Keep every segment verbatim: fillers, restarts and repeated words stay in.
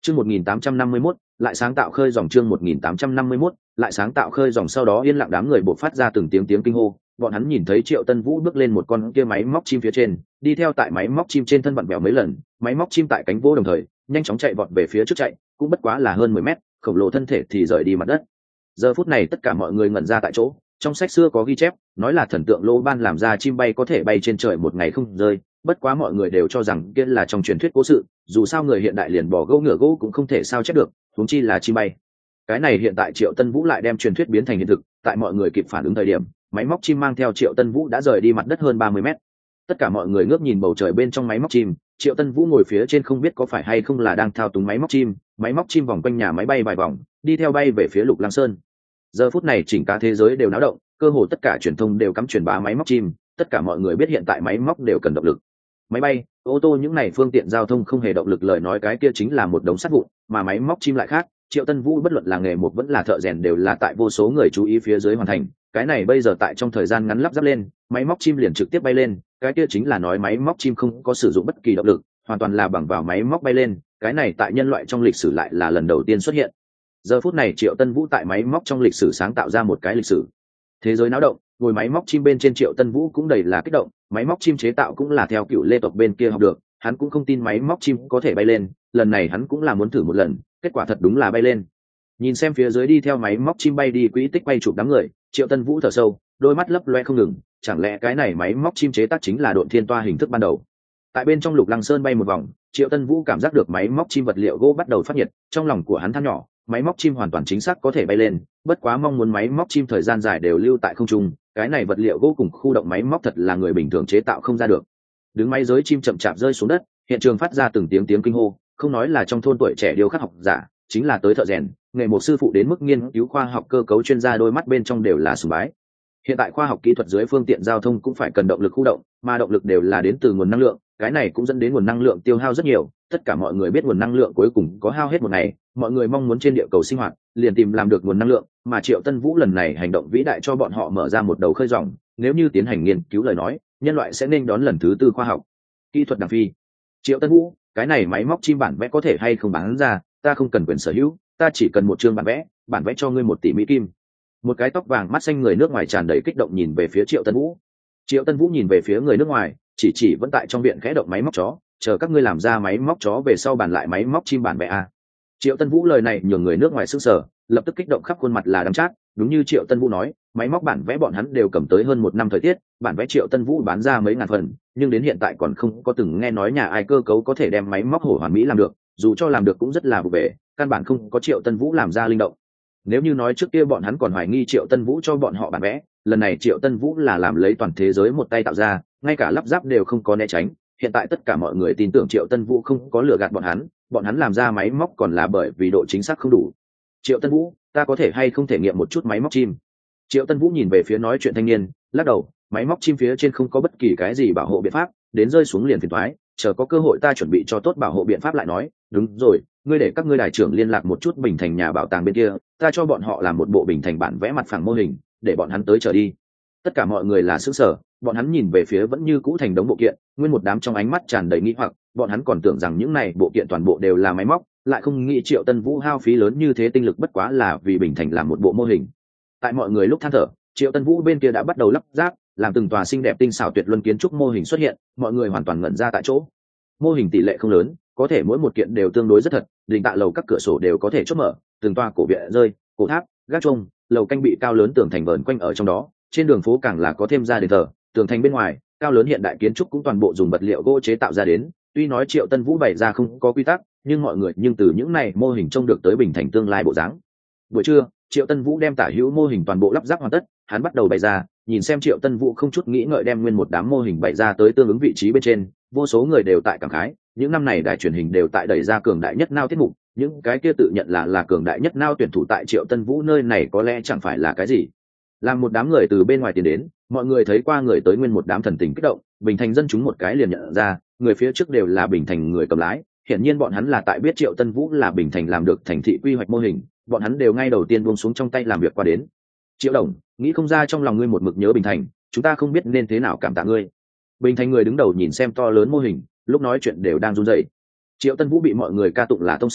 Chương một nghìn tám trăm năm mươi mốt, lại sáng tạo khơi dòng chương một nghìn tám trăm năm mươi mốt, lại sáng tạo khơi dòng sau đó yên lặng đám người bộc phát ra từng tiếng tiếng kinh hô, bọn hắn nhìn thấy Triệu Tân Vũ bước lên một con kia máy móc chim phía trên, đi theo tại máy móc chim trên thân vặn vẹo mấy lần, máy móc chim tại cánh vô đồng thời, nhanh chóng chạy vọt về phía trước chạy, cũng bất quá là hơn mười mét, khổng lồ thân thể thì rời đi mặt đất. Giờ phút này tất cả mọi người ngẩn ra tại chỗ, trong sách xưa có ghi chép, nói là thần tượng Lô Ban làm ra chim bay có thể bay trên trời một ngày không rơi, bất quá mọi người đều cho rằng kia là trong truyền thuyết cố sự, dù sao người hiện đại liền bỏ gỗ ngựa gỗ cũng không thể sao chép được, huống chi là chim bay. Cái này hiện tại Triệu Tân Vũ lại đem truyền thuyết biến thành hiện thực, tại mọi người kịp phản ứng thời điểm, máy móc chim mang theo Triệu Tân Vũ đã rời đi mặt đất hơn ba mươi mét. Tất cả mọi người ngước nhìn bầu trời bên trong máy móc chim, Triệu Tân Vũ ngồi phía trên không biết có phải hay không là đang thao túng máy móc chim, máy móc chim vòng quanh nhà máy bay vài vòng, đi theo bay về phía Lục Lăng Sơn. Giờ phút này chỉnh cả thế giới đều náo động, cơ hồ tất cả truyền thông đều cắm truyền bá máy móc chim, tất cả mọi người biết hiện tại máy móc đều cần động lực. Máy bay, ô tô những này phương tiện giao thông không hề động lực lời nói cái kia chính là một đống sắt vụn, mà máy móc chim lại khác. Triệu Tân Vũ bất luận là nghề một vẫn là thợ rèn đều là tại vô số người chú ý phía dưới hoàn thành, cái này bây giờ tại trong thời gian ngắn lắp ráp lên, máy móc chim liền trực tiếp bay lên, cái kia chính là nói máy móc chim không có sử dụng bất kỳ động lực, hoàn toàn là bằng vào máy móc bay lên, cái này tại nhân loại trong lịch sử lại là lần đầu tiên xuất hiện. Giờ phút này Triệu Tân Vũ tại máy móc trong lịch sử sáng tạo ra một cái lịch sử. Thế giới náo động, ngồi máy móc chim bên trên Triệu Tân Vũ cũng đầy là kích động, máy móc chim chế tạo cũng là theo cựu Lê tộc bên kia học được, hắn cũng không tin máy móc chim có thể bay lên, lần này hắn cũng là muốn thử một lần, kết quả thật đúng là bay lên. Nhìn xem phía dưới đi theo máy móc chim bay đi quỹ tích bay chụp đám người, Triệu Tân Vũ thở sâu, đôi mắt lấp loe không ngừng, chẳng lẽ cái này máy móc chim chế tác chính là độn thiên toa hình thức ban đầu. Tại bên trong Lục Lăng Sơn bay một vòng, Triệu Tân Vũ cảm giác được máy móc chim vật liệu gỗ bắt đầu phát nhiệt, trong lòng của hắn than nhỏ, máy móc chim hoàn toàn chính xác có thể bay lên, bất quá mong muốn máy móc chim thời gian dài đều lưu tại không trung, cái này vật liệu gỗ cùng khu động máy móc thật là người bình thường chế tạo không ra được. Đứng máy giới chim chậm chạp rơi xuống đất, hiện trường phát ra từng tiếng tiếng kinh hô, không nói là trong thôn tuổi trẻ điêu khắc học giả, chính là tới thợ rèn, nghề một sư phụ đến mức nghiên cứu khoa học cơ cấu chuyên gia đôi mắt bên trong đều là sùng bái. Hiện tại khoa học kỹ thuật dưới phương tiện giao thông cũng phải cần động lực khu động, mà động lực đều là đến từ nguồn năng lượng, cái này cũng dẫn đến nguồn năng lượng tiêu hao rất nhiều, tất cả mọi người biết nguồn năng lượng cuối cùng có hao hết một ngày, mọi người mong muốn trên địa cầu sinh hoạt, liền tìm làm được nguồn năng lượng, mà Triệu Tân Vũ lần này hành động vĩ đại cho bọn họ mở ra một đầu khơi dòng, nếu như tiến hành nghiên cứu lời nói, nhân loại sẽ nên đón lần thứ tư khoa học kỹ thuật đằng phi. Triệu Tân Vũ, cái này máy móc chim bản vẽ có thể hay không bán ra, ta không cần quyền sở hữu, ta chỉ cần một chương bản vẽ, bản vẽ cho ngươi một tỷ mỹ kim. Một cái tóc vàng mắt xanh người nước ngoài tràn đầy kích động nhìn về phía Triệu Tân Vũ. Triệu Tân Vũ nhìn về phía người nước ngoài, chỉ chỉ vẫn tại trong viện khẽ động máy móc chó, chờ các ngươi làm ra máy móc chó về sau bàn lại máy móc chim bản vẽ a. Triệu Tân Vũ lời này nhường người nước ngoài sững sờ, lập tức kích động khắp khuôn mặt là đắng chát, đúng như Triệu Tân Vũ nói, máy móc bản vẽ bọn hắn đều cầm tới hơn một năm thời tiết, bản vẽ Triệu Tân Vũ bán ra mấy ngàn phần, nhưng đến hiện tại còn không có từng nghe nói nhà ai cơ cấu có thể đem máy móc hổ hoàn mỹ làm được, dù cho làm được cũng rất là vụ về, căn bản không có Triệu Tân Vũ làm ra linh động. Nếu như nói trước kia bọn hắn còn hoài nghi Triệu Tân Vũ cho bọn họ bản vẽ, lần này Triệu Tân Vũ là làm lấy toàn thế giới một tay tạo ra, ngay cả lắp ráp đều không có né tránh. Hiện tại tất cả mọi người tin tưởng Triệu Tân Vũ không có lừa gạt bọn hắn, bọn hắn làm ra máy móc còn là bởi vì độ chính xác không đủ. Triệu Tân Vũ, ta có thể hay không thể nghiệm một chút máy móc chim? Triệu Tân Vũ nhìn về phía nói chuyện thanh niên, lắc đầu, máy móc chim phía trên không có bất kỳ cái gì bảo hộ biện pháp, đến rơi xuống liền phiền toái, chờ có cơ hội ta chuẩn bị cho tốt bảo hộ biện pháp lại nói. Đúng rồi, ngươi để các ngươi đại trưởng liên lạc một chút Bình Thành nhà bảo tàng bên kia, ta cho bọn họ làm một bộ Bình Thành bản vẽ mặt phẳng mô hình, để bọn hắn tới chờ đi. Tất cả mọi người là sững sờ, bọn hắn nhìn về phía vẫn như cũ thành đống bộ kiện, nguyên một đám trong ánh mắt tràn đầy nghi hoặc, bọn hắn còn tưởng rằng những này bộ kiện toàn bộ đều là máy móc, lại không nghĩ Triệu Tân Vũ hao phí lớn như thế tinh lực bất quá là vì Bình Thành làm một bộ mô hình. Tại mọi người lúc than thở, Triệu Tân Vũ bên kia đã bắt đầu lắp ráp, làm từng tòa xinh đẹp tinh xảo tuyệt luân kiến trúc mô hình xuất hiện, mọi người hoàn toàn ngẩn ra tại chỗ. Mô hình tỷ lệ không lớn, có thể mỗi một kiện đều tương đối rất thật, đình tạ lầu các cửa sổ đều có thể chốt mở, từng toa cổ viện rơi, cổ tháp, gác chuông, lầu canh bị cao lớn tường thành vờn quanh ở trong đó, trên đường phố càng là có thêm ra đền thờ, tường thành bên ngoài, cao lớn hiện đại kiến trúc cũng toàn bộ dùng vật liệu gỗ chế tạo ra đến. Tuy nói Triệu Tân Vũ bày ra không có quy tắc, nhưng mọi người nhưng từ những này mô hình trông được tới Bình Thành tương lai bộ dáng. Buổi trưa, Triệu Tân Vũ đem tả hữu mô hình toàn bộ lắp ráp hoàn tất, hắn bắt đầu bày ra, nhìn xem Triệu Tân Vũ không chút nghĩ ngợi đem nguyên một đám mô hình bày ra tới tương ứng vị trí bên trên, vô số người đều tại cảm khái, những năm này đài truyền hình đều tại đẩy ra cường đại nhất nao tiết mục, những cái kia tự nhận là là cường đại nhất nao tuyển thủ tại Triệu Tân Vũ nơi này có lẽ chẳng phải là cái gì. Làm một đám người từ bên ngoài tiến đến, mọi người thấy qua người tới nguyên một đám thần tình kích động, Bình Thành dân chúng một cái liền nhận ra, người phía trước đều là Bình Thành người cầm lái, hiển nhiên bọn hắn là tại biết Triệu Tân Vũ là Bình Thành làm được thành thị quy hoạch mô hình, bọn hắn đều ngay đầu tiên buông xuống trong tay làm việc qua đến. Triệu Đồng, nghĩ không ra trong lòng ngươi một mực nhớ Bình Thành, chúng ta không biết nên thế nào cảm tạ ngươi. Bình Thành người đứng đầu nhìn xem to lớn mô hình, lúc nói chuyện đều đang run rẩy. Triệu Tân Vũ bị mọi người ca tụng là tông sư,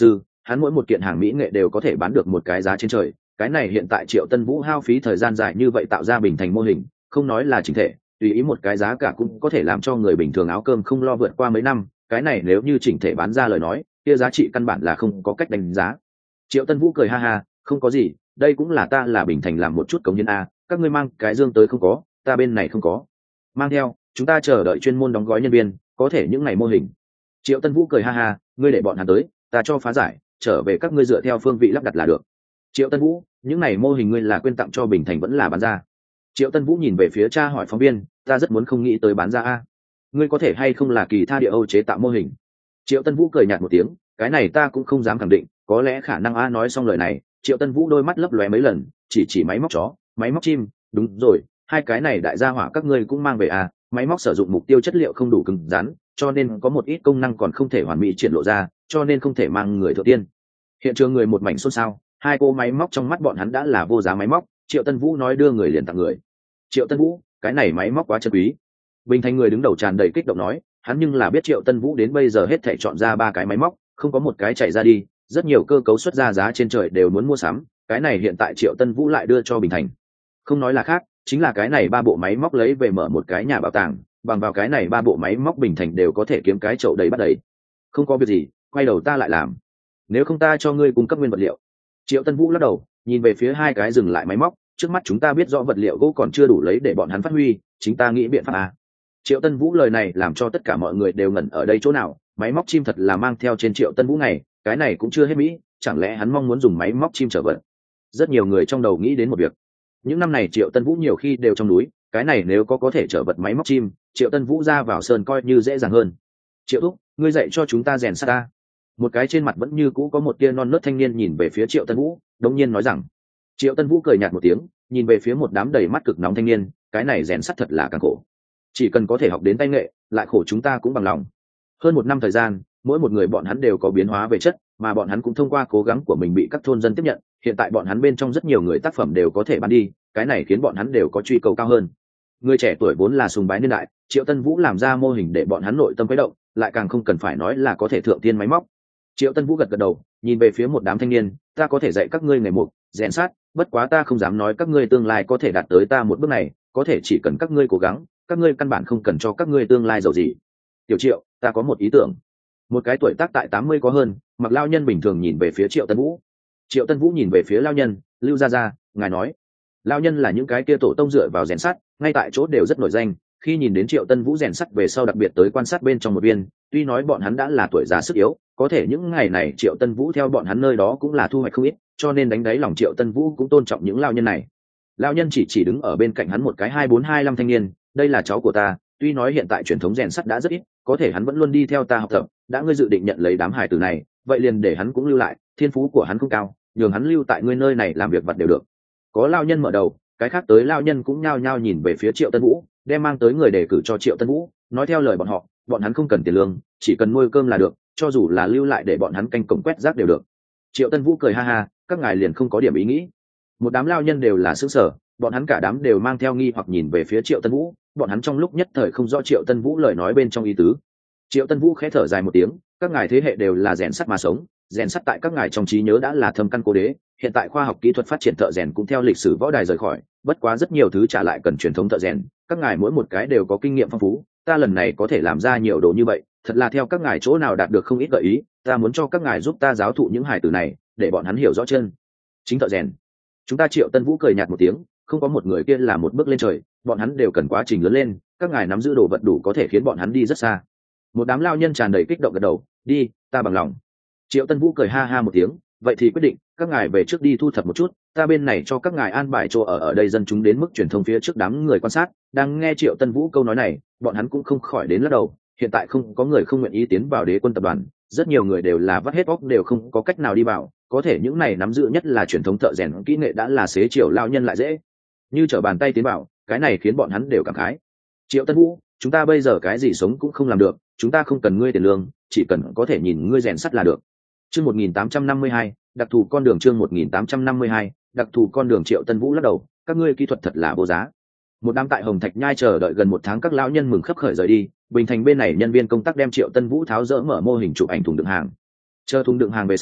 hắn mỗi một kiện hàng mỹ nghệ đều có thể bán được một cái giá trên trời. Cái này hiện tại Triệu Tân Vũ hao phí thời gian dài như vậy tạo ra Bình Thành mô hình, không nói là chỉnh thể, tùy ý một cái giá cả cũng có thể làm cho người bình thường áo cơm không lo vượt qua mấy năm. Cái này nếu như chỉnh thể bán ra lời nói, kia giá trị căn bản là không có cách đánh giá. Triệu Tân Vũ cười ha ha, không có gì, đây cũng là ta là Bình Thành làm một chút cống hiến a, các ngươi mang cái dương tới không có, ta bên này không có. Mang theo, chúng ta chờ đợi chuyên môn đóng gói nhân viên, có thể những ngày mô hình. Triệu Tân Vũ cười ha ha, ngươi để bọn hắn tới, ta cho phá giải, trở về các ngươi dựa theo phương vị lắp đặt là được. Triệu Tân Vũ, những này mô hình ngươi là quên tặng cho Bình Thành vẫn là bán ra? Triệu Tân Vũ nhìn về phía cha hỏi phóng viên, ta rất muốn không nghĩ tới bán ra a. Ngươi có thể hay không là kỳ tha địa Âu chế tạo mô hình? Triệu Tân Vũ cười nhạt một tiếng, cái này ta cũng không dám khẳng định, có lẽ khả năng a. Nói xong lời này, Triệu Tân Vũ đôi mắt lấp lóe mấy lần, chỉ chỉ máy móc chó, máy móc chim, đúng rồi, hai cái này đại gia hỏa các ngươi cũng mang về à? Máy móc sử dụng mục tiêu chất liệu không đủ cứng rắn, cho nên có một ít công năng còn không thể hoàn mỹ triển lộ ra, cho nên không thể mang người thượng tiên. Hiện trường người một mảnh xôn xao, hai cô máy móc trong mắt bọn hắn đã là vô giá máy móc. Triệu Tân Vũ nói đưa người liền tặng người. Triệu Tân Vũ, cái này máy móc quá chân quý. Bình Thành người đứng đầu tràn đầy kích động nói, hắn nhưng là biết Triệu Tân Vũ đến bây giờ hết thảy chọn ra ba cái máy móc, không có một cái chạy ra đi, rất nhiều cơ cấu xuất ra giá trên trời đều muốn mua sắm, cái này hiện tại Triệu Tân Vũ lại đưa cho Bình Thành. Không nói là khác, chính là cái này ba bộ máy móc lấy về mở một cái nhà bảo tàng, bằng vào cái này ba bộ máy móc Bình Thành đều có thể kiếm cái chậu đầy bắt đầy. Không có việc gì, quay đầu ta lại làm, nếu không ta cho ngươi cung cấp nguyên vật liệu. Triệu Tân Vũ lắc đầu, nhìn về phía hai cái dừng lại máy móc, trước mắt chúng ta biết rõ vật liệu gỗ còn chưa đủ lấy để bọn hắn phát huy, chính ta nghĩ biện pháp à. Triệu Tân Vũ lời này làm cho tất cả mọi người đều ngẩn ở đây chỗ nào, máy móc chim thật là mang theo trên Triệu Tân Vũ này, cái này cũng chưa hết mỹ, chẳng lẽ hắn mong muốn dùng máy móc chim trở vật? Rất nhiều người trong đầu nghĩ đến một việc, những năm này Triệu Tân Vũ nhiều khi đều trong núi, cái này nếu có có thể trở vật máy móc chim, Triệu Tân Vũ ra vào sơn coi như dễ dàng hơn. Triệu Thúc, ngươi dạy cho chúng ta rèn sắt ta. Một cái trên mặt vẫn như cũ có một tia non nớt thanh niên nhìn về phía Triệu Tân Vũ, đống nhiên nói rằng. Triệu Tân Vũ cười nhạt một tiếng, nhìn về phía một đám đầy mắt cực nóng thanh niên, cái này rèn sắt thật là càng khổ. Chỉ cần có thể học đến tay nghệ, lại khổ chúng ta cũng bằng lòng. Hơn một năm thời gian, mỗi một người bọn hắn đều có biến hóa về chất, mà bọn hắn cũng thông qua cố gắng của mình bị các thôn dân tiếp nhận, hiện tại bọn hắn bên trong rất nhiều người tác phẩm đều có thể bán đi, cái này khiến bọn hắn đều có truy cầu cao hơn. Người trẻ tuổi vốn là sùng bái niên đại, Triệu Tân Vũ làm ra mô hình để bọn hắn nội tâm khuấy động, lại càng không cần phải nói là có thể thượng tiên máy móc. Triệu Tân Vũ gật gật đầu, nhìn về phía một đám thanh niên, ta có thể dạy các ngươi ngày một rèn sát, bất quá ta không dám nói các ngươi tương lai có thể đạt tới ta một bước này, có thể chỉ cần các ngươi cố gắng, các ngươi căn bản không cần cho các ngươi tương lai giàu gì. Tiểu Triệu, ta có một ý tưởng. Một cái tuổi tác tại tám mươi có hơn, mặc lao nhân bình thường nhìn về phía Triệu Tân Vũ. Triệu Tân Vũ nhìn về phía lao nhân, Lưu gia gia, ngài nói. Lao nhân là những cái kia tổ tông dựa vào rèn sắt, ngay tại chỗ đều rất nổi danh, khi nhìn đến Triệu Tân Vũ rèn sắt về sau đặc biệt tới quan sát bên trong một viên, tuy nói bọn hắn đã là tuổi già sức yếu, có thể những ngày này Triệu Tân Vũ theo bọn hắn nơi đó cũng là thu hoạch không ít, cho nên đánh đáy lòng Triệu Tân Vũ cũng tôn trọng những lao nhân này. Lao nhân chỉ chỉ đứng ở bên cạnh hắn một cái hai bốn hai lăm thanh niên, đây là cháu của ta, tuy nói hiện tại truyền thống rèn sắt đã rất ít, có thể hắn vẫn luôn đi theo ta học tập, đã ngươi dự định nhận lấy đám hài tử này, vậy liền để hắn cũng lưu lại, thiên phú của hắn không cao, nhường hắn lưu tại ngươi nơi này làm việc vật đều được. Có lao nhân mở đầu, cái khác tới lao nhân cũng nhao nhao nhìn về phía Triệu Tân Vũ, đem mang tới người đề cử cho Triệu Tân Vũ, nói theo lời bọn họ, bọn hắn không cần tiền lương, chỉ cần nuôi cơm là được, cho dù là lưu lại để bọn hắn canh cổng quét rác đều được. Triệu Tân Vũ cười ha ha, các ngài liền không có điểm ý nghĩ? Một đám lao nhân đều là sững sờ, bọn hắn cả đám đều mang theo nghi hoặc nhìn về phía Triệu Tân Vũ, bọn hắn trong lúc nhất thời không rõ Triệu Tân Vũ lời nói bên trong ý tứ. Triệu Tân Vũ khẽ thở dài một tiếng, các ngài thế hệ đều là rèn sắt mà sống, rèn sắt tại các ngài trong trí nhớ đã là thâm căn cố đế, hiện tại khoa học kỹ thuật phát triển thợ rèn cũng theo lịch sử võ đài rời khỏi, bất quá rất nhiều thứ trả lại cần truyền thống thợ rèn, các ngài mỗi một cái đều có kinh nghiệm phong phú, ta lần này có thể làm ra nhiều đồ như vậy, thật là theo các ngài chỗ nào đạt được không ít gợi ý, ta muốn cho các ngài giúp ta giáo thụ những hài tử này, để bọn hắn hiểu rõ chân chính thợ rèn. Chúng ta Triệu Tân Vũ cười nhạt một tiếng, không có một người kia là một bước lên trời, bọn hắn đều cần quá trình lớn lên, các ngài nắm giữ đồ vật đủ có thể khiến bọn hắn đi rất xa. Một đám lao nhân tràn đầy kích động gật đầu, đi, ta bằng lòng. Triệu Tân Vũ cười ha ha một tiếng, vậy thì quyết định, các ngài về trước đi thu thập một chút, ta bên này cho các ngài an bài chỗ ở ở đây dân chúng đến mức truyền thông phía trước đám người quan sát, đang nghe Triệu Tân Vũ câu nói này, bọn hắn cũng không khỏi đến lắc đầu, hiện tại không có người không nguyện ý tiến vào Đế Quân tập đoàn, rất nhiều người đều là vắt hết óc đều không có cách nào đi vào, có thể những này nắm giữ nhất là truyền thống thợ rèn kỹ nghệ đã là xế chiều lao nhân lại dễ như trở bàn tay tiến vào, cái này khiến bọn hắn đều cảm khái. Triệu Tân Vũ, chúng ta bây giờ cái gì sống cũng không làm được, chúng ta không cần ngươi tiền lương, chỉ cần có thể nhìn ngươi rèn sắt là được. Chương một nghìn tám trăm năm mươi hai, đặc thù con đường chương một nghìn tám trăm năm mươi hai, đặc thù con đường. Triệu Tân Vũ lắc đầu, các ngươi kỹ thuật thật là vô giá. Một đám tại Hồng Thạch Nhai chờ đợi gần một tháng các lão nhân mừng khấp khởi rời đi, Bình Thành bên này nhân viên công tác đem Triệu Tân Vũ tháo dỡ mở mô hình chụp ảnh thùng đựng hàng. Chờ thùng đựng hàng về sau,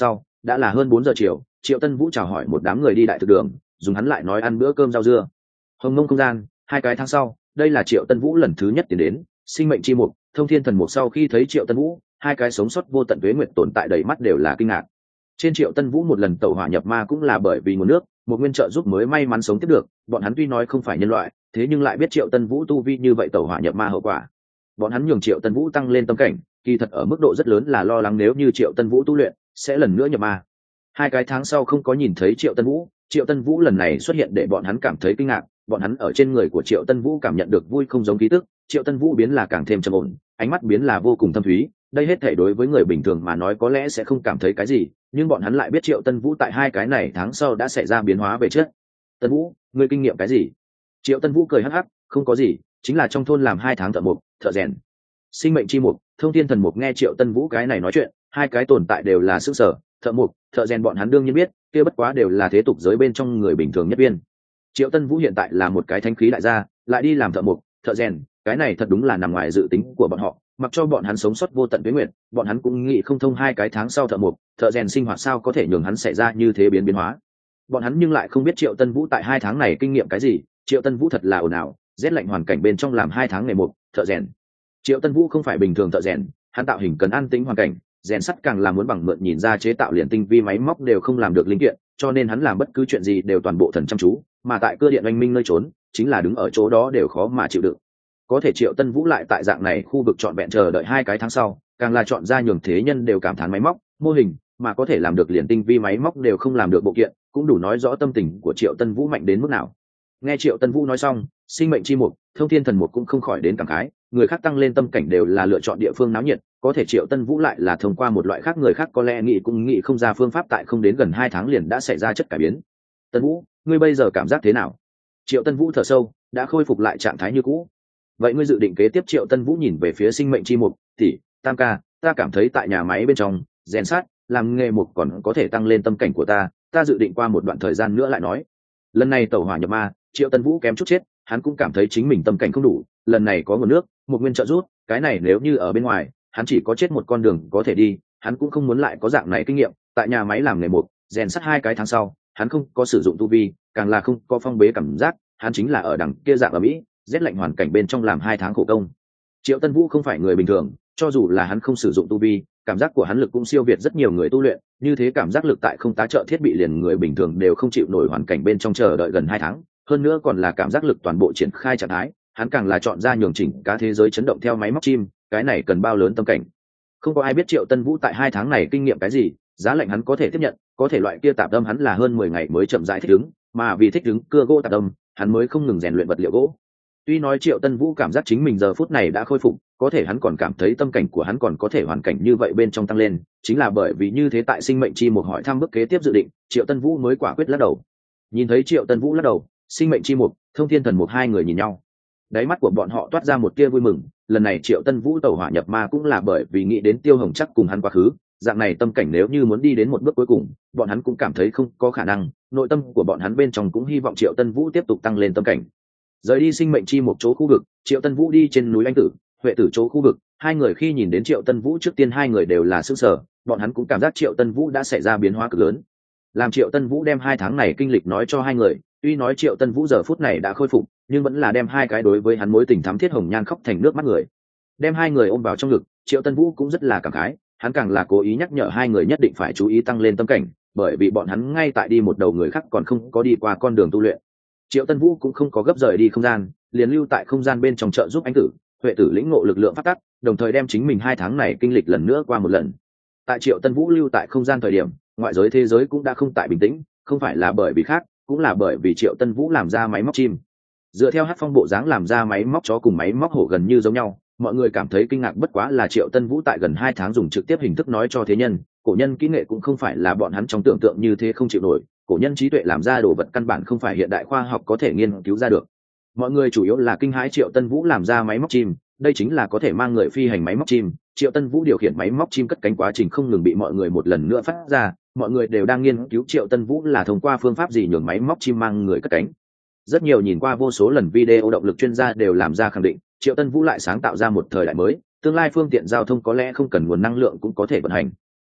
đã là hơn bốn giờ chiều. Triệu Tân Vũ chào hỏi một đám người đi đại thực đường, dùng hắn lại nói ăn bữa cơm rau dưa. Hồng Mông không gian, hai cái tháng sau, đây là Triệu Tân Vũ lần thứ nhất tiến đến. Sinh mệnh chi mục, thông thiên thần mục sau khi thấy Triệu Tân Vũ, hai cái sống sót vô tận tuế nguyệt tồn tại đầy mắt đều là kinh ngạc. Trên Triệu Tân Vũ một lần tẩu hỏa nhập ma cũng là bởi vì nguồn nước, một nguyên trợ giúp mới may mắn sống tiếp được. Bọn hắn tuy nói không phải nhân loại, thế nhưng lại biết Triệu Tân Vũ tu vi như vậy tẩu hỏa nhập ma hậu quả. Bọn hắn nhường Triệu Tân Vũ tăng lên tâm cảnh, kỳ thật ở mức độ rất lớn là lo lắng nếu như Triệu Tân Vũ tu luyện sẽ lần nữa nhập ma. Hai cái tháng sau không có nhìn thấy Triệu Tân Vũ, Triệu Tân Vũ lần này xuất hiện để bọn hắn cảm thấy kinh ngạc. Bọn hắn ở trên người của Triệu Tân Vũ cảm nhận được vui không giống ký tức. Triệu Tân Vũ biến là càng thêm trầm ổn, ánh mắt biến là vô cùng thâm thúy. Đây hết thảy đối với người bình thường mà nói có lẽ sẽ không cảm thấy cái gì, nhưng bọn hắn lại biết Triệu Tân Vũ tại hai cái này tháng sau đã xảy ra biến hóa về trước. Tân Vũ, ngươi kinh nghiệm cái gì? Triệu Tân Vũ cười hắc hắc, không có gì, chính là trong thôn làm hai tháng thợ mộc, thợ rèn. Sinh mệnh chi mục, thông thiên thần mục nghe Triệu Tân Vũ cái này nói chuyện, hai cái tồn tại đều là sức sở, thợ mộc, thợ rèn bọn hắn đương nhiên biết, kia bất quá đều là thế tục giới bên trong người bình thường nhất viên. Triệu Tân Vũ hiện tại là một cái thánh khí đại gia, lại đi làm thợ mộc, thợ rèn, cái này thật đúng là nằm ngoài dự tính của bọn họ. Mặc cho bọn hắn sống sót vô tận tuyến nguyện, bọn hắn cũng nghĩ không thông hai cái tháng sau thợ mộc, thợ rèn sinh hoạt sao có thể nhường hắn xảy ra như thế biến biến hóa. Bọn hắn nhưng lại không biết Triệu Tân Vũ tại hai tháng này kinh nghiệm cái gì. Triệu Tân Vũ thật là ồn ào, rét lạnh hoàn cảnh bên trong làm hai tháng nghề mộc, thợ rèn. Triệu Tân Vũ không phải bình thường thợ rèn, hắn tạo hình cần an tĩnh hoàn cảnh, rèn sắt càng là muốn bằng mượn nhìn ra chế tạo liền tinh vi máy móc đều không làm được linh kiện, cho nên hắn làm bất cứ chuyện gì đều toàn bộ thần chăm chú, mà tại cơ điện oanh minh nơi trốn, chính là đứng ở chỗ đó đều khó mà chịu đựng. Có thể Triệu Tân Vũ lại tại dạng này khu vực trọn vẹn chờ đợi hai cái tháng sau, càng là chọn ra nhường thế nhân đều cảm thán máy móc, mô hình, mà có thể làm được liền tinh vi máy móc đều không làm được bộ kiện, cũng đủ nói rõ tâm tình của Triệu Tân Vũ mạnh đến mức nào. Nghe Triệu Tân Vũ nói xong, sinh mệnh chi mục, thông thiên thần mục cũng không khỏi đến cảm khái, người khác tăng lên tâm cảnh đều là lựa chọn địa phương náo nhiệt, có thể Triệu Tân Vũ lại là thông qua một loại khác người khác có lẽ nghĩ cũng nghĩ không ra phương pháp tại không đến gần hai tháng liền đã xảy ra chất cải biến. Tân Vũ, ngươi bây giờ cảm giác thế nào? Triệu Tân Vũ thở sâu, đã khôi phục lại trạng thái như cũ. Vậy ngươi dự định kế tiếp? Triệu Tân Vũ nhìn về phía sinh mệnh chi mục, thì tam ca, ta cảm thấy tại nhà máy bên trong rèn sát làm nghề mục còn có thể tăng lên tâm cảnh của ta, ta dự định qua một đoạn thời gian nữa lại nói. Lần này tẩu hỏa nhập ma, Triệu Tân Vũ kém chút chết, hắn cũng cảm thấy chính mình tâm cảnh không đủ, lần này có nguồn nước, một nguyên trợ rút, cái này nếu như ở bên ngoài, hắn chỉ có chết một con đường có thể đi, hắn cũng không muốn lại có dạng này kinh nghiệm. Tại nhà máy làm nghề mục, rèn sắt hai cái tháng sau, hắn không có sử dụng tu vi, càng là không có phong bế cảm giác, hắn chính là ở đằng kia dạng ở Mỹ, rét lạnh hoàn cảnh bên trong làm hai tháng khổ công. Triệu Tân Vũ không phải người bình thường, cho dù là hắn không sử dụng tu vi, cảm giác của hắn lực cũng siêu việt rất nhiều người tu luyện, như thế cảm giác lực tại không tá trợ thiết bị liền người bình thường đều không chịu nổi hoàn cảnh bên trong chờ đợi gần hai tháng, hơn nữa còn là cảm giác lực toàn bộ triển khai trạng thái, hắn càng là chọn ra nhường chỉnh cả thế giới chấn động theo máy móc chim, cái này cần bao lớn tâm cảnh. Không có ai biết Triệu Tân Vũ tại hai tháng này kinh nghiệm cái gì, giá lạnh hắn có thể tiếp nhận, có thể loại kia tạp âm hắn là hơn mười ngày mới chậm rãi thích ứng, mà vì thích ứng cưa gỗ tạp âm, hắn mới không ngừng rèn luyện vật liệu gỗ. Tuy nói Triệu Tân Vũ cảm giác chính mình giờ phút này đã khôi phục, có thể hắn còn cảm thấy tâm cảnh của hắn còn có thể hoàn cảnh như vậy bên trong tăng lên, chính là bởi vì như thế tại sinh mệnh chi một hỏi thăm bước kế tiếp dự định, Triệu Tân Vũ mới quả quyết lắc đầu. Nhìn thấy Triệu Tân Vũ lắc đầu, sinh mệnh chi mục, thông thiên thần mục hai người nhìn nhau. Đáy mắt của bọn họ toát ra một tia vui mừng, lần này Triệu Tân Vũ tẩu hỏa nhập ma cũng là bởi vì nghĩ đến Tiêu Hồng Chắc cùng hắn quá khứ, dạng này tâm cảnh nếu như muốn đi đến một bước cuối cùng, bọn hắn cũng cảm thấy không có khả năng, nội tâm của bọn hắn bên trong cũng hy vọng Triệu Tân Vũ tiếp tục tăng lên tâm cảnh. Rời đi sinh mệnh chi một chỗ khu vực, Triệu Tân Vũ đi trên núi Anh Tử, Huệ Tử chỗ khu vực, hai người khi nhìn đến Triệu Tân Vũ trước tiên hai người đều là sửng sở, bọn hắn cũng cảm giác Triệu Tân Vũ đã xảy ra biến hóa cực lớn. Làm Triệu Tân Vũ đem hai tháng này kinh lịch nói cho hai người, tuy nói Triệu Tân Vũ giờ phút này đã khôi phục, nhưng vẫn là đem hai cái đối với hắn mối tình thắm thiết hồng nhan khóc thành nước mắt người. Đem hai người ôm vào trong ngực, Triệu Tân Vũ cũng rất là cảm khái, hắn càng là cố ý nhắc nhở hai người nhất định phải chú ý tăng lên tâm cảnh, bởi vì bọn hắn ngay tại đi một đầu người khác còn không có đi qua con đường tu luyện. Triệu Tân Vũ cũng không có gấp rời đi không gian, liền lưu tại không gian bên trong trợ giúp Anh Tử, Huệ Tử lĩnh ngộ lực lượng phát tắc, đồng thời đem chính mình hai tháng này kinh lịch lần nữa qua một lần. Tại Triệu Tân Vũ lưu tại không gian thời điểm, ngoại giới thế giới cũng đã không tại bình tĩnh, không phải là bởi vì khác, cũng là bởi vì Triệu Tân Vũ làm ra máy móc chim. Dựa theo Hắc Phong bộ dáng làm ra máy móc chó cùng máy móc hổ gần như giống nhau, mọi người cảm thấy kinh ngạc bất quá là Triệu Tân Vũ tại gần hai tháng dùng trực tiếp hình thức nói cho thế nhân, cổ nhân kỹ nghệ cũng không phải là bọn hắn trong tưởng tượng như thế không chịu nổi, cổ nhân trí tuệ làm ra đồ vật căn bản không phải hiện đại khoa học có thể nghiên cứu ra được. Mọi người chủ yếu là kinh hãi Triệu Tân Vũ làm ra máy móc chim, đây chính là có thể mang người phi hành máy móc chim. Triệu Tân Vũ điều khiển máy móc chim cất cánh quá trình không ngừng bị mọi người một lần nữa phát ra, mọi người đều đang nghiên cứu Triệu Tân Vũ là thông qua phương pháp gì nhường máy móc chim mang người cất cánh. Rất nhiều nhìn qua vô số lần video động lực chuyên gia đều làm ra khẳng định, Triệu Tân Vũ lại sáng tạo ra một thời đại mới, tương lai phương tiện giao thông có lẽ không cần nguồn năng lượng cũng có thể vận hành.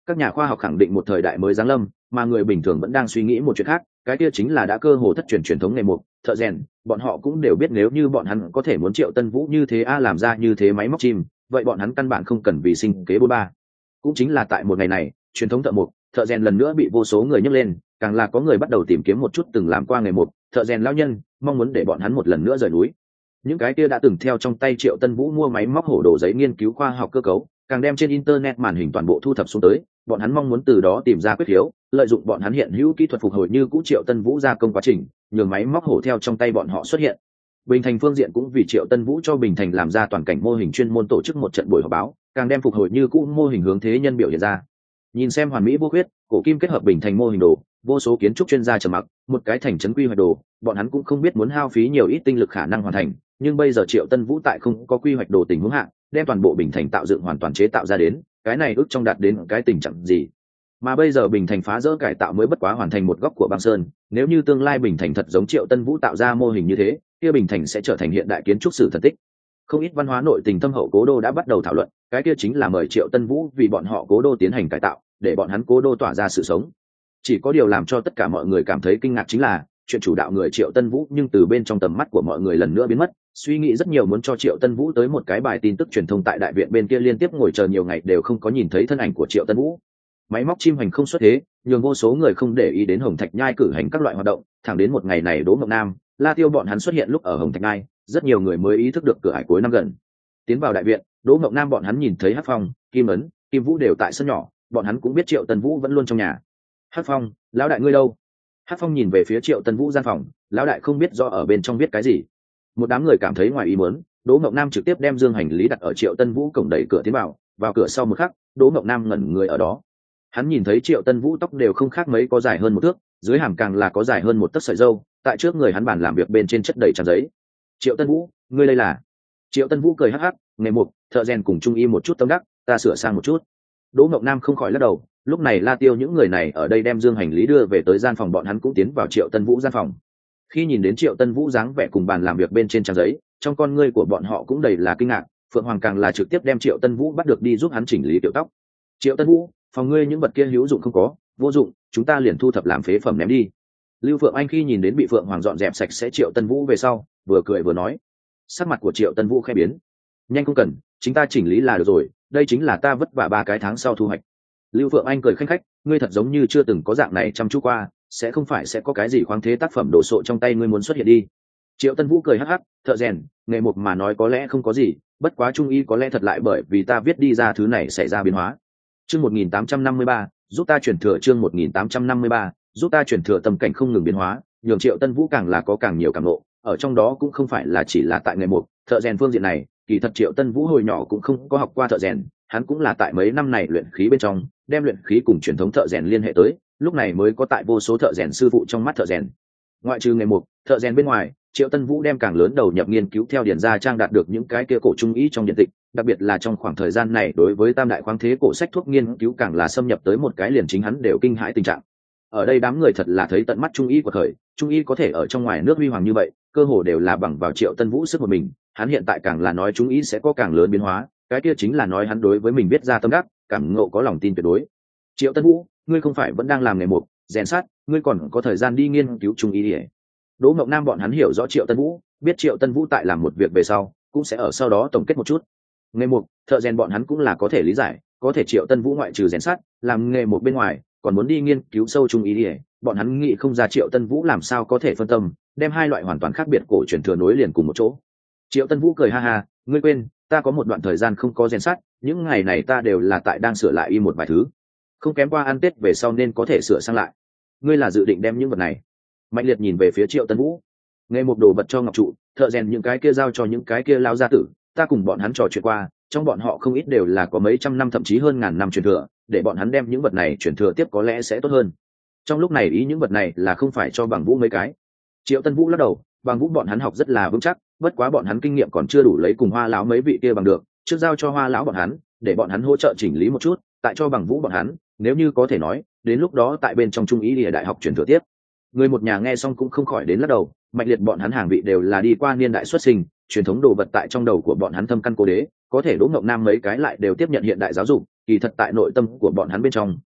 Các nhà khoa học khẳng định một thời đại mới giáng lâm, mà người bình thường vẫn đang suy nghĩ một chuyện khác, cái kia chính là đã cơ hồ thất truyền truyền thống nghề mục thợ rèn. Bọn họ cũng đều biết nếu như bọn hắn có thể muốn Triệu Tân Vũ như thế a làm ra như thế máy móc chim, vậy bọn hắn căn bản không cần vì sinh kế bôn ba. Cũng chính là tại một ngày này, truyền thống thợ mục thợ rèn lần nữa bị vô số người nhấc lên, càng là có người bắt đầu tìm kiếm một chút từng làm qua nghề mục thợ rèn lão nhân, mong muốn để bọn hắn một lần nữa rời núi. Những cái kia đã từng theo trong tay Triệu Tân Vũ mua máy móc hổ đồ giấy nghiên cứu khoa học cơ cấu, càng đem trên internet màn hình toàn bộ thu thập xuống tới, bọn hắn mong muốn từ đó tìm ra quyết khiếu, lợi dụng bọn hắn hiện hữu kỹ thuật phục hồi như cũ Triệu Tân Vũ gia công quá trình, nhường máy móc hổ theo trong tay bọn họ xuất hiện. Bình Thành phương diện cũng vì Triệu Tân Vũ cho Bình Thành làm ra toàn cảnh mô hình chuyên môn tổ chức một trận buổi họp báo, càng đem phục hồi như cũ mô hình hướng thế nhân biểu hiện ra. Nhìn xem hoàn mỹ vô khuyết, cổ kim kết hợp Bình Thành mô hình đồ, vô số kiến trúc chuyên gia trầm mặc, một cái thành trấn quy hoạch đồ, bọn hắn cũng không biết muốn hao phí nhiều ít tinh lực khả năng hoàn thành, nhưng bây giờ Triệu Tân Vũ tại không có quy hoạch đồ tình huống hạ, đem toàn bộ Bình Thành tạo dựng hoàn toàn chế tạo ra đến, cái này ước trong đạt đến cái tình trạng gì. Mà bây giờ Bình Thành phá rỡ cải tạo mới bất quá hoàn thành một góc của băng sơn, nếu như tương lai Bình Thành thật giống Triệu Tân Vũ tạo ra mô hình như thế, kia Bình Thành sẽ trở thành hiện đại kiến trúc sử thần tích. Không ít văn hóa nội tình thâm hậu cố đô đã bắt đầu thảo luận, cái kia chính là mời Triệu Tân Vũ vì bọn họ cố đô tiến hành cải tạo, để bọn hắn cố đô tỏa ra sự sống. Chỉ có điều làm cho tất cả mọi người cảm thấy kinh ngạc chính là, chuyện chủ đạo người Triệu Tân Vũ nhưng từ bên trong tầm mắt của mọi người lần nữa biến mất, suy nghĩ rất nhiều muốn cho Triệu Tân Vũ tới một cái bài tin tức truyền thông tại đại viện bên kia liên tiếp ngồi chờ nhiều ngày đều không có nhìn thấy thân ảnh của Triệu Tân Vũ. Máy móc chim hành không xuất thế, nhường vô số người không để ý đến Hồng Thạch Nhai cử hành các loại hoạt động, thẳng đến một ngày này Đỗ Ngọc Nam, La Tiêu bọn hắn xuất hiện lúc ở Hồng Thạch Nhai, rất nhiều người mới ý thức được cửa ải cuối năm gần. Tiến vào đại viện, Đỗ Ngọc Nam bọn hắn nhìn thấy Hắc Phong, Kim Ấn, Kim Vũ đều tại sân nhỏ, bọn hắn cũng biết Triệu Tân Vũ vẫn luôn trong nhà. Hắc Phong, lão đại ngươi đâu? Hắc Phong nhìn về phía Triệu Tân Vũ gian phòng, lão đại không biết do ở bên trong viết cái gì. Một đám người cảm thấy ngoài ý muốn, Đỗ Ngọc Nam trực tiếp đem dương hành lý đặt ở Triệu Tân Vũ cổng đẩy cửa tiến vào, vào cửa sau một khắc, Đỗ Ngọc Nam ngẩn người ở đó. Hắn nhìn thấy Triệu Tân Vũ tóc đều không khác mấy có dài hơn một thước, dưới hàm càng là có dài hơn một tấc sợi râu, tại trước người hắn bàn làm việc bên trên chất đầy trang giấy. Triệu Tân Vũ, ngươi đây là? Triệu Tân Vũ cười hắc hắc, nghề mục thợ rèn cùng trung y một chút tâm đắc, ta sửa sang một chút. Đỗ Ngọc Nam không khỏi lắc đầu, lúc này La Tiêu những người này ở đây đem dương hành lý đưa về tới gian phòng bọn hắn cũng tiến vào Triệu Tân Vũ gian phòng. Khi nhìn đến Triệu Tân Vũ dáng vẻ cùng bàn làm việc bên trên trang giấy, trong con ngươi của bọn họ cũng đầy là kinh ngạc, Phượng Hoàng càng là trực tiếp đem Triệu Tân Vũ bắt được đi giúp hắn chỉnh lý tiểu tóc. Triệu Tân Vũ, phòng ngươi những vật kia hữu dụng không có, vô dụng, chúng ta liền thu thập làm phế phẩm ném đi. Lưu Phượng Anh khi nhìn đến bị Phượng Hoàng dọn dẹp sạch sẽ Triệu Tân Vũ về sau, vừa cười vừa nói. Sắc mặt của Triệu Tân Vũ khẽ biến. Nhanh không cần, chính ta chỉnh lý là được rồi, đây chính là ta vất vả ba cái tháng sau thu hoạch. Lưu Phượng Anh cười khanh khách, ngươi thật giống như chưa từng có dạng này chăm chú qua, sẽ không phải sẽ có cái gì khoáng thế tác phẩm đồ sộ trong tay ngươi muốn xuất hiện đi. Triệu Tân Vũ cười hắc hắc, thợ rèn, nghề mục mà nói có lẽ không có gì, bất quá trung y có lẽ thật lại bởi vì ta viết đi ra thứ này xảy ra biến hóa. Chương một nghìn tám trăm năm mươi ba, giúp ta chuyển thừa chương một nghìn tám trăm năm mươi ba, giúp ta chuyển thừa tâm cảnh không ngừng biến hóa, nhường Triệu Tân Vũ càng là có càng nhiều cảm ngộ, ở trong đó cũng không phải là chỉ là tại nghề mục, thợ rèn phương diện này, kỳ thật Triệu Tân Vũ hồi nhỏ cũng không có học qua thợ rèn, hắn cũng là tại mấy năm này luyện khí bên trong, đem luyện khí cùng truyền thống thợ rèn liên hệ tới, lúc này mới có tại vô số thợ rèn sư phụ trong mắt thợ rèn. Ngoại trừ nghề mục, thợ rèn bên ngoài, Triệu Tân Vũ đem càng lớn đầu nhập nghiên cứu theo điển gia trang đạt được những cái kia cổ trung ý trong điện tịch, đặc biệt là trong khoảng thời gian này đối với tam đại khoáng thế cổ sách thuốc nghiên cứu càng là xâm nhập tới một cái liền chính hắn đều kinh hãi tình trạng. Ở đây đám người thật là thấy tận mắt trung y của thời, trung y có thể ở trong ngoài nước huy hoàng như vậy, cơ hồ đều là bằng vào Triệu Tân Vũ sức một mình, hắn hiện tại càng là nói trung y sẽ có càng lớn biến hóa, cái kia chính là nói hắn đối với mình biết ra tâm đắc, cảm ngộ có lòng tin tuyệt đối. Triệu Tân Vũ, ngươi không phải vẫn đang làm nghề mục, rèn sát, ngươi còn có thời gian đi nghiên cứu trung y đi. Đỗ Ngọc Nam bọn hắn hiểu rõ Triệu Tân Vũ, biết Triệu Tân Vũ tại làm một việc về sau, cũng sẽ ở sau đó tổng kết một chút. Nghề mục, thợ rèn bọn hắn cũng là có thể lý giải, có thể Triệu Tân Vũ ngoại trừ rèn sát, làm nghề mục bên ngoài, còn muốn đi nghiên cứu sâu trung y đi, bọn hắn nghĩ không ra Triệu Tân Vũ làm sao có thể phân tâm, đem hai loại hoàn toàn khác biệt cổ truyền thừa nối liền cùng một chỗ. Triệu Tân Vũ cười ha ha, ngươi quên, ta có một đoạn thời gian không có rèn sát, những ngày này ta đều là tại đang sửa lại y một vài thứ, không kém qua ăn Tết về sau nên có thể sửa sang lại. Ngươi là dự định đem những vật này? Mạnh Liệt nhìn về phía Triệu Tân Vũ. Nghề một đồ vật cho Ngọc Trụ, thợ rèn những cái kia giao cho những cái kia lao gia tử, ta cùng bọn hắn trò chuyện qua, trong bọn họ không ít đều là có mấy trăm năm thậm chí hơn ngàn năm truyền thừa, để bọn hắn đem những vật này truyền thừa tiếp có lẽ sẽ tốt hơn. Trong lúc này ý những vật này là không phải cho Bằng Vũ mấy cái. Triệu Tân Vũ lắc đầu, Bằng Vũ bọn hắn học rất là vững chắc, bất quá bọn hắn kinh nghiệm còn chưa đủ lấy cùng Hoa lão mấy vị kia bằng được, trước giao cho Hoa lão bọn hắn, để bọn hắn hỗ trợ chỉnh lý một chút, tại cho Bằng Vũ bọn hắn, nếu như có thể nói, đến lúc đó tại bên trong trung ý địa đại học truyền thừa tiếp. Người một nhà nghe xong cũng không khỏi đến lắc đầu, Mạnh Liệt bọn hắn hàng vị đều là đi qua niên đại xuất sinh, truyền thống đồ vật tại trong đầu của bọn hắn thâm căn cố đế, có thể Đỗ Ngọc Nam mấy cái lại đều tiếp nhận hiện đại giáo dục, kỳ thật tại nội tâm của bọn hắn bên trong,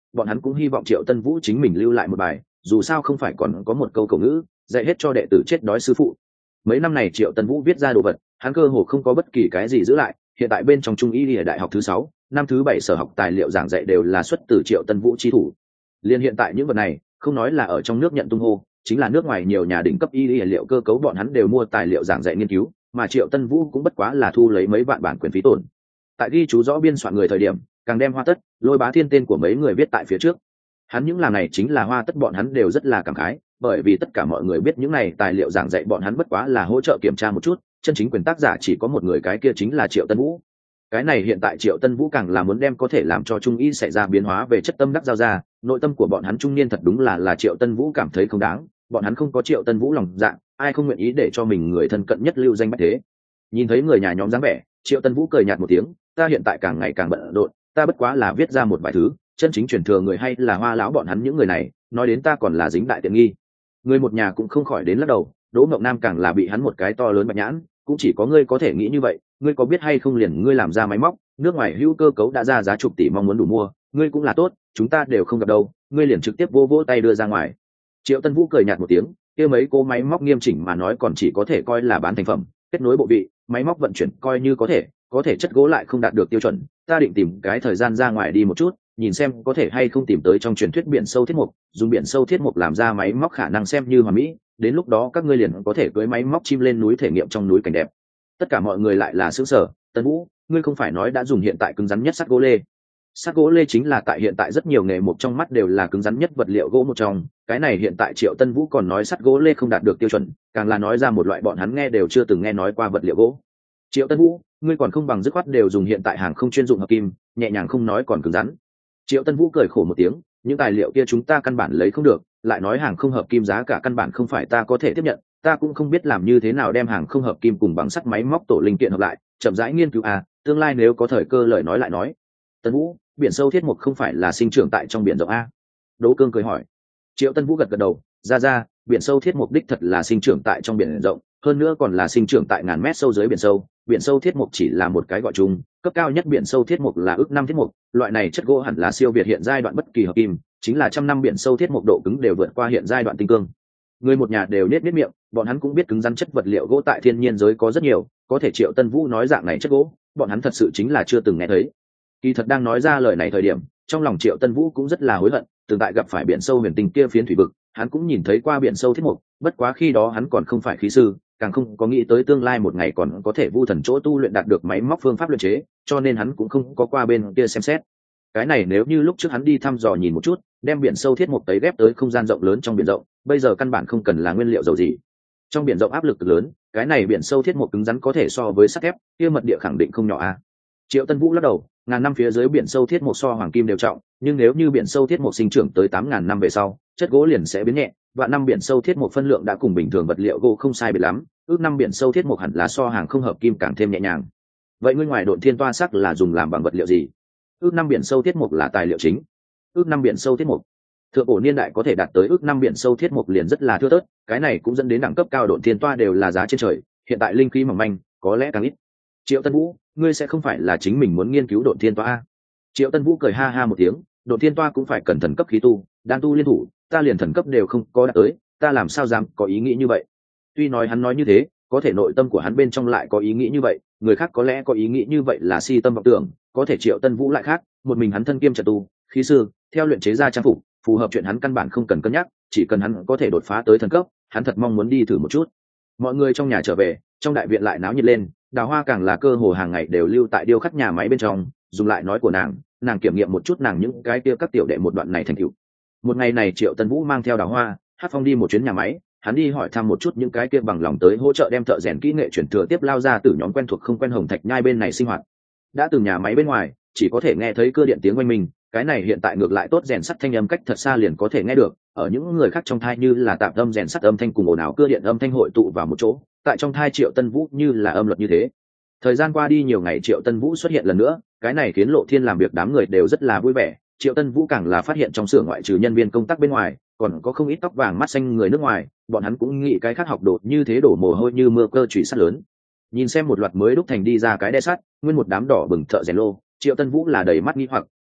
bọn hắn cũng hy vọng Triệu Tân Vũ chính mình lưu lại một bài, dù sao không phải còn có một câu cầu ngữ dạy hết cho đệ tử chết đói sư phụ. Mấy năm này Triệu Tân Vũ viết ra đồ vật, hắn cơ hồ không có bất kỳ cái gì giữ lại. Hiện tại bên trong Trung y ở đại học thứ sáu, năm thứ bảy sở học tài liệu giảng dạy đều là xuất từ Triệu Tân Vũ chi thủ. Liên hiện tại những vật này, không nói là ở trong nước nhận tung hô, chính là nước ngoài nhiều nhà đỉnh cấp y lý liệu cơ cấu bọn hắn đều mua tài liệu giảng dạy nghiên cứu, mà Triệu Tân Vũ cũng bất quá là thu lấy mấy vạn bản quyền phí tổn. Tại ghi chú rõ biên soạn người thời điểm, càng đem Hoa Tất, Lôi Bá Thiên tên của mấy người viết tại phía trước. Hắn những làm này chính là Hoa Tất bọn hắn đều rất là cảm khái, bởi vì tất cả mọi người biết những này tài liệu giảng dạy bọn hắn bất quá là hỗ trợ kiểm tra một chút, chân chính quyền tác giả chỉ có một người, cái kia chính là Triệu Tân Vũ. Cái này hiện tại Triệu Tân Vũ càng là muốn đem có thể làm cho trung y xảy ra biến hóa về chất tâm đắc giao ra, nội tâm của bọn hắn trung niên thật đúng là là Triệu Tân Vũ cảm thấy không đáng, bọn hắn không có Triệu Tân Vũ lòng dạ, ai không nguyện ý để cho mình người thân cận nhất lưu danh bách thế. Nhìn thấy người nhà nhóm dáng vẻ, Triệu Tân Vũ cười nhạt một tiếng, ta hiện tại càng ngày càng bận rộn, ta bất quá là viết ra một vài thứ, chân chính truyền thừa người hay là Hoa lão bọn hắn những người này, nói đến ta còn là dính đại tiện nghi. Người một nhà cũng không khỏi đến lắc đầu, Đỗ Ngọc Nam càng là bị hắn một cái to lớn bạch nhãn, cũng chỉ có ngươi có thể nghĩ như vậy, ngươi có biết hay không liền ngươi làm ra máy móc, nước ngoài hữu cơ cấu đã ra giá chục tỷ mong muốn đủ mua, ngươi cũng là tốt, chúng ta đều không gặp đâu, ngươi liền trực tiếp vô vỗ tay đưa ra ngoài. Triệu Tân Vũ cười nhạt một tiếng, kia mấy cô máy móc nghiêm chỉnh mà nói còn chỉ có thể coi là bán thành phẩm, kết nối bộ vị, máy móc vận chuyển coi như có thể, có thể chất gỗ lại không đạt được tiêu chuẩn, ta định tìm cái thời gian ra ngoài đi một chút, nhìn xem có thể hay không tìm tới trong truyền thuyết biển sâu thiết mục, dùng biển sâu thiết mục làm ra máy móc khả năng xem như hoàn mỹ, đến lúc đó các ngươi liền có thể cưỡi máy móc chim lên núi thể nghiệm trong núi cảnh đẹp. Tất cả mọi người lại là sững sờ, Tân Vũ, ngươi không phải nói đã dùng hiện tại cứng rắn nhất sắt gỗ lê? Sắt gỗ lê chính là tại hiện tại rất nhiều nghề mục trong mắt đều là cứng rắn nhất vật liệu gỗ một trong, cái này hiện tại Triệu Tân Vũ còn nói sắt gỗ lê không đạt được tiêu chuẩn, càng là nói ra một loại bọn hắn nghe đều chưa từng nghe nói qua vật liệu gỗ. Triệu Tân Vũ, ngươi còn không bằng dứt khoát đều dùng hiện tại hàng không chuyên dụng hợp kim, nhẹ nhàng không nói còn cứng rắn. Triệu Tân Vũ cười khổ một tiếng, những tài liệu kia chúng ta căn bản lấy không được, lại nói hàng không hợp kim giá cả căn bản không phải ta có thể tiếp nhận, ta cũng không biết làm như thế nào đem hàng không hợp kim cùng bằng sắt máy móc tổ linh kiện hợp lại, chậm rãi nghiên cứu à, tương lai nếu có thời cơ lời nói lại nói. Tân Vũ, biển sâu thiết mục không phải là sinh trưởng tại trong biển rộng a? Đỗ Cương cười hỏi. Triệu Tân Vũ gật gật đầu, ra ra, biển sâu thiết mục đích thật là sinh trưởng tại trong biển rộng, hơn nữa còn là sinh trưởng tại ngàn mét sâu dưới biển sâu. Biển sâu thiết mục chỉ là một cái gọi chung, cấp cao nhất biển sâu thiết mục là ước năm thiết mục, loại này chất gỗ hẳn là siêu việt hiện giai đoạn bất kỳ hợp kim, chính là trăm năm biển sâu thiết mục độ cứng đều vượt qua hiện giai đoạn tinh cương. Người một nhà đều nết nết miệng, bọn hắn cũng biết cứng rắn chất vật liệu gỗ tại thiên nhiên giới có rất nhiều, có thể Triệu Tân Vũ nói dạng này chất gỗ, bọn hắn thật sự chính là chưa từng nghe thấy. Kỳ thật đang nói ra lời này thời điểm, trong lòng Triệu Tân Vũ cũng rất là hối hận, từng tại gặp phải biển sâu huyền tinh kia phiến thủy vực, hắn cũng nhìn thấy qua biển sâu thiết mục, bất quá khi đó hắn còn không phải khí sư, càng không có nghĩ tới tương lai một ngày còn có thể vu thần chỗ tu luyện đạt được máy móc phương pháp luyện chế, cho nên hắn cũng không có qua bên kia xem xét. Cái này nếu như lúc trước hắn đi thăm dò nhìn một chút, đem biển sâu thiết mục tấy ghép tới không gian rộng lớn trong biển rộng, bây giờ căn bản không cần là nguyên liệu dầu gì. Trong biển rộng áp lực lớn, cái này biển sâu thiết mục cứng rắn có thể so với sắt thép, kia mật địa khẳng định không nhỏ a. Triệu Tân Vũ lắc đầu, ngàn năm phía dưới biển sâu thiết mục so hoàng kim đều trọng, nhưng nếu như biển sâu thiết mục sinh trưởng tới tám ngàn năm về sau, chất gỗ liền sẽ biến nhẹ, và năm biển sâu thiết mục phân lượng đã cùng bình thường vật liệu gỗ không sai biệt lắm, ước năm biển sâu thiết mục hẳn là so hàng không hợp kim càng thêm nhẹ nhàng. Vậy ngươi ngoài độn thiên toa sắc là dùng làm bằng vật liệu gì? Ước năm biển sâu thiết mục là tài liệu chính. Ước năm biển sâu thiết mục, thượng cổ niên đại có thể đạt tới ước năm biển sâu thiết mục liền rất là thưa thớt, cái này cũng dẫn đến đẳng cấp cao độn thiên toa đều là giá trên trời, hiện tại linh khí mỏng manh, có lẽ càng ít. Triệu Tân Vũ, ngươi sẽ không phải là chính mình muốn nghiên cứu độn thiên toa a? Triệu Tân Vũ cười ha ha một tiếng, độn thiên toa cũng phải cần thần cấp khí tu, đan tu liên thủ, ta liền thần cấp đều không có đạt tới, ta làm sao dám có ý nghĩ như vậy? Tuy nói hắn nói như thế, có thể nội tâm của hắn bên trong lại có ý nghĩ như vậy, người khác có lẽ có ý nghĩ như vậy là si tâm vọng tưởng, có thể Triệu Tân Vũ lại khác, một mình hắn thân kiêm trận tu, khí sư, theo luyện chế ra trang phục, phù hợp chuyện hắn căn bản không cần cân nhắc, chỉ cần hắn có thể đột phá tới thần cấp, hắn thật mong muốn đi thử một chút. Mọi người trong nhà trở về, trong đại viện lại náo nhiệt lên, Đào Hoa càng là cơ hồ hàng ngày đều lưu tại điêu khắc nhà máy bên trong, dùng lại nói của nàng, nàng kiểm nghiệm một chút nàng những cái kia các tiểu đệ một đoạn này thành tựu. Một ngày này Triệu Tân Vũ mang theo Đào Hoa, Hát Phong đi một chuyến nhà máy, hắn đi hỏi thăm một chút những cái kia bằng lòng tới hỗ trợ đem thợ rèn kỹ nghệ chuyển thừa tiếp lao ra từ nhóm quen thuộc không quen Hồng Thạch Nhai bên này sinh hoạt. Đã từ nhà máy bên ngoài, chỉ có thể nghe thấy cơ điện tiếng oanh minh, cái này hiện tại ngược lại tốt, rèn sắt thanh âm cách thật xa liền có thể nghe được, ở những người khác trong thai như là tạp âm rèn sắt âm thanh cùng ồn ào cơ điện âm thanh hội tụ vào một chỗ, tại trong thai Triệu Tân Vũ như là âm luật như thế. Thời gian qua đi nhiều ngày, Triệu Tân Vũ xuất hiện lần nữa, cái này khiến Lộ Thiên làm việc đám người đều rất là vui vẻ. Triệu Tân Vũ càng là phát hiện trong xưởng ngoại trừ nhân viên công tác bên ngoài, còn có không ít tóc vàng mắt xanh người nước ngoài, bọn hắn cũng nghĩ cái khác học đột như thế đổ mồ hôi như mưa cơ chủy sắt lớn. Nhìn xem một loạt mới đúc thành đi ra cái đe sắt, nguyên một đám đỏ bừng thợ rèn lô, Triệu Tân Vũ là đầy mắt nghi hoặc,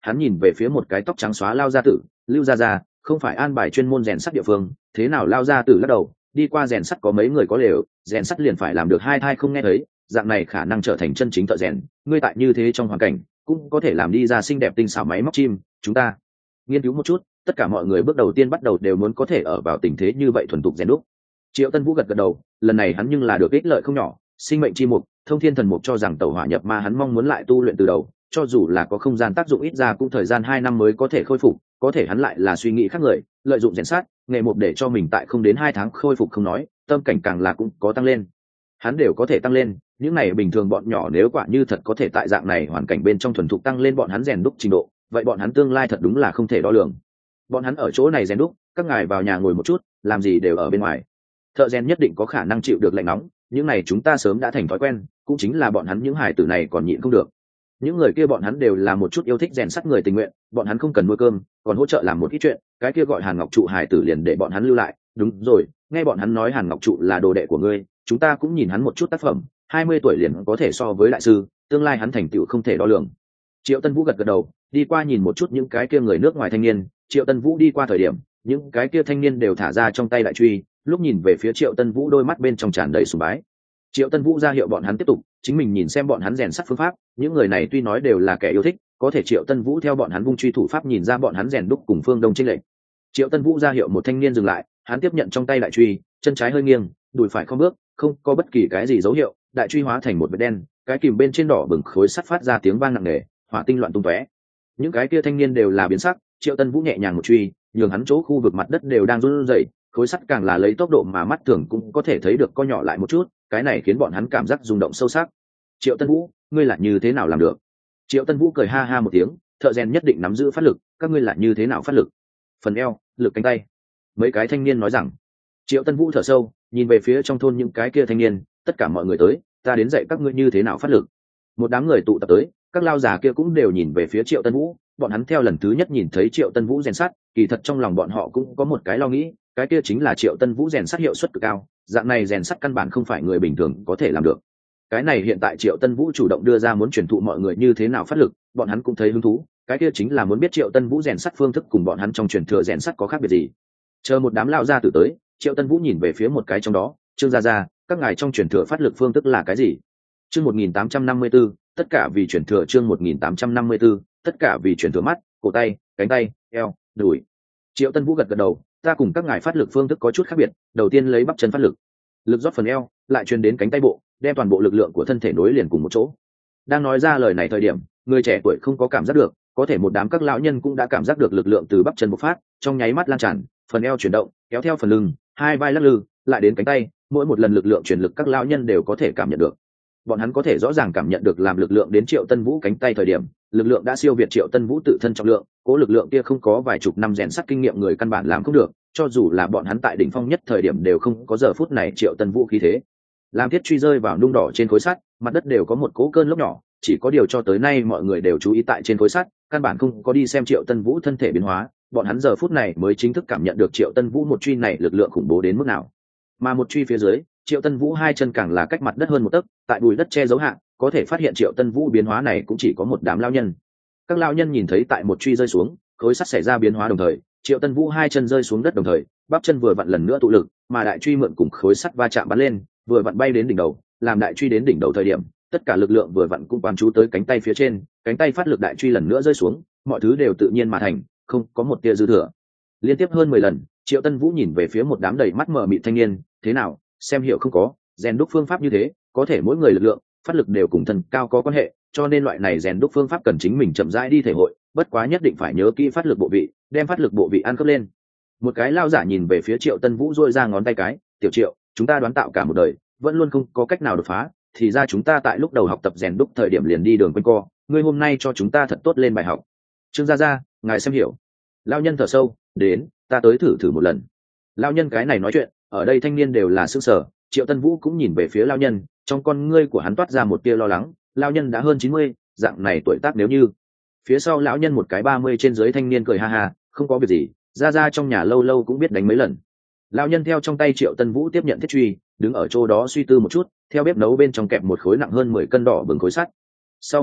hắn nhìn về phía một cái tóc trắng xóa lao gia tử. Lưu gia gia không phải an bài chuyên môn rèn sắt địa phương, thế nào? Lao gia tử lắc đầu, đi qua rèn sắt có mấy người có lều, rèn sắt liền phải làm được hai thai không nghe thấy, dạng này khả năng trở thành chân chính thợ rèn. Ngươi tại như thế trong hoàn cảnh cũng có thể làm đi ra xinh đẹp tinh xảo máy móc chim. Chúng ta nghiên cứu một chút. Tất cả mọi người bước đầu tiên bắt đầu đều muốn có thể ở vào tình thế như vậy thuần thục rèn đúc. Triệu Tân Vũ gật gật đầu, lần này hắn nhưng là được ích lợi không nhỏ. Sinh mệnh chi mục, thông thiên thần mục cho rằng tẩu hỏa nhập ma hắn mong muốn lại tu luyện từ đầu, cho dù là có không gian tác dụng ít ra cũng thời gian hai năm mới có thể khôi phục. Có thể hắn lại là suy nghĩ khác người, lợi dụng rèn sát nghề mục để cho mình tại không đến hai tháng khôi phục không nói, tâm cảnh càng là cũng có tăng lên. Hắn đều có thể tăng lên, những này bình thường bọn nhỏ nếu quả như thật có thể tại dạng này hoàn cảnh bên trong thuần thục tăng lên bọn hắn rèn đúc trình độ, vậy bọn hắn tương lai thật đúng là không thể đo lường. Bọn hắn ở chỗ này rèn đúc, các ngài vào nhà ngồi một chút, làm gì đều ở bên ngoài. Thợ rèn nhất định có khả năng chịu được lạnh nóng, những này chúng ta sớm đã thành thói quen, cũng chính là bọn hắn những hài tử này còn nhịn không được. Những người kia bọn hắn đều là một chút yêu thích rèn sắt người tình nguyện, bọn hắn không cần nuôi cơm, còn hỗ trợ làm một ít chuyện. Cái kia gọi Hàn Ngọc Trụ hài tử liền để bọn hắn lưu lại. Đúng rồi, nghe bọn hắn nói Hàn Ngọc Trụ là đồ đệ của ngươi, chúng ta cũng nhìn hắn một chút tác phẩm, hai mươi tuổi liền có thể so với đại sư, tương lai hắn thành tựu không thể đo lường. Triệu Tân Vũ gật gật đầu, đi qua nhìn một chút những cái kia người nước ngoài thanh niên. Triệu Tân Vũ đi qua thời điểm, những cái kia thanh niên đều thả ra trong tay đại truy, lúc nhìn về phía Triệu Tân Vũ đôi mắt bên trong tràn đầy sùng bái. Triệu Tân Vũ ra hiệu bọn hắn tiếp tục, chính mình nhìn xem bọn hắn rèn sắt phương pháp. Những người này tuy nói đều là kẻ yêu thích, có thể Triệu Tân Vũ theo bọn hắn vung truy thủ pháp nhìn ra bọn hắn rèn đúc cùng phương Đông chênh lệch. Triệu Tân Vũ ra hiệu một thanh niên dừng lại, hắn tiếp nhận trong tay đại truy, chân trái hơi nghiêng, đùi phải không bước, không có bất kỳ cái gì dấu hiệu, đại truy hóa thành một vệt đen, cái kìm bên trên đỏ bừng khối sắt phát ra tiếng vang nặng nề, hỏa tinh loạn tung tóe. Những cái kia thanh niên đều là biến sắc, Triệu Tân Vũ nhẹ nhàng một truy, nhường hắn chỗ khu vực mặt đất đều đang run rẩy, khối sắt càng là lấy tốc độ mà mắt thường cũng có thể thấy được co nhỏ lại một chút, cái này khiến bọn hắn cảm giác rung động sâu sắc. Triệu Tân Vũ, ngươi là như thế nào làm được? Triệu Tân Vũ cười ha ha một tiếng, thợ rèn nhất định nắm giữ phát lực, các ngươi là như thế nào phát lực? Phần eo, lực cánh tay. Mấy cái thanh niên nói rằng. Triệu Tân Vũ thở sâu, nhìn về phía trong thôn những cái kia thanh niên, tất cả mọi người tới, ta đến dạy các ngươi như thế nào phát lực. Một đám người tụ tập tới, các lao già kia cũng đều nhìn về phía Triệu Tân Vũ, bọn hắn theo lần thứ nhất nhìn thấy Triệu Tân Vũ rèn sắt, kỳ thật trong lòng bọn họ cũng có một cái lo nghĩ, cái kia chính là Triệu Tân Vũ rèn sắt hiệu suất cực cao, dạng này rèn sắt căn bản không phải người bình thường có thể làm được. Cái này hiện tại Triệu Tân Vũ chủ động đưa ra muốn truyền thụ mọi người như thế nào phát lực, bọn hắn cũng thấy hứng thú, cái kia chính là muốn biết Triệu Tân Vũ rèn sắt phương thức cùng bọn hắn trong truyền thừa rèn sắt có khác biệt gì. Chờ một đám lao ra từ tới, Triệu Tân Vũ nhìn về phía một cái trong đó, Trương gia gia, các ngài trong truyền thừa phát lực phương thức là cái gì? Chương một nghìn tám trăm năm mươi tư, tất cả vì truyền thừa. Chương một nghìn tám trăm năm mươi tư, tất cả vì truyền thừa mắt, cổ tay, cánh tay, eo, đùi. Triệu Tân Vũ gật gật đầu, ta cùng các ngài phát lực phương thức có chút khác biệt, đầu tiên lấy bắp chân phát lực, lực rót phần eo, lại truyền đến cánh tay bộ, đem toàn bộ lực lượng của thân thể nối liền cùng một chỗ. Đang nói ra lời này thời điểm, người trẻ tuổi không có cảm giác được, có thể một đám các lão nhân cũng đã cảm giác được lực lượng từ bắp chân bộc phát, trong nháy mắt lan tràn, phần eo chuyển động, kéo theo phần lưng, hai vai lắc lư, lại đến cánh tay, mỗi một lần lực lượng truyền lực các lão nhân đều có thể cảm nhận được. Bọn hắn có thể rõ ràng cảm nhận được làm lực lượng đến Triệu Tân Vũ cánh tay thời điểm, lực lượng đã siêu việt Triệu Tân Vũ tự thân trọng lượng, cố lực lượng kia không có vài chục năm rèn sắt kinh nghiệm người căn bản làm không được, cho dù là bọn hắn tại đỉnh phong nhất thời điểm đều không có giờ phút này Triệu Tân Vũ khí thế. Làm thiết truy rơi vào nung đỏ trên khối sắt, mặt đất đều có một cỗ cơn lốc nhỏ, chỉ có điều cho tới nay mọi người đều chú ý tại trên khối sắt, căn bản không có đi xem Triệu Tân Vũ thân thể biến hóa, bọn hắn giờ phút này mới chính thức cảm nhận được Triệu Tân Vũ một truy này lực lượng khủng bố đến mức nào. Mà một truy phía dưới, Triệu Tân Vũ hai chân càng là cách mặt đất hơn một tấc, tại bùi đất che giấu hạn, có thể phát hiện Triệu Tân Vũ biến hóa này cũng chỉ có một đám lao nhân. Các lao nhân nhìn thấy tại một truy rơi xuống, khối sắt xảy ra biến hóa đồng thời, Triệu Tân Vũ hai chân rơi xuống đất đồng thời, bắp chân vừa vặn lần nữa tụ lực, mà đại truy mượn cùng khối sắt va chạm bắn lên, vừa vặn bay đến đỉnh đầu, làm đại truy đến đỉnh đầu thời điểm, tất cả lực lượng vừa vặn cũng quán chú tới cánh tay phía trên, cánh tay phát lực đại truy lần nữa rơi xuống, mọi thứ đều tự nhiên mà thành, không có một tia dư thừa. Liên tiếp hơn mười lần, Triệu Tân Vũ nhìn về phía một đám đầy mắt mờ mịt thanh niên, thế nào, xem hiểu không có, rèn đúc phương pháp như thế, có thể mỗi người lực lượng, phát lực đều cùng thân cao có quan hệ, cho nên loại này rèn đúc phương pháp cần chính mình chậm rãi đi thể hội, bất quá nhất định phải nhớ kỹ phát lực bộ vị, đem phát lực bộ vị ăn khớp lên. Một cái lao giả nhìn về phía Triệu Tân Vũ duỗi ra ngón tay cái, "Tiểu Triệu, chúng ta đoán tạo cả một đời, vẫn luôn không có cách nào đột phá, thì ra chúng ta tại lúc đầu học tập rèn đúc thời điểm liền đi đường quanh co, ngươi hôm nay cho chúng ta thật tốt lên bài học." Trương gia gia, ngài xem hiểu. Lao nhân thở sâu, "Đến, ta tới thử thử một lần." Lao nhân cái này nói chuyện, ở đây thanh niên đều là sững sờ, Triệu Tân Vũ cũng nhìn về phía lao nhân, trong con ngươi của hắn toát ra một tia lo lắng, lao nhân đã hơn chín mươi, dạng này tuổi tác nếu như. Phía sau lão nhân một cái ba mươi trên dưới thanh niên cười ha ha, "Không có việc gì, gia gia trong nhà lâu lâu cũng biết đánh mấy lần." Lão nhân theo trong tay Triệu Tân Vũ tiếp nhận thiết truy, đứng ở chỗ đó suy tư một chút, theo bếp nấu bên trong kẹp một khối nặng hơn mười cân đỏ bừng khối sắt. Sau một khắc,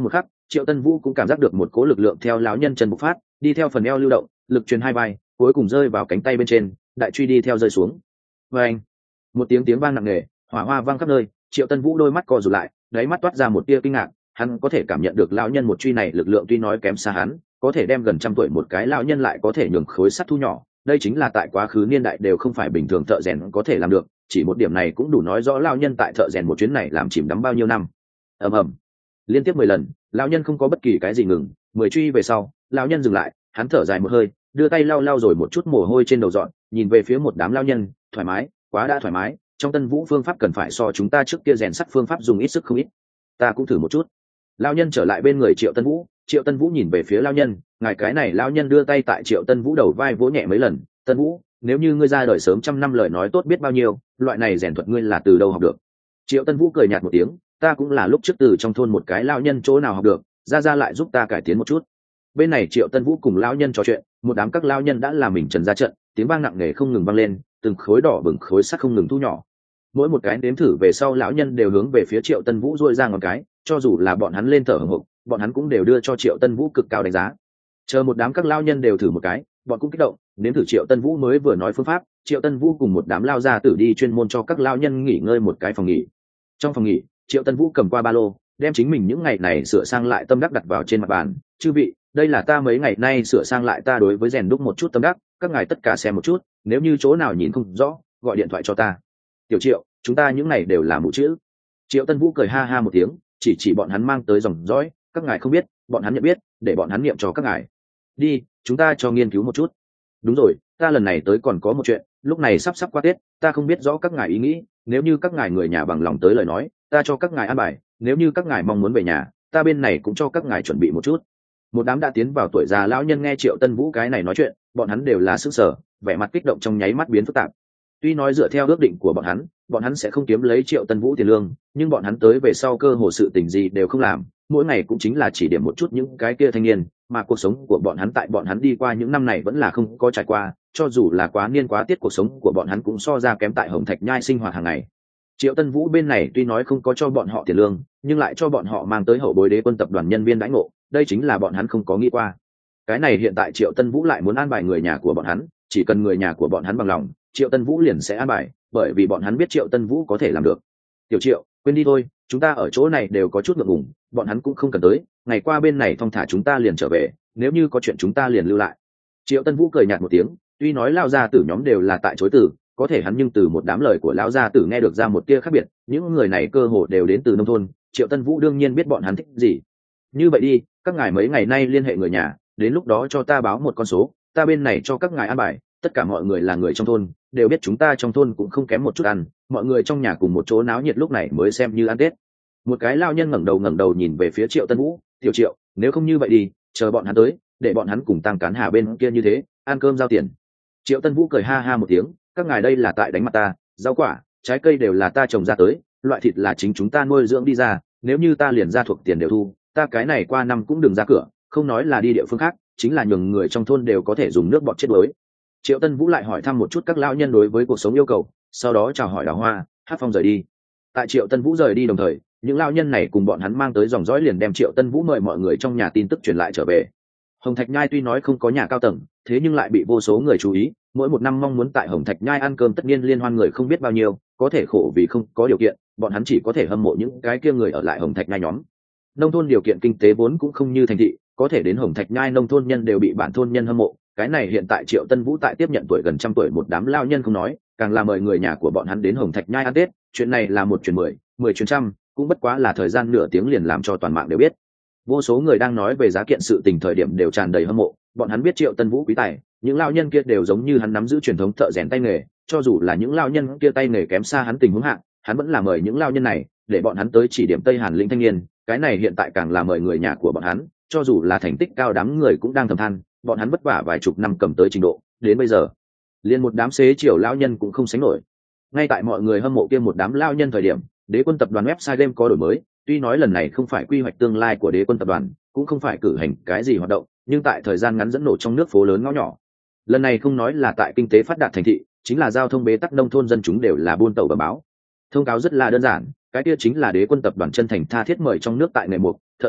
Triệu Tân Vũ cũng cảm giác được một cỗ lực lượng theo lão nhân chân bộc phát, đi theo phần eo lưu động, lực truyền hai vai, cuối cùng rơi vào cánh tay bên trên, đại truy đi theo rơi xuống. Và anh, một tiếng tiếng vang nặng nề, hỏa hoa vang khắp nơi. Triệu Tân Vũ đôi mắt co rụt lại, đáy mắt toát ra một tia kinh ngạc. Hắn có thể cảm nhận được lão nhân một truy này lực lượng tuy nói kém xa hắn, có thể đem gần trăm tuổi một cái lão nhân lại có thể nhường khối sắt thu nhỏ. Đây chính là tại quá khứ niên đại đều không phải bình thường thợ rèn có thể làm được. Chỉ một điểm này cũng đủ nói rõ lão nhân tại thợ rèn một chuyến này làm chìm đắm bao nhiêu năm. ầm ầm, liên tiếp mười lần, lão nhân không có bất kỳ cái gì ngừng. Mười truy về sau, lão nhân dừng lại, hắn thở dài một hơi, đưa tay lau lau rồi một chút mồ hôi trên đầu dọn, nhìn về phía một đám lão nhân, thoải mái, quá đã thoải mái. Trong Tân Vũ phương pháp cần phải so chúng ta trước kia rèn sắt phương pháp dùng ít sức không ít. Ta cũng thử một chút. Lão nhân trở lại bên người Triệu Tân Vũ. Triệu Tân Vũ nhìn về phía lão nhân, ngài cái này lão nhân đưa tay tại Triệu Tân Vũ đầu vai vỗ nhẹ mấy lần. Tân Vũ, nếu như ngươi ra đời sớm trăm năm lời nói tốt biết bao nhiêu, loại này rèn thuật ngươi là từ đâu học được? Triệu Tân Vũ cười nhạt một tiếng, ta cũng là lúc trước từ trong thôn một cái lão nhân chỗ nào học được, ra ra lại giúp ta cải tiến một chút. Bên này Triệu Tân Vũ cùng lão nhân trò chuyện, một đám các lão nhân đã làm mình trần ra trận, tiếng vang nặng nề không ngừng vang lên, từng khối đỏ bừng khối sắt không ngừng thu nhỏ. Mỗi một cái nếm thử về sau lão nhân đều hướng về phía Triệu Tân Vũ duỗi ra ngón cái, cho dù là bọn hắn lên thở hổn hộc, bọn hắn cũng đều đưa cho Triệu Tân Vũ cực cao đánh giá. Chờ một đám các lão nhân đều thử một cái, bọn cũng kích động, nếm thử Triệu Tân Vũ mới vừa nói phương pháp. Triệu Tân Vũ cùng một đám lao gia tử đi chuyên môn cho các lão nhân nghỉ ngơi một cái phòng nghỉ. Trong phòng nghỉ, Triệu Tân Vũ cầm qua ba lô, đem chính mình những ngày này sửa sang lại tâm đắc đặt vào trên mặt bàn. Chư vị, đây là ta mấy ngày nay sửa sang lại ta đối với rèn đúc một chút tâm đắc, các ngài tất cả xem một chút, nếu như chỗ nào nhìn không rõ, gọi điện thoại cho ta. Tiểu Triệu, chúng ta những ngày đều là mù chữ. Triệu Tân Vũ cười ha ha một tiếng, chỉ chỉ bọn hắn mang tới dòng dõi, các ngài không biết, bọn hắn nhận biết, để bọn hắn niệm cho các ngài. Đi, chúng ta cho nghiên cứu một chút. Đúng rồi, ta lần này tới còn có một chuyện, lúc này sắp sắp qua Tết, ta không biết rõ các ngài ý nghĩ, nếu như các ngài người nhà bằng lòng tới lời nói, ta cho các ngài an bài, nếu như các ngài mong muốn về nhà, ta bên này cũng cho các ngài chuẩn bị một chút. Một đám đã tiến vào tuổi già lão nhân nghe Triệu Tân Vũ cái này nói chuyện, bọn hắn đều là sức sở, vẻ mặt kích động trong nháy mắt biến phức tạp. Tuy nói dựa theo ước định của bọn hắn, bọn hắn sẽ không kiếm lấy Triệu Tân Vũ tiền lương, nhưng bọn hắn tới về sau cơ hồ sự tình gì đều không làm, mỗi ngày cũng chính là chỉ điểm một chút những cái kia thanh niên, mà cuộc sống của bọn hắn tại bọn hắn đi qua những năm này vẫn là không có trải qua, cho dù là quá niên quá tiết cuộc sống của bọn hắn cũng so ra kém tại Hồng Thạch Nhai sinh hoạt hàng ngày. Triệu Tân Vũ bên này tuy nói không có cho bọn họ tiền lương, nhưng lại cho bọn họ mang tới hậu bối Đế Quân tập đoàn nhân viên đãi ngộ, đây chính là bọn hắn không có nghĩ qua. Cái này hiện tại Triệu Tân Vũ lại muốn an bài người nhà của bọn hắn, chỉ cần người nhà của bọn hắn bằng lòng, Triệu Tân Vũ liền sẽ an bài, bởi vì bọn hắn biết Triệu Tân Vũ có thể làm được. Tiểu Triệu, quên đi thôi, chúng ta ở chỗ này đều có chút ngượng ngùng, bọn hắn cũng không cần tới, ngày qua bên này thong thả chúng ta liền trở về, nếu như có chuyện chúng ta liền lưu lại. Triệu Tân Vũ cười nhạt một tiếng, tuy nói lao gia tử nhóm đều là tại chối từ, có thể hắn nhưng từ một đám lời của lão gia tử nghe được ra một tia khác biệt, những người này cơ hồ đều đến từ nông thôn, Triệu Tân Vũ đương nhiên biết bọn hắn thích gì. Như vậy đi, các ngài mấy ngày nay liên hệ người nhà, đến lúc đó cho ta báo một con số, ta bên này cho các ngài an bài, tất cả mọi người là người trong thôn, đều biết chúng ta trong thôn cũng không kém một chút ăn, mọi người trong nhà cùng một chỗ náo nhiệt lúc này mới xem như ăn Tết. Một cái lao nhân ngẩng đầu ngẩng đầu nhìn về phía Triệu Tân Vũ, "Tiểu Triệu, nếu không như vậy đi, chờ bọn hắn tới, để bọn hắn cùng Tăng Cán Hà bên kia như thế, ăn cơm giao tiền." Triệu Tân Vũ cười ha ha một tiếng, "Các ngài đây là tại đánh mặt ta, rau quả, trái cây đều là ta trồng ra tới, loại thịt là chính chúng ta nuôi dưỡng đi ra, nếu như ta liền ra thuộc tiền đều thu, ta cái này qua năm cũng đừng ra cửa, không nói là đi địa phương khác, chính là nhường người trong thôn đều có thể dùng nước bọt chết đuối." Triệu Tân Vũ lại hỏi thăm một chút các lão nhân đối với cuộc sống yêu cầu, sau đó chào hỏi Đào Hoa, hát phong rời đi. Tại Triệu Tân Vũ rời đi đồng thời, những lão nhân này cùng bọn hắn mang tới dòng dõi liền đem Triệu Tân Vũ mời mọi người trong nhà tin tức truyền lại trở về. Hồng Thạch Nhai tuy nói không có nhà cao tầng, thế nhưng lại bị vô số người chú ý, mỗi một năm mong muốn tại Hồng Thạch Nhai ăn cơm tất nhiên liên hoan người không biết bao nhiêu, có thể khổ vì không có điều kiện, bọn hắn chỉ có thể hâm mộ những cái kia người ở lại Hồng Thạch Nhai nhóm. Nông thôn điều kiện kinh tế vốn cũng không như thành thị, có thể đến Hồng Thạch Nhai nông thôn nhân đều bị bản thôn nhân hâm mộ, cái này hiện tại Triệu Tân Vũ tại tiếp nhận tuổi gần trăm tuổi một đám lao nhân không nói, càng là mời người nhà của bọn hắn đến Hồng Thạch Nhai ăn Tết, chuyện này là một chuyện mười, mười chuyện trăm, cũng bất quá là thời gian nửa tiếng liền làm cho toàn mạng đều biết. Vô số người đang nói về giá kiện sự tình thời điểm đều tràn đầy hâm mộ, bọn hắn biết Triệu Tân Vũ quý tài, những lao nhân kia đều giống như hắn nắm giữ truyền thống thợ rèn tay nghề, cho dù là những lao nhân kia tay nghề kém xa hắn tình huống hạng, hắn vẫn là mời những lao nhân này để bọn hắn tới chỉ điểm Tây Hàn lĩnh thanh niên, cái này hiện tại càng là mời người nhà của bọn hắn, cho dù là thành tích cao đám người cũng đang thầm than, bọn hắn vất vả vài chục năm cầm tới trình độ, đến bây giờ liền một đám xế chiều lao nhân cũng không sánh nổi. Ngay tại mọi người hâm mộ kia một đám lao nhân thời điểm, Đế Quân tập đoàn website game có đổi mới, tuy nói lần này không phải quy hoạch tương lai của Đế Quân tập đoàn, cũng không phải cử hành cái gì hoạt động, nhưng tại thời gian ngắn dẫn nổ trong nước phố lớn ngõ nhỏ. Lần này không nói là tại kinh tế phát đạt thành thị, chính là giao thông bế tắc nông thôn dân chúng đều là buôn tàu bờ báo. Thông cáo rất là đơn giản, cái kia chính là Đế Quân tập đoàn chân thành tha thiết mời trong nước tại nghề mục, thợ rèn,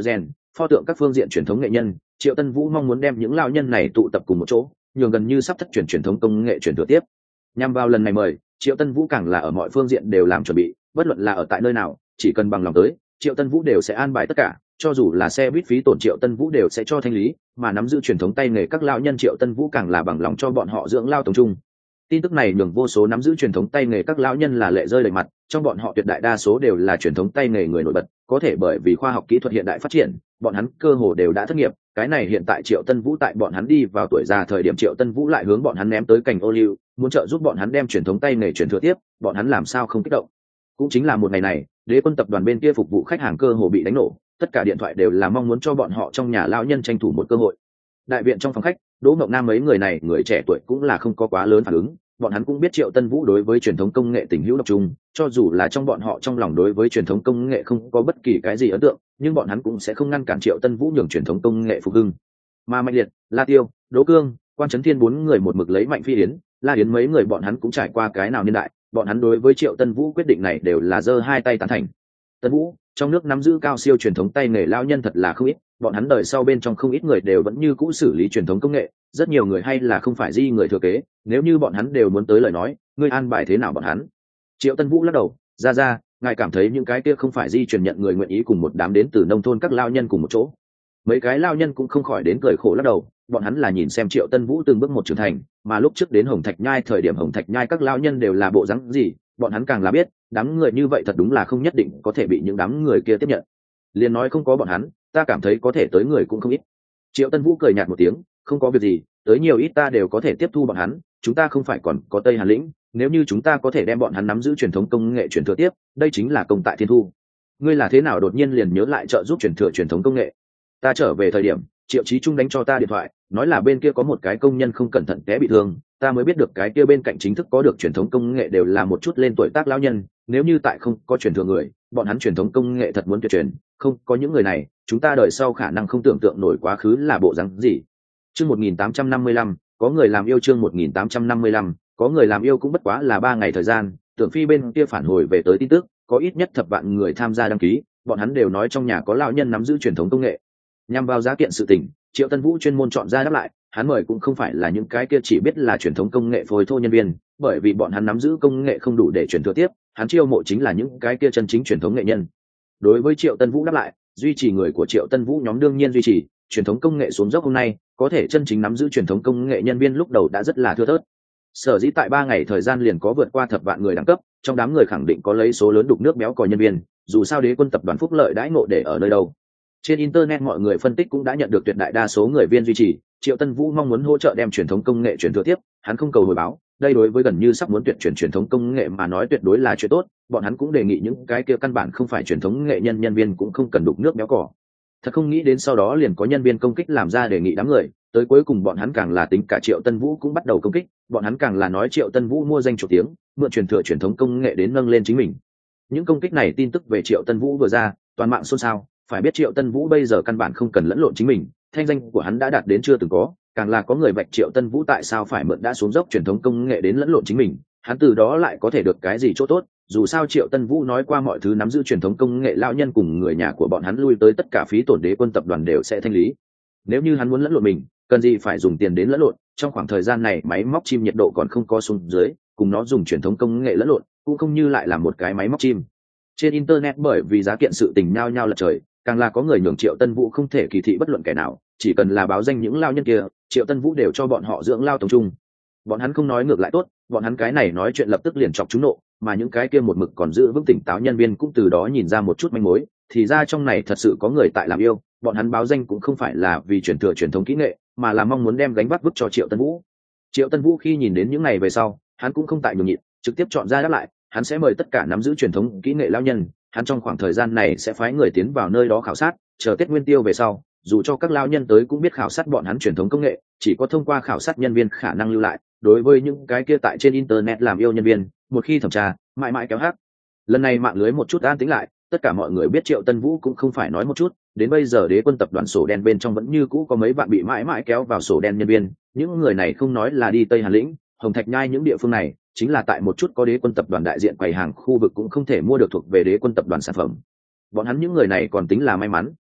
pho tượng các phương diện truyền thống nghệ nhân. Triệu Tân Vũ mong muốn đem những lao nhân này tụ tập cùng một chỗ, nhường gần như sắp thất truyền truyền thống công nghệ truyền thừa tiếp. Nhằm vào lần này mời, Triệu Tân Vũ càng là ở mọi phương diện đều làm chuẩn bị, bất luận là ở tại nơi nào, chỉ cần bằng lòng tới, Triệu Tân Vũ đều sẽ an bài tất cả, cho dù là xe buýt phí tổn Triệu Tân Vũ đều sẽ cho thanh lý, mà nắm giữ truyền thống tay nghề các lao nhân Triệu Tân Vũ càng là bằng lòng cho bọn họ dưỡng lao tổng trung. Tin tức này nhường vô số nắm giữ truyền thống tay nghề các lão nhân là lệ rơi đầy mặt, trong bọn họ tuyệt đại đa số đều là truyền thống tay nghề người nổi bật, có thể bởi vì khoa học kỹ thuật hiện đại phát triển, bọn hắn cơ hồ đều đã thất nghiệp. Cái này hiện tại Triệu Tân Vũ tại bọn hắn đi vào tuổi già thời điểm, Triệu Tân Vũ lại hướng bọn hắn ném tới cành ô liu, muốn trợ giúp bọn hắn đem truyền thống tay nghề truyền thừa tiếp, bọn hắn làm sao không kích động. Cũng chính là một ngày này, Đế Quân tập đoàn bên kia phục vụ khách hàng cơ hồ bị đánh nổ, tất cả điện thoại đều là mong muốn cho bọn họ trong nhà lão nhân tranh thủ một cơ hội. Đại viện trong phòng khách, Đỗ Ngọc Nam mấy người này người trẻ tuổi cũng là không có quá lớn phản ứng, bọn hắn cũng biết Triệu Tân Vũ đối với truyền thống công nghệ tình hữu độc trung, cho dù là trong bọn họ trong lòng đối với truyền thống công nghệ không có bất kỳ cái gì ấn tượng, nhưng bọn hắn cũng sẽ không ngăn cản Triệu Tân Vũ nhường truyền thống công nghệ phục hưng. Mà Mạnh Liệt, La Tiêu, Đỗ Cương, Quan Chấn Thiên bốn người một mực lấy Mạnh Phi Yến, La Yến mấy người bọn hắn cũng trải qua cái nào niên đại, bọn hắn đối với Triệu Tân Vũ quyết định này đều là giơ hai tay tán thành. Tân Vũ, trong nước nắm giữ cao siêu truyền thống tay nghề lao nhân thật là không ít, bọn hắn đời sau bên trong không ít người đều vẫn như cũ xử lý truyền thống công nghệ, rất nhiều người hay là không phải di người thừa kế, nếu như bọn hắn đều muốn tới lời nói, ngươi an bài thế nào bọn hắn? Triệu Tân Vũ lắc đầu, ra ra, ngài cảm thấy những cái kia không phải di truyền nhận người nguyện ý cùng một đám đến từ nông thôn các lao nhân cùng một chỗ. Mấy cái lao nhân cũng không khỏi đến cười khổ lắc đầu, bọn hắn là nhìn xem Triệu Tân Vũ từng bước một trưởng thành, mà lúc trước đến Hồng Thạch Nhai thời điểm Hồng Thạch Nhai các lao nhân đều là bộ dáng gì, bọn hắn càng là biết, đám người như vậy thật đúng là không nhất định có thể bị những đám người kia tiếp nhận. Liền nói không có bọn hắn, ta cảm thấy có thể tới người cũng không ít. Triệu Tân Vũ cười nhạt một tiếng, không có việc gì, tới nhiều ít ta đều có thể tiếp thu bọn hắn, chúng ta không phải còn có Tây Hàn lĩnh, nếu như chúng ta có thể đem bọn hắn nắm giữ truyền thống công nghệ truyền thừa tiếp, đây chính là công tại thiên thu. Ngươi là thế nào đột nhiên liền nhớ lại trợ giúp truyền thừa truyền thống công nghệ? Ta trở về thời điểm, Triệu Chí Trung đánh cho ta điện thoại, nói là bên kia có một cái công nhân không cẩn thận té bị thương, ta mới biết được cái kia bên cạnh chính thức có được truyền thống công nghệ đều là một chút lên tuổi tác lão nhân, nếu như tại không có truyền thừa người, bọn hắn truyền thống công nghệ thật muốn tuyệt truyền, không có những người này, chúng ta đời sau khả năng không tưởng tượng nổi quá khứ là bộ dáng gì. Chương một nghìn tám trăm năm mươi lăm, có người làm yêu chương một nghìn tám trăm năm mươi lăm, có người làm yêu cũng bất quá là ba ngày thời gian, Tưởng Phi bên kia phản hồi về tới tin tức, có ít nhất thập vạn người tham gia đăng ký, bọn hắn đều nói trong nhà có lão nhân nắm giữ truyền thống công nghệ. Nhằm vào giá kiện sự tình, Triệu Tân Vũ chuyên môn chọn ra đáp lại, hắn mời cũng không phải là những cái kia chỉ biết là truyền thống công nghệ phôi thô nhân viên, bởi vì bọn hắn nắm giữ công nghệ không đủ để truyền thừa tiếp, hắn chiêu mộ chính là những cái kia chân chính truyền thống nghệ nhân. Đối với Triệu Tân Vũ đáp lại, duy trì người của Triệu Tân Vũ nhóm đương nhiên duy trì, truyền thống công nghệ xuống dốc hôm nay, có thể chân chính nắm giữ truyền thống công nghệ nhân viên lúc đầu đã rất là thưa thớt. Sở dĩ tại ba ngày thời gian liền có vượt qua thập vạn người đẳng cấp, trong đám người khẳng định có lấy số lớn đục nước béo cò nhân viên, dù sao Đế Quân tập đoàn phúc lợi đãi ngộ để ở nơi đâu. Trên internet mọi người phân tích cũng đã nhận được tuyệt đại đa số người viên duy trì, Triệu Tân Vũ mong muốn hỗ trợ đem truyền thống công nghệ truyền thừa tiếp, hắn không cầu hồi báo, đây đối với gần như sắp muốn tuyệt chuyển truyền thống công nghệ mà nói tuyệt đối là chuyện tốt, bọn hắn cũng đề nghị những cái kia căn bản không phải truyền thống nghệ nhân nhân viên cũng không cần đục nước béo cỏ. Thật không nghĩ đến sau đó liền có nhân viên công kích làm ra đề nghị đám người, tới cuối cùng bọn hắn càng là tính cả Triệu Tân Vũ cũng bắt đầu công kích, bọn hắn càng là nói Triệu Tân Vũ mua danh chủ tiếng, mượn truyền thừa truyền thống công nghệ đến nâng lên chính mình. Những công kích này tin tức về Triệu Tân Vũ vừa ra, toàn mạng xôn xao, phải biết Triệu Tân Vũ bây giờ căn bản không cần lẫn lộn chính mình, thanh danh của hắn đã đạt đến chưa từng có, càng là có người vạch Triệu Tân Vũ tại sao phải mượn đã xuống dốc truyền thống công nghệ đến lẫn lộn chính mình, hắn từ đó lại có thể được cái gì chỗ tốt, dù sao Triệu Tân Vũ nói qua mọi thứ nắm giữ truyền thống công nghệ lão nhân cùng người nhà của bọn hắn lui tới tất cả phí tổn Đế Quân tập đoàn đều sẽ thanh lý. Nếu như hắn muốn lẫn lộn mình, cần gì phải dùng tiền đến lẫn lộn, trong khoảng thời gian này máy móc chim nhiệt độ còn không có xuống dưới, cùng nó dùng truyền thống công nghệ lẫn lộn, cũng không như lại là một cái máy móc chim. Trên internet bởi vì giá kiện sự tình nhao nhao lật trời, càng là có người nhường Triệu Tân Vũ không thể kỳ thị bất luận kẻ nào, chỉ cần là báo danh những lao nhân kia, Triệu Tân Vũ đều cho bọn họ dưỡng lao tổng trung. Bọn hắn không nói ngược lại tốt, bọn hắn cái này nói chuyện lập tức liền chọc chúng nộ, mà những cái kia một mực còn giữ vững tỉnh táo nhân viên cũng từ đó nhìn ra một chút manh mối, thì ra trong này thật sự có người tại làm yêu, bọn hắn báo danh cũng không phải là vì truyền thừa truyền thống kỹ nghệ, mà là mong muốn đem gánh vác vứt cho Triệu Tân Vũ. Triệu Tân Vũ khi nhìn đến những này về sau, hắn cũng không tại nhường nhịn, trực tiếp chọn ra đáp lại, hắn sẽ mời tất cả nắm giữ truyền thống kỹ nghệ lao nhân, hắn trong khoảng thời gian này sẽ phái người tiến vào nơi đó khảo sát, chờ Tết Nguyên Tiêu về sau, dù cho các lao nhân tới cũng biết khảo sát bọn hắn truyền thống công nghệ, chỉ có thông qua khảo sát nhân viên khả năng lưu lại, đối với những cái kia tại trên internet làm yêu nhân viên, một khi thẩm tra, mãi mãi kéo hắc. Lần này mạng lưới một chút an tĩnh lại, tất cả mọi người biết Triệu Tân Vũ cũng không phải nói một chút, đến bây giờ Đế Quân tập đoàn sổ đen bên trong vẫn như cũ có mấy bạn bị mãi mãi kéo vào sổ đen nhân viên, những người này không nói là đi Tây Hàn lĩnh, Hồng Thạch Nhai những địa phương này, chính là tại một chút có Đế Quân tập đoàn đại diện quầy hàng khu vực cũng không thể mua được thuộc về Đế Quân tập đoàn sản phẩm. Bọn hắn những người này còn tính là may mắn,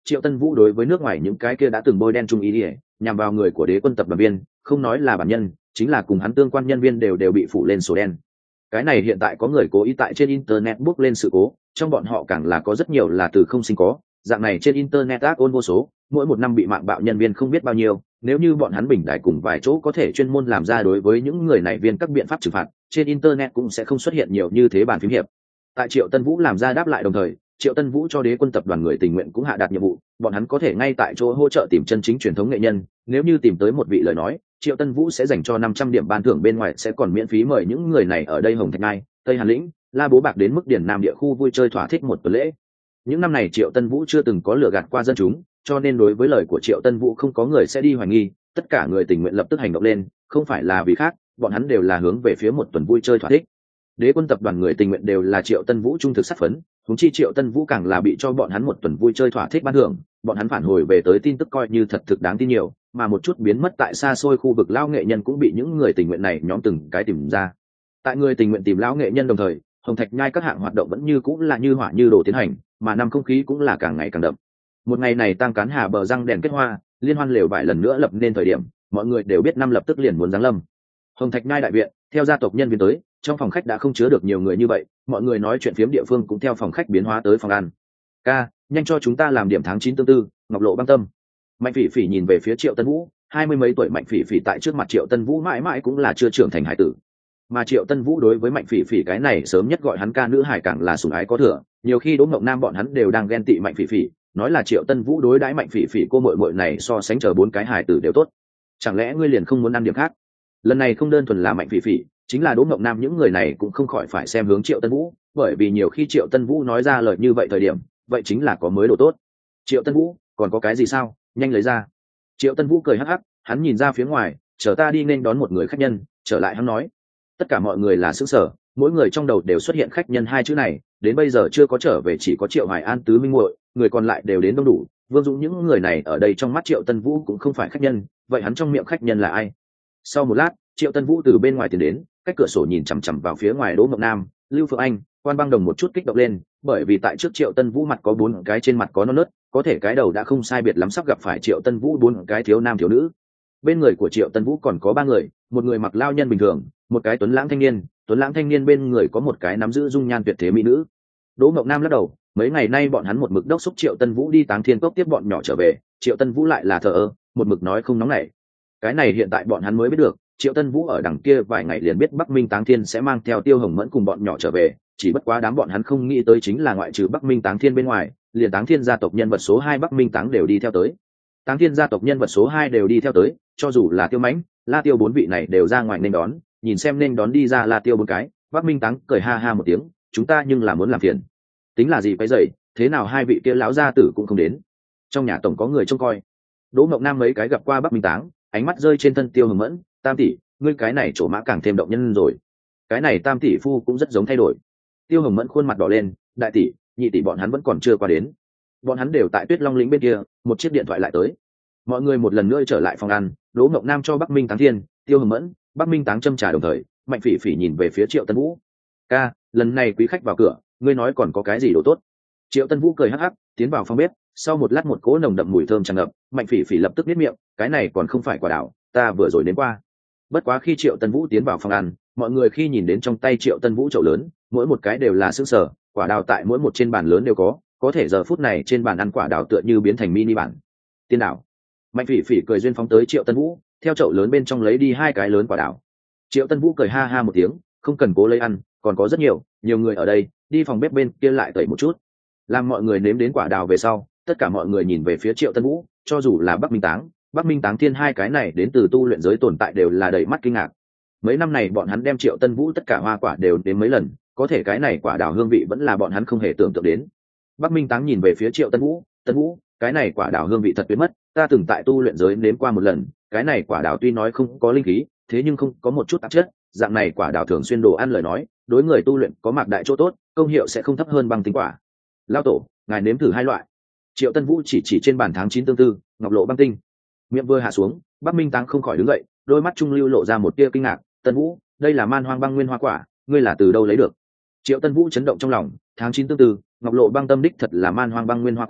Triệu Tân Vũ đối với nước ngoài những cái kia đã từng bôi đen trung ý ỉa nhằm vào người của đế quân tập đoàn viên, không nói là bản nhân, chính là cùng hắn tương quan nhân viên đều đều bị phủ lên sổ đen. Cái này hiện tại có người cố ý tại trên internet bước lên sự cố, trong bọn họ càng là có rất nhiều là từ không sinh có, dạng này trên internet ác ôn vô số, mỗi một năm bị mạng bạo nhân viên không biết bao nhiêu, nếu như bọn hắn bình đại cùng vài chỗ có thể chuyên môn làm ra đối với những người này viên các biện pháp trừng phạt, trên internet cũng sẽ không xuất hiện nhiều như thế bàn phím hiệp. Tại Triệu Tân Vũ làm ra đáp lại đồng thời, Triệu Tân Vũ cho đế quân tập đoàn người tình nguyện cũng hạ đạt nhiệm vụ, bọn hắn có thể ngay tại chỗ hỗ trợ tìm chân chính truyền thống nghệ nhân, nếu như tìm tới một vị lời nói, Triệu Tân Vũ sẽ dành cho năm trăm điểm ban thưởng, bên ngoài sẽ còn miễn phí mời những người này ở đây Hồng Thạch Ngai, Tây Hàn Lĩnh, La Bố Bạc đến mức điển Nam địa khu vui chơi thỏa thích một tuần lễ. Những năm này Triệu Tân Vũ chưa từng có lừa gạt qua dân chúng, cho nên đối với lời của Triệu Tân Vũ không có người sẽ đi hoài nghi, tất cả người tình nguyện lập tức hành động lên, không phải là vì khác, bọn hắn đều là hướng về phía một tuần vui chơi thỏa thích. Đế quân tập đoàn người tình nguyện đều là Triệu Tân Vũ trung thực sát phấn, huống chi Triệu Tân Vũ càng là bị cho bọn hắn một tuần vui chơi thỏa thích ban thưởng, bọn hắn phản hồi về tới tin tức coi như thật thực đáng tin nhiều, mà một chút biến mất tại xa xôi khu vực lão nghệ nhân cũng bị những người tình nguyện này nhóm từng cái tìm ra. Tại người tình nguyện tìm lão nghệ nhân đồng thời, Hồng Thạch Nhai các hạng hoạt động vẫn như cũng là như hỏa như đồ tiến hành, mà năm không khí cũng là càng ngày càng đậm. Một ngày này Tăng Cán Hà bờ răng đèn kết hoa, liên hoan lều vải lần nữa lập nên thời điểm, mọi người đều biết năm lập tức liền muốn giáng lâm. Hồng Thạch Nhai đại viện, theo gia tộc nhân viên tới, trong phòng khách đã không chứa được nhiều người như vậy, mọi người nói chuyện phiếm địa phương cũng theo phòng khách biến hóa tới phòng ăn. Ca, nhanh cho chúng ta làm điểm tháng chín tương tư, Ngọc Lộ băng tâm. Mạnh Phỉ Phỉ nhìn về phía Triệu Tân Vũ, hai mươi mấy tuổi Mạnh Phỉ Phỉ tại trước mặt Triệu Tân Vũ mãi mãi cũng là chưa trưởng thành hải tử. Mà Triệu Tân Vũ đối với Mạnh Phỉ Phỉ cái này sớm nhất gọi hắn ca nữ hải càng là sủng ái có thừa, nhiều khi Đỗ Ngọc Nam bọn hắn đều đang ghen tị Mạnh Phỉ Phỉ, nói là Triệu Tân Vũ đối đãi Mạnh Phỉ Phỉ cô muội muội này so sánh chờ bốn cái hải tử đều tốt. Chẳng lẽ ngươi liền không muốn ăn điểm khác? Lần này không đơn thuần là Mạnh Phỉ Phỉ, chính là Đỗ Ngọc Nam những người này cũng không khỏi phải xem hướng Triệu Tân Vũ, bởi vì nhiều khi Triệu Tân Vũ nói ra lời như vậy thời điểm, vậy chính là có mới đồ tốt. Triệu Tân Vũ, còn có cái gì sao, nhanh lấy ra. Triệu Tân Vũ cười hắc hắc, hắn nhìn ra phía ngoài, chờ ta đi nên đón một người khách nhân, trở lại hắn nói. Tất cả mọi người là sững sờ, mỗi người trong đầu đều xuất hiện khách nhân hai chữ này, đến bây giờ chưa có trở về chỉ có Triệu Hoài An tứ minh muội, người còn lại đều đến đông đủ. Vương Dũng những người này ở đây trong mắt Triệu Tân Vũ cũng không phải khách nhân, vậy hắn trong miệng khách nhân là ai? Sau một lát, Triệu Tân Vũ từ bên ngoài tiến đến, cách cửa sổ nhìn chằm chằm vào phía ngoài Đỗ Mộng Nam, Lưu Phượng Anh, Quan Băng Đồng một chút kích động lên, bởi vì tại trước Triệu Tân Vũ mặt có bốn cái trên mặt có non nớt, có thể cái đầu đã không sai biệt lắm sắp gặp phải Triệu Tân Vũ bốn cái thiếu nam thiếu nữ. Bên người của Triệu Tân Vũ còn có ba người, một người mặc lao nhân bình thường, một cái tuấn lãng thanh niên, tuấn lãng thanh niên bên người có một cái nắm giữ dung nhan tuyệt thế mỹ nữ. Đỗ Mộng Nam lắc đầu, mấy ngày nay bọn hắn một mực đốc xúc Triệu Tân Vũ đi Táng Thiên Cốc tiếp bọn nhỏ trở về, Triệu Tân Vũ lại là thờ ơ, một mực nói không nóng nảy. Cái này hiện tại bọn hắn mới biết được, Triệu Tân Vũ ở đằng kia vài ngày liền biết Bắc Minh Táng Thiên sẽ mang theo Tiêu Hồng Mẫn cùng bọn nhỏ trở về, chỉ bất quá đám bọn hắn không nghĩ tới chính là ngoại trừ Bắc Minh Táng Thiên bên ngoài, liền Táng Thiên gia tộc nhân vật số hai Bắc Minh Táng đều đi theo tới. Táng Thiên gia tộc nhân vật số hai đều đi theo tới, cho dù là Tiêu Mãnh, La Tiêu bốn vị này đều ra ngoài nên đón, nhìn xem nên đón đi ra La Tiêu bốn cái, Bắc Minh Táng cười ha ha một tiếng, chúng ta nhưng là muốn làm phiền. Tính là gì phải dậy, thế nào hai vị kia lão gia tử cũng không đến. Trong nhà tổng có người trông coi. Đỗ Mộng Nam mấy cái gặp qua Bắc Minh Táng, ánh mắt rơi trên thân Tiêu Hồng Mẫn, Tam tỷ, ngươi cái này chỗ mã càng thêm động nhân rồi. Cái này Tam tỷ phu cũng rất giống thay đổi. Tiêu Hồng Mẫn khuôn mặt đỏ lên, đại tỷ, nhị tỷ bọn hắn vẫn còn chưa qua đến. Bọn hắn đều tại Tuyết Long lĩnh bên kia, một chiếc điện thoại lại tới. Mọi người một lần nữa trở lại phòng ăn, Đỗ Mộng Nam cho Bắc Minh Táng Thiên, Tiêu Hồng Mẫn, Bắc Minh Táng châm trà đồng thời, Mạnh Phỉ Phỉ nhìn về phía Triệu Tân Vũ. Ca, lần này quý khách vào cửa, ngươi nói còn có cái gì đồ tốt? Triệu Tân Vũ cười hắc hắc, tiến vào phòng bếp, sau một lát một cỗ nồng đậm mùi thơm tràn ngập, Mạnh Phỉ Phỉ lập tức biết miệng, cái này còn không phải quả đào, ta vừa rồi đến qua. Bất quá khi Triệu Tân Vũ tiến vào phòng ăn, mọi người khi nhìn đến trong tay Triệu Tân Vũ chậu lớn, mỗi một cái đều là sững sờ, quả đào tại mỗi một trên bàn lớn đều có, có thể giờ phút này trên bàn ăn quả đào tựa như biến thành mini bản. Tiên đảo. Mạnh Phỉ Phỉ cười duyên phóng tới Triệu Tân Vũ, theo chậu lớn bên trong lấy đi hai cái lớn quả đào. Triệu Tân Vũ cười ha ha một tiếng, không cần cố lấy ăn, còn có rất nhiều, nhiều người ở đây, đi phòng bếp bên kia lại tẩy một chút. Làm mọi người nếm đến quả đào về sau, tất cả mọi người nhìn về phía Triệu Tân Vũ, cho dù là Bắc Minh Táng, Bắc Minh Táng Thiên hai cái này đến từ tu luyện giới tồn tại đều là đầy mắt kinh ngạc. Mấy năm này bọn hắn đem Triệu Tân Vũ tất cả hoa quả đều đến mấy lần, có thể cái này quả đào hương vị vẫn là bọn hắn không hề tưởng tượng đến. Bắc Minh Táng nhìn về phía Triệu Tân Vũ, Tân Vũ, cái này quả đào hương vị thật biến mất, ta từng tại tu luyện giới nếm qua một lần, cái này quả đào tuy nói không có linh khí, thế nhưng không có một chút tạp chất, dạng này quả đào thường xuyên đồ ăn lời nói, đối người tu luyện có mạc đại chỗ tốt, công hiệu sẽ không thấp hơn băng tinh quả. Lão tổ, ngài nếm thử hai loại. Triệu Tân Vũ chỉ chỉ trên bàn tháng chín tương tư, Ngọc Lộ băng tinh. Miệng vừa hạ xuống, Bắc Minh Táng không khỏi đứng dậy, đôi mắt trung lưu lộ ra một tia kinh ngạc, Tân Vũ, đây là man hoang băng nguyên hoa quả, ngươi là từ đâu lấy được? Triệu Tân Vũ chấn động trong lòng, tháng chín tương tư, Ngọc Lộ băng tâm đích thật là man hoang băng nguyên hoa quả,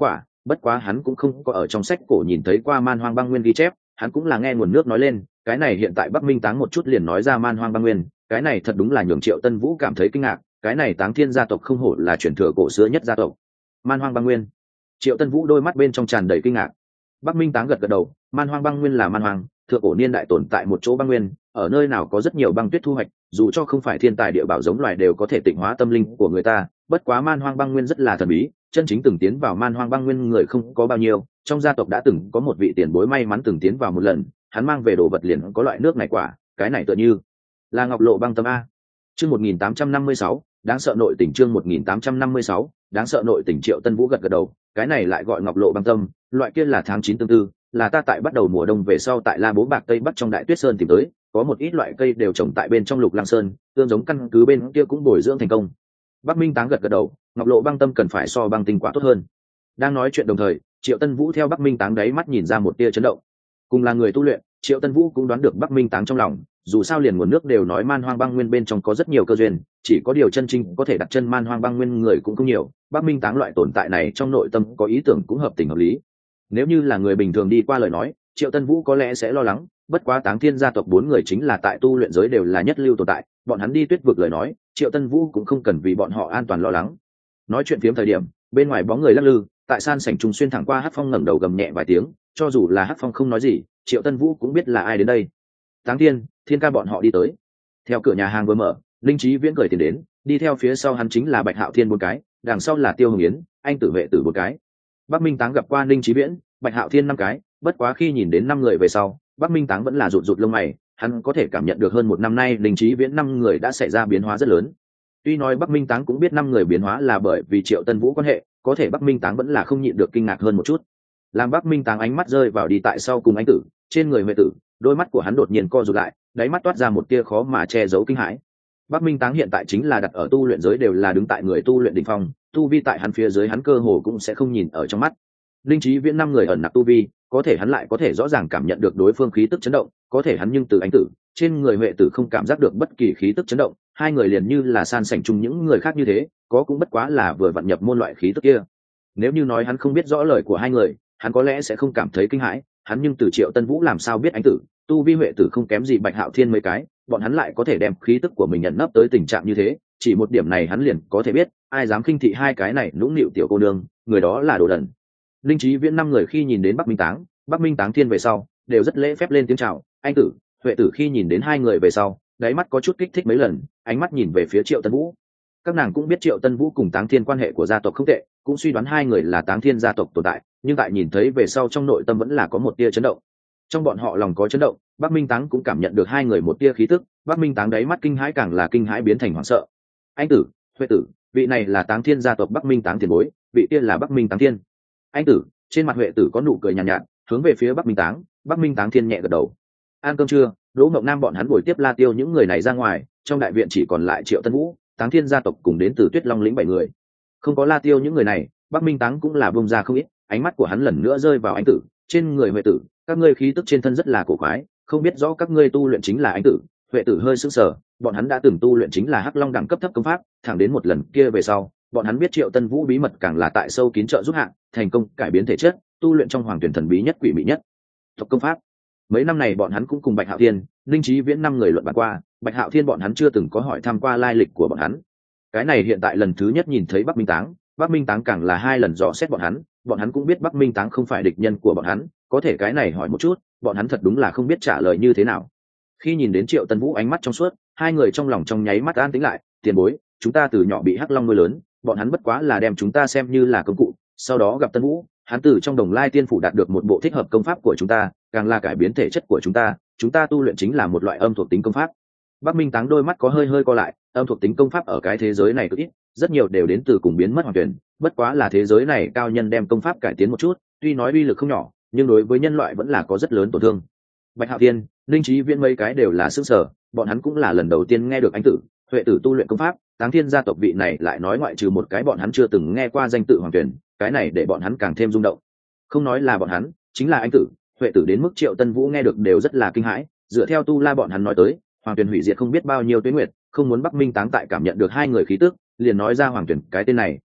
bất quá hắn cũng không có ở trong sách cổ nhìn thấy qua man hoang băng nguyên ghi chép, hắn cũng là nghe nguồn nước nói lên. Cái này hiện tại Bắc Minh Táng một chút liền nói ra man hoang băng nguyên, cái này thật đúng là nhường Triệu Tân Vũ cảm thấy kinh ngạc. Cái này Táng Thiên gia tộc không hổ là truyền thừa cổ xưa nhất gia tộc. Man hoang băng nguyên. Triệu Tân Vũ đôi mắt bên trong tràn đầy kinh ngạc. Bắc Minh Táng gật gật đầu, man hoang băng nguyên là man hoang thượng cổ niên đại tồn tại một chỗ băng nguyên, ở nơi nào có rất nhiều băng tuyết thu hoạch, dù cho không phải thiên tài địa bảo giống loài đều có thể tịnh hóa tâm linh của người ta. Bất quá man hoang băng nguyên rất là thần bí, chân chính từng tiến vào man hoang băng nguyên người không có bao nhiêu. Trong gia tộc đã từng có một vị tiền bối may mắn từng tiến vào một lần, hắn mang về đồ vật liền có loại nước này quả, cái này tựa như là ngọc lộ băng tâm a. Chương một nghìn tám trăm năm mươi sáu, đáng sợ nội tình. Chương một nghìn tám trăm năm mươi sáu, đáng sợ nội tình. Triệu Tân Vũ gật gật đầu, cái này lại gọi ngọc lộ băng tâm, loại kia là tháng chín tương tư, là ta tại bắt đầu mùa đông về sau tại La Bố Bạc Tây Bắc trong Đại Tuyết Sơn tìm tới, có một ít loại cây đều trồng tại bên trong Lục Lăng Sơn, tương giống căn cứ bên kia cũng bồi dưỡng thành công. Bắc Minh Táng gật gật đầu, ngọc lộ băng tâm cần phải so băng tinh quả tốt hơn. Đang nói chuyện đồng thời, Triệu Tân Vũ theo Bắc Minh Táng đáy mắt nhìn ra một tia chấn động. Cùng là người tu luyện, Triệu Tân Vũ cũng đoán được Bắc Minh Táng trong lòng, dù sao liền nguồn nước đều nói man hoang băng nguyên bên trong có rất nhiều cơ duyên, chỉ có điều chân chính có thể đặt chân man hoang băng nguyên người cũng không nhiều. Bắc Minh Táng loại tồn tại này trong nội tâm có ý tưởng cũng hợp tình hợp lý. Nếu như là người bình thường đi qua lời nói, Triệu Tân Vũ có lẽ sẽ lo lắng, bất quá Táng Thiên gia tộc bốn người chính là tại tu luyện giới đều là nhất lưu tồn tại, bọn hắn đi tuyết vực lời nói, Triệu Tân Vũ cũng không cần vì bọn họ an toàn lo lắng. Nói chuyện phiếm thời điểm, bên ngoài bóng người lắc lư, tại san sảnh trùng xuyên thẳng qua Hắc Phong ngẩng đầu gầm nhẹ vài tiếng, cho dù là Hắc Phong không nói gì, Triệu Tân Vũ cũng biết là ai đến đây. Táng Thiên, Thiên Ca bọn họ đi tới. Theo cửa nhà hàng vừa mở, Linh Chí Viễn cười tiền đến, đi theo phía sau hắn chính là Bạch Hạo Thiên bốn cái, đằng sau là Tiêu Hồng Yến, anh Tử Vệ Tử bốn cái. Bắc Minh Táng gặp qua Linh Chí Viễn, Bạch Hạo Thiên năm cái, bất quá khi nhìn đến năm người về sau, Bắc Minh Táng vẫn là rụt rụt lông mày, hắn có thể cảm nhận được hơn một năm nay Linh Chí Viễn năm người đã xảy ra biến hóa rất lớn. Tuy nói Bắc Minh Táng cũng biết năm người biến hóa là bởi vì Triệu Tân Vũ quan hệ, có thể Bắc Minh Táng vẫn là không nhịn được kinh ngạc hơn một chút. Làm Bắc Minh Táng ánh mắt rơi vào đi tại sau cùng anh Tử, trên người Huệ Tử, đôi mắt của hắn đột nhiên co rụt lại, đáy mắt toát ra một tia khó mà che giấu kinh hãi. Bắc Minh Táng hiện tại chính là đặt ở tu luyện giới đều là đứng tại người tu luyện đỉnh phong, tu vi tại hắn phía dưới hắn cơ hồ cũng sẽ không nhìn ở trong mắt. Linh Chí Viễn năm người ẩn nặc tu vi, có thể hắn lại có thể rõ ràng cảm nhận được đối phương khí tức chấn động, có thể hắn nhưng từ anh Tử, trên người Huệ Tử không cảm giác được bất kỳ khí tức chấn động, hai người liền như là san sảnh chung những người khác như thế, có cũng bất quá là vừa vận nhập môn loại khí tức kia. Nếu như nói hắn không biết rõ lời của hai người, hắn có lẽ sẽ không cảm thấy kinh hãi, hắn nhưng từ Triệu Tân Vũ làm sao biết anh Tử, tu vi Huệ Tử không kém gì Bạch Hạo Thiên mấy cái, bọn hắn lại có thể đem khí tức của mình nhận nấp tới tình trạng như thế, chỉ một điểm này hắn liền có thể biết, ai dám khinh thị hai cái này nũng nịu tiểu cô nương, người đó là đồ đần. Linh Chí Viễn năm người khi nhìn đến Bắc Minh Táng, Bắc Minh Táng Thiên về sau, đều rất lễ phép lên tiếng chào, anh Tử, Huệ Tử khi nhìn đến hai người về sau, đáy mắt có chút kích thích mấy lần, ánh mắt nhìn về phía Triệu Tân Vũ. Các nàng cũng biết Triệu Tân Vũ cùng Táng Thiên quan hệ của gia tộc không tệ, cũng suy đoán hai người là Táng Thiên gia tộc tồn tại, nhưng tại nhìn thấy về sau trong nội tâm vẫn là có một tia chấn động. Trong bọn họ lòng có chấn động, Bắc Minh Táng cũng cảm nhận được hai người một tia khí tức, Bắc Minh Táng đáy mắt kinh hãi càng là kinh hãi biến thành hoảng sợ. Anh Tử, Huệ Tử, vị này là Táng Thiên gia tộc Bắc Minh Táng tiền bối, vị kia là Bắc Minh Táng Thiên. Anh Tử, trên mặt Huệ Tử có nụ cười nhàn nhạt, nhạt, hướng về phía Bắc Minh Táng, Bắc Minh Táng Thiên nhẹ gật đầu. Ăn cơm trưa, Đỗ Mộng Nam bọn hắn buổi tiếp La Tiêu những người này ra ngoài, trong đại viện chỉ còn lại Triệu Tân Vũ, Táng Thiên gia tộc cùng đến từ Tuyết Long lĩnh bảy người. Không có La Tiêu những người này, Bắc Minh Táng cũng là bông ra không ít, ánh mắt của hắn lần nữa rơi vào anh Tử, trên người Huệ Tử, các ngươi khí tức trên thân rất là cổ quái, không biết rõ các ngươi tu luyện chính là anh Tử. Huệ Tử hơi sững sờ, bọn hắn đã từng tu luyện chính là Hắc Long đẳng cấp thấp công pháp, thẳng đến một lần kia về sau, bọn hắn biết Triệu Tân Vũ bí mật càng là tại sâu kín trợ giúp hạng, thành công cải biến thể chất, tu luyện trong hoàng tuyển thần bí nhất quỷ mị nhất tộc công pháp. Mấy năm này bọn hắn cũng cùng Bạch Hạo Thiên, Linh Chí Viễn năm người luận bàn qua, Bạch Hạo Thiên bọn hắn chưa từng có hỏi thăm qua lai lịch của bọn hắn. Cái này hiện tại lần thứ nhất nhìn thấy Bắc Minh Táng, Bắc Minh Táng càng là hai lần dò xét bọn hắn, bọn hắn cũng biết Bắc Minh Táng không phải địch nhân của bọn hắn, có thể cái này hỏi một chút, bọn hắn thật đúng là không biết trả lời như thế nào. Khi nhìn đến Triệu Tân Vũ ánh mắt trong suốt, hai người trong lòng trong nháy mắt an tĩnh lại, tiền bối, chúng ta từ nhỏ bị Hắc Long nuôi lớn, bọn hắn bất quá là đem chúng ta xem như là công cụ, sau đó gặp Tân Vũ, hắn từ trong Đồng Lai Tiên phủ đạt được một bộ thích hợp công pháp của chúng ta, càng là cải biến thể chất của chúng ta, chúng ta tu luyện chính là một loại âm thuộc tính công pháp. Bắc Minh Táng đôi mắt có hơi hơi co lại, âm thuộc tính công pháp ở cái thế giới này cực ít, rất nhiều đều đến từ cùng biến mất hoàng tuyển, bất quá là thế giới này cao nhân đem công pháp cải tiến một chút, tuy nói uy lực không nhỏ, nhưng đối với nhân loại vẫn là có rất lớn tổn thương. Bạch Hạo Thiên, Linh Chí Viễn mấy cái đều là sức sở, bọn hắn cũng là lần đầu tiên nghe được anh Tử, Huệ Tử tu luyện công pháp, Táng Thiên gia tộc vị này lại nói ngoại trừ một cái bọn hắn chưa từng nghe qua danh tự hoàng tuyển, cái này để bọn hắn càng thêm rung động. Không nói là bọn hắn, chính là anh Tử, Huệ Tử đến mức Triệu Tân Vũ nghe được đều rất là kinh hãi, dựa theo tu la bọn hắn nói tới, hoàng tuyển hủy diệt không biết bao nhiêu tuế nguyệt, không muốn Bắc Minh Táng tại cảm nhận được hai người khí tức, liền nói ra hoàng tuyển cái tên này,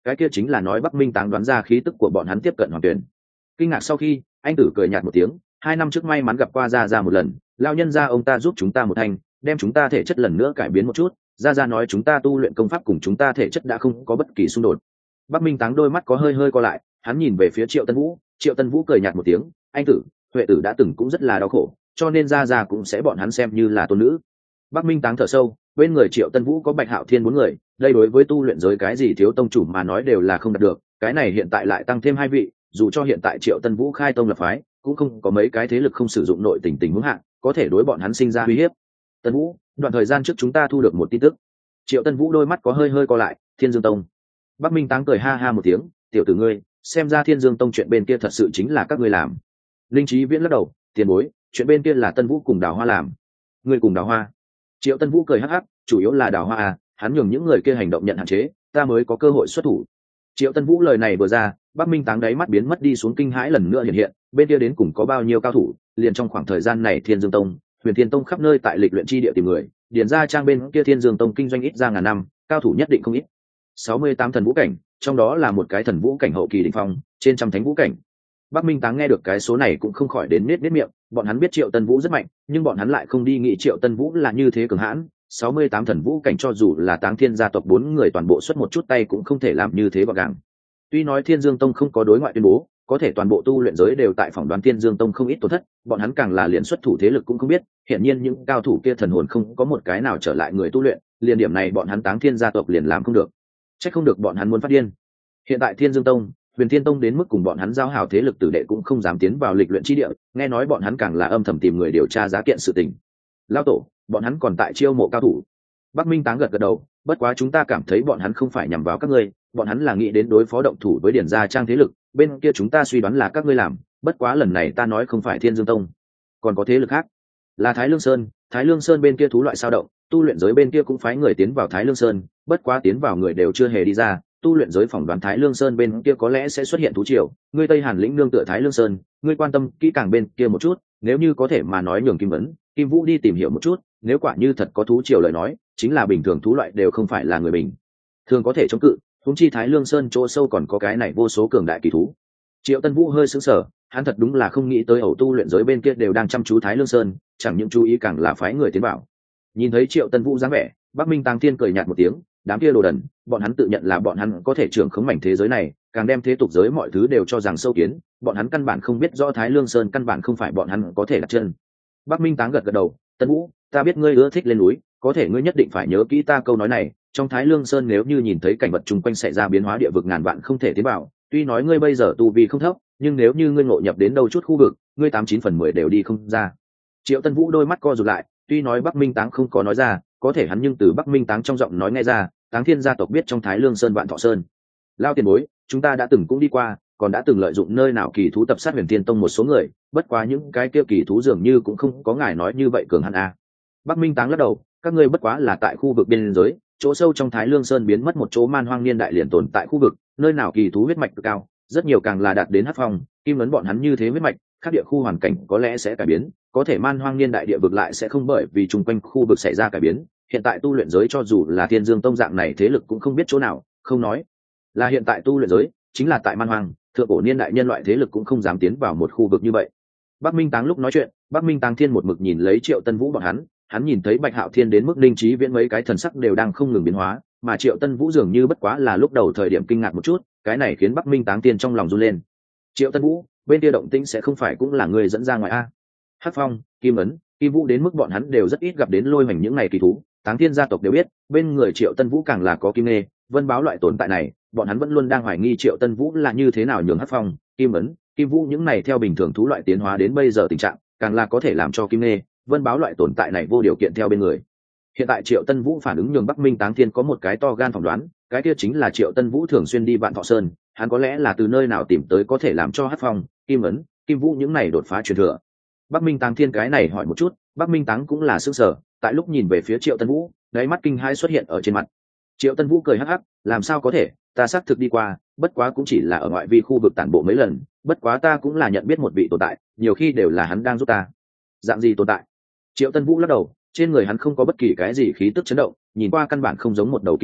cái kia chính là nói Bắc Minh Táng đoán ra khí tức của bọn hắn tiếp cận Hoàng Tuyền. Kinh ngạc sau khi, anh tử cười nhạt một tiếng, hai năm trước may mắn gặp qua Gia Gia một lần, lao nhân gia ông ta giúp chúng ta một thành, đem chúng ta thể chất lần nữa cải biến một chút. Gia Gia nói chúng ta tu luyện công pháp cùng chúng ta thể chất đã không có bất kỳ xung đột. Bắc Minh Táng đôi mắt có hơi hơi co lại, hắn nhìn về phía Triệu Tân Vũ. Triệu Tân Vũ cười nhạt một tiếng, anh tử, Huệ tử đã từng cũng rất là đau khổ, cho nên Gia Gia cũng sẽ bọn hắn xem như là tôn nữ. Bắc Minh Táng thở sâu, bên người Triệu Tân Vũ có Bạch Hạo Thiên bốn người, đây đối với tu luyện giới cái gì thiếu tông chủ mà nói đều là không đạt được, cái này hiện tại lại tăng thêm hai vị, dù cho hiện tại Triệu Tân Vũ khai tông lập phái, cũng không có mấy cái thế lực không sử dụng nội tình tình huống hạng, có thể đối bọn hắn sinh ra uy hiếp. Tân Vũ, đoạn thời gian trước chúng ta thu được một tin tức. Triệu Tân Vũ đôi mắt có hơi hơi co lại, Thiên Dương Tông. Bắc Minh Táng cười ha ha một tiếng, tiểu tử ngươi, xem ra Thiên Dương Tông chuyện bên kia thật sự chính là các ngươi làm. Linh Chí Viễn lắc đầu, tiền bối, chuyện bên kia là Tân Vũ cùng Đào Hoa làm. Ngươi cùng Đào Hoa? Triệu Tân Vũ cười hắc hắc, chủ yếu là Đào Hoa à, hắn nhường những người kia hành động nhận hạn chế, ta mới có cơ hội xuất thủ. Triệu Tân Vũ lời này vừa ra, Bắc Minh Táng đáy mắt biến mất đi xuống kinh hãi lần nữa hiện hiện, bên kia đến cùng có bao nhiêu cao thủ, liền trong khoảng thời gian này Thiên Dương Tông, Huyền Thiên Tông khắp nơi tại lịch luyện chi địa tìm người, điền ra trang bên kia Thiên Dương Tông kinh doanh ít ra ngàn năm, cao thủ nhất định không ít. sáu mươi tám thần vũ cảnh, trong đó là một cái thần vũ cảnh hậu kỳ đỉnh phong, trên trăm thánh vũ cảnh. Bắc Minh Táng nghe được cái số này cũng không khỏi đến nết nết miệng, bọn hắn biết Triệu Tân Vũ rất mạnh, nhưng bọn hắn lại không đi nghĩ Triệu Tân Vũ là như thế cường hãn, sáu mươi tám thần vũ cảnh cho dù là Táng Thiên gia tộc bốn người toàn bộ xuất một chút tay cũng không thể làm như thế gọn gàng. Tuy nói Thiên Dương Tông không có đối ngoại tuyên bố, có thể toàn bộ tu luyện giới đều tại phỏng đoán Thiên Dương Tông không ít tổn thất, bọn hắn càng là liền xuất thủ thế lực cũng không biết, hiển nhiên những cao thủ kia thần hồn không có một cái nào trở lại người tu luyện, liền điểm này bọn hắn Táng Thiên gia tộc liền làm không được. Chắc không được bọn hắn muốn phát điên. Hiện tại Thiên Dương Tông, Huyền Thiên Tông đến mức cùng bọn hắn giao hảo thế lực tử đệ cũng không dám tiến vào lịch luyện chi địa, nghe nói bọn hắn càng là âm thầm tìm người điều tra giá kiện sự tình. Lão tổ, bọn hắn còn tại chiêu mộ cao thủ. Bắc Minh Táng gật gật đầu, bất quá chúng ta cảm thấy bọn hắn không phải nhằm vào các ngươi, bọn hắn là nghĩ đến đối phó động thủ với điển gia trang thế lực, bên kia chúng ta suy đoán là các ngươi làm, bất quá lần này ta nói không phải Thiên Dương Tông, còn có thế lực khác, là Thái Lương Sơn. Thái Lương Sơn bên kia thú loại sao động, tu luyện giới bên kia cũng phái người tiến vào Thái Lương Sơn, bất quá tiến vào người đều chưa hề đi ra, tu luyện giới phỏng đoán Thái Lương Sơn bên kia có lẽ sẽ xuất hiện thú triều, ngươi Tây Hàn lĩnh nương tựa Thái Lương Sơn, ngươi quan tâm kỹ càng bên kia một chút, nếu như có thể mà nói nhường Kim Vấn, Kim Vũ đi tìm hiểu một chút, nếu quả như thật có thú triều lời nói, chính là bình thường thú loại đều không phải là người bình thường có thể chống cự, huống chi Thái Lương Sơn chỗ sâu còn có cái này vô số cường đại kỳ thú. Triệu Tân Vũ hơi sững sờ, hắn thật đúng là không nghĩ tới ẩu tu luyện giới bên kia đều đang chăm chú Thái Lương Sơn, chẳng những chú ý càng là phái người tiến vào. Nhìn thấy Triệu Tân Vũ dáng vẻ, Bắc Minh Táng Thiên cười nhạt một tiếng, đám kia đồ đần, bọn hắn tự nhận là bọn hắn có thể trưởng khống mảnh thế giới này, càng đem thế tục giới mọi thứ đều cho rằng sâu kiến, bọn hắn căn bản không biết rõ Thái Lương Sơn căn bản không phải bọn hắn có thể đặt chân. Bắc Minh Táng gật gật đầu, Tân Vũ, ta biết ngươi ưa thích lên núi, có thể ngươi nhất định phải nhớ kỹ ta câu nói này, trong Thái Lương Sơn nếu như nhìn thấy cảnh vật chung quanh xảy ra biến hóa địa vực ngàn vạn không thể tiến vào, tuy nói ngươi bây giờ tu vi không thấp, nhưng nếu như ngươi ngộ nhập đến đâu chút khu vực, ngươi tám chín phần mười đều đi không ra. Triệu Tân Vũ đôi mắt co rụt lại, tuy nói Bắc Minh Táng không có nói ra, có thể hắn nhưng từ Bắc Minh Táng trong giọng nói nghe ra, Táng Thiên gia tộc biết trong Thái Lương Sơn Vạn Thọ Sơn. Lao tiền bối, chúng ta đã từng cũng đi qua, còn đã từng lợi dụng nơi nào kỳ thú tập sát Huyền Thiên Tông một số người, bất quá những cái kia kỳ thú dường như cũng không có ngài nói như vậy cường hãn a. Bắc Minh Táng lắc đầu, các ngươi bất quá là tại khu vực biên giới, chỗ sâu trong Thái Lương Sơn biến mất một chỗ man hoang niên đại liền tồn tại khu vực, nơi nào kỳ thú huyết mạch cực cao, rất nhiều càng là đạt đến Hắc Phong, Kim Ấn bọn hắn như thế huyết mạch, khác địa khu hoàn cảnh có lẽ sẽ cải biến, có thể man hoang niên đại địa vực lại sẽ không bởi vì chung quanh khu vực xảy ra cải biến. Hiện tại tu luyện giới cho dù là Thiên Dương Tông dạng này thế lực cũng không biết chỗ nào, không nói là hiện tại tu luyện giới, chính là tại man hoang, thượng cổ niên đại nhân loại thế lực cũng không dám tiến vào một khu vực như vậy. Bắc Minh Táng lúc nói chuyện, Bắc Minh Táng Thiên một mực nhìn lấy Triệu Tân Vũ bọn hắn, hắn nhìn thấy Bạch Hạo Thiên đến mức Linh Chí Viễn mấy cái thần sắc đều đang không ngừng biến hóa, mà Triệu Tân Vũ dường như bất quá là lúc đầu thời điểm kinh ngạc một chút, cái này khiến Bắc Minh Táng Thiên trong lòng run lên. Triệu Tân Vũ, bên kia động tĩnh sẽ không phải cũng là người dẫn ra ngoài a? Hắc Phong, Kim Ấn, Kim Vũ đến mức bọn hắn đều rất ít gặp đến lôi hoành những ngày kỳ thú, Táng Thiên gia tộc đều biết, bên người Triệu Tân Vũ càng là có Kim Nê, Vân Báo loại tồn tại này, bọn hắn vẫn luôn đang hoài nghi Triệu Tân Vũ là như thế nào nhường Hắc Phong, Kim Ấn, Kim Vũ những này theo bình thường thú loại tiến hóa đến bây giờ tình trạng, càng là có thể làm cho Kim Nê, Vân Báo loại tồn tại này vô điều kiện theo bên người. Hiện tại Triệu Tân Vũ phản ứng nhường Bắc Minh Táng Thiên có một cái to gan phỏng đoán, cái kia chính là Triệu Tân Vũ thường xuyên đi Vạn Thọ Sơn, hắn có lẽ là từ nơi nào tìm tới có thể làm cho Hắc Phong, Kim Ấn, Kim Vũ những này đột phá truyền thừa. Bắc Minh Táng Thiên cái này hỏi một chút, Bắc Minh Táng cũng là sững sờ, tại lúc nhìn về phía Triệu Tân Vũ, đáy mắt kinh hãi xuất hiện ở trên mặt. Triệu Tân Vũ cười hắc hắc, làm sao có thể, ta xác thực đi qua, bất quá cũng chỉ là ở ngoại vi khu vực tản bộ mấy lần, bất quá ta cũng là nhận biết một vị tồn tại, nhiều khi đều là hắn đang giúp ta. Dạng gì tồn tại? Triệu Tân Vũ lắc đầu, trên người hắn không có bất kỳ cái gì khí tức chấn động, nhìn qua căn bản không giống một đầu kỳ thú,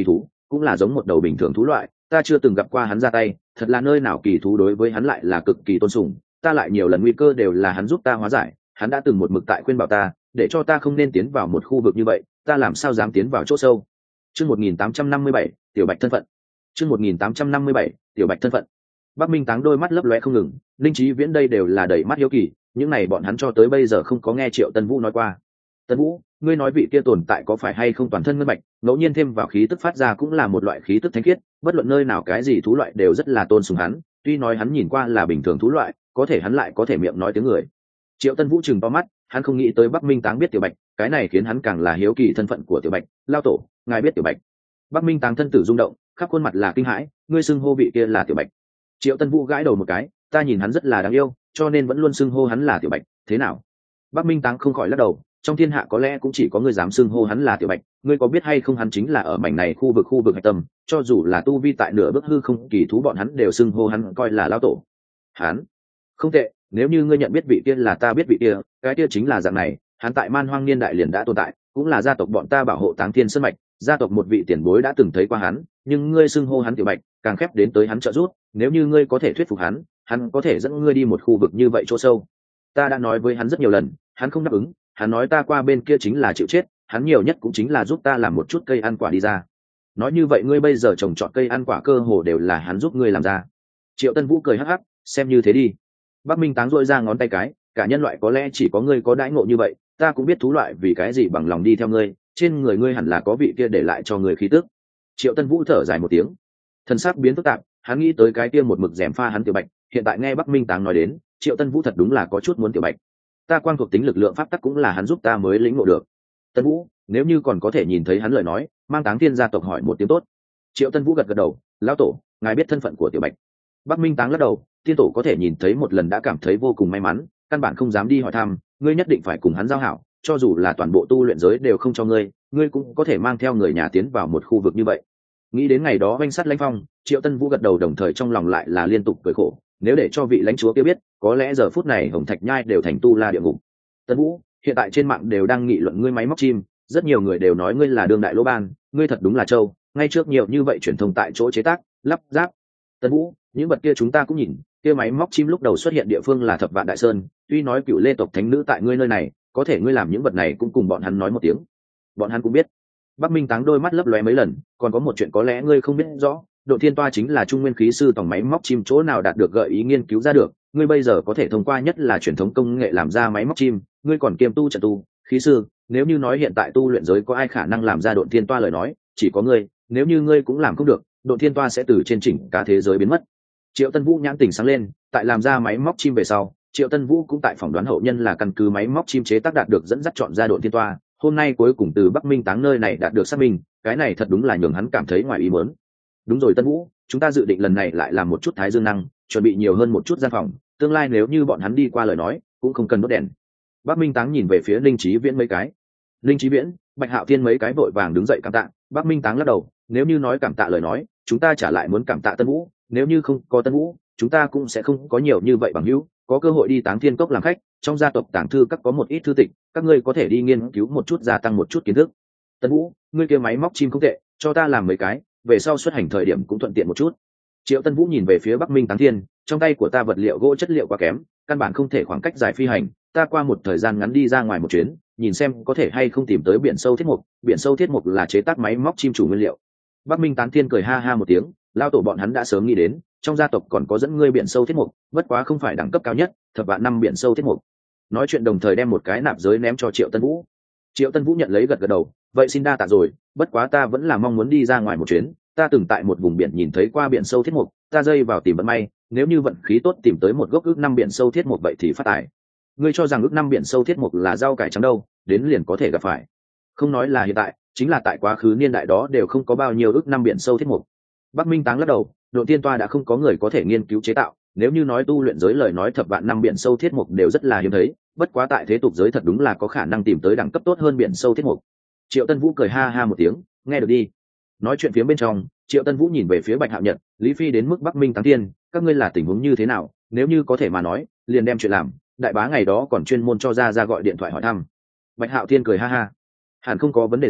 cũng là giống một đầu bình thường thú loại, ta chưa từng gặp qua hắn ra tay, thật là nơi nào kỳ thú đối với hắn lại là cực kỳ tôn sùng, ta lại nhiều lần nguy cơ đều là hắn giúp ta hóa giải, hắn đã từng một mực tại khuyên bảo ta để cho ta không nên tiến vào một khu vực như vậy, ta làm sao dám tiến vào chỗ sâu. Chương một nghìn tám trăm năm mươi bảy, tiểu bạch thân phận. Chương một nghìn tám trăm năm mươi bảy, tiểu bạch thân phận. Bắc Minh Táng đôi mắt lấp lóe không ngừng, Linh Chí Viễn đây đều là đầy mắt hiếu kỳ, những này bọn hắn cho tới bây giờ không có nghe Triệu Tân Vũ nói qua. Tân Vũ, ngươi nói vị kia tồn tại có phải hay không toàn thân ngân bạch, ngẫu nhiên thêm vào khí tức phát ra cũng là một loại khí tức thánh khiết, bất luận nơi nào cái gì thú loại đều rất là tôn sùng hắn, tuy nói hắn nhìn qua là bình thường thú loại, có thể hắn lại có thể miệng nói tiếng người. Triệu Tân Vũ trừng to mắt, hắn không nghĩ tới Bắc Minh Táng biết Tiểu Bạch, cái này khiến hắn càng là hiếu kỳ thân phận của Tiểu Bạch. Lao tổ, ngài biết Tiểu Bạch? Bắc Minh Táng thân tử rung động, khắp khuôn mặt là kinh hãi, ngươi xưng hô vị kia là Tiểu Bạch? Triệu Tân Vũ gãi đầu một cái, ta nhìn hắn rất là đáng yêu, cho nên vẫn luôn xưng hô hắn là Tiểu Bạch, thế nào? Bắc Minh Táng không khỏi lắc đầu, trong thiên hạ có lẽ cũng chỉ có ngươi dám xưng hô hắn là Tiểu Bạch, ngươi có biết hay không hắn chính là ở mảnh này khu vực khu vực hạch tâm, cho dù là tu vi tại nửa bước hư không kỳ thú bọn hắn đều xưng hô hắn coi là lão tổ. Hắn? Không tệ, nếu như ngươi nhận biết vị kia là ta biết vị kia, cái kia chính là dạng này, hắn tại Man Hoang niên đại liền đã tồn tại, cũng là gia tộc bọn ta bảo hộ Táng Thiên Sơn mạch, gia tộc một vị tiền bối đã từng thấy qua hắn, nhưng ngươi xưng hô hắn Tiểu Bạch, càng khép đến tới hắn trợ giúp, nếu như ngươi có thể thuyết phục hắn, hắn có thể dẫn ngươi đi một khu vực như vậy chỗ sâu. Ta đã nói với hắn rất nhiều lần, hắn không đáp ứng, hắn nói ta qua bên kia chính là chịu chết, hắn nhiều nhất cũng chính là giúp ta làm một chút cây ăn quả đi ra. Nói như vậy ngươi bây giờ trồng trọt cây ăn quả cơ hồ đều là hắn giúp ngươi làm ra. Triệu Tân Vũ cười hắc hắc, xem như thế đi. Bắc Minh Táng dội ra ngón tay cái, cả nhân loại có lẽ chỉ có ngươi có đãi ngộ như vậy, ta cũng biết thú loại vì cái gì bằng lòng đi theo ngươi, trên người ngươi hẳn là có vị kia để lại cho người khí tức. Triệu Tân Vũ thở dài một tiếng, thân sắc biến phức tạp, hắn nghĩ tới cái kia một mực rèm pha hắn Tiểu Bạch, hiện tại nghe Bắc Minh Táng nói đến, Triệu Tân Vũ thật đúng là có chút muốn Tiểu Bạch. Ta quan thuộc tính lực lượng pháp tắc cũng là hắn giúp ta mới lĩnh ngộ được. Tân Vũ, nếu như còn có thể nhìn thấy hắn lời nói, mang Táng Thiên gia tộc hỏi một tiếng tốt. Triệu Tân Vũ gật gật đầu, lão tổ, ngài biết thân phận của Tiểu Bạch? Bắc Minh Táng lắc đầu, tiên tổ có thể nhìn thấy một lần đã cảm thấy vô cùng may mắn, căn bản không dám đi hỏi thăm, ngươi nhất định phải cùng hắn giao hảo, cho dù là toàn bộ tu luyện giới đều không cho ngươi, ngươi cũng có thể mang theo người nhà tiến vào một khu vực như vậy. Nghĩ đến ngày đó oanh sắt lãnh phong, Triệu Tân Vũ gật đầu, đồng thời trong lòng lại là liên tục cười khổ, nếu để cho vị lãnh chúa kia biết, có lẽ giờ phút này Hồng Thạch Nhai đều thành tu la địa ngục. Tân Vũ, hiện tại trên mạng đều đang nghị luận ngươi máy móc chim, rất nhiều người đều nói ngươi là đương đại lỗ ban, ngươi thật đúng là trâu, ngay trước nhiều như vậy truyền thông tại chỗ chế tác, lắp ráp. Tân Vũ, những vật kia chúng ta cũng nhìn, kia máy móc chim lúc đầu xuất hiện địa phương là Thập Vạn Đại Sơn, tuy nói Cựu Lê tộc thánh nữ tại ngươi nơi này, có thể ngươi làm những vật này cũng cùng bọn hắn nói một tiếng. Bọn hắn cũng biết. Bắc Minh Táng đôi mắt lấp lóe mấy lần, còn có một chuyện có lẽ ngươi không biết rõ, Độ Thiên Toa chính là Trung Nguyên khí sư tổng máy móc chim chỗ nào đạt được gợi ý nghiên cứu ra được, ngươi bây giờ có thể thông qua nhất là truyền thống công nghệ làm ra máy móc chim, ngươi còn kiêm tu trận tu, khí sư, nếu như nói hiện tại tu luyện giới có ai khả năng làm ra Độ Thiên Toa lời nói, chỉ có ngươi, nếu như ngươi cũng làm không được, Độ Thiên Toa sẽ từ trên chỉnh cả thế giới biến mất. Triệu Tân Vũ nhãn tỉnh sáng lên, tại làm ra máy móc chim về sau, Triệu Tân Vũ cũng tại phỏng đoán hậu nhân là căn cứ máy móc chim chế tác đạt được dẫn dắt chọn ra Độ Thiên Toa, hôm nay cuối cùng từ Bắc Minh Táng nơi này đạt được xác minh, cái này thật đúng là nhường hắn cảm thấy ngoài ý muốn. Đúng rồi Tân Vũ, chúng ta dự định lần này lại làm một chút thái dương năng, chuẩn bị nhiều hơn một chút gian phòng, tương lai nếu như bọn hắn đi qua lời nói, cũng không cần đốt đèn. Bắc Minh Táng nhìn về phía Linh Chí Viễn mấy cái. Linh Chí Viễn, Bạch Hạo Thiên mấy cái vội vàng đứng dậy cảm tạ, Bắc Minh Táng lắc đầu, nếu như nói cảm tạ lời nói, chúng ta trả lại muốn cảm tạ Tân Vũ, nếu như không có Tân Vũ, chúng ta cũng sẽ không có nhiều như vậy bằng hữu, có cơ hội đi Táng Thiên Cốc làm khách, trong gia tộc Táng thư các có một ít thư tịch, các ngươi có thể đi nghiên cứu một chút, gia tăng một chút kiến thức. Tân Vũ, ngươi kia máy móc chim không tệ, cho ta làm mấy cái, về sau xuất hành thời điểm cũng thuận tiện một chút. Triệu Tân Vũ nhìn về phía Bắc Minh Táng Thiên, trong tay của ta vật liệu gỗ chất liệu quá kém, căn bản không thể khoảng cách dài phi hành, ta qua một thời gian ngắn đi ra ngoài một chuyến, nhìn xem có thể hay không tìm tới biển sâu thiết mục, biển sâu thiết mục là chế tác máy móc chim chủ nguyên liệu. Bắc Minh Táng Thiên cười ha ha một tiếng, lao tổ bọn hắn đã sớm nghĩ đến, trong gia tộc còn có dẫn ngươi biển sâu thiết mục, bất quá không phải đẳng cấp cao nhất, thập vạn năm biển sâu thiết mục. Nói chuyện đồng thời đem một cái nạp giới ném cho Triệu Tân Vũ. Triệu Tân Vũ nhận lấy gật gật đầu, vậy xin đa tạ rồi, bất quá ta vẫn là mong muốn đi ra ngoài một chuyến, ta từng tại một vùng biển nhìn thấy qua biển sâu thiết mục, ta dây vào tìm vận may, nếu như vận khí tốt tìm tới một gốc ước năm biển sâu thiết mục vậy thì phát tài. Ngươi cho rằng ước năm biển sâu thiết mục là rau cải trắng đâu, đến liền có thể gặp phải. Không nói là hiện tại, chính là tại quá khứ niên đại đó đều không có bao nhiêu ước năm biển sâu thiết mục. Bắc Minh Táng lắc đầu, Độ Thiên Toa đã không có người có thể nghiên cứu chế tạo, nếu như nói tu luyện giới lời nói thập vạn năm biển sâu thiết mục đều rất là hiếm thấy, bất quá tại thế tục giới thật đúng là có khả năng tìm tới đẳng cấp tốt hơn biển sâu thiết mục. Triệu Tân Vũ cười ha ha một tiếng, nghe được đi. Nói chuyện phía bên trong, Triệu Tân Vũ nhìn về phía Bạch Hạo Nhật, Lý Phi đến mức Bắc Minh Táng Thiên, các ngươi là tình huống như thế nào, nếu như có thể mà nói, liền đem chuyện làm, đại bá ngày đó còn chuyên môn cho ra ra gọi điện thoại hỏi thăm. Bạch Hạo Thiên cười ha ha, hẳn không có vấn đề gì,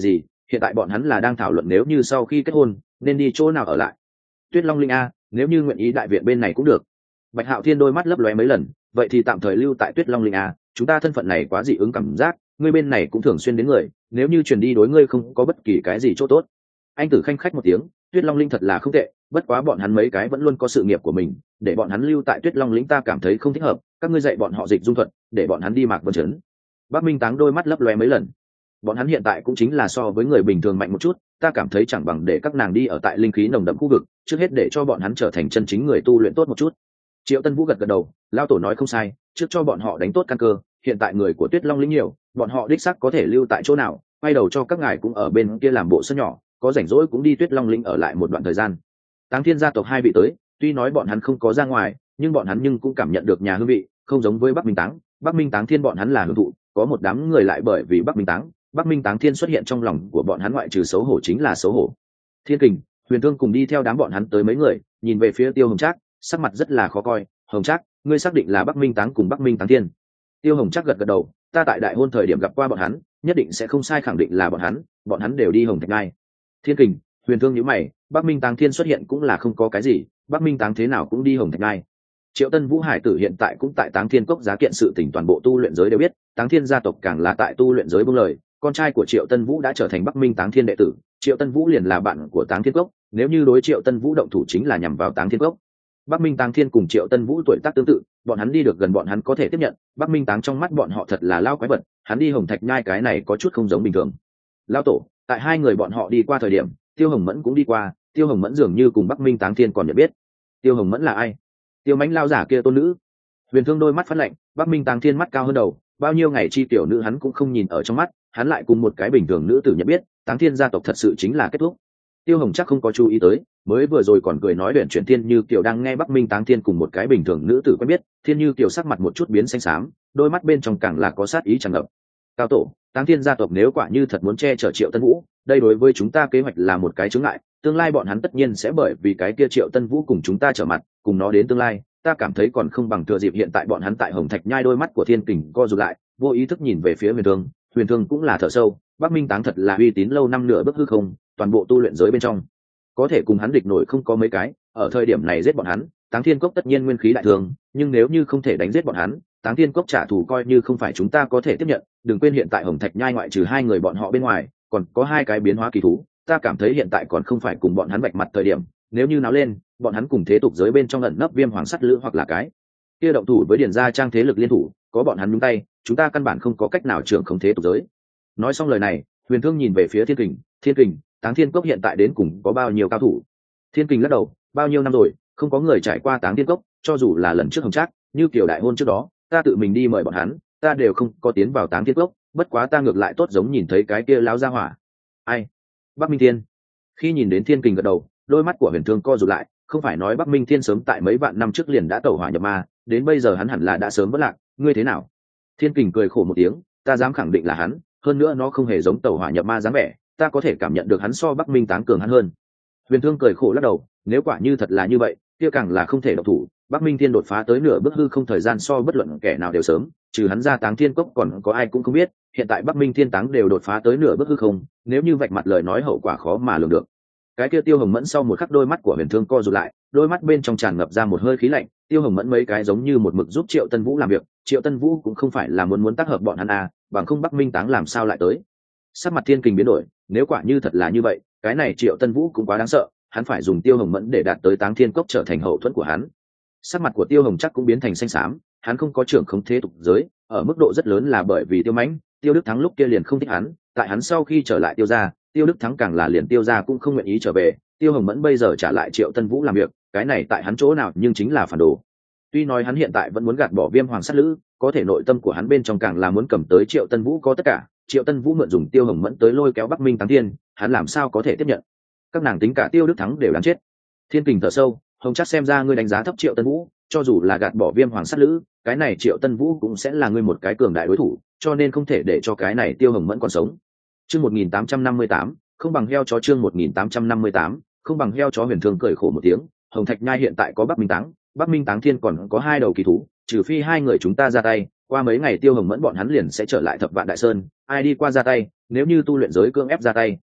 hiện tại bọn hắn là đang thảo luận nếu như sau khi kết hôn nên đi chỗ nào ở lại. Tuyết Long Linh a, nếu như nguyện ý đại viện bên này cũng được. Bạch Hạo Thiên đôi mắt lấp lóe mấy lần, vậy thì tạm thời lưu tại Tuyết Long Linh a, chúng ta thân phận này quá dị ứng cảm giác, ngươi bên này cũng thường xuyên đến người, nếu như truyền đi đối ngươi không có bất kỳ cái gì chỗ tốt. Anh Tử khanh khách một tiếng, Tuyết Long Linh thật là không tệ, bất quá bọn hắn mấy cái vẫn luôn có sự nghiệp của mình, để bọn hắn lưu tại Tuyết Long Lĩnh ta cảm thấy không thích hợp, các ngươi dạy bọn họ dịch dung thuật, để bọn hắn đi Mạc Vân Trấn. Bắc Minh Táng đôi mắt lấp lóe mấy lần. Bọn hắn hiện tại cũng chính là so với người bình thường mạnh một chút, ta cảm thấy chẳng bằng để các nàng đi ở tại linh khí nồng đậm khu vực, trước hết để cho bọn hắn trở thành chân chính người tu luyện tốt một chút. Triệu Tân Vũ gật gật đầu, lao tổ nói không sai, trước cho bọn họ đánh tốt căn cơ, hiện tại người của Tuyết Long Lĩnh nhiều, bọn họ đích xác có thể lưu tại chỗ nào, quay đầu cho các ngài cũng ở bên kia làm bộ sân nhỏ, có rảnh rỗi cũng đi Tuyết Long Lĩnh ở lại một đoạn thời gian. Táng Thiên gia tộc hai vị tới, tuy nói bọn hắn không có ra ngoài, nhưng bọn hắn nhưng cũng cảm nhận được nhà hương vị, không giống với Bắc Minh Táng, Bắc Minh Táng Thiên bọn hắn là hưởng thụ, có một đám người lại bởi vì Bắc Minh Táng, Bắc Minh Táng Thiên xuất hiện trong lòng của bọn hắn ngoại trừ xấu hổ chính là xấu hổ. Thiên Kình, Huyền Thương cùng đi theo đám bọn hắn tới mấy người, nhìn về phía Tiêu Hồng Trác, sắc mặt rất là khó coi. Hồng Trác, ngươi xác định là Bắc Minh Táng cùng Bắc Minh Táng Thiên? Tiêu Hồng Trác gật gật đầu, ta tại đại hôn thời điểm gặp qua bọn hắn, nhất định sẽ không sai khẳng định là bọn hắn, bọn hắn đều đi Hồng Thạch Ngai. Thiên Kình, Huyền Thương nhíu mày, Bắc Minh Táng Thiên xuất hiện cũng là không có cái gì, Bắc Minh Táng thế nào cũng đi Hồng Thạch Ngai. Triệu Tân Vũ Hải tử hiện tại cũng tại Táng Thiên Cốc giá kiện sự tình toàn bộ tu luyện giới đều biết, Táng Thiên gia tộc càng là tại tu luyện giới buông lời, con trai của Triệu Tân Vũ đã trở thành Bắc Minh Táng Thiên đệ tử, Triệu Tân Vũ liền là bạn của Táng Thiên Cốc, nếu như đối Triệu Tân Vũ động thủ chính là nhằm vào Táng Thiên Cốc. Bắc Minh Táng Thiên cùng Triệu Tân Vũ tuổi tác tương tự, bọn hắn đi được gần bọn hắn có thể tiếp nhận, Bắc Minh Táng trong mắt bọn họ thật là lao quái vật, hắn đi Hồng Thạch Nhai cái này có chút không giống bình thường. Lao tổ, tại hai người bọn họ đi qua thời điểm, Tiêu Hồng Mẫn cũng đi qua, Tiêu Hồng Mẫn dường như cùng Bắc Minh Táng Thiên còn nhận biết. Tiêu Hồng Mẫn là ai? Tiêu Mãnh lao giả kia tôn nữ. Huyền Thương đôi mắt phát lạnh, Bắc Minh Táng Thiên mắt cao hơn đầu, bao nhiêu ngày chi tiểu nữ hắn cũng không nhìn ở trong mắt, hắn lại cùng một cái bình thường nữ tử nhận biết, Táng Thiên gia tộc thật sự chính là kết thúc. Tiêu Hồng chắc không có chú ý tới, mới vừa rồi còn cười nói luyện chuyển Thiên Như Kiều đang nghe Bắc Minh Táng Thiên cùng một cái bình thường nữ tử quen biết, Thiên Như Kiều sắc mặt một chút biến xanh xám, đôi mắt bên trong càng là có sát ý tràn ngập. Cao tổ, Táng Thiên gia tộc nếu quả như thật muốn che chở Triệu Tân Vũ, đây đối với chúng ta kế hoạch là một cái chướng ngại, tương lai bọn hắn tất nhiên sẽ bởi vì cái kia Triệu Tân Vũ cùng chúng ta trở mặt, cùng nó đến tương lai, ta cảm thấy còn không bằng thừa dịp hiện tại bọn hắn tại Hồng Thạch Nhai. Đôi mắt của Thiên Kình co rụt lại, vô ý thức nhìn về phía Huyền Thương, Huyền Thương cũng là thở sâu, Bắc Minh Táng thật là uy tín lâu năm nửa bước hư không, toàn bộ tu luyện giới bên trong có thể cùng hắn địch nổi không có mấy cái, ở thời điểm này giết bọn hắn, Táng Thiên Cốc tất nhiên nguyên khí đại thương, nhưng nếu như không thể đánh giết bọn hắn, Táng Thiên Cốc trả thù coi như không phải chúng ta có thể tiếp nhận, đừng quên hiện tại Hồng Thạch Nhai ngoại trừ hai người bọn họ bên ngoài, còn có hai cái biến hóa kỳ thú, ta cảm thấy hiện tại còn không phải cùng bọn hắn vạch mặt thời điểm, nếu như náo lên, bọn hắn cùng thế tục giới bên trong ẩn nấp Viêm Hoàng Sắt Lữ hoặc là cái kia động thủ với Điền gia trang thế lực liên thủ, có bọn hắn nhúng tay, chúng ta căn bản không có cách nào trưởng không thế tục giới. Nói xong lời này, Huyền Thương nhìn về phía Thiên Kình, Thiên Kình, Táng Thiên Cốc hiện tại đến cùng có bao nhiêu cao thủ? Thiên Kình lắc đầu, bao nhiêu năm rồi, không có người trải qua Táng Thiên Cốc, cho dù là lần trước Hồng Trác, như kiểu đại hôn trước đó, ta tự mình đi mời bọn hắn, ta đều không có tiến vào Táng Thiên Cốc, bất quá ta ngược lại tốt giống nhìn thấy cái kia lão gia hỏa. Ai? Bắc Minh Thiên. Khi nhìn đến Thiên Kình gật đầu, đôi mắt của Huyền Thương co rụt lại, không phải nói Bắc Minh Thiên sớm tại mấy vạn năm trước liền đã tẩu hỏa nhập ma, đến bây giờ hắn hẳn là đã sớm vỡ lạc, ngươi thế nào? Thiên Kình cười khổ một tiếng, ta dám khẳng định là hắn, hơn nữa nó không hề giống tẩu hỏa nhập ma dáng vẻ, ta có thể cảm nhận được hắn so Bắc Minh Táng cường hắn hơn. Huyền Thương cười khổ lắc đầu, nếu quả như thật là như vậy, kia càng là không thể độc thủ, Bắc Minh Thiên đột phá tới nửa bước hư không thời gian so bất luận kẻ nào đều sớm, trừ hắn ra Táng Thiên Cốc còn có ai cũng không biết, hiện tại Bắc Minh Thiên Táng đều đột phá tới nửa bước hư không, nếu như vạch mặt lời nói hậu quả khó mà lường được. Cái kia Tiêu Hồng Mẫn sau một khắc đôi mắt của Huyền Thương co rụt lại, đôi mắt bên trong tràn ngập ra một hơi khí lạnh, Tiêu Hồng Mẫn mấy cái giống như một mực giúp Triệu Tân Vũ làm việc, Triệu Tân Vũ cũng không phải là muốn muốn tác hợp bọn hắn à, bằng không Bắc Minh Táng làm sao lại tới. Sắc mặt Thiên Kình biến đổi, nếu quả như thật là như vậy, cái này Triệu Tân Vũ cũng quá đáng sợ, hắn phải dùng Tiêu Hồng Mẫn để đạt tới Táng Thiên Cốc trở thành hậu thuẫn của hắn. Sắc mặt của Tiêu Hồng chắc cũng biến thành xanh xám, hắn không có trưởng không thế tục giới, ở mức độ rất lớn là bởi vì Tiêu Mãnh, Tiêu Đức Thắng lúc kia liền không thích hắn, tại hắn sau khi trở lại Tiêu gia, Tiêu Đức Thắng càng là liền Tiêu gia cũng không nguyện ý trở về, Tiêu Hồng Mẫn bây giờ trả lại Triệu Tân Vũ làm việc, cái này tại hắn chỗ nào nhưng chính là phản đồ. Tuy nói hắn hiện tại vẫn muốn gạt bỏ Viêm Hoàng Sắt Lữ, có thể nội tâm của hắn bên trong càng là muốn cầm tới Triệu Tân Vũ có tất cả, Triệu Tân Vũ mượn dùng Tiêu Hồng Mẫn tới lôi kéo Bắc Minh Táng Thiên, hắn làm sao có thể tiếp nhận? Các nàng tính cả Tiêu Đức Thắng đều đáng chết. Thiên Kình thở sâu, Hồng chắc xem ra ngươi đánh giá thấp Triệu Tân Vũ, cho dù là gạt bỏ Viêm Hoàng Sắt Lữ, cái này Triệu Tân Vũ cũng sẽ là ngươi một cái cường đại đối thủ, cho nên không thể để cho cái này Tiêu Hồng Mẫn còn sống. Chương một nghìn tám trăm năm mươi tám, không bằng heo chó. Chương một nghìn tám trăm năm mươi tám, không bằng heo chó. Huyền Thương cười khổ một tiếng, Hồng Thạch Nhai hiện tại có Bắc Minh Táng, Bắc Minh Táng Thiên còn có hai đầu kỳ thú, trừ phi hai người chúng ta ra tay, qua mấy ngày Tiêu Hồng Mẫn bọn hắn liền sẽ trở lại Thập Vạn Đại Sơn, ai đi qua ra tay, nếu như tu luyện giới cưỡng ép ra tay,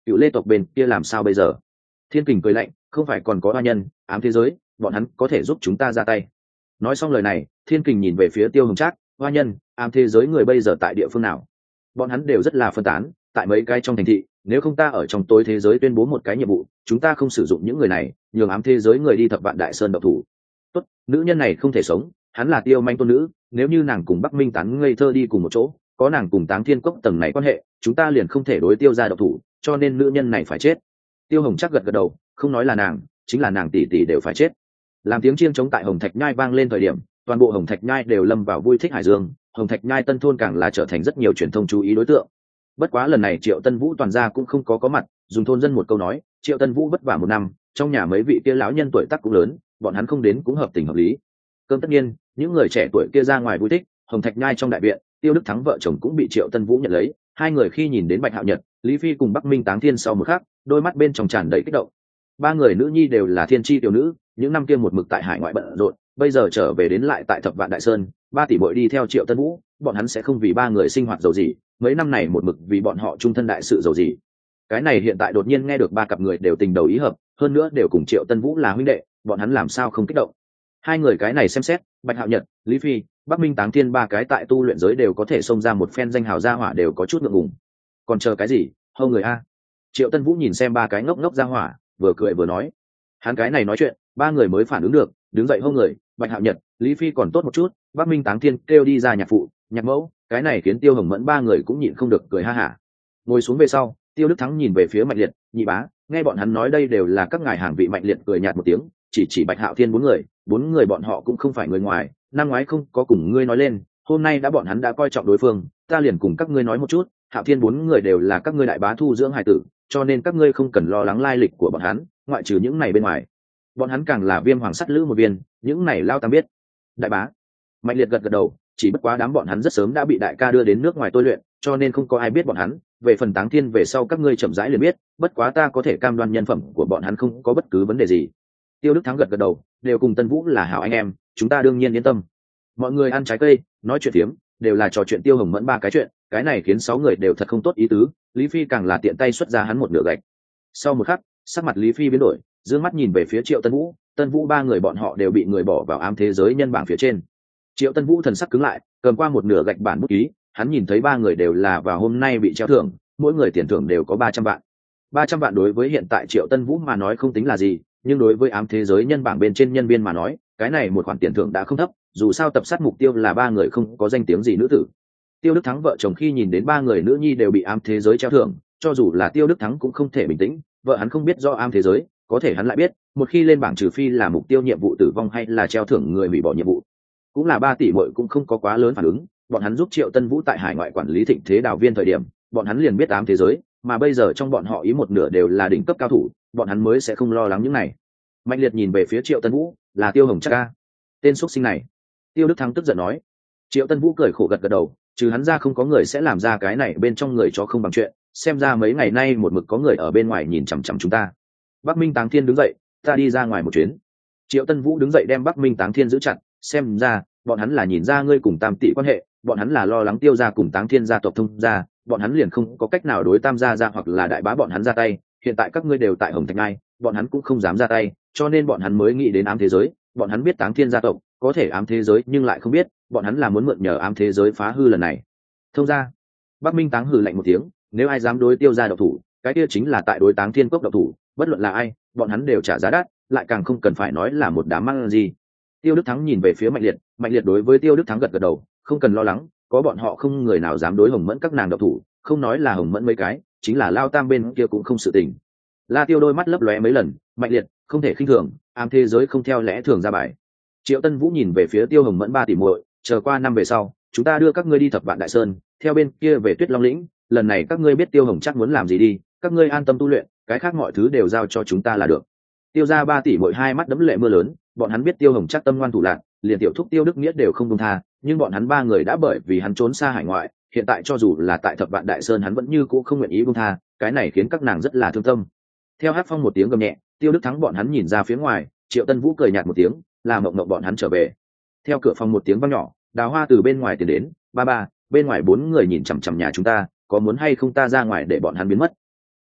cựu lê tộc bên kia làm sao bây giờ? Thiên Kình cười lạnh, không phải còn có hoa nhân ám thế giới, bọn hắn có thể giúp chúng ta ra tay. Nói xong lời này, Thiên Kình nhìn về phía Tiêu Hồng Trác, hoa nhân ám thế giới người bây giờ tại địa phương nào? Bọn hắn đều rất là phân tán, tại mấy cái trong thành thị, nếu không ta ở trong tối thế giới tuyên bố một cái nhiệm vụ, chúng ta không sử dụng những người này, nhường ám thế giới người đi thập vạn đại sơn độc thủ. Tốt, nữ nhân này không thể sống, hắn là Tiêu Manh tôn nữ, nếu như nàng cùng Bắc Minh Tán ngây thơ đi cùng một chỗ, có nàng cùng Táng Thiên Cốc tầng này quan hệ, chúng ta liền không thể đối Tiêu ra độc thủ, cho nên nữ nhân này phải chết. Tiêu Hồng chắc gật gật đầu, không nói là nàng, chính là nàng tỷ tỷ đều phải chết. Làm tiếng chiêng trống tại Hồng Thạch Nhai vang lên thời điểm, toàn bộ Hồng Thạch Nhai đều lâm vào vui thích hải dương, Hồng Thạch Nhai tân thôn càng là trở thành rất nhiều truyền thông chú ý đối tượng. Bất quá lần này Triệu Tân Vũ toàn gia cũng không có có mặt, dùng thôn dân một câu nói, Triệu Tân Vũ vất vả một năm, trong nhà mấy vị kia lão nhân tuổi tác cũng lớn, bọn hắn không đến cũng hợp tình hợp lý. Cơm tất nhiên, những người trẻ tuổi kia ra ngoài vui thích, Hồng Thạch Nhai trong đại viện, Tiêu Đức Thắng vợ chồng cũng bị Triệu Tân Vũ nhận lấy, hai người khi nhìn đến Bạch Hạo Nhật, Lý Phi cùng Bắc Minh Táng Thiên sau một khắc, đôi mắt bên trong tràn đầy kích động. Ba người nữ nhi đều là thiên chi tiểu nữ, những năm kia một mực tại hải ngoại bận rộn, bây giờ trở về đến lại tại Thập Vạn Đại Sơn, ba tỷ muội đi theo Triệu Tân Vũ, bọn hắn sẽ không vì ba người sinh hoạt giàu gì, mấy năm này một mực vì bọn họ trung thân đại sự giàu gì. Cái này hiện tại đột nhiên nghe được ba cặp người đều tình đầu ý hợp, hơn nữa đều cùng Triệu Tân Vũ là huynh đệ, bọn hắn làm sao không kích động. Hai người cái này xem xét, Bạch Hạo Nhật, Lý Phi, Bắc Minh Táng Thiên ba cái tại tu luyện giới đều có thể xông ra một phen danh hào gia hỏa đều có chút ngượng ngùng. Còn chờ cái gì, hâu người a. Triệu Tân Vũ nhìn xem ba cái ngốc ngốc gia hỏa, vừa cười vừa nói. Hắn cái này nói chuyện, ba người mới phản ứng được, đứng dậy hâu người, Bạch Hạo Nhật, Lý Phi còn tốt một chút, Bắc Minh Táng Thiên kêu đi ra nhạc phụ, nhạc mẫu, cái này khiến Tiêu Hồng Mẫn ba người cũng nhịn không được cười ha hả. Ngồi xuống về sau, Tiêu Đức Thắng nhìn về phía Mạnh Liệt, nhị bá, nghe bọn hắn nói đây đều là các ngài hàng vị. Mạnh Liệt cười nhạt một tiếng, chỉ chỉ Bạch Hạo Thiên bốn người, bốn người bọn họ cũng không phải người ngoài, năm ngoái không có cùng ngươi nói lên, hôm nay đã bọn hắn đã coi trọng đối phương, ta liền cùng các ngươi nói một chút, Hạo Thiên bốn người đều là các ngươi đại bá thu dưỡng hài tử, cho nên các ngươi không cần lo lắng lai lịch của bọn hắn, ngoại trừ những này bên ngoài, bọn hắn càng là Viêm Hoàng sắt lữ một viên, những này lao tam biết. Đại bá. Mạnh Liệt gật gật đầu, chỉ bất quá đám bọn hắn rất sớm đã bị đại ca đưa đến nước ngoài tôi luyện, cho nên không có ai biết bọn hắn, về phần Táng Thiên về sau các ngươi chậm rãi liền biết, bất quá ta có thể cam đoan nhân phẩm của bọn hắn không có bất cứ vấn đề gì. Tiêu Đức Thắng gật gật đầu, đều cùng Tân Vũ là hảo anh em, chúng ta đương nhiên yên tâm. Mọi người ăn trái cây, nói chuyện tiếm, đều là trò chuyện Tiêu Hồng Mẫn ba cái chuyện, cái này khiến sáu người đều thật không tốt ý tứ, Lý Phi càng là tiện tay xuất ra hắn một nửa gạch. Sau một khắc, sắc mặt Lý Phi biến đổi, dương mắt nhìn về phía Triệu Tân Vũ, Tân Vũ ba người bọn họ đều bị người bỏ vào ám thế giới nhân bảng phía trên. Triệu Tân Vũ thần sắc cứng lại, cầm qua một nửa gạch bản bút ký, hắn nhìn thấy ba người đều là vào hôm nay bị treo thưởng, mỗi người tiền thưởng đều có ba trăm vạn. ba trăm vạn đối với hiện tại Triệu Tân Vũ mà nói không tính là gì, nhưng đối với ám thế giới nhân bảng bên trên nhân viên mà nói, cái này một khoản tiền thưởng đã không thấp, dù sao tập sát mục tiêu là ba người không có danh tiếng gì nữ tử. Tiêu Đức Thắng vợ chồng khi nhìn đến ba người nữ nhi đều bị ám thế giới treo thưởng, cho dù là Tiêu Đức Thắng cũng không thể bình tĩnh, vợ hắn không biết do ám thế giới, có thể hắn lại biết, một khi lên bảng trừ phi là mục tiêu nhiệm vụ tử vong hay là treo thưởng người hủy bỏ nhiệm vụ. Cũng là ba tỷ muội cũng không có quá lớn phản ứng, bọn hắn giúp Triệu Tân Vũ tại hải ngoại quản lý thịnh thế đào viên thời điểm, bọn hắn liền biết ám thế giới, mà bây giờ trong bọn họ ý một nửa đều là đỉnh cấp cao thủ, bọn hắn mới sẽ không lo lắng những này. Mạnh Liệt nhìn về phía Triệu Tân Vũ, là Tiêu Hồng Trác ca. Tên xuất sinh này. Tiêu Đức Thắng tức giận nói. Triệu Tân Vũ cười khổ gật gật đầu, trừ hắn ra không có người sẽ làm ra cái này bên trong người cho không bằng chuyện, xem ra mấy ngày nay một mực có người ở bên ngoài nhìn chằm chằm chúng ta. Bắc Minh Táng Thiên đứng dậy, ta đi ra ngoài một chuyến. Triệu Tân Vũ đứng dậy đem Bắc Minh Táng Thiên giữ chặt, xem ra bọn hắn là nhìn ra ngươi cùng Tam tỷ quan hệ, bọn hắn là lo lắng Tiêu gia cùng Táng Thiên gia tộc thông gia, bọn hắn liền không có cách nào đối Tam gia ra hoặc là đại bá bọn hắn ra tay, hiện tại các ngươi đều tại Hồng Thạch Ngai, bọn hắn cũng không dám ra tay, cho nên bọn hắn mới nghĩ đến ám thế giới, bọn hắn biết Táng Thiên gia tộc có thể ám thế giới nhưng lại không biết, bọn hắn là muốn mượn nhờ ám thế giới phá hư lần này. Thông gia. Bắc Minh Táng hừ lạnh một tiếng, nếu ai dám đối Tiêu gia độc thủ, cái kia chính là tại đối Táng Thiên Cốc độc thủ, bất luận là ai, bọn hắn đều trả giá đắt, lại càng không cần phải nói là một đám mang gì. Tiêu Đức Thắng nhìn về phía Mạnh Liệt, Mạnh Liệt đối với Tiêu Đức Thắng gật gật đầu, không cần lo lắng, có bọn họ không người nào dám đối Hồng Mẫn các nàng độc thủ, không nói là Hồng Mẫn mấy cái, chính là Lao Tam bên kia cũng không sự tình. La Tiêu đôi mắt lấp lóe mấy lần, Mạnh Liệt, không thể khinh thường, ám thế giới không theo lẽ thường ra bài. Triệu Tân Vũ nhìn về phía Tiêu Hồng Mẫn ba tỷ muội, chờ qua năm về sau, chúng ta đưa các ngươi đi Thập Vạn Đại Sơn, theo bên kia về Tuyết Long lĩnh, lần này các ngươi biết Tiêu Hồng chắc muốn làm gì đi, các ngươi an tâm tu luyện, cái khác mọi thứ đều giao cho chúng ta là được. Tiêu gia ba tỷ muội hai mắt đẫm lệ mưa lớn, bọn hắn biết Tiêu Hồng chắc tâm ngoan thủ lạn, liền tiểu thúc Tiêu Đức Nghĩa đều không buông tha, nhưng bọn hắn ba người đã bởi vì hắn trốn xa hải ngoại, hiện tại cho dù là tại Thập Vạn Đại Sơn hắn vẫn như cũ không nguyện ý buông tha, cái này khiến các nàng rất là thương tâm. Theo Hát Phong một tiếng gầm nhẹ, Tiêu Đức Thắng bọn hắn nhìn ra phía ngoài, Triệu Tân Vũ cười nhạt một tiếng, là mộng mộng bọn hắn trở về. Theo cửa phòng một tiếng vang nhỏ, Đào Hoa từ bên ngoài tiến đến, ba ba, bên ngoài bốn người nhìn chằm chằm nhà chúng ta, có muốn hay không ta ra ngoài để bọn hắn biến mất.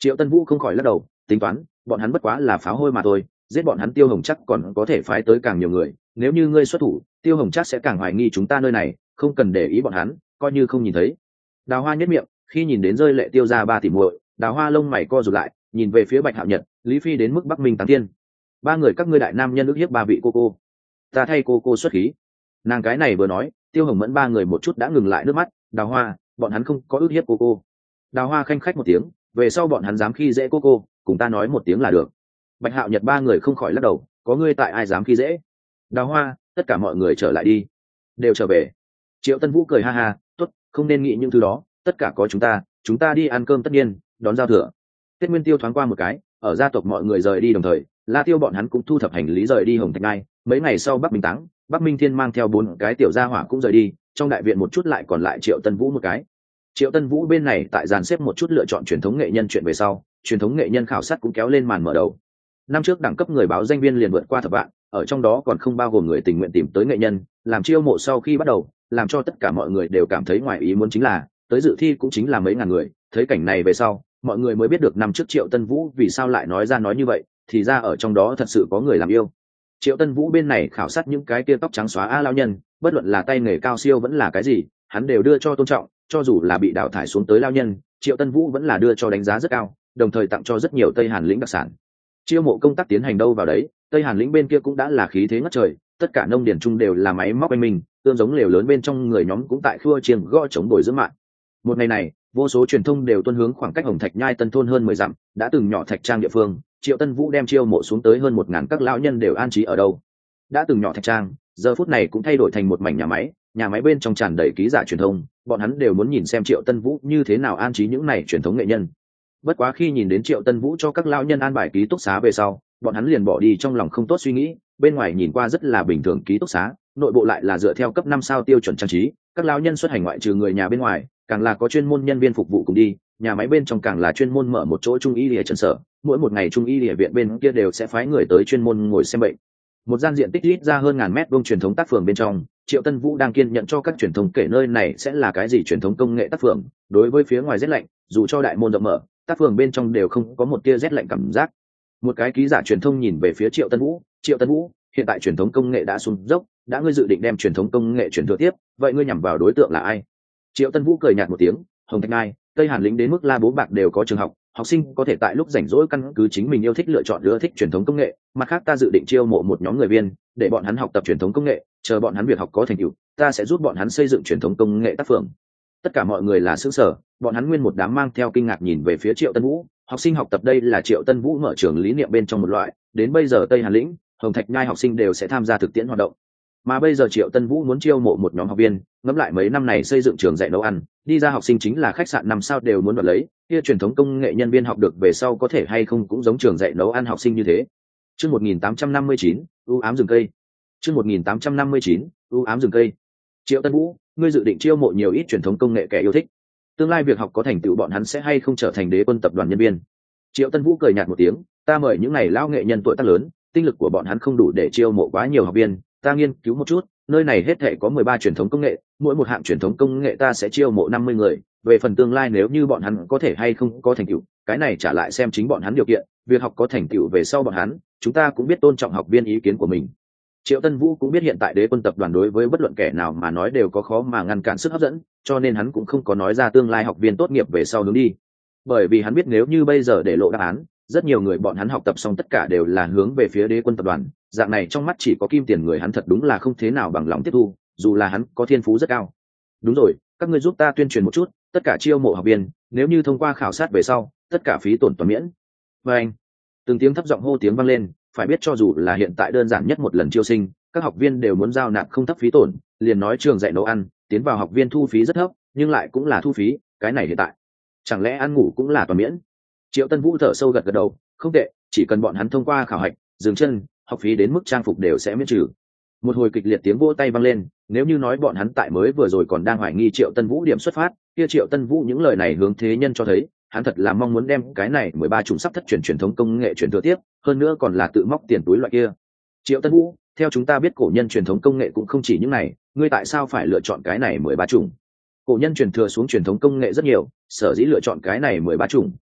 Triệu Tân Vũ không khỏi lắc đầu, tính toán bọn hắn bất quá là pháo hôi mà thôi, giết bọn hắn Tiêu Hồng chắc còn có thể phái tới càng nhiều người, nếu như ngươi xuất thủ Tiêu Hồng chắc sẽ càng hoài nghi chúng ta nơi này, không cần để ý bọn hắn, coi như không nhìn thấy. Đào Hoa nhất miệng, khi nhìn đến rơi lệ Tiêu ra ba tỷ muội, Đào Hoa lông mày co rụt lại, nhìn về phía Bạch Hạo Nhật, Lý Phi đến mức Bắc Minh Táng Thiên. Ba người các ngươi đại nam nhân ức hiếp ba vị cô cô, ta thay cô cô xuất khí. Nàng cái này vừa nói, Tiêu Hồng Mẫn ba người một chút đã ngừng lại nước mắt. Đào Hoa, bọn hắn không có ức hiếp cô cô. Đào Hoa khanh khách một tiếng, về sau bọn hắn dám khi dễ cô cô, cùng ta nói một tiếng là được. Bạch Hạo Nhật ba người không khỏi lắc đầu, có ngươi tại ai dám khi dễ. Đào Hoa, tất cả mọi người trở lại đi. Đều trở về. Triệu Tân Vũ cười ha ha, tốt, không nên nghĩ những thứ đó, tất cả có chúng ta, chúng ta đi ăn cơm tất nhiên, đón giao thừa. Tết Nguyên Tiêu thoáng qua một cái, ở gia tộc mọi người rời đi đồng thời, La Tiêu bọn hắn cũng thu thập hành lý rời đi Hồng Thạch Ngai. Mấy ngày sau Bắc Minh Táng, Bắc Minh Thiên mang theo bốn cái tiểu gia hỏa cũng rời đi, trong đại viện một chút lại còn lại Triệu Tân Vũ một cái. Triệu Tân Vũ bên này tại dàn xếp một chút lựa chọn truyền thống nghệ nhân chuyện về sau, truyền thống nghệ nhân khảo sát cũng kéo lên màn mở đầu. Năm trước đẳng cấp người báo danh viên liền vượt qua thập vạn, ở trong đó còn không bao gồm người tình nguyện tìm tới nghệ nhân, làm chiêu mộ sau khi bắt đầu, làm cho tất cả mọi người đều cảm thấy ngoài ý muốn chính là, tới dự thi cũng chính là mấy ngàn người. Thấy cảnh này về sau, mọi người mới biết được năm trước Triệu Tân Vũ vì sao lại nói ra nói như vậy, thì ra ở trong đó thật sự có người làm yêu. Triệu Tân Vũ bên này khảo sát những cái kia tóc trắng xóa a lao nhân, bất luận là tay nghề cao siêu vẫn là cái gì, hắn đều đưa cho tôn trọng, cho dù là bị đào thải xuống tới lao nhân, Triệu Tân Vũ vẫn là đưa cho đánh giá rất cao, đồng thời tặng cho rất nhiều Tây Hàn lĩnh đặc sản. Chiêu mộ công tác tiến hành đâu vào đấy, Tây Hàn lĩnh bên kia cũng đã là khí thế ngất trời, tất cả nông điển chung đều là máy móc anh mình, tương giống lều lớn bên trong người nhóm cũng tại khua chiêng gõ chống bồi dưỡng mạng. Một ngày này, vô số truyền thông đều tuân hướng khoảng cách Hồng Thạch Nhai Tân thôn hơn mười dặm, đã từng nhỏ thạch trang địa phương, Triệu Tân Vũ đem chiêu mộ xuống tới hơn một ngàn các lão nhân đều an trí ở đâu. Đã từng nhỏ thạch trang, giờ phút này cũng thay đổi thành một mảnh nhà máy, nhà máy bên trong tràn đầy ký giả truyền thông, bọn hắn đều muốn nhìn xem Triệu Tân Vũ như thế nào an trí những này truyền thống nghệ nhân. Bất quá khi nhìn đến Triệu Tân Vũ cho các lão nhân an bài ký túc xá về sau, bọn hắn liền bỏ đi trong lòng không tốt suy nghĩ, bên ngoài nhìn qua rất là bình thường ký túc xá, nội bộ lại là dựa theo cấp năm sao tiêu chuẩn trang trí, các lão nhân xuất hành ngoại trừ người nhà bên ngoài, càng là có chuyên môn nhân viên phục vụ cùng đi, nhà máy bên trong càng là chuyên môn mở một chỗ trung y lìa trần sở, mỗi một ngày trung y lìa viện bên kia đều sẽ phái người tới chuyên môn ngồi xem bệnh. Một gian diện tích ít ra hơn ngàn mét vuông truyền thống tác phường bên trong, Triệu Tân Vũ đang kiên nhận cho các truyền thông kể nơi này sẽ là cái gì truyền thống công nghệ tác phường. Đối với phía ngoài rét lạnh, dù cho đại môn rộng mở, tác phường bên trong đều không có một tia rét lạnh cảm giác. Một cái ký giả truyền thông nhìn về phía Triệu Tân Vũ, Triệu Tân Vũ, hiện tại truyền thống công nghệ đã xuống dốc, đã ngươi dự định đem truyền thống công nghệ truyền thừa tiếp, vậy ngươi nhằm vào đối tượng là ai? Triệu Tân Vũ cười nhạt một tiếng, Hồng Thạch Ngai, Tây Hàn lĩnh đến mức La Bố Bạc đều có trường học, học sinh có thể tại lúc rảnh rỗi căn cứ chính mình yêu thích lựa chọn ưa thích truyền thống công nghệ, mặt khác ta dự định chiêu mộ một nhóm người viên, để bọn hắn học tập truyền thống công nghệ, chờ bọn hắn việc học có thành tựu, ta sẽ giúp bọn hắn xây dựng truyền thống công nghệ tác phường. Tất cả mọi người là xứ sở, bọn hắn nguyên một đám mang theo kinh ngạc nhìn về phía Triệu Tân Vũ, học sinh học tập đây là Triệu Tân Vũ mở trường lý niệm bên trong một loại, đến bây giờ Tây Hàn lĩnh, Hồng Thạch Nhai học sinh đều sẽ tham gia thực tiễn hoạt động. Mà bây giờ Triệu Tân Vũ muốn chiêu mộ một nhóm học viên, ngẫm lại mấy năm này xây dựng trường dạy nấu ăn, đi ra học sinh chính là khách sạn năm sao đều muốn đoạt lấy, kia truyền thống công nghệ nhân viên học được về sau có thể hay không cũng giống trường dạy nấu ăn học sinh như thế. Chương một nghìn tám trăm năm mươi chín, ưu ám rừng cây. Chương một nghìn tám trăm năm mươi chín, ưu ám rừng cây. Triệu Tân Vũ, ngươi dự định chiêu mộ nhiều ít truyền thống công nghệ kẻ yêu thích. Tương lai việc học có thành tựu bọn hắn sẽ hay không trở thành đế quân tập đoàn nhân viên. Triệu Tân Vũ cười nhạt một tiếng, ta mời những này lão nghệ nhân tuổi tác lớn, tinh lực của bọn hắn không đủ để chiêu mộ quá nhiều học viên, ta nghiên cứu một chút, nơi này hết thể có mười ba truyền thống công nghệ, mỗi một hạng truyền thống công nghệ ta sẽ chiêu mộ năm mươi người, về phần tương lai nếu như bọn hắn có thể hay không có thành tựu, cái này trả lại xem chính bọn hắn điều kiện, việc học có thành tựu về sau bọn hắn, chúng ta cũng biết tôn trọng học viên ý kiến của mình. Triệu Tân Vũ cũng biết hiện tại đế quân tập đoàn đối với bất luận kẻ nào mà nói đều có khó mà ngăn cản sức hấp dẫn, cho nên hắn cũng không có nói ra tương lai học viên tốt nghiệp về sau hướng đi. Bởi vì hắn biết nếu như bây giờ để lộ đáp án, rất nhiều người bọn hắn học tập xong tất cả đều là hướng về phía đế quân tập đoàn, dạng này trong mắt chỉ có kim tiền người hắn thật đúng là không thế nào bằng lòng tiếp thu, dù là hắn có thiên phú rất cao. Đúng rồi, các ngươi giúp ta tuyên truyền một chút, tất cả chiêu mộ học viên, nếu như thông qua khảo sát về sau, tất cả phí tổn toàn miễn. Và anh, từng tiếng thấp giọng hô tiếng vang lên, phải biết cho dù là hiện tại đơn giản nhất một lần chiêu sinh, các học viên đều muốn giao nạp không thấp phí tổn, liền nói trường dạy nấu ăn, tiến vào học viên thu phí rất thấp, nhưng lại cũng là thu phí, cái này hiện tại, chẳng lẽ ăn ngủ cũng là toàn miễn? Triệu Tân Vũ thở sâu gật gật đầu, không tệ, chỉ cần bọn hắn thông qua khảo hạch, dừng chân, học phí đến mức trang phục đều sẽ miễn trừ. Một hồi kịch liệt tiếng vỗ tay vang lên, nếu như nói bọn hắn tại mới vừa rồi còn đang hoài nghi Triệu Tân Vũ điểm xuất phát, kia Triệu Tân Vũ những lời này hướng thế nhân cho thấy, hắn thật là mong muốn đem cái này mười ba chủng sắp thất truyền truyền thống công nghệ truyền thừa tiếp, hơn nữa còn là tự móc tiền túi loại kia. Triệu Tân Vũ, theo chúng ta biết cổ nhân truyền thống công nghệ cũng không chỉ những này, ngươi tại sao phải lựa chọn cái này mười ba chủng? Cổ nhân truyền thừa xuống truyền thống công nghệ rất nhiều, sở dĩ lựa chọn cái này mười ba chủng,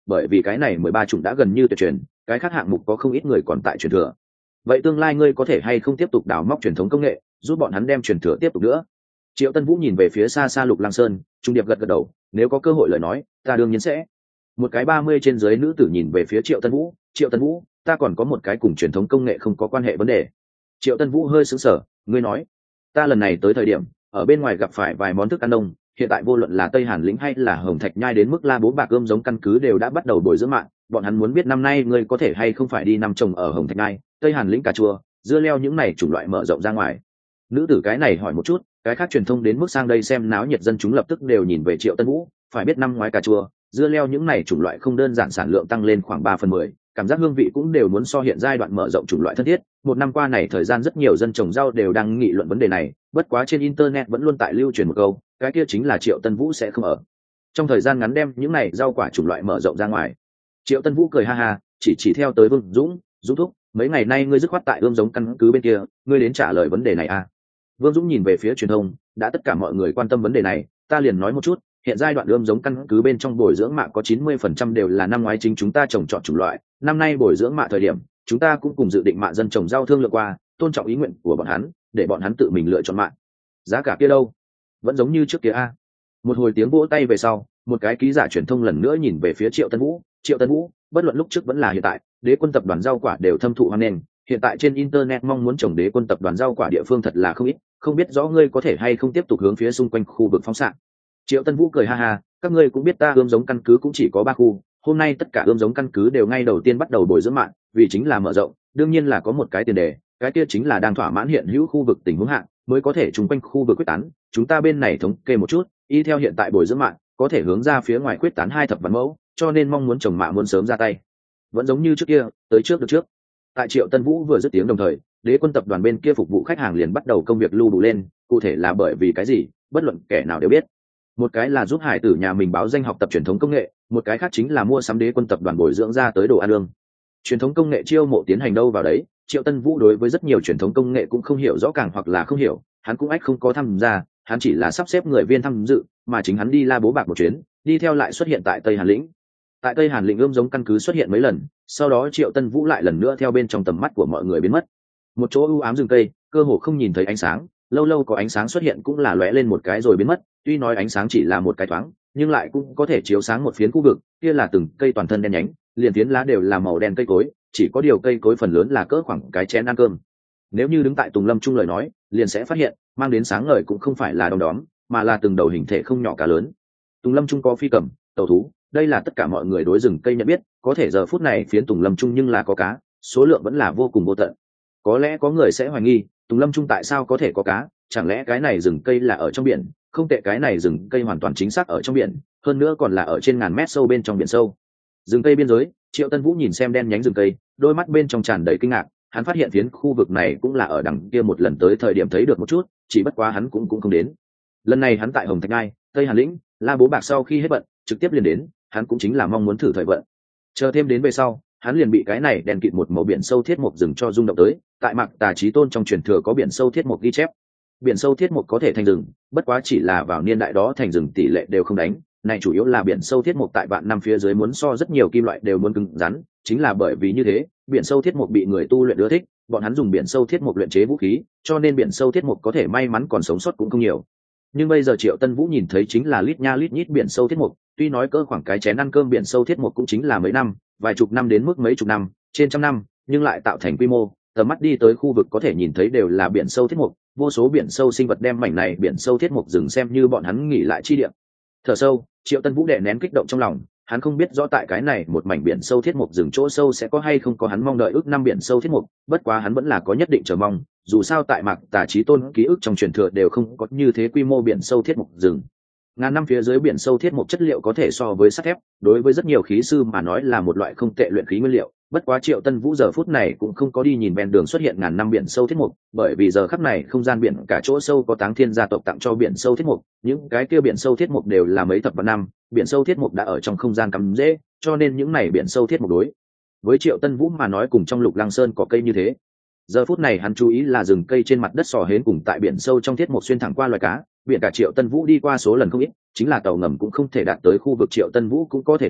bởi vì cái này mười ba chủng đã gần như tuyệt truyền, cái khác hạng mục có không ít người còn tại truyền thừa. Vậy tương lai ngươi có thể hay không tiếp tục đào móc truyền thống công nghệ, giúp bọn hắn đem truyền thừa tiếp tục nữa? Triệu Tân Vũ nhìn về phía xa xa Lục Lăng Sơn, trung điệp gật gật đầu, nếu có cơ hội lời nói, ta đương nhiên sẽ. Một cái ba mươi trên dưới nữ tử nhìn về phía Triệu Tân Vũ, Triệu Tân Vũ, ta còn có một cái cùng truyền thống công nghệ không có quan hệ vấn đề. Triệu Tân Vũ hơi sững sờ, ngươi nói, ta lần này tới thời điểm, ở bên ngoài gặp phải vài món thức ăn đông, hiện tại vô luận là Tây Hàn lĩnh hay là Hồng Thạch Nhai đến mức La Bố Bạc ươm giống căn cứ đều đã bắt đầu bồi dưỡng mạng, bọn hắn muốn biết năm nay ngươi có thể hay không phải đi nằm trồng ở Hồng Thạch Nhai, Tây Hàn lĩnh cà chua, dưa leo những này chủng loại mở rộng ra ngoài. Nữ tử cái này hỏi một chút, cái khác truyền thông đến mức sang đây xem náo nhiệt dân chúng lập tức đều nhìn về Triệu Tân Vũ, phải biết năm ngoái cà chua, dưa leo những này chủng loại không đơn giản sản lượng tăng lên khoảng ba phần mười, cảm giác hương vị cũng đều muốn so hiện giai đoạn mở rộng chủng loại thân thiết. Một năm qua này thời gian rất nhiều dân trồng rau đều đang nghị luận vấn đề này, bất quá trên internet vẫn luôn tại lưu truyền một câu, cái kia chính là Triệu Tân Vũ sẽ không ở trong thời gian ngắn đem những này rau quả chủng loại mở rộng ra ngoài. Triệu Tân Vũ cười ha ha, chỉ chỉ theo tới Vương Dũng, Dũng thúc, mấy ngày nay ngươi dứt khoát tại ươm giống căn cứ bên kia, ngươi đến trả lời vấn đề này à? Vương Dũng nhìn về phía truyền thông, đã tất cả mọi người quan tâm vấn đề này, ta liền nói một chút, hiện giai đoạn ươm giống căn cứ bên trong bồi dưỡng mạ có chín mươi phần trăm đều là năm ngoái chính chúng ta trồng trọt chủng loại, năm nay bồi dưỡng mạ thời điểm, chúng ta cũng cùng dự định mạ dân trồng rau thương lượng qua, tôn trọng ý nguyện của bọn hắn, để bọn hắn tự mình lựa chọn mạ. Giá cả kia đâu? Vẫn giống như trước kia a. Một hồi tiếng vỗ tay về sau, một cái ký giả truyền thông lần nữa nhìn về phía Triệu Tân Vũ, Triệu Tân Vũ, bất luận lúc trước vẫn là hiện tại, Đế Quân tập đoàn rau quả đều thâm thụ hoan nghênh, hiện tại trên internet mong muốn trồng Đế Quân tập đoàn rau quả địa phương thật là không ít, không biết rõ ngươi có thể hay không tiếp tục hướng phía xung quanh khu vực phóng xạ. Triệu Tân Vũ cười ha ha, các ngươi cũng biết ta ươm giống căn cứ cũng chỉ có ba khu, hôm nay tất cả ươm giống căn cứ đều ngay đầu tiên bắt đầu bồi dưỡng mạng, vì chính là mở rộng, đương nhiên là có một cái tiền đề, cái kia chính là đang thỏa mãn hiện hữu khu vực tình huống hạn, mới có thể chung quanh khu vực quyết tán. Chúng ta bên này thống kê một chút, y theo hiện tại bồi dưỡng mạng, có thể hướng ra phía ngoài quyết tán hai thập vạn mẫu, cho nên mong muốn trồng mạ muốn sớm ra tay. Vẫn giống như trước kia, tới trước được trước. Tại Triệu Tân Vũ vừa dứt tiếng đồng thời, Đế Quân tập đoàn bên kia phục vụ khách hàng liền bắt đầu công việc lưu đủ lên, cụ thể là bởi vì cái gì, bất luận kẻ nào đều biết. Một cái là giúp hải tử nhà mình báo danh học tập truyền thống công nghệ, một cái khác chính là mua sắm Đế Quân tập đoàn bồi dưỡng ra tới đồ ăn lương. Truyền thống công nghệ chiêu mộ tiến hành đâu vào đấy, Triệu Tân Vũ đối với rất nhiều truyền thống công nghệ cũng không hiểu rõ càng hoặc là không hiểu, hắn cũng ách không có tham gia, hắn chỉ là sắp xếp người viên tham dự, mà chính hắn đi La Bố Bạc một chuyến, đi theo lại xuất hiện tại Tây Hàn lĩnh. Tại Tây Hàn lĩnh ươm giống căn cứ xuất hiện mấy lần, sau đó Triệu Tân Vũ lại lần nữa theo bên trong tầm mắt của mọi người biến mất. Một chỗ u ám rừng cây, cơ hồ không nhìn thấy ánh sáng, lâu lâu có ánh sáng xuất hiện cũng là lóe lên một cái rồi biến mất, tuy nói ánh sáng chỉ là một cái thoáng, nhưng lại cũng có thể chiếu sáng một phiến khu vực, kia là từng cây toàn thân đen nhánh, liền phiến lá đều là màu đen cây cối, chỉ có điều cây cối phần lớn là cỡ khoảng cái chén ăn cơm. Nếu như đứng tại Tùng Lâm Trung lời nói, liền sẽ phát hiện, mang đến sáng ngời cũng không phải là đom đóm, mà là từng đầu hình thể không nhỏ cá lớn. Tùng Lâm Trung có phi cầm, tàu thú, đây là tất cả mọi người đối rừng cây nhận biết, có thể giờ phút này phiến Tùng Lâm Trung nhưng là có cá, số lượng vẫn là vô cùng vô tận. Có lẽ có người sẽ hoài nghi, Tùng Lâm Trung tại sao có thể có cá, chẳng lẽ cái này rừng cây là ở trong biển? Không tệ, cái này rừng cây hoàn toàn chính xác ở trong biển, hơn nữa còn là ở trên ngàn mét sâu bên trong biển sâu. Rừng cây biên giới, Triệu Tân Vũ nhìn xem đen nhánh rừng cây, đôi mắt bên trong tràn đầy kinh ngạc, hắn phát hiện phiến khu vực này cũng là ở đằng kia một lần tới thời điểm thấy được một chút, chỉ bất quá hắn cũng cũng không đến. Lần này hắn tại Hồng Thạch Ngai, Tây Hàn lĩnh, La Bố Bạc sau khi hết bận, trực tiếp liền đến, hắn cũng chính là mong muốn thử thời vận. Chờ thêm đến về sau, hắn liền bị cái này đèn kịt một màu biển sâu thiết mục rừng cho rung động tới, tại Mạc Tà Chí Tôn trong truyền thừa có biển sâu thiết mục ghi chép. Biển sâu thiết mục có thể thành rừng, bất quá chỉ là vào niên đại đó thành rừng tỷ lệ đều không đánh, này chủ yếu là biển sâu thiết mục tại vạn năm phía dưới muốn so rất nhiều kim loại đều muốn cứng rắn, chính là bởi vì như thế, biển sâu thiết mục bị người tu luyện ưa thích, bọn hắn dùng biển sâu thiết mục luyện chế vũ khí, cho nên biển sâu thiết mục có thể may mắn còn sống sót cũng không nhiều. Nhưng bây giờ Triệu Tân Vũ nhìn thấy chính là lít nha lít nhít biển sâu thiết mục, tuy nói cỡ khoảng cái chén ăn cơm biển sâu thiết mục cũng chính là mấy năm, vài chục năm đến mức mấy chục năm, trên trăm năm, nhưng lại tạo thành quy mô, tầm mắt đi tới khu vực có thể nhìn thấy đều là biển sâu thiết mục, vô số biển sâu sinh vật đem mảnh này biển sâu thiết mục rừng xem như bọn hắn nghỉ lại chi địa. Thở sâu, Triệu Tân Vũ đè nén kích động trong lòng, hắn không biết rõ tại cái này một mảnh biển sâu thiết mục rừng chỗ sâu sẽ có hay không có hắn mong đợi ước năm biển sâu thiết mục, bất quá hắn vẫn là có nhất định chờ mong, dù sao tại Mạc Tà Chí Tôn ký ức trong truyền thừa đều không có như thế quy mô biển sâu thiết mục rừng. Ngàn năm phía dưới biển sâu thiết mục chất liệu có thể so với sắt thép, đối với rất nhiều khí sư mà nói là một loại không tệ luyện khí nguyên liệu, bất quá Triệu Tân Vũ giờ phút này cũng không có đi nhìn ven đường xuất hiện ngàn năm biển sâu thiết mục, bởi vì giờ khắc này không gian biển cả chỗ sâu có Táng Thiên gia tộc tặng cho biển sâu thiết mục, những cái kia biển sâu thiết mục đều là mấy thập vạn năm, biển sâu thiết mục đã ở trong không gian cắm rễ, cho nên những này biển sâu thiết mục đối với Triệu Tân Vũ mà nói cùng trong Lục Lăng Sơn có cây như thế. Giờ phút này hắn chú ý là rừng cây trên mặt đất sò hến cùng tại biển sâu trong thiết mục xuyên thẳng qua loài cá, biển cả Triệu Tân Vũ đi qua số lần không ít, chính là tàu ngầm cũng không thể đạt tới khu vực Triệu Tân Vũ cũng có thể đến,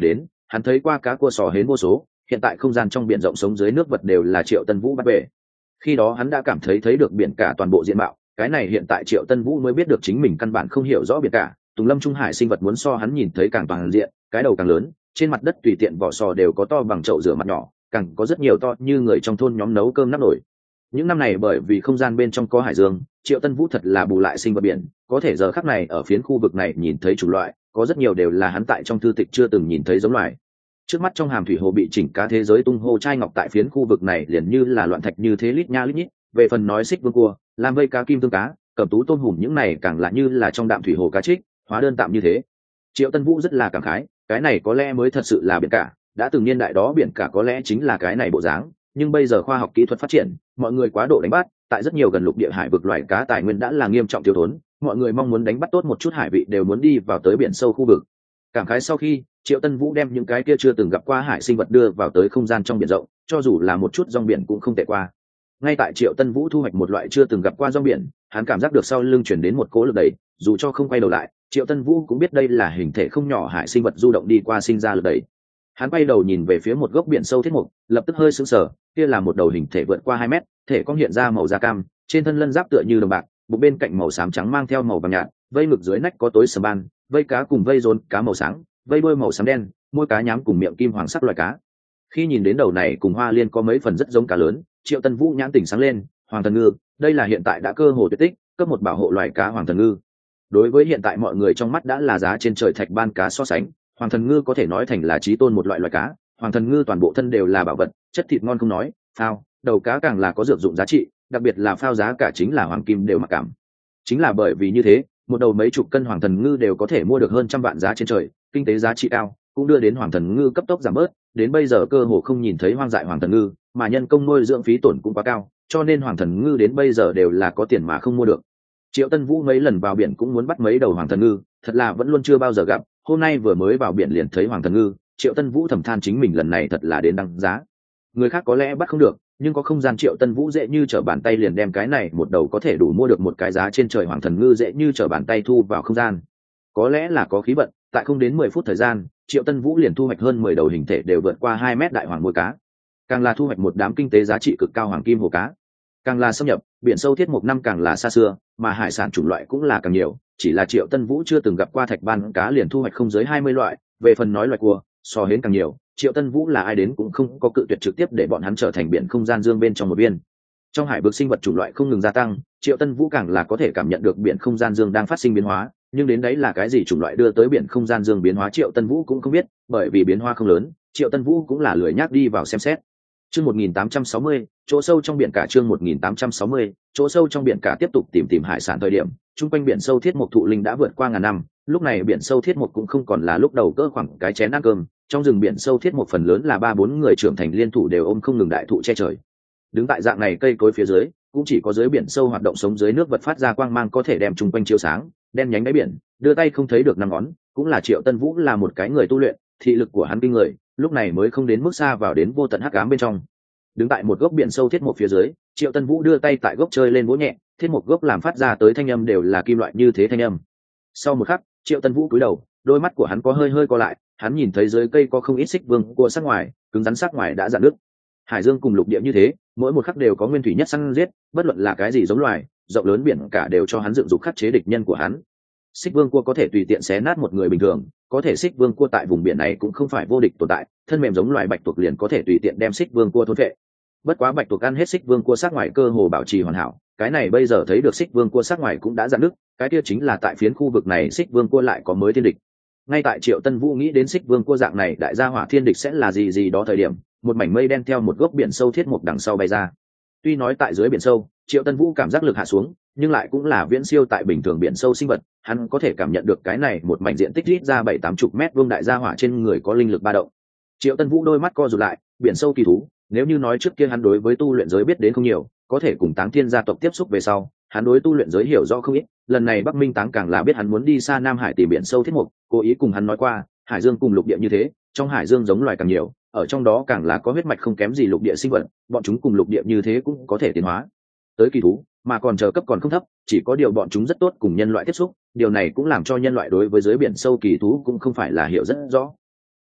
hắn thấy qua cá cua sò hến vô số, hiện tại không gian trong biển rộng sống dưới nước vật đều là Triệu Tân Vũ bắt về. Khi đó hắn đã cảm thấy thấy được biển cả toàn bộ diện mạo, cái này hiện tại Triệu Tân Vũ mới biết được chính mình căn bản không hiểu rõ biển cả. Tùng lâm trung hải sinh vật muốn so hắn nhìn thấy càng toàn diện, cái đầu càng lớn, trên mặt đất tùy tiện vỏ sò đều có to bằng chậu rửa mặt nhỏ, càng có rất nhiều to như người trong thôn nhóm nấu cơm nắp nổi. Những năm này bởi vì không gian bên trong có hải dương, Triệu Tân Vũ thật là bù lại sinh vật biển, có thể giờ khắc này ở phiến khu vực này nhìn thấy chủng loại, có rất nhiều đều là hắn tại trong thư tịch chưa từng nhìn thấy giống loài. Trước mắt trong hàm thủy hồ bị chỉnh cá thế giới tung hô trai ngọc tại phiến khu vực này liền như là loạn thạch như thế lít nha lít nhít. Về phần nói xích vương cua, làm vây cá kim tương cá, cẩm tú tôm hùm những này càng là như là trong đạm thủy hồ cá trích, hóa đơn tạm như thế. Triệu Tân Vũ rất là cảm khái, cái này có lẽ mới thật sự là biển cả, đã từng niên đại đó biển cả có lẽ chính là cái này bộ dáng, nhưng bây giờ khoa học kỹ thuật phát triển, mọi người quá độ đánh bắt, tại rất nhiều gần lục địa hải vực loài cá tài nguyên đã là nghiêm trọng thiếu thốn, mọi người mong muốn đánh bắt tốt một chút hải vị đều muốn đi vào tới biển sâu khu vực. Cảm khái sau khi, Triệu Tân Vũ đem những cái kia chưa từng gặp qua hải sinh vật đưa vào tới không gian trong biển rộng, cho dù là một chút rong biển cũng không tệ qua. Ngay tại Triệu Tân Vũ thu hoạch một loại chưa từng gặp qua rong biển, hắn cảm giác được sau lưng chuyển đến một cỗ lực đẩy, dù cho không quay đầu lại, Triệu Tân Vũ cũng biết đây là hình thể không nhỏ hải sinh vật du động đi qua sinh ra lực đẩy. Hắn quay đầu nhìn về phía một gốc biển sâu thiết mục, lập tức hơi sững sờ, kia là một đầu hình thể vượt qua hai mét, thể con hiện ra màu da cam, trên thân lân giáp tựa như đồng bạc, bụng bên cạnh màu xám trắng mang theo màu vàng nhạt, vây ngực dưới nách có tối sầm ban, vây cá cùng vây rốn cá màu sáng, vây đuôi màu xám đen, môi cá nhám cùng miệng kim hoàng sắc loài cá. Khi nhìn đến đầu này cùng hoa liên có mấy phần rất giống cá lớn, Triệu Tân Vũ nhãn tỉnh sáng lên, hoàng thần ngư, đây là hiện tại đã cơ hồ tuyệt tích, cấp một bảo hộ loài cá hoàng thần ngư. Đối với hiện tại mọi người trong mắt đã là giá trên trời thạch ban cá so sánh, hoàng thần ngư có thể nói thành là chí tôn một loại loài cá. Hoàng thần ngư toàn bộ thân đều là bảo vật, chất thịt ngon không nói, phao, đầu cá càng là có dược dụng giá trị, đặc biệt là phao giá cả chính là hoàng kim đều mặc cảm. Chính là bởi vì như thế, một đầu mấy chục cân hoàng thần ngư đều có thể mua được hơn trăm vạn giá trên trời, kinh tế giá trị cao, cũng đưa đến hoàng thần ngư cấp tốc giảm bớt, đến bây giờ cơ hồ không nhìn thấy hoang dại hoàng thần ngư, mà nhân công nuôi dưỡng phí tổn cũng quá cao, cho nên hoàng thần ngư đến bây giờ đều là có tiền mà không mua được. Triệu Tân Vũ mấy lần vào biển cũng muốn bắt mấy đầu hoàng thần ngư, thật là vẫn luôn chưa bao giờ gặp, hôm nay vừa mới vào biển liền thấy hoàng thần ngư, Triệu Tân Vũ thầm than chính mình lần này thật là đến đăng giá. Người khác có lẽ bắt không được, nhưng có không gian Triệu Tân Vũ dễ như trở bàn tay liền đem cái này một đầu có thể đủ mua được một cái giá trên trời hoàng thần ngư dễ như trở bàn tay thu vào không gian. Có lẽ là có khí vận, tại không đến mười phút thời gian, Triệu Tân Vũ liền thu hoạch hơn mười đầu hình thể đều vượt qua hai mét đại hoàng môi cá. Càng là thu hoạch một đám kinh tế giá trị cực cao hoàng kim hồ cá. Càng là xâm nhập, biển sâu thiết mục năm càng là xa xưa, mà hải sản chủng loại cũng là càng nhiều, chỉ là Triệu Tân Vũ chưa từng gặp qua thạch ban cá liền thu hoạch không dưới hai mươi loại, về phần nói loài cua, so hến càng nhiều, Triệu Tân Vũ là ai đến cũng không có cự tuyệt trực tiếp để bọn hắn trở thành biển không gian dương bên trong một viên. Trong hải vực sinh vật chủng loại không ngừng gia tăng, Triệu Tân Vũ càng là có thể cảm nhận được biển không gian dương đang phát sinh biến hóa, nhưng đến đấy là cái gì chủng loại đưa tới biển không gian dương biến hóa Triệu Tân Vũ cũng không biết, bởi vì biến hóa không lớn, Triệu Tân Vũ cũng là lười nhác đi vào xem xét. Chương một nghìn tám trăm sáu mươi, chỗ sâu trong biển cả chương một nghìn tám trăm sáu mươi, chỗ sâu trong biển cả tiếp tục tìm tìm hải sản thời điểm, trung quanh biển sâu thiết mục thụ linh đã vượt qua ngàn năm, lúc này biển sâu thiết mục cũng không còn là lúc đầu cỡ khoảng cái chén ăn cơm, trong rừng biển sâu thiết mục phần lớn là ba bốn người trưởng thành liên thủ đều ôm không ngừng đại thụ che trời. Đứng tại dạng này cây cối phía dưới, cũng chỉ có dưới biển sâu hoạt động sống dưới nước vật phát ra quang mang có thể đem trung quanh chiếu sáng, đen nhánh đáy biển, đưa tay không thấy được năm ngón, cũng là Triệu Tân Vũ là một cái người tu luyện, thị lực của hắn kinh người, lúc này mới không đến mức xa vào đến vô tận hắc ám bên trong. Đứng tại một gốc biển sâu thiết mục phía dưới, Triệu Tân Vũ đưa tay tại gốc chơi lên vỗ nhẹ, thiết mục gốc làm phát ra tới thanh âm đều là kim loại như thế thanh âm. Sau một khắc, Triệu Tân Vũ cúi đầu, đôi mắt của hắn có hơi hơi co lại, hắn nhìn thấy dưới cây có không ít xích vương cua sắc ngoài, cứng rắn sắc ngoài đã rạn nứt. Hải dương cùng lục địa như thế, mỗi một khắc đều có nguyên thủy nhất săn giết, bất luận là cái gì giống loài, rộng lớn biển cả đều cho hắn dựng dục khắc chế địch nhân của hắn. Xích vương cua có thể tùy tiện xé nát một người bình thường, có thể xích vương cua tại vùng biển này cũng không phải vô địch tồn tại, thân mềm giống loài bạch tuộc liền có thể tùy tiện đem xích vương cua thôn vệ. Bất quá bạch tuộc ăn hết xích vương cua sắc ngoài cơ hồ bảo trì hoàn hảo, cái này bây giờ thấy được xích vương cua sắc ngoài cũng đã rạn nứt, cái kia chính là tại phiến khu vực này xích vương cua lại có mới thiên địch. Ngay tại Triệu Tân Vũ nghĩ đến xích vương cua dạng này đại gia hỏa thiên địch sẽ là gì gì đó thời điểm, một mảnh mây đen theo một gốc biển sâu thiết mục đằng sau bay ra. Tuy nói tại dưới biển sâu, Triệu Tân Vũ cảm giác lực hạ xuống, nhưng lại cũng là viễn siêu tại bình thường biển sâu sinh vật, hắn có thể cảm nhận được cái này một mảnh diện tích rít ra bảy tám chục mét vuông đại gia hỏa trên người có linh lực ba động. Triệu Tân Vũ đôi mắt co rụt lại, biển sâu kỳ thú, nếu như nói trước kia hắn đối với tu luyện giới biết đến không nhiều, có thể cùng Táng Thiên gia tộc tiếp xúc về sau, hắn đối tu luyện giới hiểu rõ không ít, lần này Bắc Minh Táng càng là biết hắn muốn đi xa Nam Hải tìm biển sâu thiết mục, cố ý cùng hắn nói qua, hải dương cùng lục địa như thế, trong hải dương giống loài càng nhiều, ở trong đó càng là có huyết mạch không kém gì lục địa sinh vật, bọn chúng cùng lục địa như thế cũng có thể tiến hóa tới kỳ thú, mà còn chờ cấp còn không thấp, chỉ có điều bọn chúng rất tốt cùng nhân loại tiếp xúc, điều này cũng làm cho nhân loại đối với dưới biển sâu kỳ thú cũng không phải là hiểu rất rõ.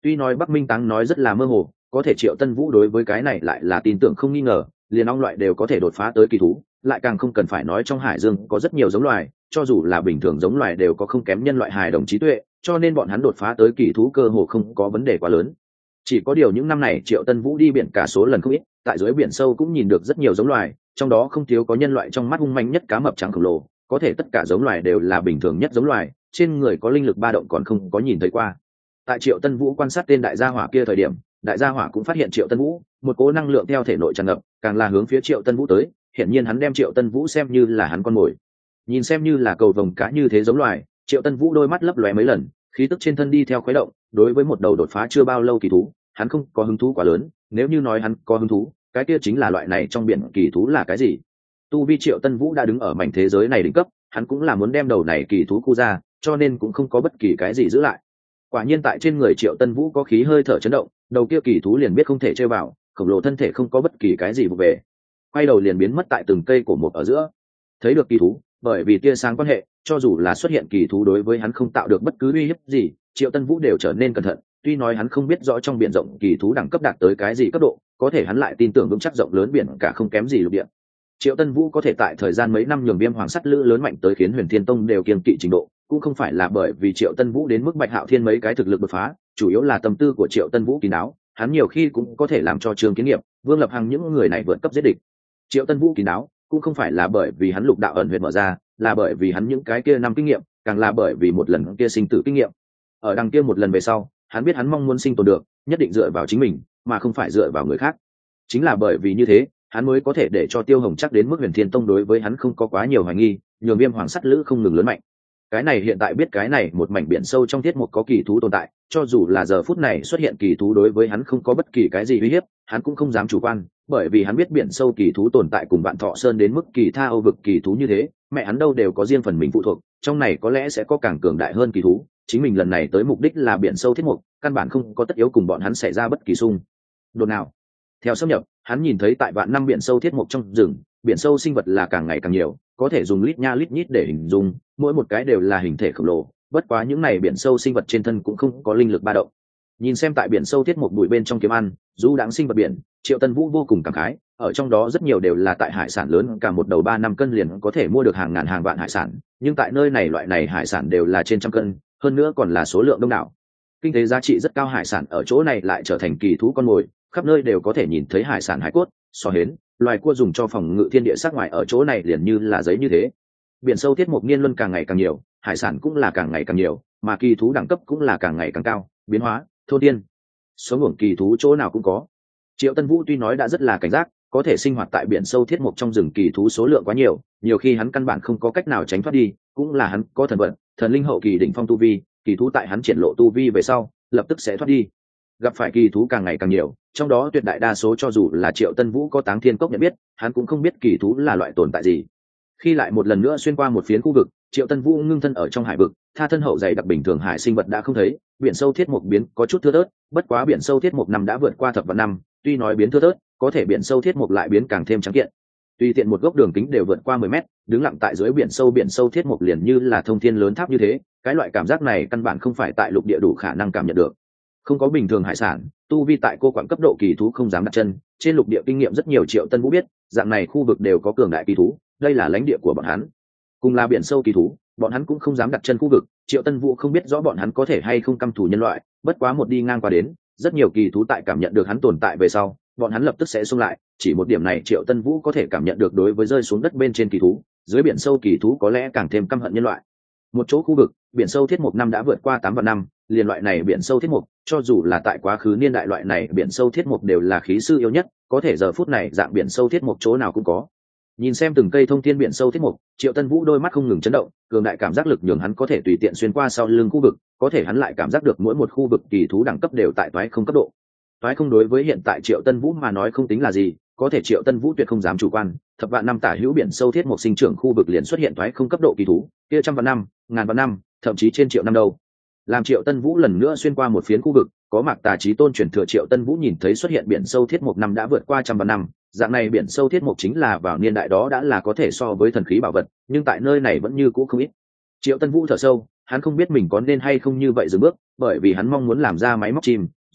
Tuy nói Bắc Minh Táng nói rất là mơ hồ, có thể Triệu Tân Vũ đối với cái này lại là tin tưởng không nghi ngờ, liền ong loại đều có thể đột phá tới kỳ thú, lại càng không cần phải nói trong hải dương có rất nhiều giống loài, cho dù là bình thường giống loài đều có không kém nhân loại hài đồng trí tuệ, cho nên bọn hắn đột phá tới kỳ thú cơ hồ không có vấn đề quá lớn. Chỉ có điều những năm này Triệu Tân Vũ đi biển cả số lần không ít, tại dưới biển sâu cũng nhìn được rất nhiều giống loài, trong đó không thiếu có nhân loại trong mắt hung manh nhất cá mập trắng khổng lồ, có thể tất cả giống loài đều là bình thường nhất giống loài, trên người có linh lực ba động còn không có nhìn thấy qua. Tại Triệu Tân Vũ quan sát tên đại gia hỏa kia thời điểm, đại gia hỏa cũng phát hiện Triệu Tân Vũ, một cỗ năng lượng theo thể nội tràn ngập, càng là hướng phía Triệu Tân Vũ tới, hiển nhiên hắn đem Triệu Tân Vũ xem như là hắn con mồi. Nhìn xem như là cầu vồng cá như thế giống loài, Triệu Tân Vũ đôi mắt lấp lóe mấy lần, khí tức trên thân đi theo khuấy động, đối với một đầu đột phá chưa bao lâu kỳ thú, hắn không có hứng thú quá lớn, nếu như nói hắn có hứng thú, cái kia chính là loại này trong biển kỳ thú là cái gì. Tu vi Triệu Tân Vũ đã đứng ở mảnh thế giới này đỉnh cấp, hắn cũng là muốn đem đầu này kỳ thú khu ra, cho nên cũng không có bất kỳ cái gì giữ lại. Quả nhiên tại trên người Triệu Tân Vũ có khí hơi thở chấn động, đầu kia kỳ thú liền biết không thể chơi vào, khổng lồ thân thể không có bất kỳ cái gì vụ về, quay đầu liền biến mất tại từng cây cổ một ở giữa. Thấy được kỳ thú, bởi vì tia sáng quan hệ, cho dù là xuất hiện kỳ thú đối với hắn không tạo được bất cứ uy hiếp gì, Triệu Tân Vũ đều trở nên cẩn thận. Tuy nói hắn không biết rõ trong biển rộng kỳ thú đẳng cấp đạt tới cái gì cấp độ, có thể hắn lại tin tưởng vững chắc rộng lớn biển cả không kém gì lục địa. Triệu Tân Vũ có thể tại thời gian mấy năm nhường Viêm Hoàng Sắt Lữ lớn mạnh tới khiến Huyền Thiên Tông đều kiêng kỵ trình độ, cũng không phải là bởi vì Triệu Tân Vũ đến mức Bạch Hạo Thiên mấy cái thực lực đột phá, chủ yếu là tâm tư của Triệu Tân Vũ kín đáo, hắn nhiều khi cũng có thể làm cho Trương Kiến Nghiệp, Vương Lập Hằng những người này vượt cấp giết địch. Triệu Tân Vũ kín đáo, cũng không phải là bởi vì hắn lục đạo ẩn huyền mở ra, là bởi vì hắn những cái kia năm kinh nghiệm, càng là bởi vì một lần kia sinh tử kinh nghiệm. Ở đằng kia một lần về sau, hắn biết hắn mong muốn sinh tồn được, nhất định dựa vào chính mình, mà không phải dựa vào người khác. Chính là bởi vì như thế, hắn mới có thể để cho Tiêu Hồng chắc đến mức Huyền Thiên Tông đối với hắn không có quá nhiều hoài nghi, nhường Viêm Hoàng Sắt Lữ không ngừng lớn mạnh. Cái này hiện tại biết cái này một mảnh biển sâu trong thiết mục có kỳ thú tồn tại, cho dù là giờ phút này xuất hiện kỳ thú đối với hắn không có bất kỳ cái gì uy hiếp, hắn cũng không dám chủ quan, bởi vì hắn biết biển sâu kỳ thú tồn tại cùng Vạn Thọ Sơn đến mức kỳ tha Âu vực kỳ thú như thế, mẹ hắn đâu đều có riêng phần mình phụ thuộc, trong này có lẽ sẽ có càng cường đại hơn kỳ thú, chính mình lần này tới mục đích là biển sâu thiết mục, căn bản không có tất yếu cùng bọn hắn xảy ra bất kỳ xung đột nào. Theo xâm nhập, hắn nhìn thấy tại vạn năm biển sâu thiết mục trong rừng, biển sâu sinh vật là càng ngày càng nhiều, có thể dùng lít nha lít nhít để hình dung, mỗi một cái đều là hình thể khổng lồ, bất quá những này biển sâu sinh vật trên thân cũng không có linh lực ba động. Nhìn xem tại biển sâu thiết mục bụi bên trong kiếm ăn, du đãng sinh vật biển, Triệu Tân Vũ vô cùng cảm khái, ở trong đó rất nhiều đều là tại hải sản lớn, cả một đầu ba năm cân liền có thể mua được hàng ngàn hàng vạn hải sản, nhưng tại nơi này loại này hải sản đều là trên trăm cân, hơn nữa còn là số lượng đông đảo. Kinh tế giá trị rất cao hải sản ở chỗ này lại trở thành kỳ thú con mồi, khắp nơi đều có thể nhìn thấy hải sản hải cốt, sò hến, loài cua dùng cho phòng ngự thiên địa sắc ngoài ở chỗ này liền như là giấy như thế. Biển sâu thiết mục niên luân càng ngày càng nhiều, hải sản cũng là càng ngày càng nhiều, mà kỳ thú đẳng cấp cũng là càng ngày càng cao, biến hóa, thôn tiên, số nguồn kỳ thú chỗ nào cũng có. Triệu Tân Vũ tuy nói đã rất là cảnh giác, có thể sinh hoạt tại biển sâu thiết mục trong rừng kỳ thú số lượng quá nhiều, nhiều khi hắn căn bản không có cách nào tránh thoát đi, cũng là hắn có thần vận, thần linh hậu kỳ đỉnh phong tu vi, kỳ thú tại hắn triển lộ tu vi về sau, lập tức sẽ thoát đi. Gặp phải kỳ thú càng ngày càng nhiều, trong đó tuyệt đại đa số cho dù là Triệu Tân Vũ có Táng Thiên Cốc nhận biết, hắn cũng không biết kỳ thú là loại tồn tại gì. Khi lại một lần nữa xuyên qua một phiến khu vực, Triệu Tân Vũ ngưng thân ở trong hải vực, tha thân hậu dày đặc bình thường hải sinh vật đã không thấy, biển sâu thiết mục biến có chút thưa thớt, bất quá biển sâu thiết mục năm đã vượt qua thập vạn năm, tuy nói biến thưa thớt, có thể biển sâu thiết mục lại biến càng thêm trắng kiện. Tùy tiện một gốc đường kính đều vượt qua mười mét, đứng lặng tại dưới biển sâu biển sâu thiết mục liền như là thông thiên lớn tháp như thế, cái loại cảm giác này căn bản không phải tại lục địa đủ khả năng cảm nhận được. Không có bình thường hải sản, tu vi tại cô quản cấp độ kỳ thú không dám đặt chân, trên lục địa kinh nghiệm rất nhiều Triệu Tân Vũ biết, dạng này khu vực đều có cường đại kỳ thú, đây là lãnh địa của bọn hắn. Cùng là biển sâu kỳ thú, bọn hắn cũng không dám đặt chân khu vực, Triệu Tân Vũ không biết rõ bọn hắn có thể hay không căm thù nhân loại, bất quá một đi ngang qua đến, rất nhiều kỳ thú tại cảm nhận được hắn tồn tại về sau, bọn hắn lập tức sẽ xông lại, chỉ một điểm này Triệu Tân Vũ có thể cảm nhận được đối với rơi xuống đất bên trên kỳ thú, dưới biển sâu kỳ thú có lẽ càng thêm căm hận nhân loại. Một chỗ khu vực, biển sâu thiết mục năm đã vượt qua tám vạn năm, liền loại này biển sâu thiết mục, cho dù là tại quá khứ niên đại loại này biển sâu thiết mục đều là khí sư yêu nhất, có thể giờ phút này dạng biển sâu thiết mục chỗ nào cũng có. Nhìn xem từng cây thông thiên biển sâu thiết mục, Triệu Tân Vũ đôi mắt không ngừng chấn động, cường đại cảm giác lực nhường hắn có thể tùy tiện xuyên qua sau lưng khu vực, có thể hắn lại cảm giác được mỗi một khu vực kỳ thú đẳng cấp đều tại toái không cấp độ. Toái không đối với hiện tại Triệu Tân Vũ mà nói không tính là gì, có thể Triệu Tân Vũ tuyệt không dám chủ quan, thập vạn năm tả hữu biển sâu thiết mục sinh trưởng khu vực liền xuất hiện toái không cấp độ kỳ thú, kia trăm vạn năm, ngàn vạn năm, thậm chí trên triệu năm đâu. Làm Triệu Tân Vũ lần nữa xuyên qua một phiến khu vực, có Mạc Tà Chí Tôn truyền thừa Triệu Tân Vũ nhìn thấy xuất hiện biển sâu thiết mục năm đã vượt qua trăm vạn năm, dạng này biển sâu thiết mục chính là vào niên đại đó đã là có thể so với thần khí bảo vật, nhưng tại nơi này vẫn như cũ không ít. Triệu Tân Vũ thở sâu, hắn không biết mình có nên hay không như vậy dừng bước, bởi vì hắn mong muốn làm ra máy móc chim,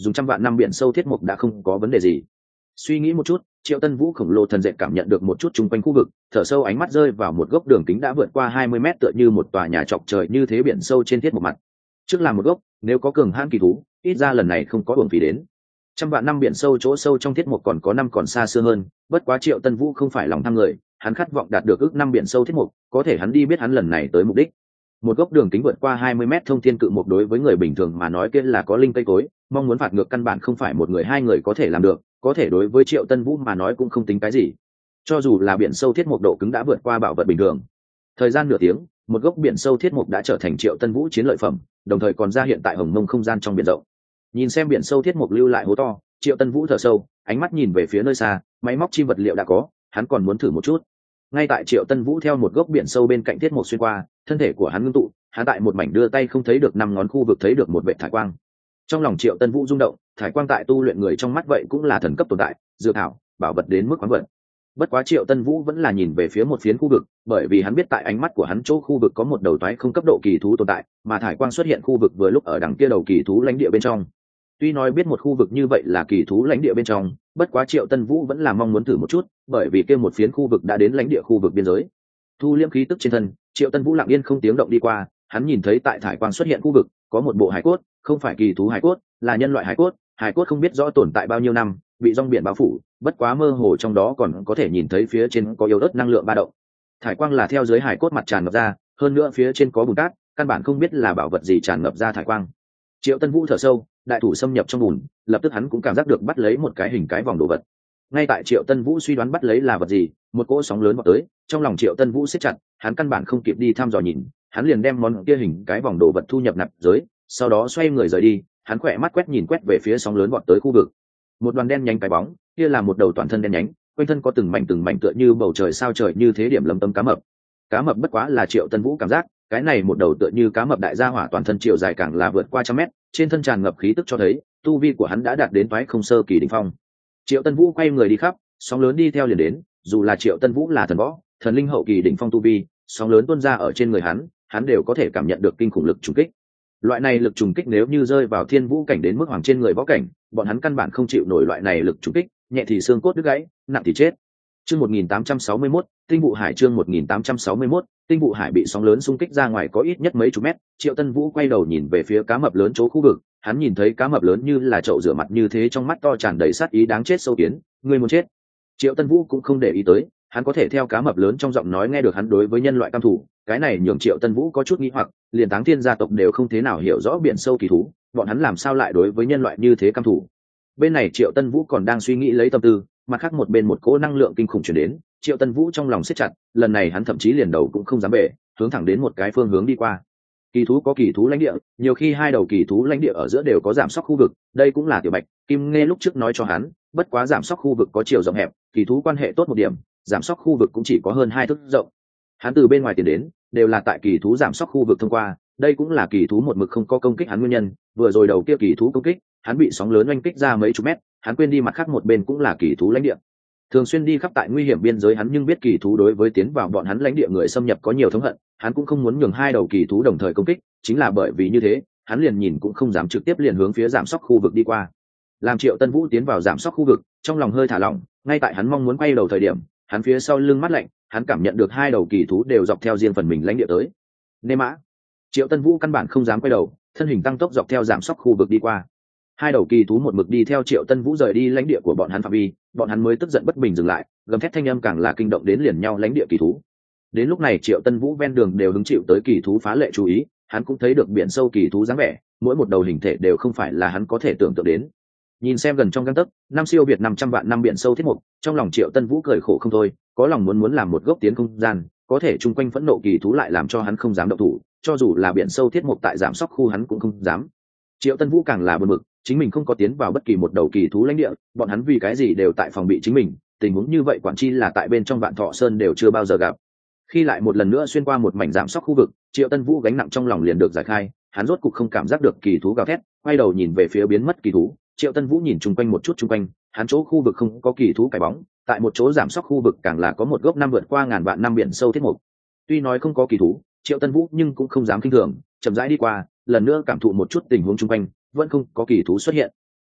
dùng trăm vạn năm biển sâu thiết mục đã không có vấn đề gì. Suy nghĩ một chút, Triệu Tân Vũ khổng lồ thần dệt cảm nhận được một chút chung quanh khu vực, thở sâu, ánh mắt rơi vào một gốc đường kính đã vượt qua hai mươi mét tựa như một tòa nhà chọc trời như thế biển sâu trên thiết một mặt. Trước là một gốc, nếu có cường hãn kỳ thú, ít ra lần này không có uổng phí đến. Trăm vạn năm biển sâu chỗ sâu trong thiết mục còn có năm còn xa xưa hơn, bất quá Triệu Tân Vũ không phải lòng tham người, hắn khát vọng đạt được ước năm biển sâu thiết mục, có thể hắn đi biết hắn lần này tới mục đích. Một gốc đường kính vượt qua hai mươi mét thông thiên cự mục đối với người bình thường mà nói kia là có linh cây cối, mong muốn phạt ngược căn bản không phải một người hai người có thể làm được, có thể đối với Triệu Tân Vũ mà nói cũng không tính cái gì. Cho dù là biển sâu thiết mục độ cứng đã vượt qua bảo vật bình thường. Thời gian nửa tiếng, một gốc biển sâu thiết mục đã trở thành Triệu Tân Vũ chiến lợi phẩm, đồng thời còn ra hiện tại hồng mông không gian trong biển rộng. Nhìn xem biển sâu thiết mục lưu lại hố to, Triệu Tân Vũ thở sâu, ánh mắt nhìn về phía nơi xa, máy móc chi vật liệu đã có, hắn còn muốn thử một chút. Ngay tại Triệu Tân Vũ theo một gốc biển sâu bên cạnh thiết mục xuyên qua, thân thể của hắn ngưng tụ, hắn tại một mảnh đưa tay không thấy được năm ngón khu vực thấy được một vệt thải quang. Trong lòng Triệu Tân Vũ rung động, thải quang tại tu luyện người trong mắt vậy cũng là thần cấp tồn tại, dược thảo, bảo vật đến mức khoáng vật. Bất quá Triệu Tân Vũ vẫn là nhìn về phía một phiến khu vực, bởi vì hắn biết tại ánh mắt của hắn chỗ khu vực có một đầu toái không cấp độ kỳ thú tồn tại, mà thải quang xuất hiện khu vực vừa lúc ở đằng kia đầu kỳ thú lãnh địa bên trong. Tuy nói biết một khu vực như vậy là kỳ thú lãnh địa bên trong, bất quá Triệu Tân Vũ vẫn là mong muốn thử một chút, bởi vì kia một phiến khu vực đã đến lãnh địa khu vực biên giới. Thu liễm khí tức trên thân, Triệu Tân Vũ lặng yên không tiếng động đi qua, hắn nhìn thấy tại thải quang xuất hiện khu vực, có một bộ hải cốt, không phải kỳ thú hải cốt, là nhân loại hải cốt, hải cốt không biết rõ tồn tại bao nhiêu năm, bị rong biển bao phủ, bất quá mơ hồ trong đó còn có thể nhìn thấy phía trên có yếu ớt năng lượng ba động. Thải quang là theo dưới hải cốt mặt tràn ngập ra, hơn nữa phía trên có bùn cát, căn bản không biết là bảo vật gì tràn ngập ra thải quang. Triệu Tân Vũ thở sâu, đại thủ xâm nhập trong bùn, lập tức hắn cũng cảm giác được bắt lấy một cái hình cái vòng đồ vật. Ngay tại Triệu Tân Vũ suy đoán bắt lấy là vật gì, một cỗ sóng lớn vọt tới, trong lòng Triệu Tân Vũ siết chặt, hắn căn bản không kịp đi thăm dò nhìn, hắn liền đem món kia hình cái vòng đồ vật thu nhập nạp giới, sau đó xoay người rời đi, hắn khỏe mắt quét nhìn quét về phía sóng lớn vọt tới khu vực. Một đoàn đen nhánh cái bóng, kia là một đầu toàn thân đen nhánh, quanh thân có từng mảnh từng mảnh tựa như bầu trời sao trời như thế điểm lấm tấm cá mập. Cá mập bất quá là Triệu Tân Vũ cảm giác, cái này một đầu tựa như cá mập đại gia hỏa toàn thân chiều dài càng là vượt qua trăm mét, trên thân tràn ngập khí tức cho thấy, tu vi của hắn đã đạt đến toái không sơ kỳ đỉnh phong. Triệu Tân Vũ quay người đi khắp, sóng lớn đi theo liền đến, dù là Triệu Tân Vũ là thần võ, thần linh hậu kỳ đỉnh phong tu vi, sóng lớn tuôn ra ở trên người hắn, hắn đều có thể cảm nhận được kinh khủng lực trùng kích. Loại này lực trùng kích nếu như rơi vào thiên vũ cảnh đến mức hoàng trên người võ cảnh, bọn hắn căn bản không chịu nổi loại này lực trùng kích, nhẹ thì xương cốt đứt gãy, nặng thì chết. Chương một nghìn tám trăm sáu mươi mốt, Tinh vụ hải chương một nghìn tám trăm sáu mươi mốt, Tinh vụ hải bị sóng lớn xung kích ra ngoài có ít nhất mấy chục mét, Triệu Tân Vũ quay đầu nhìn về phía cá mập lớn chỗ khu vực, hắn nhìn thấy cá mập lớn như là chậu rửa mặt như thế, trong mắt to tràn đầy sát ý đáng chết sâu kiến, người muốn chết. Triệu Tân Vũ cũng không để ý tới, hắn có thể theo cá mập lớn trong giọng nói nghe được hắn đối với nhân loại cam thủ, cái này nhường Triệu Tân Vũ có chút nghi hoặc, liền Táng Thiên gia tộc đều không thế nào hiểu rõ biển sâu kỳ thú, bọn hắn làm sao lại đối với nhân loại như thế cam thủ. Bên này Triệu Tân Vũ còn đang suy nghĩ lấy tâm tư, mặt khác một bên một cỗ năng lượng kinh khủng truyền đến, Triệu Tân Vũ trong lòng siết chặt, lần này hắn thậm chí liền đầu cũng không dám bể, hướng thẳng đến một cái phương hướng đi qua. Kỳ thú có kỳ thú lãnh địa, nhiều khi hai đầu kỳ thú lãnh địa ở giữa đều có giảm sóc khu vực, đây cũng là Tiểu Bạch Kim nghe lúc trước nói cho hắn, bất quá giảm sóc khu vực có chiều rộng hẹp, kỳ thú quan hệ tốt một điểm, giảm sóc khu vực cũng chỉ có hơn hai thước rộng. Hắn từ bên ngoài tiến đến, đều là tại kỳ thú giảm sóc khu vực thông qua, đây cũng là kỳ thú một mực không có công kích hắn nguyên nhân, vừa rồi đầu kia kỳ thú công kích, hắn bị sóng lớn oanh kích ra mấy chục mét, hắn quên đi mặt khác một bên cũng là kỳ thú lãnh địa. Thường xuyên đi khắp tại nguy hiểm biên giới, hắn nhưng biết kỳ thú đối với tiến vào bọn hắn lãnh địa người xâm nhập có nhiều thống hận, hắn cũng không muốn nhường hai đầu kỳ thú đồng thời công kích, chính là bởi vì như thế, hắn liền nhìn cũng không dám trực tiếp liền hướng phía giảm sóc khu vực đi qua. Làm Triệu Tân Vũ tiến vào giảm sóc khu vực, trong lòng hơi thả lỏng, ngay tại hắn mong muốn quay đầu thời điểm, hắn phía sau lưng mát lạnh, hắn cảm nhận được hai đầu kỳ thú đều dọc theo riêng phần mình lãnh địa tới. Nê mã. Triệu Tân Vũ căn bản không dám quay đầu, thân hình tăng tốc dọc theo giảm sóc khu vực đi qua. Hai đầu kỳ thú một mực đi theo Triệu Tân Vũ rời đi lãnh địa của bọn hắn phạm vi, bọn hắn mới tức giận bất bình dừng lại, gầm thét thanh âm càng là kinh động đến liền nhau lãnh địa kỳ thú. Đến lúc này Triệu Tân Vũ ven đường đều hứng chịu tới kỳ thú phá lệ chú ý, hắn cũng thấy được biển sâu kỳ thú dáng vẻ, mỗi một đầu hình thể đều không phải là hắn có thể tưởng tượng đến. Nhìn xem gần trong gang tấc, năm siêu việt năm trăm vạn năm biển sâu thiết mục, trong lòng Triệu Tân Vũ cười khổ không thôi, có lòng muốn muốn làm một gốc tiến không gian, có thể chung quanh phẫn nộ kỳ thú lại làm cho hắn không dám động thủ, cho dù là biển sâu thiết mục tại giảm sóc khu hắn cũng không dám. Triệu Tân Vũ càng là buồn bực, chính mình không có tiến vào bất kỳ một đầu kỳ thú lãnh địa, bọn hắn vì cái gì đều tại phòng bị chính mình, tình huống như vậy quản chi là tại bên trong Vạn Thọ Sơn đều chưa bao giờ gặp. Khi lại một lần nữa xuyên qua một mảnh giảm sóc khu vực, Triệu Tân Vũ gánh nặng trong lòng liền được giải khai, hắn rốt cục không cảm giác được kỳ thú gào thét, quay đầu nhìn về phía biến mất kỳ thú. Triệu Tân Vũ nhìn chung quanh một chút chung quanh, hắn chỗ khu vực không có kỳ thú cái bóng, tại một chỗ giảm sóc khu vực càng là có một gốc năm vượt qua ngàn vạn năm biển sâu thiết mục. Tuy nói không có kỳ thú, Triệu Tân Vũ nhưng cũng không dám khinh thường, chậm rãi đi qua, lần nữa cảm thụ một chút tình huống chung quanh, vẫn không có kỳ thú xuất hiện.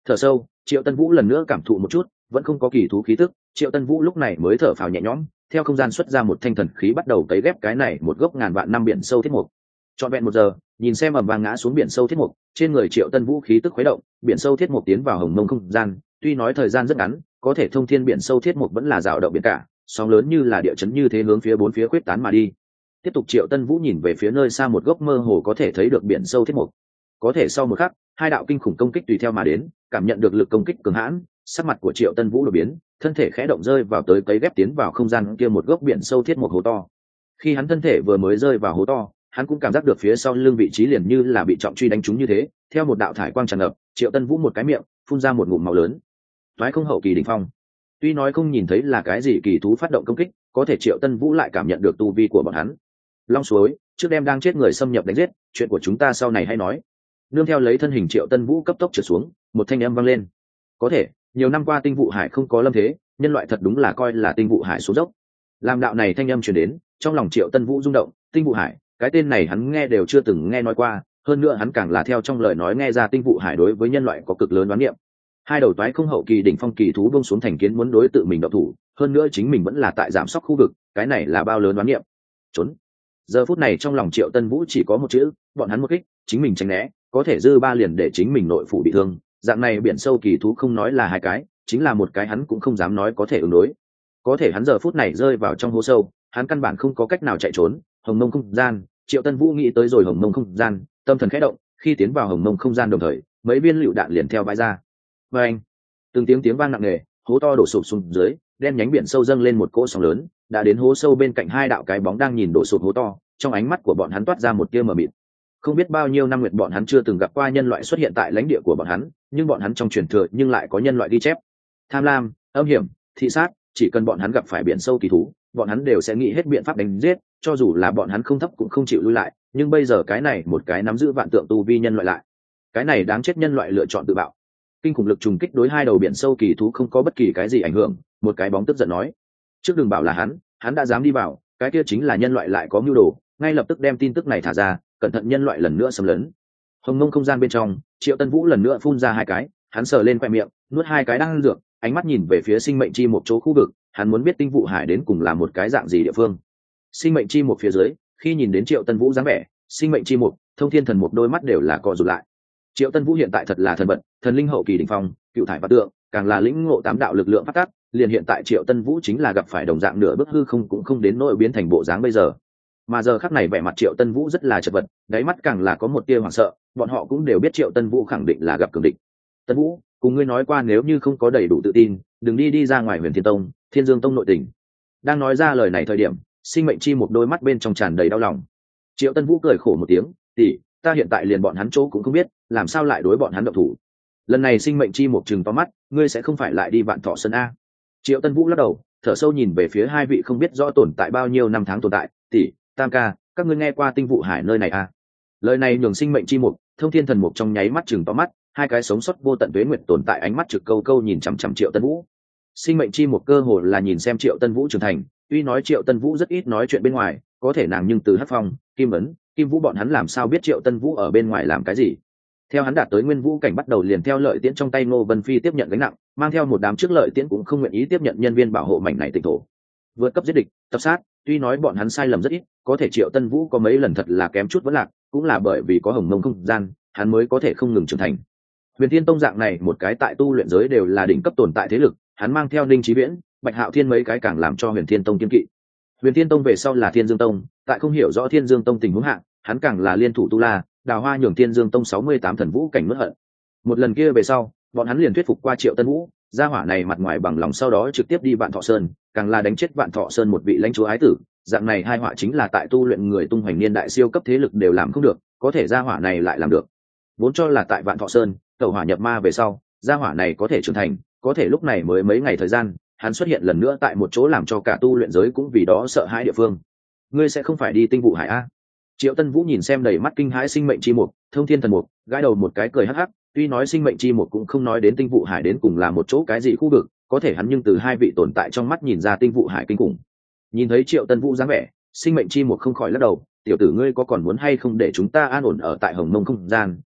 Thở sâu, Triệu Tân Vũ lần nữa cảm thụ một chút, vẫn không có kỳ thú khí tức. Triệu Tân Vũ lúc này mới thở phào nhẹ nhõm, theo không gian xuất ra một thanh thần khí bắt đầu cấy ghép cái này một gốc ngàn vạn năm biển sâu thiết mục. Trọn vẹn một giờ, nhìn xem ầm vang ngã xuống biển sâu thiết mục, trên người Triệu Tân Vũ khí tức khuấy động, biển sâu thiết mục tiến vào hồng mông không gian, tuy nói thời gian rất ngắn, có thể thông thiên biển sâu thiết mục vẫn là dao động biển cả, sóng lớn như là địa chấn như thế hướng phía bốn phía quyết tán mà đi. Tiếp tục Triệu Tân Vũ nhìn về phía nơi xa một gốc mơ hồ có thể thấy được biển sâu thiết mục. Có thể sau một khắc, hai đạo kinh khủng công kích tùy theo mà đến, cảm nhận được lực công kích cường hãn, sắc mặt của Triệu Tân Vũ đổi biến, thân thể khẽ động rơi vào tới cấy ghép tiến vào không gian kia một gốc biển sâu thiết một hố to. Khi hắn thân thể vừa mới rơi vào hố to, hắn cũng cảm giác được phía sau lưng vị trí liền như là bị trọng truy đánh trúng như thế, theo một đạo thải quang tràn ngập, Triệu Tân Vũ một cái miệng phun ra một ngụm máu lớn. Toái không hậu kỳ đỉnh phong. Tuy nói không nhìn thấy là cái gì kỳ thú phát động công kích, có thể Triệu Tân Vũ lại cảm nhận được tu vi của bọn hắn. Long suối, trước đem đang chết người xâm nhập đánh giết, chuyện của chúng ta sau này hay nói. Nương theo lấy thân hình Triệu Tân Vũ cấp tốc trượt xuống, một thanh âm vang lên. Có thể, nhiều năm qua tinh vụ hải không có lâm thế, nhân loại thật đúng là coi là tinh vụ hải xuống dốc. Làm đạo này thanh âm truyền đến, trong lòng Triệu Tân Vũ rung động, tinh vụ hải, cái tên này hắn nghe đều chưa từng nghe nói qua, hơn nữa hắn càng là theo trong lời nói nghe ra tinh vụ hải đối với nhân loại có cực lớn đoán niệm. Hai đầu toái không hậu kỳ đỉnh phong kỳ thú buông xuống thành kiến muốn đối tự mình động thủ, hơn nữa chính mình vẫn là tại giảm sóc khu vực, cái này là bao lớn đoán niệm. Trốn. Giờ phút này trong lòng Triệu Tân Vũ chỉ có một chữ, bọn hắn một kích, chính mình tránh né, có thể dư ba liền để chính mình nội phủ bị thương, dạng này biển sâu kỳ thú không nói là hai cái, chính là một cái hắn cũng không dám nói có thể ứng đối. Có thể hắn giờ phút này rơi vào trong hố sâu, hắn căn bản không có cách nào chạy trốn. Hồng mông không gian, Triệu Tân Vũ nghĩ tới rồi hồng mông không gian, tâm thần khẽ động, khi tiến vào hồng mông không gian đồng thời, mấy viên lựu đạn liền theo bãi ra. Và anh, từng tiếng tiếng vang nặng nề, hố to đổ sụp xuống dưới, đen nhánh biển sâu dâng lên một cỗ sóng lớn, đã đến hố sâu bên cạnh hai đạo cái bóng đang nhìn đổ sụp hố to, trong ánh mắt của bọn hắn toát ra một tia mờ mịt. Không biết bao nhiêu năm nguyệt bọn hắn chưa từng gặp qua nhân loại xuất hiện tại lãnh địa của bọn hắn, nhưng bọn hắn trong truyền thừa nhưng lại có nhân loại ghi chép. Tham lam, âm hiểm, thị sát, chỉ cần bọn hắn gặp phải biển sâu kỳ thú, bọn hắn đều sẽ nghĩ hết biện pháp đánh giết, cho dù là bọn hắn không thấp cũng không chịu lui lại, nhưng bây giờ cái này một cái nắm giữ vạn tượng tu vi nhân loại lại. Cái này đáng chết nhân loại lựa chọn tự bạo. Kinh khủng lực trùng kích đối hai đầu biển sâu kỳ thú không có bất kỳ cái gì ảnh hưởng, một cái bóng tức giận nói: "Trước đừng bảo là hắn, hắn đã dám đi vào, cái kia chính là nhân loại lại có mưu đồ." Ngay lập tức đem tin tức này thả ra, cẩn thận nhân loại lần nữa xâm lấn. Hồng mông không gian bên trong, Triệu Tân Vũ lần nữa phun ra hai cái, hắn sờ lên khoe miệng, nuốt hai cái đang ăn dược, ánh mắt nhìn về phía sinh mệnh chi một chỗ khu vực, hắn muốn biết tinh vụ hải đến cùng là một cái dạng gì địa phương. Sinh mệnh chi một phía dưới, khi nhìn đến Triệu Tân Vũ dáng vẻ, sinh mệnh chi một, thông thiên thần một đôi mắt đều là co rụt lại. Triệu Tân Vũ hiện tại thật là thần vật, thần linh hậu kỳ đỉnh phong, cựu thải và tượng, càng là lĩnh ngộ tám đạo lực lượng phát tác, liền hiện tại Triệu Tân Vũ chính là gặp phải đồng dạng nửa bước hư không cũng không đến nỗi biến thành bộ dáng bây giờ. Mà giờ khắc này vẻ mặt Triệu Tân Vũ rất là chật vật, đáy mắt càng là có một tia hoảng sợ, bọn họ cũng đều biết Triệu Tân Vũ khẳng định là gặp cường địch. Tân Vũ, cùng ngươi nói qua nếu như không có đầy đủ tự tin, đừng đi đi ra ngoài Huyền Thiên Tông, Thiên Dương Tông nội tình. Đang nói ra lời này thời điểm, sinh mệnh chi một đôi mắt bên trong tràn đầy đau lòng. Triệu Tân Vũ cười khổ một tiếng, tỷ, ta hiện tại liền bọn hắn chỗ cũng không biết, làm sao lại đối bọn hắn động thủ. Lần này sinh mệnh chi một trừng to mắt, ngươi sẽ không phải lại đi Vạn Thọ Sơn a? Triệu Tân Vũ lắc đầu, thở sâu nhìn về phía hai vị không biết rõ tồn tại bao nhiêu năm tháng tồn tại, tỷ, Tam ca, các ngươi nghe qua tinh vụ hải nơi này à? Lời này nhường sinh mệnh chi mục, thông thiên thần mục trong nháy mắt chừng to mắt, hai cái sống sót vô tận tuế nguyệt tồn tại ánh mắt trực câu câu nhìn chằm chằm Triệu Tân Vũ. Sinh mệnh chi mục cơ hồ là nhìn xem Triệu Tân Vũ trưởng thành, tuy nói Triệu Tân Vũ rất ít nói chuyện bên ngoài, có thể nàng nhưng từ Hắc Phong, Kim Ấn, Kim Vũ bọn hắn làm sao biết Triệu Tân Vũ ở bên ngoài làm cái gì? Theo hắn đạt tới nguyên vũ cảnh bắt đầu liền theo lợi tiễn trong tay Ngô Vân Phi tiếp nhận gánh nặng, mang theo một đám trước lợi tiễn cũng không nguyện ý tiếp nhận nhân viên bảo hộ mảnh này tịnh thổ. Vượt cấp giết địch, tập sát, tuy nói bọn hắn sai lầm rất ít, có thể Triệu Tân Vũ có mấy lần thật là kém chút vẫn lạc, cũng là bởi vì có hồng mông không gian, hắn mới có thể không ngừng trưởng thành. Huyền Thiên Tông dạng này một cái tại tu luyện giới đều là đỉnh cấp tồn tại thế lực, hắn mang theo Ninh Chí Viễn, Bạch Hạo Thiên mấy cái càng làm cho Huyền Thiên Tông kiên kỵ. Huyền Thiên Tông về sau là Thiên Dương Tông, tại không hiểu rõ Thiên Dương Tông tình huống hạng, hắn càng là liên thủ tu la, đào hoa nhường Thiên Dương Tông sáu mươi tám thần vũ cảnh mất hận. Một lần kia về sau, bọn hắn liền thuyết phục qua Triệu Tân Vũ, gia hỏa này mặt ngoài bằng lòng sau đó trực tiếp đi Vạn Thọ Sơn, càng là đánh chết Vạn Thọ Sơn một vị lãnh chúa ái tử, dạng này hai họa chính là tại tu luyện người tung hoành niên đại siêu cấp thế lực đều làm không được, có thể gia hỏa này lại làm được. Vốn cho là tại Vạn Thọ Sơn, tẩu hỏa nhập ma về sau, gia hỏa này có thể trưởng thành, có thể lúc này mới mấy ngày thời gian, hắn xuất hiện lần nữa tại một chỗ làm cho cả tu luyện giới cũng vì đó sợ hãi địa phương. Ngươi sẽ không phải đi tinh vụ hải a? Triệu Tân Vũ nhìn xem đầy mắt kinh hãi sinh mệnh chi mục, thông thiên thần mục, gãi đầu một cái cười hắc hắc, tuy nói sinh mệnh chi mục cũng không nói đến tinh vụ hải đến cùng là một chỗ cái gì khu vực, có thể hắn nhưng từ hai vị tồn tại trong mắt nhìn ra tinh vụ hải kinh khủng. Nhìn thấy Triệu Tân Vũ dáng vẻ, sinh mệnh chi mục không khỏi lắc đầu, tiểu tử ngươi có còn muốn hay không để chúng ta an ổn ở tại hồng mông không gian,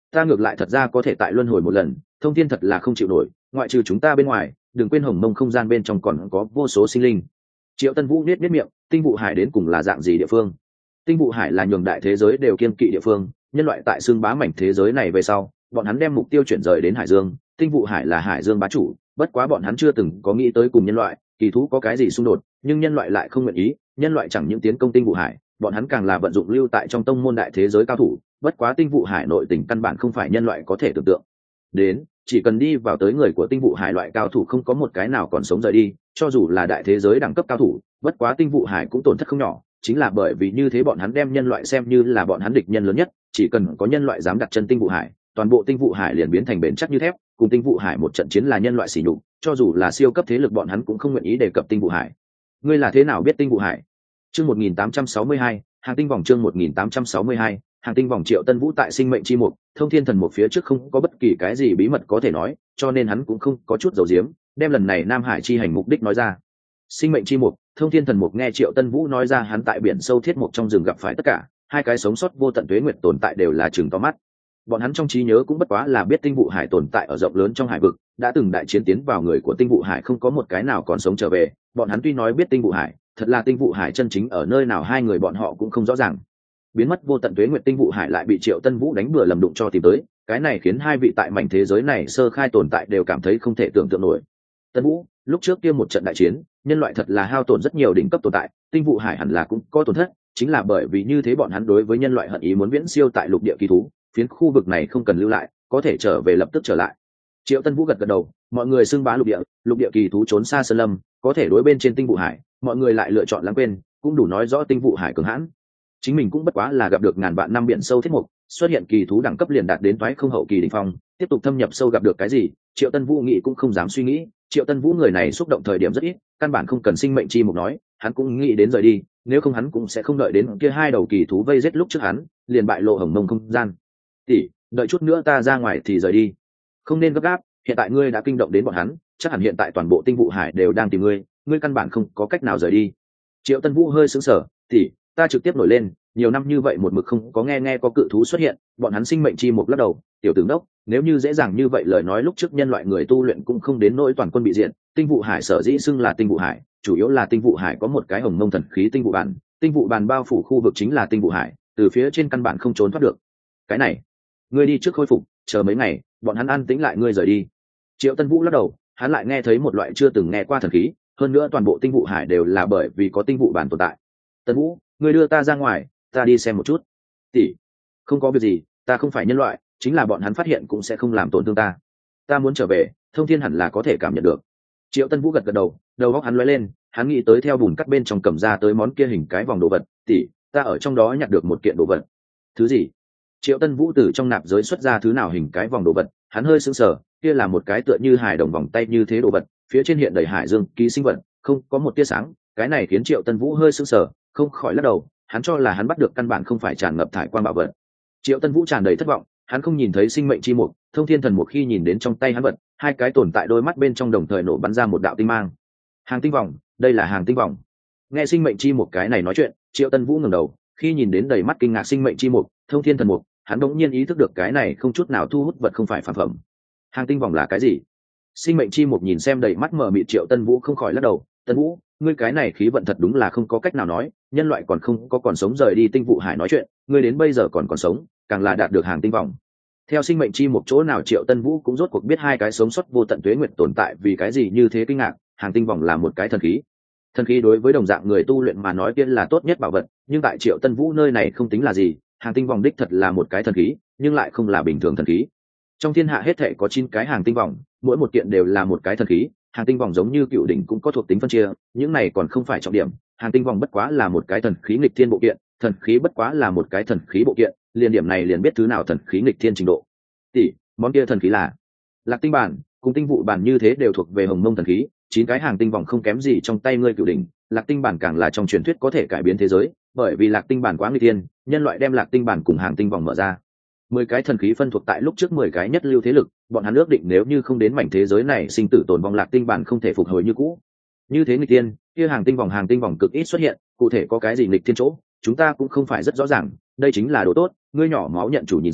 ta ngược lại thật ra có thể tại luân hồi một lần, thông thiên thật là không chịu nổi, ngoại trừ chúng ta bên ngoài, đừng quên hồng mông không gian bên trong còn có vô số sinh linh. Triệu Tân Vũ nết nết miệng, tinh vụ hải đến cùng là dạng gì địa phương? Tinh vụ hải là nhường đại thế giới đều kiên kỵ địa phương, nhân loại tại xương bá mảnh thế giới này về sau, bọn hắn đem mục tiêu chuyển rời đến hải dương. Tinh vụ hải là hải dương bá chủ, bất quá bọn hắn chưa từng có nghĩ tới cùng nhân loại kỳ thú có cái gì xung đột, nhưng nhân loại lại không nguyện ý. Nhân loại chẳng những tiến công tinh vụ hải, bọn hắn càng là vận dụng lưu tại trong tông môn đại thế giới cao thủ. Bất quá tinh vụ hải nội tình căn bản không phải nhân loại có thể tưởng tượng đến, chỉ cần đi vào tới người của tinh vụ hải loại cao thủ không có một cái nào còn sống rời đi, cho dù là đại thế giới đẳng cấp cao thủ. Bất quá tinh vụ hải cũng tổn thất không nhỏ, chính là bởi vì như thế bọn hắn đem nhân loại xem như là bọn hắn địch nhân lớn nhất. Chỉ cần có nhân loại dám đặt chân tinh vụ hải, toàn bộ tinh vụ hải liền biến thành bền chắc như thép. Cùng tinh vụ hải một trận chiến là nhân loại xỉ nhục, cho dù là siêu cấp thế lực bọn hắn cũng không nguyện ý đề cập tinh vụ hải. Ngươi là thế nào biết tinh vụ hải? Chương một nghìn tám trăm sáu mươi hai, hàng tinh vòng. Chương một nghìn tám trăm sáu mươi hai, hàng tinh vòng. Triệu Tân Vũ tại sinh mệnh chi mục, thông thiên thần mục phía trước không có bất kỳ cái gì bí mật có thể nói, cho nên hắn cũng không có chút giấu giếm, đem lần này Nam Hải chi hành mục đích nói ra. Sinh mệnh chi mục, thông thiên thần mục nghe Triệu Tân Vũ nói ra hắn tại biển sâu thiết mục trong rừng gặp phải tất cả hai cái sống sót vô tận tuế nguyệt tồn tại đều là chừng to mắt. Bọn hắn trong trí nhớ cũng bất quá là biết tinh vụ hải tồn tại ở rộng lớn trong hải vực, đã từng đại chiến tiến vào người của tinh vụ hải không có một cái nào còn sống trở về. Bọn hắn tuy nói biết tinh vụ hải, thật là tinh vụ hải chân chính ở nơi nào hai người bọn họ cũng không rõ ràng. Biến mất vô tận tuế nguyệt tinh vụ hải lại bị Triệu Tân Vũ đánh bừa lầm đụng cho tìm tới, cái này khiến hai vị tại mảnh thế giới này sơ khai tồn tại đều cảm thấy không thể tưởng tượng nổi. Tân Vũ, lúc trước kia một trận đại chiến, nhân loại thật là hao tổn rất nhiều đỉnh cấp tồn tại, tinh vụ hải hẳn là cũng có tổn thất, chính là bởi vì như thế bọn hắn đối với nhân loại hận ý muốn viễn siêu tại lục địa kỳ thú, phiến khu vực này không cần lưu lại, có thể trở về lập tức trở lại. Triệu Tân Vũ gật gật đầu, mọi người xưng bá lục địa, lục địa kỳ thú trốn xa sơn lâm, có thể đối bên trên tinh vụ hải, mọi người lại lựa chọn lãng quên, cũng đủ nói rõ tinh vụ hải cường hãn. Chính mình cũng bất quá là gặp được ngàn vạn năm biển sâu thiết mục, xuất hiện kỳ thú đẳng cấp liền đạt đến toái không hậu kỳ đỉnh phong, tiếp tục thâm nhập sâu gặp được cái gì, Triệu Tân Vũ nghĩ cũng không dám suy nghĩ. Triệu Tân Vũ người này xúc động thời điểm rất ít, căn bản không cần sinh mệnh chi mục nói, hắn cũng nghĩ đến rời đi, nếu không hắn cũng sẽ không đợi đến kia hai đầu kỳ thú vây giết lúc trước hắn, liền bại lộ hồng mông không gian. Tỷ, đợi chút nữa ta ra ngoài thì rời đi. Không nên gấp gáp, hiện tại ngươi đã kinh động đến bọn hắn, chắc hẳn hiện tại toàn bộ tinh vụ hải đều đang tìm ngươi, ngươi căn bản không có cách nào rời đi. Triệu Tân Vũ hơi sững sờ, tỷ, ta trực tiếp nổi lên, nhiều năm như vậy một mực không có nghe nghe có cự thú xuất hiện, bọn hắn sinh mệnh chi mục lắc đầu, tiểu tử đốc, nếu như dễ dàng như vậy lời nói lúc trước nhân loại người tu luyện cũng không đến nỗi toàn quân bị diệt. Tinh vụ hải sở dĩ xưng là tinh vụ hải, chủ yếu là tinh vụ hải có một cái hồng mông thần khí tinh vụ bàn, tinh vụ bàn bao phủ khu vực chính là tinh vụ hải, từ phía trên căn bản không trốn thoát được. Cái này, ngươi đi trước khôi phục, chờ mấy ngày, bọn hắn an tĩnh lại ngươi rời đi. Triệu Tân Vũ lắc đầu, hắn lại nghe thấy một loại chưa từng nghe qua thần khí, hơn nữa toàn bộ tinh vụ hải đều là bởi vì có tinh vụ bàn tồn tại. Tân Vũ, ngươi đưa ta ra ngoài, ta đi xem một chút. Tỷ, không có việc gì, ta không phải nhân loại, chính là bọn hắn phát hiện cũng sẽ không làm tổn thương ta. Ta muốn trở về, thông thiên hẳn là có thể cảm nhận được. Triệu Tân Vũ gật gật đầu, đầu óc hắn lóe lên, hắn nghĩ tới theo bùn cắt bên trong cầm ra tới món kia hình cái vòng đồ vật. Tỷ, ta ở trong đó nhặt được một kiện đồ vật. Thứ gì? Triệu Tân Vũ từ trong nạp giới xuất ra thứ nào hình cái vòng đồ vật, hắn hơi sững sờ, kia là một cái tựa như hài đồng vòng tay như thế đồ vật, phía trên hiện đầy hải dương ký sinh vật, không có một tia sáng. Cái này khiến Triệu Tân Vũ hơi sững sờ, không khỏi lắc đầu, hắn cho là hắn bắt được căn bản không phải tràn ngập thải quang bảo vật. Triệu Tân Vũ tràn đầy thất vọng, hắn không nhìn thấy sinh mệnh chi mục, thông thiên thần mục khi nhìn đến trong tay hắn vật, hai cái tồn tại đôi mắt bên trong đồng thời nổ bắn ra một đạo tinh mang. Hàng tinh vòng, đây là hàng tinh vòng. Nghe sinh mệnh chi mục cái này nói chuyện, Triệu Tân Vũ ngẩng đầu, khi nhìn đến đầy mắt kinh ngạc sinh mệnh chi mục, thông thiên thần mục, hắn đống nhiên ý thức được cái này không chút nào thu hút vật không phải phản phẩm. Hàng tinh vòng là cái gì? Sinh mệnh chi mục nhìn xem đầy mắt mở mịt Triệu Tân Vũ không khỏi lắc đầu, Tân Vũ, ngươi cái này khí vận thật đúng là không có cách nào nói, nhân loại còn không có còn sống rời đi tinh vụ hải nói chuyện, ngươi đến bây giờ còn còn sống, càng là đạt được hàng tinh vòng. Theo sinh mệnh chi một chỗ nào Triệu Tân Vũ cũng rốt cuộc biết hai cái sống sót vô tận tuế nguyệt tồn tại vì cái gì như thế kinh ngạc, hàng tinh vòng là một cái thần khí. Thần khí đối với đồng dạng người tu luyện mà nói tiên là tốt nhất bảo vật, nhưng tại Triệu Tân Vũ nơi này không tính là gì, hàng tinh vòng đích thật là một cái thần khí, nhưng lại không là bình thường thần khí. Trong thiên hạ hết thảy có chín cái hàng tinh vòng, mỗi một kiện đều là một cái thần khí, hàng tinh vòng giống như cựu đỉnh cũng có thuộc tính phân chia, những này còn không phải trọng điểm, hàng tinh vòng bất quá là một cái thần khí nghịch thiên bộ kiện, thần khí bất quá là một cái thần khí bộ kiện, liền điểm này liền biết thứ nào thần khí nghịch thiên trình độ. Tỷ, món kia thần khí là Lạc Tinh bản, cùng tinh vụ bản như thế đều thuộc về hồng mông thần khí, chín cái hàng tinh vòng không kém gì trong tay ngươi cựu đỉnh, Lạc Tinh bản càng là trong truyền thuyết có thể cải biến thế giới, bởi vì Lạc Tinh bản quá nghịch thiên, nhân loại đem Lạc Tinh bản cùng hàng tinh vòng mở ra. Mười cái thần khí phân thuộc tại lúc trước mười cái nhất lưu thế lực, bọn hắn ước định nếu như không đến mảnh thế giới này sinh tử tồn vong Lạc Tinh bản không thể phục hồi như cũ. Như thế nghịch thiên, kia hàng tinh vòng hàng tinh vòng cực ít xuất hiện, cụ thể có cái gì nghịch thiên chỗ, chúng ta cũng không phải rất rõ ràng, đây chính là đồ tốt, ngươi nhỏ máu nhận chủ nhìn xem,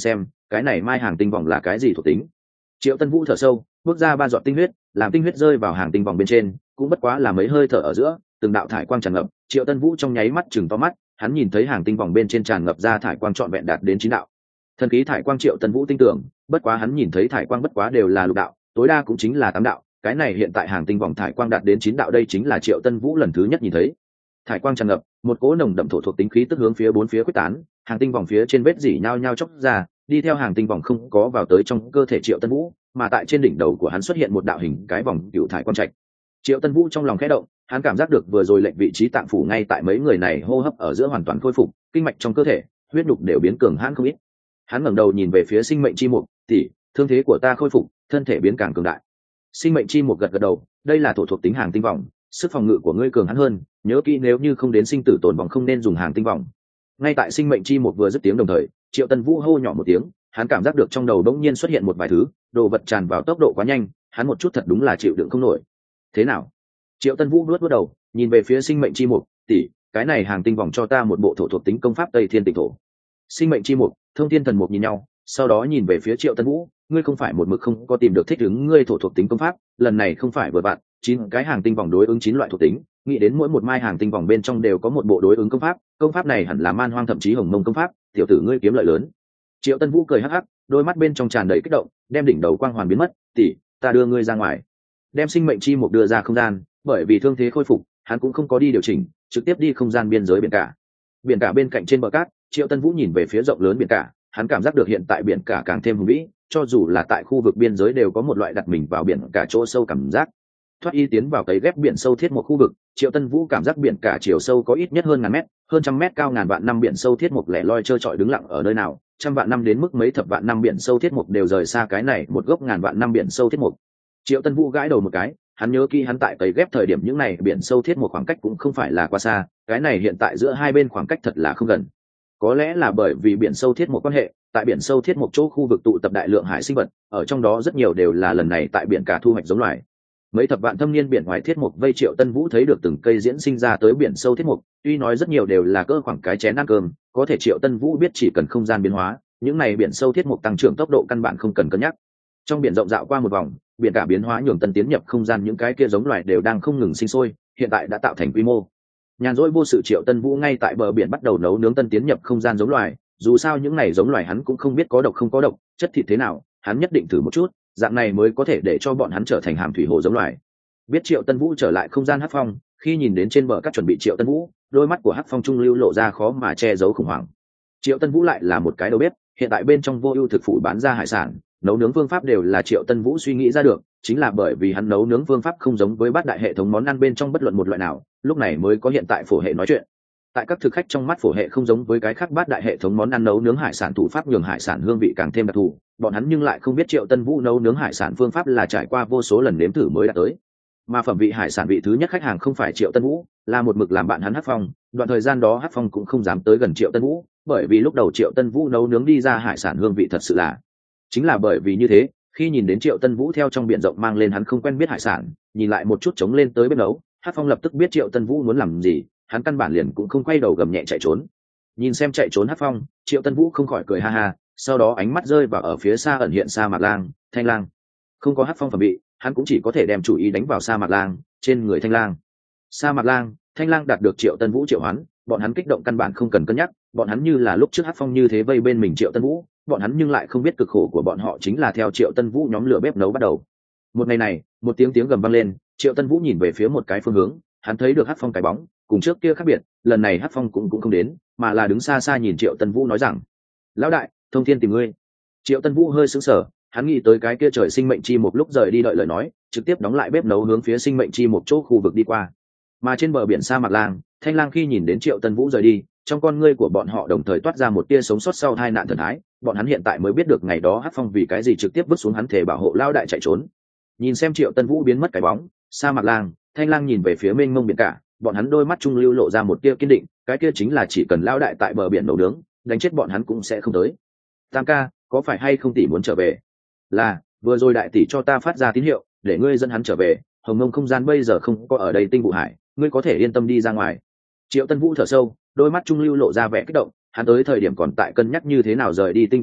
cái này mai hàng tinh vòng là cái gì thuộc tính? Triệu Tân Vũ thở sâu, bước ra ba giọt tinh huyết, làm tinh huyết rơi vào hàng tinh vòng bên trên, cũng bất quá là mấy hơi thở ở giữa, từng đạo thải quang tràn ngập. Triệu Tân Vũ trong nháy mắt chừng to mắt, hắn nhìn thấy hàng tinh vòng bên trên tràn ngập ra thải quang trọn vẹn đạt đến chín đạo. Thần khí thải quang Triệu Tân Vũ tin tưởng, bất quá hắn nhìn thấy thải quang bất quá đều là lục đạo, tối đa cũng chính là tám đạo. Cái này hiện tại hàng tinh vòng thải quang đạt đến chín đạo, đây chính là Triệu Tân Vũ lần thứ nhất nhìn thấy. Thải quang tràn ngập, một cỗ nồng đậm thổ thuộc tính khí tức hướng phía bốn phía quyết tán, hàng tinh vòng phía trên vết rỉ nhao nhao chốc ra, đi theo hàng tinh vòng không có vào tới trong cơ thể Triệu Tân Vũ, mà tại trên đỉnh đầu của hắn xuất hiện một đạo hình cái vòng cựu thải quang trạch. Triệu Tân Vũ trong lòng khẽ động, hắn cảm giác được vừa rồi lệnh vị trí tạng phủ ngay tại mấy người này hô hấp ở giữa hoàn toàn khôi phục, kinh mạch trong cơ thể, huyết nhục đều biến cường hãn không ít. Hắn ngẩng đầu nhìn về phía sinh mệnh chi mục, tỷ, thương thế của ta khôi phục, thân thể biến càng cường đại. Sinh mệnh chi mục gật gật đầu, đây là thổ thuộc tính hàng tinh vòng, sức phòng ngự của ngươi cường hãn hơn, nhớ kỹ nếu như không đến sinh tử tồn vòng không nên dùng hàng tinh vòng. Ngay tại sinh mệnh chi mục vừa dứt tiếng đồng thời, Triệu Tân Vũ hô nhỏ một tiếng, hắn cảm giác được trong đầu đống nhiên xuất hiện một vài thứ, đồ vật tràn vào tốc độ quá nhanh, hắn một chút thật đúng là chịu đựng không nổi. Thế nào? Triệu Tân Vũ nuốt nuốt đầu, nhìn về phía sinh mệnh chi mục, tỷ, cái này hàng tinh vòng cho ta một bộ thổ thuộc tính công pháp Tây Thiên Tịnh Thổ. Sinh mệnh chi mục, Thông Thiên Thần Mục nhìn nhau, sau đó nhìn về phía Triệu Tân Vũ, ngươi không phải một mực không có tìm được thích ứng ngươi thổ thuộc tính công pháp, lần này không phải vừa vặn, chín cái hàng tinh vòng đối ứng chín loại thuộc tính, nghĩ đến mỗi một mai hàng tinh vòng bên trong đều có một bộ đối ứng công pháp, công pháp này hẳn là Man Hoang thậm chí Hồng Mông công pháp, tiểu tử ngươi kiếm lợi lớn. Triệu Tân Vũ cười hắc hắc, đôi mắt bên trong tràn đầy kích động, đem đỉnh đầu quang hoàn biến mất, tỷ, ta đưa ngươi ra ngoài. Đem sinh mệnh chi mục đưa ra không gian, bởi vì thương thế khôi phục, hắn cũng không có đi điều chỉnh, trực tiếp đi không gian biên giới biển cả. Biển cả bên cạnh trên bờ cát, Triệu Tân Vũ nhìn về phía rộng lớn biển cả, hắn cảm giác được hiện tại biển cả càng thêm hùng vĩ, cho dù là tại khu vực biên giới đều có một loại đặt mình vào biển cả chỗ sâu cảm giác. Thoát y tiến vào cấy ghép biển sâu thiết một khu vực, Triệu Tân Vũ cảm giác biển cả chiều sâu có ít nhất hơn ngàn mét, hơn trăm mét cao ngàn vạn năm biển sâu thiết mục lẻ loi trơ trọi đứng lặng ở nơi nào, trăm vạn năm đến mức mấy thập vạn năm biển sâu thiết mục đều rời xa cái này một gốc ngàn vạn năm biển sâu thiết mục. Triệu Tân Vũ gãi đầu một cái, hắn nhớ kỹ hắn tại cấy ghép thời điểm những này biển sâu thiết một khoảng cách cũng không phải là quá xa, cái này hiện tại giữa hai bên khoảng cách thật là không gần. Có lẽ là bởi vì biển sâu thiết một quan hệ, tại biển sâu thiết một chỗ khu vực tụ tập đại lượng hải sinh vật, ở trong đó rất nhiều đều là lần này tại biển cả thu hoạch giống loài. Mấy thập vạn thâm niên biển ngoài thiết mục vây Triệu Tân Vũ thấy được từng cây diễn sinh ra tới biển sâu thiết mục, tuy nói rất nhiều đều là cỡ khoảng cái chén ăn cơm, có thể Triệu Tân Vũ biết chỉ cần không gian biến hóa, những này biển sâu thiết mục tăng trưởng tốc độ căn bản không cần cân nhắc. Trong biển rộng dạo qua một vòng, biển cả biến hóa nhường Tân tiến nhập không gian những cái kia giống loài đều đang không ngừng sinh sôi, hiện tại đã tạo thành quy mô. Nhàn rỗi vô sự Triệu Tân Vũ ngay tại bờ biển bắt đầu nấu nướng Tân tiến nhập không gian giống loài, dù sao những này giống loài hắn cũng không biết có độc không có độc, chất thịt thế nào, hắn nhất định thử một chút, dạng này mới có thể để cho bọn hắn trở thành hàm thủy hồ giống loài. Biết Triệu Tân Vũ trở lại không gian Hắc Phong, khi nhìn đến trên bờ cát chuẩn bị Triệu Tân Vũ, đôi mắt của Hắc Phong trung lưu lộ ra khó mà che giấu khủng hoảng. Triệu Tân Vũ lại là một cái đầu bếp, hiện tại bên trong Vô Ưu thực phủ bán ra hải sản, nấu nướng phương pháp đều là Triệu Tân Vũ suy nghĩ ra được, chính là bởi vì hắn nấu nướng phương pháp không giống với bát đại hệ thống món ăn bên trong bất luận một loại nào, lúc này mới có hiện tại phổ hệ nói chuyện. Tại các thực khách trong mắt phổ hệ không giống với cái khác bát đại hệ thống món ăn nấu nướng hải sản thủ pháp nhường hải sản hương vị càng thêm đặc thù, bọn hắn nhưng lại không biết Triệu Tân Vũ nấu nướng hải sản phương pháp là trải qua vô số lần nếm thử mới đạt tới. Mà phẩm vị hải sản vị thứ nhất khách hàng không phải Triệu Tân Vũ, là một mực làm bạn hắn Hắc Phong, đoạn thời gian đó Hắc Phong cũng không dám tới gần Triệu Tân Vũ, bởi vì lúc đầu Triệu Tân Vũ nấu nướng đi ra hải sản hương vị thật sự là. Chính là bởi vì như thế, khi nhìn đến Triệu Tân Vũ theo trong biển rộng mang lên hắn không quen biết hải sản, nhìn lại một chút chống lên tới bếp nấu, Hắc Phong lập tức biết Triệu Tân Vũ muốn làm gì, hắn căn bản liền cũng không quay đầu gầm nhẹ chạy trốn. Nhìn xem chạy trốn Hắc Phong, Triệu Tân Vũ không khỏi cười ha ha, sau đó ánh mắt rơi vào ở phía xa ẩn hiện Sa Mạc Lang, Thanh Lang. Không có Hắc Phong phẩm bị, hắn cũng chỉ có thể đem chủ ý đánh vào Sa Mạc Lang, trên người Thanh Lang. Sa Mạc Lang, Thanh Lang đạt được Triệu Tân Vũ triệu hoán, bọn hắn kích động căn bản không cần cân nhắc, bọn hắn như là lúc trước Hắc Phong như thế vây bên mình Triệu Tân Vũ, bọn hắn nhưng lại không biết cực khổ của bọn họ chính là theo Triệu Tân Vũ nhóm lửa bếp nấu bắt đầu. Một ngày này, một tiếng tiếng gầm vang lên, Triệu Tân Vũ nhìn về phía một cái phương hướng, hắn thấy được Hắc Phong cái bóng, cùng trước kia khác biệt, lần này Hắc Phong cũng cũng không đến, mà là đứng xa xa nhìn Triệu Tân Vũ nói rằng: "Lão đại, Thông Thiên tìm ngươi." Triệu Tân Vũ hơi sững sờ, hắn nghĩ tới cái kia trời sinh mệnh chi một lúc rời đi đợi lời nói, trực tiếp đóng lại bếp nấu hướng phía sinh mệnh chi một chỗ khu vực đi qua. Mà trên bờ biển Sa Mạc Lang, Thanh Lang khi nhìn đến Triệu Tân Vũ rời đi, trong con ngươi của bọn họ đồng thời toát ra một tia sống sót sau hai nạn thần thái, bọn hắn hiện tại mới biết được ngày đó Hắc Phong vì cái gì trực tiếp vứt xuống hắn thể bảo hộ lao đại chạy trốn. Nhìn xem Triệu Tân Vũ biến mất cái bóng, Sa Mạc Lang, Thanh Lang nhìn về phía mênh mông biển cả, bọn hắn đôi mắt trung lưu lộ ra một tia kiên định, cái kia chính là chỉ cần lao đại tại bờ biển nấu nướng, đánh chết bọn hắn cũng sẽ không tới. Tam ca, có phải hay không tỷ muốn trở về? Là, vừa rồi đại tỷ cho ta phát ra tín hiệu, để ngươi dẫn hắn trở về, Hồng Mông không gian bây giờ không có ở đây Tinh Vũ Hải, ngươi có thể yên tâm đi ra ngoài. Triệu Tân Vũ thở sâu, đôi mắt trung lưu lộ ra vẻ kích động, hắn tới thời điểm còn tại cân nhắc như thế nào rời đi Tinh Vũ Hải,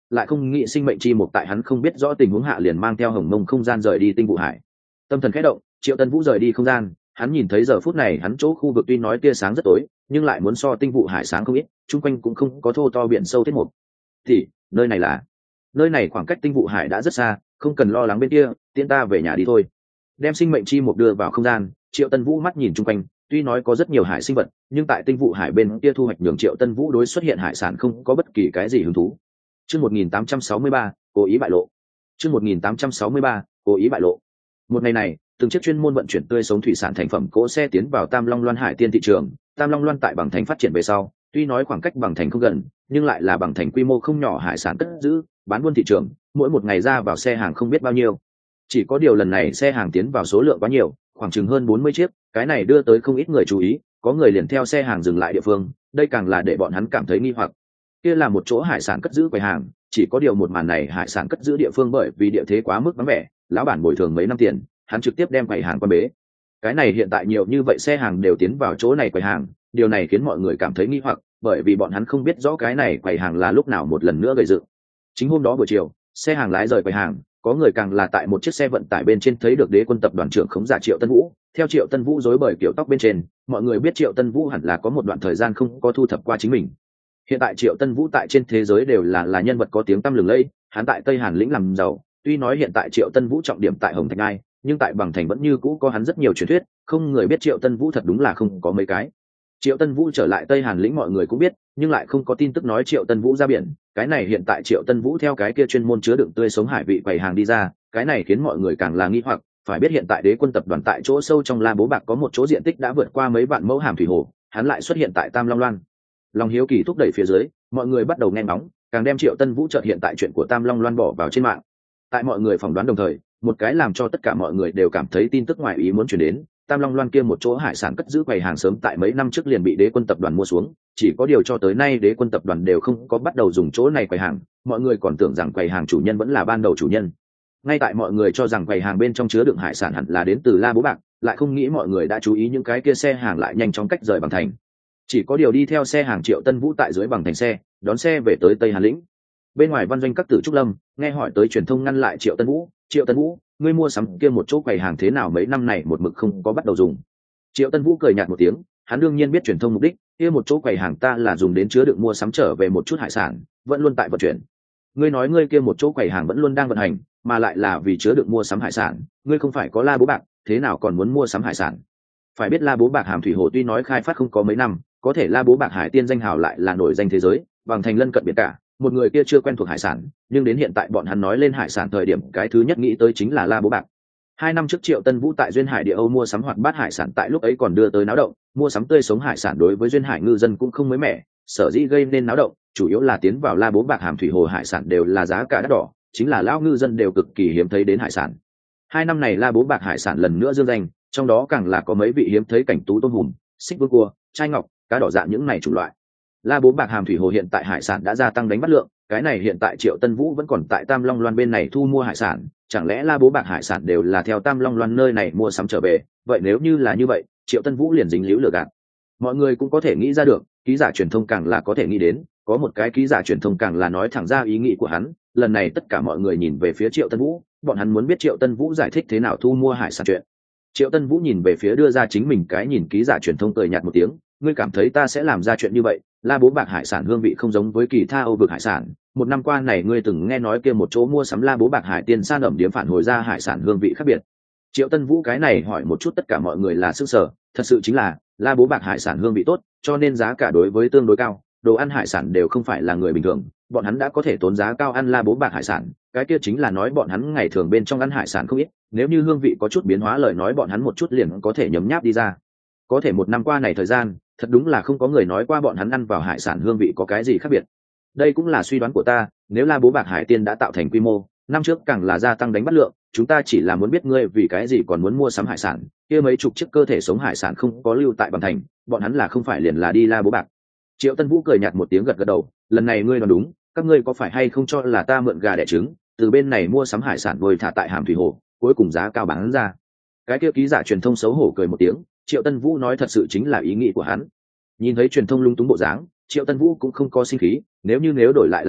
lại không nghĩ sinh mệnh chi mục tại hắn không biết rõ tình huống hạ liền mang theo hồng mông không gian rời đi tinh vụ hải. Tâm thần khẽ động, Triệu Tân Vũ rời đi không gian, hắn nhìn thấy giờ phút này hắn chỗ khu vực tuy nói tia sáng rất tối, nhưng lại muốn so tinh vụ hải sáng không ít, chung quanh cũng không có thô to biển sâu thiết mục. Thì nơi này là nơi này khoảng cách tinh vụ hải đã rất xa, không cần lo lắng bên kia, tiễn ta về nhà đi thôi. Đem sinh mệnh chi mục đưa vào không gian, Triệu Tân Vũ mắt nhìn chung quanh, tuy nói có rất nhiều hải sinh vật, nhưng tại tinh vụ hải bên kia thu hoạch nhường Triệu Tân Vũ đối xuất hiện hải sản không có bất kỳ cái gì hứng thú. Chương một nghìn tám trăm sáu mươi ba, cố ý bại lộ. Chương một nghìn tám trăm sáu mươi ba, cố ý bại lộ. Một ngày này, từng chiếc chuyên môn vận chuyển tươi sống thủy sản thành phẩm cỗ xe tiến vào Tam Long Loan hải tiên thị trường. Tam Long Loan tại Bằng Thành phát triển về sau, tuy nói khoảng cách Bằng Thành không gần, nhưng lại là Bằng Thành quy mô không nhỏ hải sản cất giữ, bán buôn thị trường, mỗi một ngày ra vào xe hàng không biết bao nhiêu. Chỉ có điều lần này xe hàng tiến vào số lượng quá nhiều, khoảng chừng hơn bốn mươi chiếc, cái này đưa tới không ít người chú ý, có người liền theo xe hàng dừng lại địa phương, đây càng là để bọn hắn cảm thấy nghi hoặc. Kia là một chỗ hải sản cất giữ quầy hàng, chỉ có điều một màn này hải sản cất giữ địa phương bởi vì địa thế quá mức vắng vẻ, lão bản bồi thường mấy năm tiền, hắn trực tiếp đem quầy hàng quan bế. Cái này hiện tại nhiều như vậy xe hàng đều tiến vào chỗ này quầy hàng, điều này khiến mọi người cảm thấy nghi hoặc, bởi vì bọn hắn không biết rõ cái này quầy hàng là lúc nào một lần nữa gây dựng. Chính hôm đó buổi chiều, xe hàng lái rời quầy hàng, có người càng là tại một chiếc xe vận tải bên trên thấy được Đế Quân tập đoàn trưởng khống giả Triệu Tân Vũ. Theo Triệu Tân Vũ rối bời kiểu tóc bên trên, mọi người biết Triệu Tân Vũ hẳn là có một đoạn thời gian không có thu thập qua chính mình. Hiện tại Triệu Tân Vũ tại trên thế giới đều là là nhân vật có tiếng tăm lừng lẫy, hắn tại Tây Hàn lĩnh làm giàu, tuy nói hiện tại Triệu Tân Vũ trọng điểm tại Hồng Thạch Ngai, nhưng tại Bằng Thành vẫn như cũ có hắn rất nhiều truyền thuyết, không người biết Triệu Tân Vũ thật đúng là không có mấy cái. Triệu Tân Vũ trở lại Tây Hàn lĩnh mọi người cũng biết, nhưng lại không có tin tức nói Triệu Tân Vũ ra biển. Cái này hiện tại Triệu Tân Vũ theo cái kia chuyên môn chứa đựng tươi sống hải vị quầy hàng đi ra, cái này khiến mọi người càng là nghi hoặc. Phải biết hiện tại Đế Quân tập đoàn tại chỗ sâu trong La Bố Bạc có một chỗ diện tích đã vượt qua mấy vạn mẫu hàm thủy hồ, hắn lại xuất hiện tại Tam Long Loan. Lòng hiếu kỳ thúc đẩy phía dưới, mọi người bắt đầu nghe ngóng, càng đem Triệu Tân Vũ chợt hiện tại chuyện của Tam Long Loan bỏ vào trên mạng. Tại mọi người phỏng đoán đồng thời, một cái làm cho tất cả mọi người đều cảm thấy tin tức ngoài ý muốn truyền đến, Tam Long Loan kia một chỗ hải sản cất giữ quầy hàng sớm tại mấy năm trước liền bị Đế Quân tập đoàn mua xuống, chỉ có điều cho tới nay Đế Quân tập đoàn đều không có bắt đầu dùng chỗ này quầy hàng, mọi người còn tưởng rằng quầy hàng chủ nhân vẫn là ban đầu chủ nhân. Ngay tại mọi người cho rằng quầy hàng bên trong chứa đựng hải sản hẳn là đến từ La Bố Bạc, lại không nghĩ mọi người đã chú ý những cái kia xe hàng lại nhanh chóng cách rời Bằng Thành. Chỉ có điều đi theo xe hàng Triệu Tân Vũ tại dưới Bằng Thành xe, đón xe về tới Tây Hàn lĩnh. Bên ngoài văn doanh các tử trúc lâm, nghe hỏi tới truyền thông ngăn lại Triệu Tân Vũ, "Triệu Tân Vũ, ngươi mua sắm kia một chỗ quầy hàng thế nào mấy năm này một mực không có bắt đầu dùng?" Triệu Tân Vũ cười nhạt một tiếng, hắn đương nhiên biết truyền thông mục đích, kia một chỗ quầy hàng ta là dùng đến chứa đựng mua sắm trở về một chút hải sản, vẫn luôn tại vận chuyển. Ngươi nói ngươi kia một chỗ quầy hàng vẫn luôn đang vận hành, mà lại là vì chứa đựng mua sắm hải sản, ngươi không phải có La Bố Bạc, thế nào còn muốn mua sắm hải sản? Phải biết La Bố Bạc hàm thủy hồ tuy nói khai phát không có mấy năm, có thể La Bố Bạc hải tiên danh hào lại là nổi danh thế giới, Bằng Thành lân cận biển cả, một người kia chưa quen thuộc hải sản, nhưng đến hiện tại bọn hắn nói lên hải sản thời điểm cái thứ nhất nghĩ tới chính là La Bố Bạc. Hai năm trước Triệu Tân Vũ tại duyên hải địa Âu mua sắm hoạt bát hải sản, tại lúc ấy còn đưa tới náo động, mua sắm tươi sống hải sản đối với duyên hải ngư dân cũng không mới mẻ, sở dĩ gây nên náo động chủ yếu là tiến vào La Bố Bạc hàm thủy hồ hải sản đều là giá cả đắt đỏ, chính là lão ngư dân đều cực kỳ hiếm thấy đến hải sản. Hai năm này La Bố Bạc hải sản lần nữa dương danh, trong đó càng là có mấy vị hiếm thấy cảnh tú tôm hùm, xích vương cua, trai ngọc, cá đỏ dạng những này chủng loại. La Bố Bạc hàm thủy hồ hiện tại hải sản đã gia tăng đánh bắt lượng, cái này hiện tại Triệu Tân Vũ vẫn còn tại Tam Long Loan bên này thu mua hải sản, chẳng lẽ La Bố Bạc hải sản đều là theo Tam Long Loan nơi này mua sắm trở về? Vậy nếu như là như vậy, Triệu Tân Vũ liền dính líu lừa gạt. Mọi người cũng có thể nghĩ ra được, ký giả truyền thông càng là có thể nghĩ đến, có một cái ký giả truyền thông càng là nói thẳng ra ý nghĩ của hắn. Lần này tất cả mọi người nhìn về phía Triệu Tân Vũ, bọn hắn muốn biết Triệu Tân Vũ giải thích thế nào thu mua hải sản chuyện. Triệu Tân Vũ nhìn về phía đưa ra chính mình cái nhìn ký giả truyền thông cười nhạt một tiếng, ngươi cảm thấy ta sẽ làm ra chuyện như vậy? La Bố Bạc hải sản hương vị không giống với kỳ tha Âu vực hải sản, một năm qua này ngươi từng nghe nói kia một chỗ mua sắm La Bố Bạc hải tiên san ẩm điếm phản hồi ra hải sản hương vị khác biệt. Triệu Tân Vũ cái này hỏi một chút tất cả mọi người là sức sở, thật sự chính là La Bố Bạc hải sản hương vị tốt, cho nên giá cả đối với tương đối cao, đồ ăn hải sản đều không phải là người bình thường, bọn hắn đã có thể tốn giá cao ăn La Bố Bạc hải sản, cái kia chính là nói bọn hắn ngày thường bên trong ăn hải sản không ít, nếu như hương vị có chút biến hóa lời nói bọn hắn một chút liền có thể nhấm nháp đi ra. Có thể một năm qua này thời gian, thật đúng là không có người nói qua bọn hắn ăn vào hải sản hương vị có cái gì khác biệt. Đây cũng là suy đoán của ta, nếu La Bố Bạc hải tiên đã tạo thành quy mô, năm trước càng là gia tăng đánh bắt lượng, chúng ta chỉ là muốn biết ngươi vì cái gì còn muốn mua sắm hải sản, kia mấy chục chiếc cơ thể sống hải sản không có lưu tại Bằng Thành, bọn hắn là không phải liền là đi La Bố Bạc. Triệu Tân Vũ cười nhạt một tiếng gật gật đầu, lần này ngươi nói đúng, các ngươi có phải hay không cho là ta mượn gà đẻ trứng, từ bên này mua sắm hải sản rồi thả tại hàm thủy hồ, cuối cùng giá cao bán ra. Cái kia ký giả truyền thông xấu hổ cười một tiếng, Triệu Tân Vũ nói thật sự chính là ý nghĩ của hắn. Nhìn thấy truyền thông lung túng bộ dáng, Triệu Tân Vũ cũng không có sinh khí, nếu như nếu đổi lại là ta,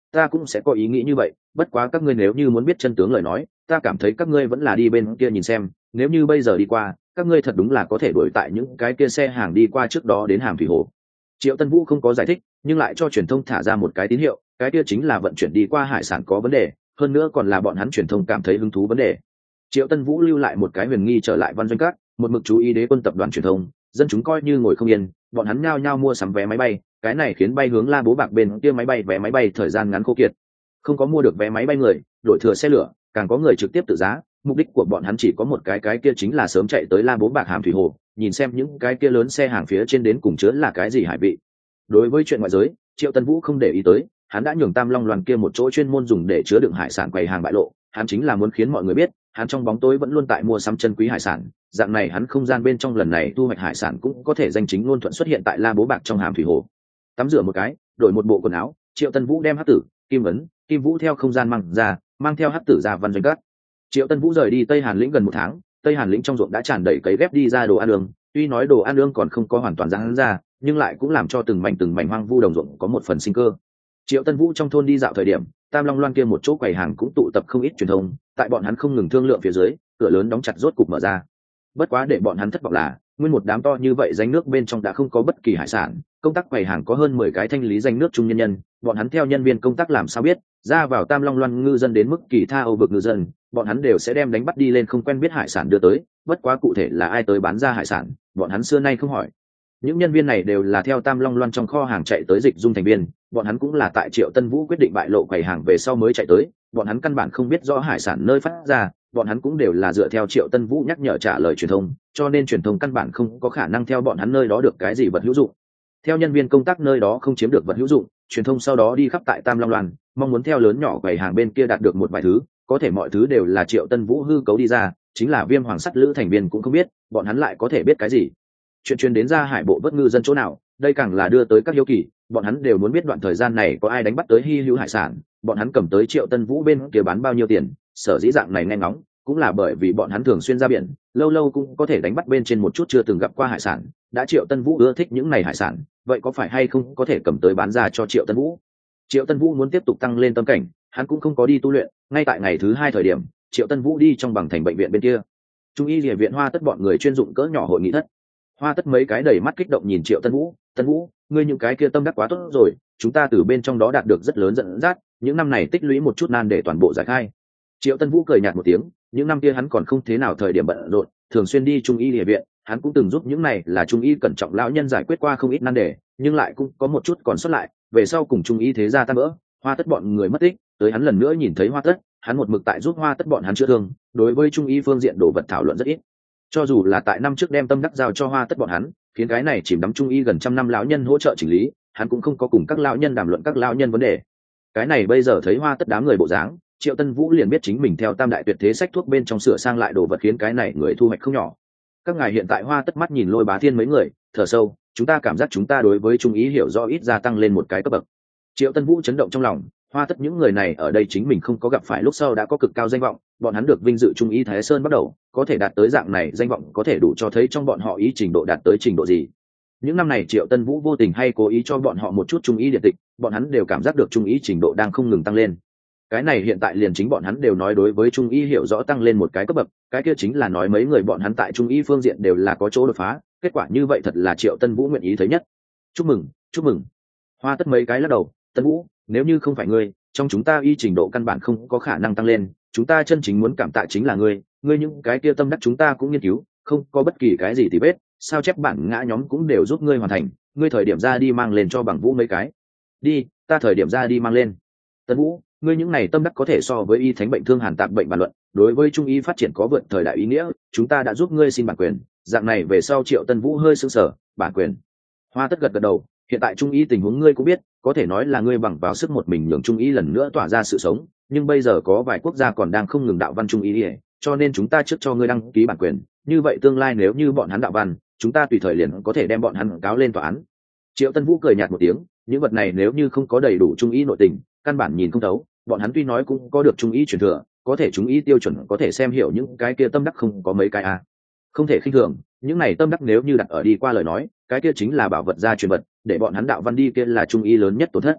ta cũng sẽ có ý nghĩ như vậy, bất quá các ngươi nếu như muốn biết chân tướng lời nói, ta cảm thấy các ngươi vẫn là đi bên kia nhìn xem, nếu như bây giờ đi qua, các ngươi thật đúng là có thể đuổi tại những cái kia xe hàng đi qua trước đó đến hàm thủy hồ. Triệu Tân Vũ không có giải thích, nhưng lại cho truyền thông thả ra một cái tín hiệu, cái kia chính là vận chuyển đi qua hải sản có vấn đề, hơn nữa còn là bọn hắn truyền thông cảm thấy hứng thú vấn đề. Triệu Tân Vũ lưu lại một cái huyền nghi trở lại Văn Doanh Các, một mực chú ý Đế Quân tập đoàn truyền thông, dân chúng coi như ngồi không yên, bọn hắn nhao nhao mua sắm vé máy bay, cái này khiến bay hướng La Bố Bạc bên kia máy bay vé máy bay thời gian ngắn khô kiệt. Không có mua được vé máy bay người, đổi thừa xe lửa, càng có người trực tiếp tự giá, mục đích của bọn hắn chỉ có một cái cái kia chính là sớm chạy tới La Bố Bạc hàm thủy hồ, nhìn xem những cái kia lớn xe hàng phía trên đến cùng chứa là cái gì hải vị. Đối với chuyện ngoại giới, Triệu Tân Vũ không để ý tới, hắn đã nhường Tam Long Loan kia một chỗ chuyên môn dùng để chứa đựng hải sản quầy hàng bại lộ, hắn chính là muốn khiến mọi người biết, hắn trong bóng tối vẫn luôn tại mua sắm chân quý hải sản, dạng này hắn không gian bên trong lần này thu hoạch hải sản cũng có thể danh chính ngôn thuận xuất hiện tại La Bố Bạc trong hàm thủy hồ. Tắm rửa một cái, đổi một bộ quần áo, Triệu Tân Vũ đem Hắc Tử, Kim Vấn, Kim Vũ theo không gian mang ra, mang theo Hắc Tử ra Văn Doanh Các. Triệu Tân Vũ rời đi Tây Hàn lĩnh gần một tháng, Tây Hàn lĩnh trong ruộng đã tràn đầy cấy ghép đi ra đồ ăn lương, tuy nói đồ ăn lương còn không có hoàn toàn giãn ra, nhưng lại cũng làm cho từng mảnh từng mảnh hoang vu đồng ruộng có một phần sinh cơ. Triệu Tân Vũ trong thôn đi dạo thời điểm, Tam Long Loan kia một chỗ quầy hàng cũng tụ tập không ít truyền thông, tại bọn hắn không ngừng thương lượng phía dưới, cửa lớn đóng chặt rốt cục mở ra. Bất quá để bọn hắn thất vọng là, nguyên một đám to như vậy danh nước bên trong đã không có bất kỳ hải sản, công tác quầy hàng có hơn mười cái thanh lý danh nước trung nhân nhân, bọn hắn theo nhân viên công tác làm sao biết, ra vào Tam Long Loan ngư dân đến mức kỳ tha Âu vực ngư dân, bọn hắn đều sẽ đem đánh bắt đi lên không quen biết hải sản đưa tới, bất quá cụ thể là ai tới bán ra hải sản, bọn hắn xưa nay không hỏi. Những nhân viên này đều là theo Tam Long Loan trong kho hàng chạy tới Dịch Dung thành viên, bọn hắn cũng là tại Triệu Tân Vũ quyết định bại lộ quầy hàng về sau mới chạy tới, bọn hắn căn bản không biết rõ hải sản nơi phát ra, bọn hắn cũng đều là dựa theo Triệu Tân Vũ nhắc nhở trả lời truyền thông, cho nên truyền thông căn bản không có khả năng theo bọn hắn nơi đó được cái gì vật hữu dụng. Theo nhân viên công tác nơi đó không chiếm được vật hữu dụng, truyền thông sau đó đi khắp tại Tam Long Loan, mong muốn theo lớn nhỏ quầy hàng bên kia đạt được một vài thứ, có thể mọi thứ đều là Triệu Tân Vũ hư cấu đi ra, chính là Viêm Hoàng Sắt Lữ thành viên cũng không biết, bọn hắn lại có thể biết cái gì. Chuyện truyền đến ra hải bộ vớt ngư dân chỗ nào, đây càng là đưa tới các hiếu kỳ, bọn hắn đều muốn biết đoạn thời gian này có ai đánh bắt tới hy hữu hải sản, bọn hắn cầm tới Triệu Tân Vũ bên kia bán bao nhiêu tiền, sở dĩ dạng này nghe ngóng, cũng là bởi vì bọn hắn thường xuyên ra biển, lâu lâu cũng có thể đánh bắt bên trên một chút chưa từng gặp qua hải sản, đã Triệu Tân Vũ ưa thích những này hải sản, vậy có phải hay không có thể cầm tới bán ra cho Triệu Tân Vũ. Triệu Tân Vũ muốn tiếp tục tăng lên tâm cảnh, hắn cũng không có đi tu luyện, ngay tại ngày thứ hai thời điểm, Triệu Tân Vũ đi trong bằng thành bệnh viện bên kia. Trung y Liễu viện Hoa Tất bọn người chuyên dụng cỡ nhỏ hội nghị thất. Hoa Tất mấy cái đầy mắt kích động nhìn Triệu Tân Vũ, "Tân Vũ, ngươi những cái kia tâm đắc quá tốt rồi, chúng ta từ bên trong đó đạt được rất lớn dẫn dắt, những năm này tích lũy một chút nan để toàn bộ giải khai." Triệu Tân Vũ cười nhạt một tiếng, những năm kia hắn còn không thế nào thời điểm bận rộn, thường xuyên đi Trung y Liễu viện, hắn cũng từng giúp những này là Trung y cẩn trọng lão nhân giải quyết qua không ít nan đề, nhưng lại cũng có một chút còn sót lại, về sau cùng Trung y thế gia tan vỡ, Hoa Tất bọn người mất tích, tới hắn lần nữa nhìn thấy Hoa Tất, hắn một mực tại giúp Hoa Tất bọn hắn chữa thương, đối với Trung y phương diện đồ vật thảo luận rất ít. Cho dù là tại năm trước đem tâm đắc giao cho Hoa Tất bọn hắn, khiến cái này chìm đắm Trung y gần trăm năm lão nhân hỗ trợ chỉnh lý, hắn cũng không có cùng các lão nhân đàm luận các lão nhân vấn đề. Cái này bây giờ thấy Hoa Tất đám người bộ dáng, Triệu Tân Vũ liền biết chính mình theo tam đại tuyệt thế sách thuốc bên trong sửa sang lại đồ vật khiến cái này người thu hoạch không nhỏ. Các ngài hiện tại Hoa Tất mắt nhìn Lôi Bá Thiên mấy người, thở sâu, chúng ta cảm giác chúng ta đối với Trung ý hiểu rõ ít gia tăng lên một cái cấp bậc. Triệu Tân Vũ chấn động trong lòng, Hoa Tất những người này ở đây chính mình không có gặp phải lúc sau đã có cực cao danh vọng, bọn hắn được vinh dự Trung ý Thái Sơn bắt đầu, có thể đạt tới dạng này danh vọng có thể đủ cho thấy trong bọn họ ý trình độ đạt tới trình độ gì. Những năm này Triệu Tân Vũ vô tình hay cố ý cho bọn họ một chút Trung ý điện tịch, bọn hắn đều cảm giác được Trung ý trình độ đang không ngừng tăng lên. Cái này hiện tại liền chính bọn hắn đều nói đối với Trung y hiểu rõ tăng lên một cái cấp bậc, cái kia chính là nói mấy người bọn hắn tại Trung y phương diện đều là có chỗ đột phá, kết quả như vậy thật là Triệu Tân Vũ nguyện ý thấy nhất. Chúc mừng, chúc mừng. Hoa Tất mấy cái lắc đầu, Tân Vũ, nếu như không phải ngươi, trong chúng ta y trình độ căn bản không có khả năng tăng lên, chúng ta chân chính muốn cảm tạ chính là ngươi, ngươi những cái kia tâm đắc chúng ta cũng nghiên cứu, không có bất kỳ cái gì thì vết, sao chép bản ngã nhóm cũng đều giúp ngươi hoàn thành, ngươi thời điểm ra đi mang lên cho Bằng Vũ mấy cái. Đi, ta thời điểm ra đi mang lên. Tân Vũ, ngươi những này tâm đắc có thể so với y thánh bệnh thương hàn tạp bệnh bàn luận, đối với trung y phát triển có vượt thời đại ý nghĩa, chúng ta đã giúp ngươi xin bản quyền, dạng này về sau Triệu Tân Vũ hơi sững sờ, bản quyền. Hoa Tất gật gật đầu, hiện tại trung y tình huống ngươi cũng biết, có thể nói là ngươi bằng vào sức một mình nhường trung y lần nữa tỏa ra sự sống, nhưng bây giờ có vài quốc gia còn đang không ngừng đạo văn trung y, cho nên chúng ta trước cho ngươi đăng ký bản quyền, như vậy tương lai nếu như bọn hắn đạo văn, chúng ta tùy thời liền có thể đem bọn hắn cáo lên tòa án. Triệu Tân Vũ cười nhạt một tiếng, những vật này nếu như không có đầy đủ trung y nội tình, căn bản nhìn không thấu, bọn hắn tuy nói cũng có được trung ý truyền thừa, có thể trung ý tiêu chuẩn có thể xem hiểu những cái kia tâm đắc không có mấy cái a. À. Không thể khinh thường, những này tâm đắc nếu như đặt ở đi qua lời nói, cái kia chính là bảo vật gia truyền vật, để bọn hắn đạo văn đi kia là trung ý lớn nhất tổn thất.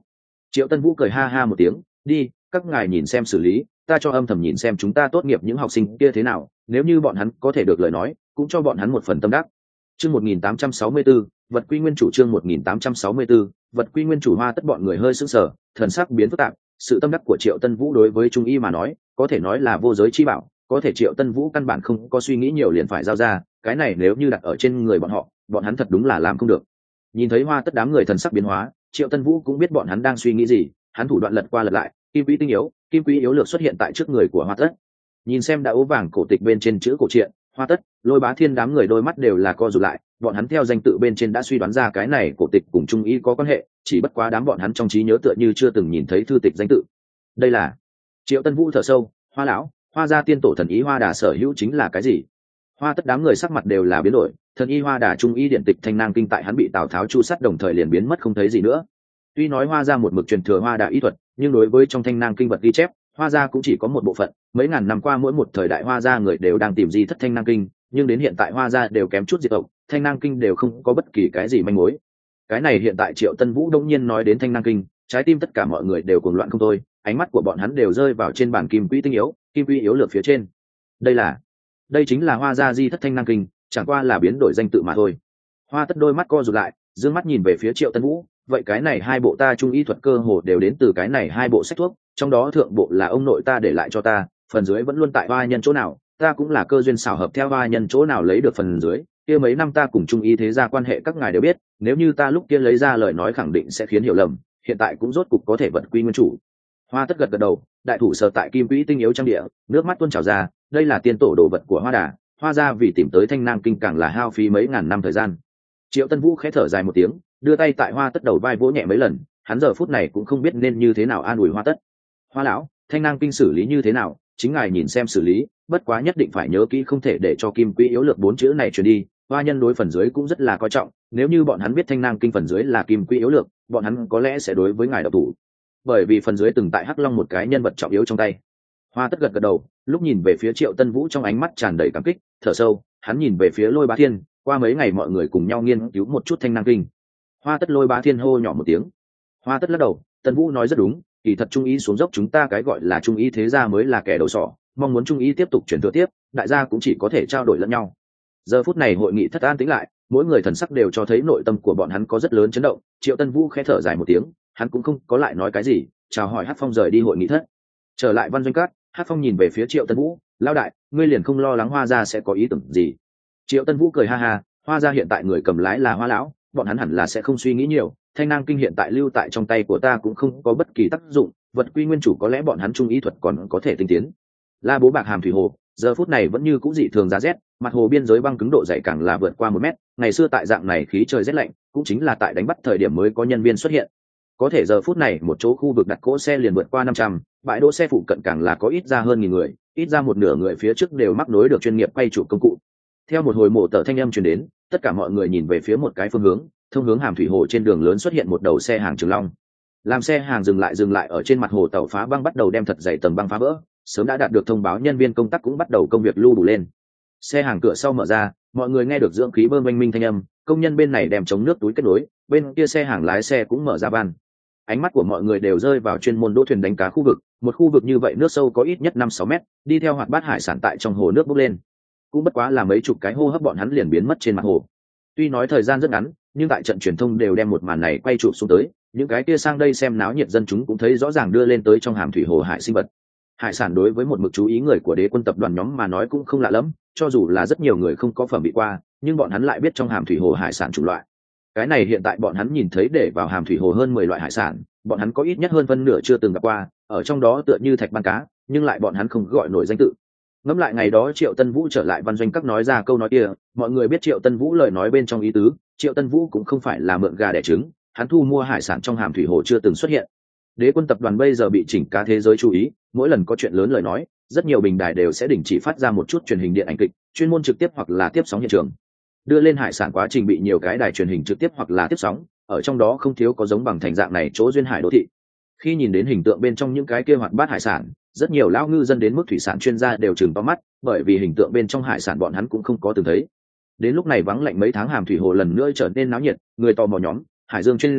Triệu Tân Vũ cười ha ha một tiếng, đi, các ngài nhìn xem xử lý, ta cho âm thầm nhìn xem chúng ta tốt nghiệp những học sinh kia thế nào, nếu như bọn hắn có thể được lời nói, cũng cho bọn hắn một phần tâm đắc. Chương một nghìn tám trăm sáu mươi tư, vật quy nguyên chủ. Chương một nghìn tám trăm sáu mươi tư, vật quy nguyên chủ. Hoa Tất bọn người hơi sững sờ, thần sắc biến phức tạp. Sự tâm đắc của Triệu Tân Vũ đối với trung y mà nói, có thể nói là vô giới chi bảo, có thể Triệu Tân Vũ căn bản không có suy nghĩ nhiều liền phải giao ra, cái này nếu như đặt ở trên người bọn họ, bọn hắn thật đúng là làm không được. Nhìn thấy Hoa Tất đám người thần sắc biến hóa, Triệu Tân Vũ cũng biết bọn hắn đang suy nghĩ gì, hắn thủ đoạn lật qua lật lại, kim quý tinh yếu, kim quý yếu lược xuất hiện tại trước người của Hoa Tất. Nhìn xem đã ố vàng cổ tịch bên trên chữ cổ truyện, Hoa Tất, Lôi Bá Thiên đám người đôi mắt đều là co rụt lại, bọn hắn theo danh tự bên trên đã suy đoán ra cái này cổ tịch cùng trung y có quan hệ, chỉ bất quá đám bọn hắn trong trí nhớ tựa như chưa từng nhìn thấy thư tịch danh tự. Đây là Triệu Tân Vũ thở sâu, Hoa lão, Hoa gia tiên tổ thần ý Hoa Đà sở hữu chính là cái gì? Hoa Tất đám người sắc mặt đều là biến đổi, thần y Hoa Đà trung y điện tịch Thanh Nang kinh tại hắn bị Tào Tháo chu sát đồng thời liền biến mất không thấy gì nữa. Tuy nói Hoa gia một mực truyền thừa Hoa Đà y thuật, nhưng đối với trong Thanh Nang kinh vật ghi chép, Hoa gia cũng chỉ có một bộ phận, mấy ngàn năm qua mỗi một thời đại Hoa gia người đều đang tìm di thất Thanh Nang kinh, nhưng đến hiện tại Hoa gia đều kém chút diệt tộc, Thanh Nang kinh đều không có bất kỳ cái gì manh mối. Cái này hiện tại Triệu Tân Vũ đông nhiên nói đến Thanh Nang kinh, trái tim tất cả mọi người đều cuồng loạn không thôi, ánh mắt của bọn hắn đều rơi vào trên bản kim quý tinh yếu, kim quý yếu lược phía trên. Đây là, đây chính là Hoa gia di thất Thanh Nang kinh, chẳng qua là biến đổi danh tự mà thôi. Hoa Tất đôi mắt co rụt lại, dương mắt nhìn về phía Triệu Tân Vũ, vậy cái này hai bộ ta trung y thuật cơ hồ đều đến từ cái này hai bộ sách thuốc, trong đó thượng bộ là ông nội ta để lại cho ta, phần dưới vẫn luôn tại Hoa nhân chỗ nào, ta cũng là cơ duyên xảo hợp theo Hoa nhân chỗ nào lấy được phần dưới, kia mấy năm ta cùng trung y thế gia quan hệ các ngài đều biết, nếu như ta lúc kia lấy ra lời nói khẳng định sẽ khiến hiểu lầm, hiện tại cũng rốt cục có thể vật quy nguyên chủ. Hoa Tất gật gật đầu, đại thủ sờ tại kim quỹ tinh yếu trang địa, nước mắt tuôn trào ra, đây là tiên tổ đồ vật của Hoa Đà, Hoa gia vì tìm tới Thanh Nang kinh càng là hao phí mấy ngàn năm thời gian. Triệu Tân Vũ khẽ thở dài một tiếng, đưa tay tại Hoa Tất đầu vai vỗ nhẹ mấy lần, hắn giờ phút này cũng không biết nên như thế nào an ủi Hoa Tất. Hoa lão, Thanh Nang kinh xử lý như thế nào, chính ngài nhìn xem xử lý, bất quá nhất định phải nhớ kỹ không thể để cho kim quỹ yếu lược bốn chữ này truyền đi, Hoa nhân đối phần dưới cũng rất là coi trọng, nếu như bọn hắn biết Thanh Nang kinh phần dưới là kim quỹ yếu lược, bọn hắn có lẽ sẽ đối với ngài độc thủ, bởi vì phần dưới từng tại Hắc Long một cái nhân vật trọng yếu trong tay. Hoa Tất gật gật đầu, lúc nhìn về phía Triệu Tân Vũ trong ánh mắt tràn đầy cảm kích, thở sâu, hắn nhìn về phía Lôi Bá Thiên, qua mấy ngày mọi người cùng nhau nghiên cứu một chút Thanh Nang kinh. Hoa Tất Lôi Bá Thiên hô nhỏ một tiếng. Hoa Tất lắc đầu, Tân Vũ nói rất đúng, kỳ thật trung ý xuống dốc chúng ta cái gọi là trung ý thế gia mới là kẻ đầu sỏ, mong muốn trung ý tiếp tục truyền thừa tiếp, đại gia cũng chỉ có thể trao đổi lẫn nhau. Giờ phút này hội nghị thất an tĩnh lại, mỗi người thần sắc đều cho thấy nội tâm của bọn hắn có rất lớn chấn động. Triệu Tân Vũ khẽ thở dài một tiếng, hắn cũng không có lại nói cái gì, chào hỏi Hắc Phong rời đi hội nghị thất. Trở lại Văn Doanh Cát, Hắc Phong nhìn về phía Triệu Tân Vũ, lão đại, ngươi liền không lo lắng Hoa gia sẽ có ý tưởng gì? Triệu Tân Vũ cười ha ha, Hoa gia hiện tại người cầm lái là Hoa lão, bọn hắn hẳn là sẽ không suy nghĩ nhiều, Thanh Nang kinh hiện tại lưu tại trong tay của ta cũng không có bất kỳ tác dụng, vật quy nguyên chủ có lẽ bọn hắn trung ý thuật còn có thể tinh tiến. La Bố Bạc Hàm thủy hồ, giờ phút này vẫn như cũ dị thường giá rét, mặt hồ biên giới băng cứng độ dày càng là vượt qua một mét, ngày xưa tại dạng này khí trời rét lạnh, cũng chính là tại đánh bắt thời điểm mới có nhân viên xuất hiện. Có thể giờ phút này một chỗ khu vực đặt cỗ xe liền vượt qua năm trăm, bãi đỗ xe phụ cận càng là có ít ra hơn nghìn người, ít ra một nửa người phía trước đều mắc nối được chuyên nghiệp quay chủ công cụ. Theo một hồi mổ tở thanh âm truyền đến, tất cả mọi người nhìn về phía một cái phương hướng, thông hướng Hàm thủy hồ trên đường lớn xuất hiện một đầu xe hàng Trường Long. Làm xe hàng dừng lại dừng lại ở trên mặt hồ, tàu phá băng bắt đầu đem thật dày tầng băng phá vỡ, sớm đã đạt được thông báo nhân viên công tác cũng bắt đầu công việc lưu đủ lên. Xe hàng cửa sau mở ra, mọi người nghe được dưỡng khí bơm oanh minh thanh âm, công nhân bên này đem chống nước túi kết nối, bên kia xe hàng lái xe cũng mở ra van. Ánh mắt của mọi người đều rơi vào chuyên môn đỗ thuyền đánh cá khu vực, một khu vực như vậy nước sâu có ít nhất năm sáu mét, đi theo hoạt bát hải sản tại trong hồ nước bốc lên. Cũng bất quá là mấy chục cái hô hấp bọn hắn liền biến mất trên mặt hồ. Tuy nói thời gian rất ngắn, nhưng tại trận truyền thông đều đem một màn này quay chụp xuống tới, những cái kia sang đây xem náo nhiệt dân chúng cũng thấy rõ ràng đưa lên tới trong hàm thủy hồ hải sinh vật. Hải sản đối với một mực chú ý người của Đế quân tập đoàn nhóm mà nói cũng không lạ lắm, cho dù là rất nhiều người không có phẩm bị qua, nhưng bọn hắn lại biết trong hàm thủy hồ hải sản chủng loại. Cái này hiện tại bọn hắn nhìn thấy để vào hàm thủy hồ hơn mười loại hải sản, bọn hắn có ít nhất hơn phân nửa chưa từng gặp qua, ở trong đó tựa như thạch ban cá, nhưng lại bọn hắn không gọi nổi danh tự. Ngẫm lại ngày đó Triệu Tân Vũ trở lại Văn Doanh Các nói ra câu nói kia, mọi người biết Triệu Tân Vũ lời nói bên trong ý tứ, Triệu Tân Vũ cũng không phải là mượn gà đẻ trứng, hắn thu mua hải sản trong hàm thủy hồ chưa từng xuất hiện. Đế quân tập đoàn bây giờ bị chỉnh cá thế giới chú ý, mỗi lần có chuyện lớn lời nói, rất nhiều bình đài đều sẽ đình chỉ phát ra một chút truyền hình điện ảnh kịch, chuyên môn trực tiếp hoặc là tiếp sóng hiện trường. Đưa lên hải sản quá trình bị nhiều cái đài truyền hình trực tiếp hoặc là tiếp sóng, ở trong đó không thiếu có giống bằng thành dạng này chỗ duyên hải đô thị. Khi nhìn đến hình tượng bên trong những cái kia hoạt bát hải sản, rất nhiều lão ngư dân đến mức thủy sản chuyên gia đều trừng to mắt, bởi vì hình tượng bên trong hải sản bọn hắn cũng không có từng thấy. Đến lúc này vắng lạnh mấy tháng hàm thủy hồ lần nữa trở nên náo nhiệt, người tò mò nhóm, hải dương chuyên gia,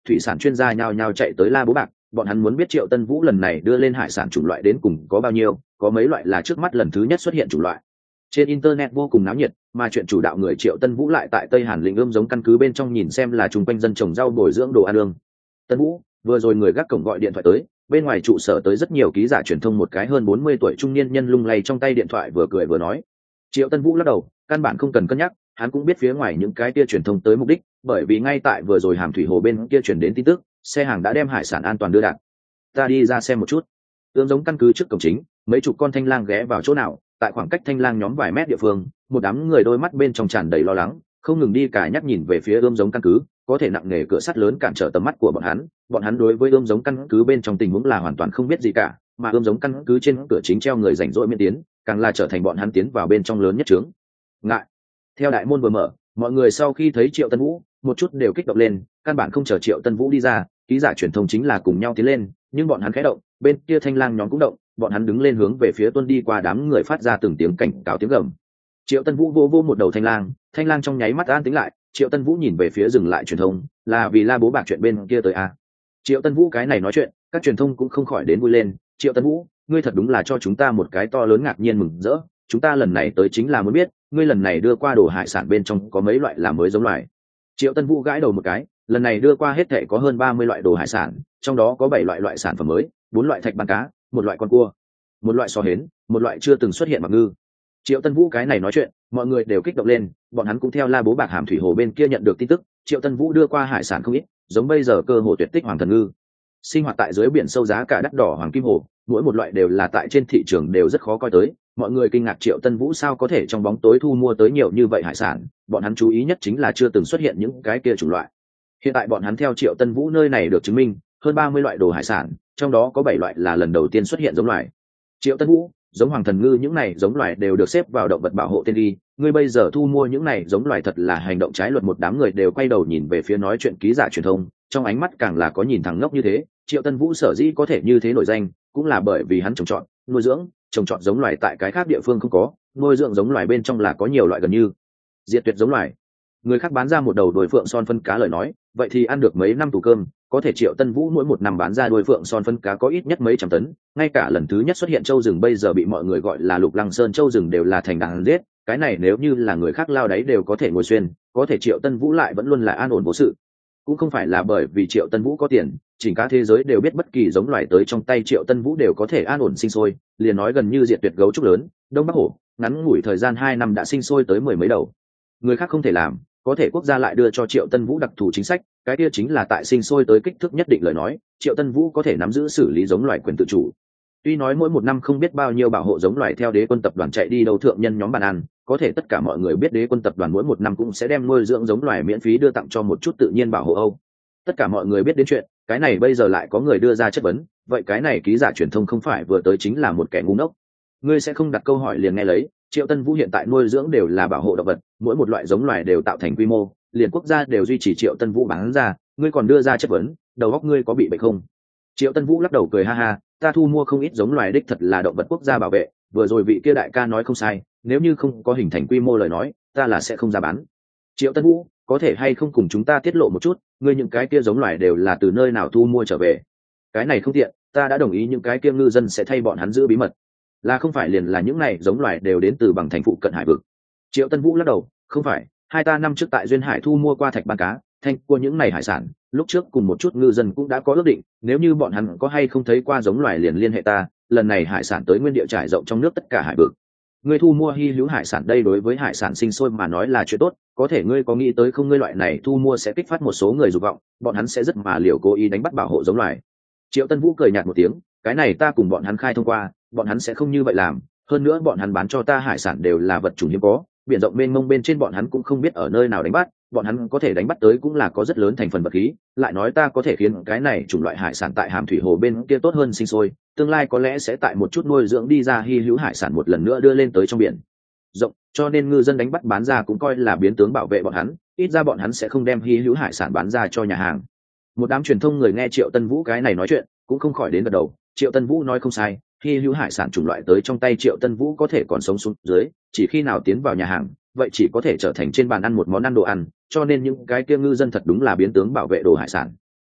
thủy sản chuyên gia nhao nhao chạy tới La Bố Bạc, bọn hắn muốn biết Triệu Tân Vũ lần này đưa lên hải sản chủng loại đến cùng có bao nhiêu, có mấy loại là trước mắt lần thứ nhất xuất hiện chủng loại. Trên internet vô cùng náo nhiệt, mà chuyện chủ đạo người Triệu Tân Vũ lại tại Tây Hàn Lĩnh ươm giống căn cứ bên trong nhìn xem là chung quanh dân trồng rau bồi dưỡng đồ ăn ương. Tân Vũ, vừa rồi người gác cổng gọi điện thoại tới, bên ngoài trụ sở tới rất nhiều ký giả truyền thông, một cái hơn bốn mươi tuổi trung niên nhân lung lay trong tay điện thoại vừa cười vừa nói. Triệu Tân Vũ lắc đầu, căn bản không cần cân nhắc, hắn cũng biết phía ngoài những cái kia truyền thông tới mục đích, bởi vì ngay tại vừa rồi Hàm Thủy Hồ bên kia truyền đến tin tức, xe hàng đã đem hải sản an toàn đưa đạt. Ta đi ra xem một chút. Ươm giống căn cứ trước cổng chính, mấy chục con thanh lang ghé vào chỗ nào, tại khoảng cách thanh lang nhóm vài mét địa phương, một đám người đôi mắt bên trong tràn đầy lo lắng, không ngừng đi cả nhắc nhìn về phía ươm giống căn cứ, có thể nặng nề cửa sắt lớn cản trở tầm mắt của bọn hắn. Bọn hắn đối với ươm giống căn cứ bên trong tình huống là hoàn toàn không biết gì cả, mà ươm giống căn cứ trên cửa chính treo người rảnh rỗi miễn tiến, càng là trở thành bọn hắn tiến vào bên trong lớn nhất chướng ngại. Theo đại môn vừa mở, mọi người sau khi thấy Triệu Tân Vũ, một chút đều kích động lên, căn bản không chờ Triệu Tân Vũ đi ra, ký giả truyền thông chính là cùng nhau tiến lên, nhưng bọn hắn khẽ động, bên kia thanh lang nhóm cũng động, bọn hắn đứng lên hướng về phía tuân đi qua đám người phát ra từng tiếng cảnh cáo tiếng gầm. Triệu Tân Vũ vô vô một đầu thanh lang, thanh lang trong nháy mắt an tĩnh lại. Triệu Tân Vũ nhìn về phía dừng lại truyền thông, là vì La Bố Bạc chuyện bên kia tới à? Triệu Tân Vũ cái này nói chuyện, các truyền thông cũng không khỏi đến vui lên. Triệu Tân Vũ, ngươi thật đúng là cho chúng ta một cái to lớn ngạc nhiên mừng rỡ. Chúng ta lần này tới chính là muốn biết, ngươi lần này đưa qua đồ hải sản bên trong có mấy loại là mới giống loài. Triệu Tân Vũ gãi đầu một cái, lần này đưa qua hết thảy có hơn ba mươi loại đồ hải sản, trong đó có bảy loại loại sản phẩm mới, bốn loại thạch ban cá, một loại con cua, một loại sò hến, một loại chưa từng xuất hiện mặc ngư. Triệu Tân Vũ cái này nói chuyện, mọi người đều kích động lên, bọn hắn cũng theo La Bố Bạc Hàm Thủy Hồ bên kia nhận được tin tức, Triệu Tân Vũ đưa qua hải sản không ít, giống bây giờ cơ hồ tuyệt tích hoàng thần ngư. Sinh hoạt tại dưới biển sâu giá cả đắt đỏ hoàng kim hồ, mỗi một loại đều là tại trên thị trường đều rất khó coi tới, mọi người kinh ngạc Triệu Tân Vũ sao có thể trong bóng tối thu mua tới nhiều như vậy hải sản, bọn hắn chú ý nhất chính là chưa từng xuất hiện những cái kia chủng loại. Hiện tại bọn hắn theo Triệu Tân Vũ nơi này được chứng minh, hơn ba mươi loại đồ hải sản, trong đó có bảy loại là lần đầu tiên xuất hiện giống loài. Triệu Tân Vũ, giống hoàng thần ngư những này giống loài đều được xếp vào động vật bảo hộ tên đi, ngươi bây giờ thu mua những này giống loài thật là hành động trái luật. Một đám người đều quay đầu nhìn về phía nói chuyện ký giả truyền thông, trong ánh mắt càng là có nhìn thẳng ngốc như thế. Triệu Tân Vũ sở dĩ có thể như thế nổi danh, cũng là bởi vì hắn trồng trọt, nuôi dưỡng, trồng trọt giống loài tại cái khác địa phương không có, nuôi dưỡng giống loài bên trong là có nhiều loại gần như diệt tuyệt giống loài. Người khác bán ra một đầu đuôi phượng son phân cá lời nói, vậy thì ăn được mấy năm tù cơm, có thể Triệu Tân Vũ mỗi một năm bán ra đuôi phượng son phân cá có ít nhất mấy trăm tấn, ngay cả lần thứ nhất xuất hiện châu rừng bây giờ bị mọi người gọi là Lục Lăng Sơn châu rừng đều là thành đàn giết, cái này nếu như là người khác lao đáy đều có thể ngồi xuyên, có thể Triệu Tân Vũ lại vẫn luôn là an ổn vô sự. Cũng không phải là bởi vì Triệu Tân Vũ có tiền, chỉnh cả thế giới đều biết bất kỳ giống loài tới trong tay Triệu Tân Vũ đều có thể an ổn sinh sôi, liền nói gần như diệt tuyệt gấu trúc lớn, Đông Bắc hổ, ngắn ngủi thời gian hai năm đã sinh sôi tới mười mấy đầu. Người khác không thể làm, có thể quốc gia lại đưa cho Triệu Tân Vũ đặc thù chính sách, cái kia chính là tại sinh sôi tới kích thước nhất định lời nói, Triệu Tân Vũ có thể nắm giữ xử lý giống loài quyền tự chủ. Tuy nói mỗi một năm không biết bao nhiêu bảo hộ giống loài theo Đế Quân tập đoàn chạy đi đâu thượng nhân nhóm bàn ăn, có thể tất cả mọi người biết Đế Quân tập đoàn mỗi một năm cũng sẽ đem nuôi dưỡng giống loài miễn phí đưa tặng cho một chút tự nhiên bảo hộ Âu. Tất cả mọi người biết đến chuyện, cái này bây giờ lại có người đưa ra chất vấn, vậy cái này ký giả truyền thông không phải vừa tới chính là một kẻ ngu ngốc. Ngươi sẽ không đặt câu hỏi liền nghe lấy, Triệu Tân Vũ hiện tại nuôi dưỡng đều là bảo hộ động vật, mỗi một loại giống loài đều tạo thành quy mô, liền quốc gia đều duy trì Triệu Tân Vũ bán ra, ngươi còn đưa ra chất vấn, đầu óc ngươi có bị bệnh không? Triệu Tân Vũ lắc đầu cười ha ha, ta thu mua không ít giống loài đích thật là động vật quốc gia bảo vệ, vừa rồi vị kia đại ca nói không sai, nếu như không có hình thành quy mô lời nói, ta là sẽ không ra bán. Triệu Tân Vũ, có thể hay không cùng chúng ta tiết lộ một chút, ngươi những cái kia giống loài đều là từ nơi nào thu mua trở về? Cái này không tiện, ta đã đồng ý những cái kia ngư dân sẽ thay bọn hắn giữ bí mật. Là không phải liền là những này giống loài đều đến từ bằng thành phụ cận hải vực? Triệu Tân Vũ lắc đầu, không phải, hai ta năm trước tại duyên hải thu mua qua thạch ban cá, thanh cua những này hải sản, lúc trước cùng một chút ngư dân cũng đã có ước định, nếu như bọn hắn có hay không thấy qua giống loài liền liên hệ ta, lần này hải sản tới nguyên địa trải rộng trong nước tất cả hải vực. Ngươi thu mua hy hữu hải sản đây đối với hải sản sinh sôi mà nói là chuyện tốt, có thể ngươi có nghĩ tới không, ngươi loại này thu mua sẽ kích phát một số người dục vọng, bọn hắn sẽ rất mà liều cố ý đánh bắt bảo hộ giống loài. Triệu Tân Vũ cười nhạt một tiếng, cái này ta cùng bọn hắn khai thông qua, bọn hắn sẽ không như vậy làm, hơn nữa bọn hắn bán cho ta hải sản đều là vật chủng hiếm có, biển rộng mênh mông bên trên bọn hắn cũng không biết ở nơi nào đánh bắt, bọn hắn có thể đánh bắt tới cũng là có rất lớn thành phần vật khí, lại nói ta có thể khiến cái này chủng loại hải sản tại Hàm Thủy Hồ bên kia tốt hơn sinh sôi, tương lai có lẽ sẽ tại một chút nuôi dưỡng đi ra hy hữu hải sản một lần nữa đưa lên tới trong biển rộng, cho nên ngư dân đánh bắt bán ra cũng coi là biến tướng bảo vệ bọn hắn, ít ra bọn hắn sẽ không đem hy hữu hải sản bán ra cho nhà hàng. Một đám truyền thông người nghe Triệu Tân Vũ cái này nói chuyện cũng không khỏi đến gật đầu, Triệu Tân Vũ nói không sai, hy hữu hải sản chủng loại tới trong tay Triệu Tân Vũ có thể còn sống xuống dưới, chỉ khi nào tiến vào nhà hàng, vậy chỉ có thể trở thành trên bàn ăn một món ăn đồ ăn, cho nên những cái kia ngư dân thật đúng là biến tướng bảo vệ đồ hải sản.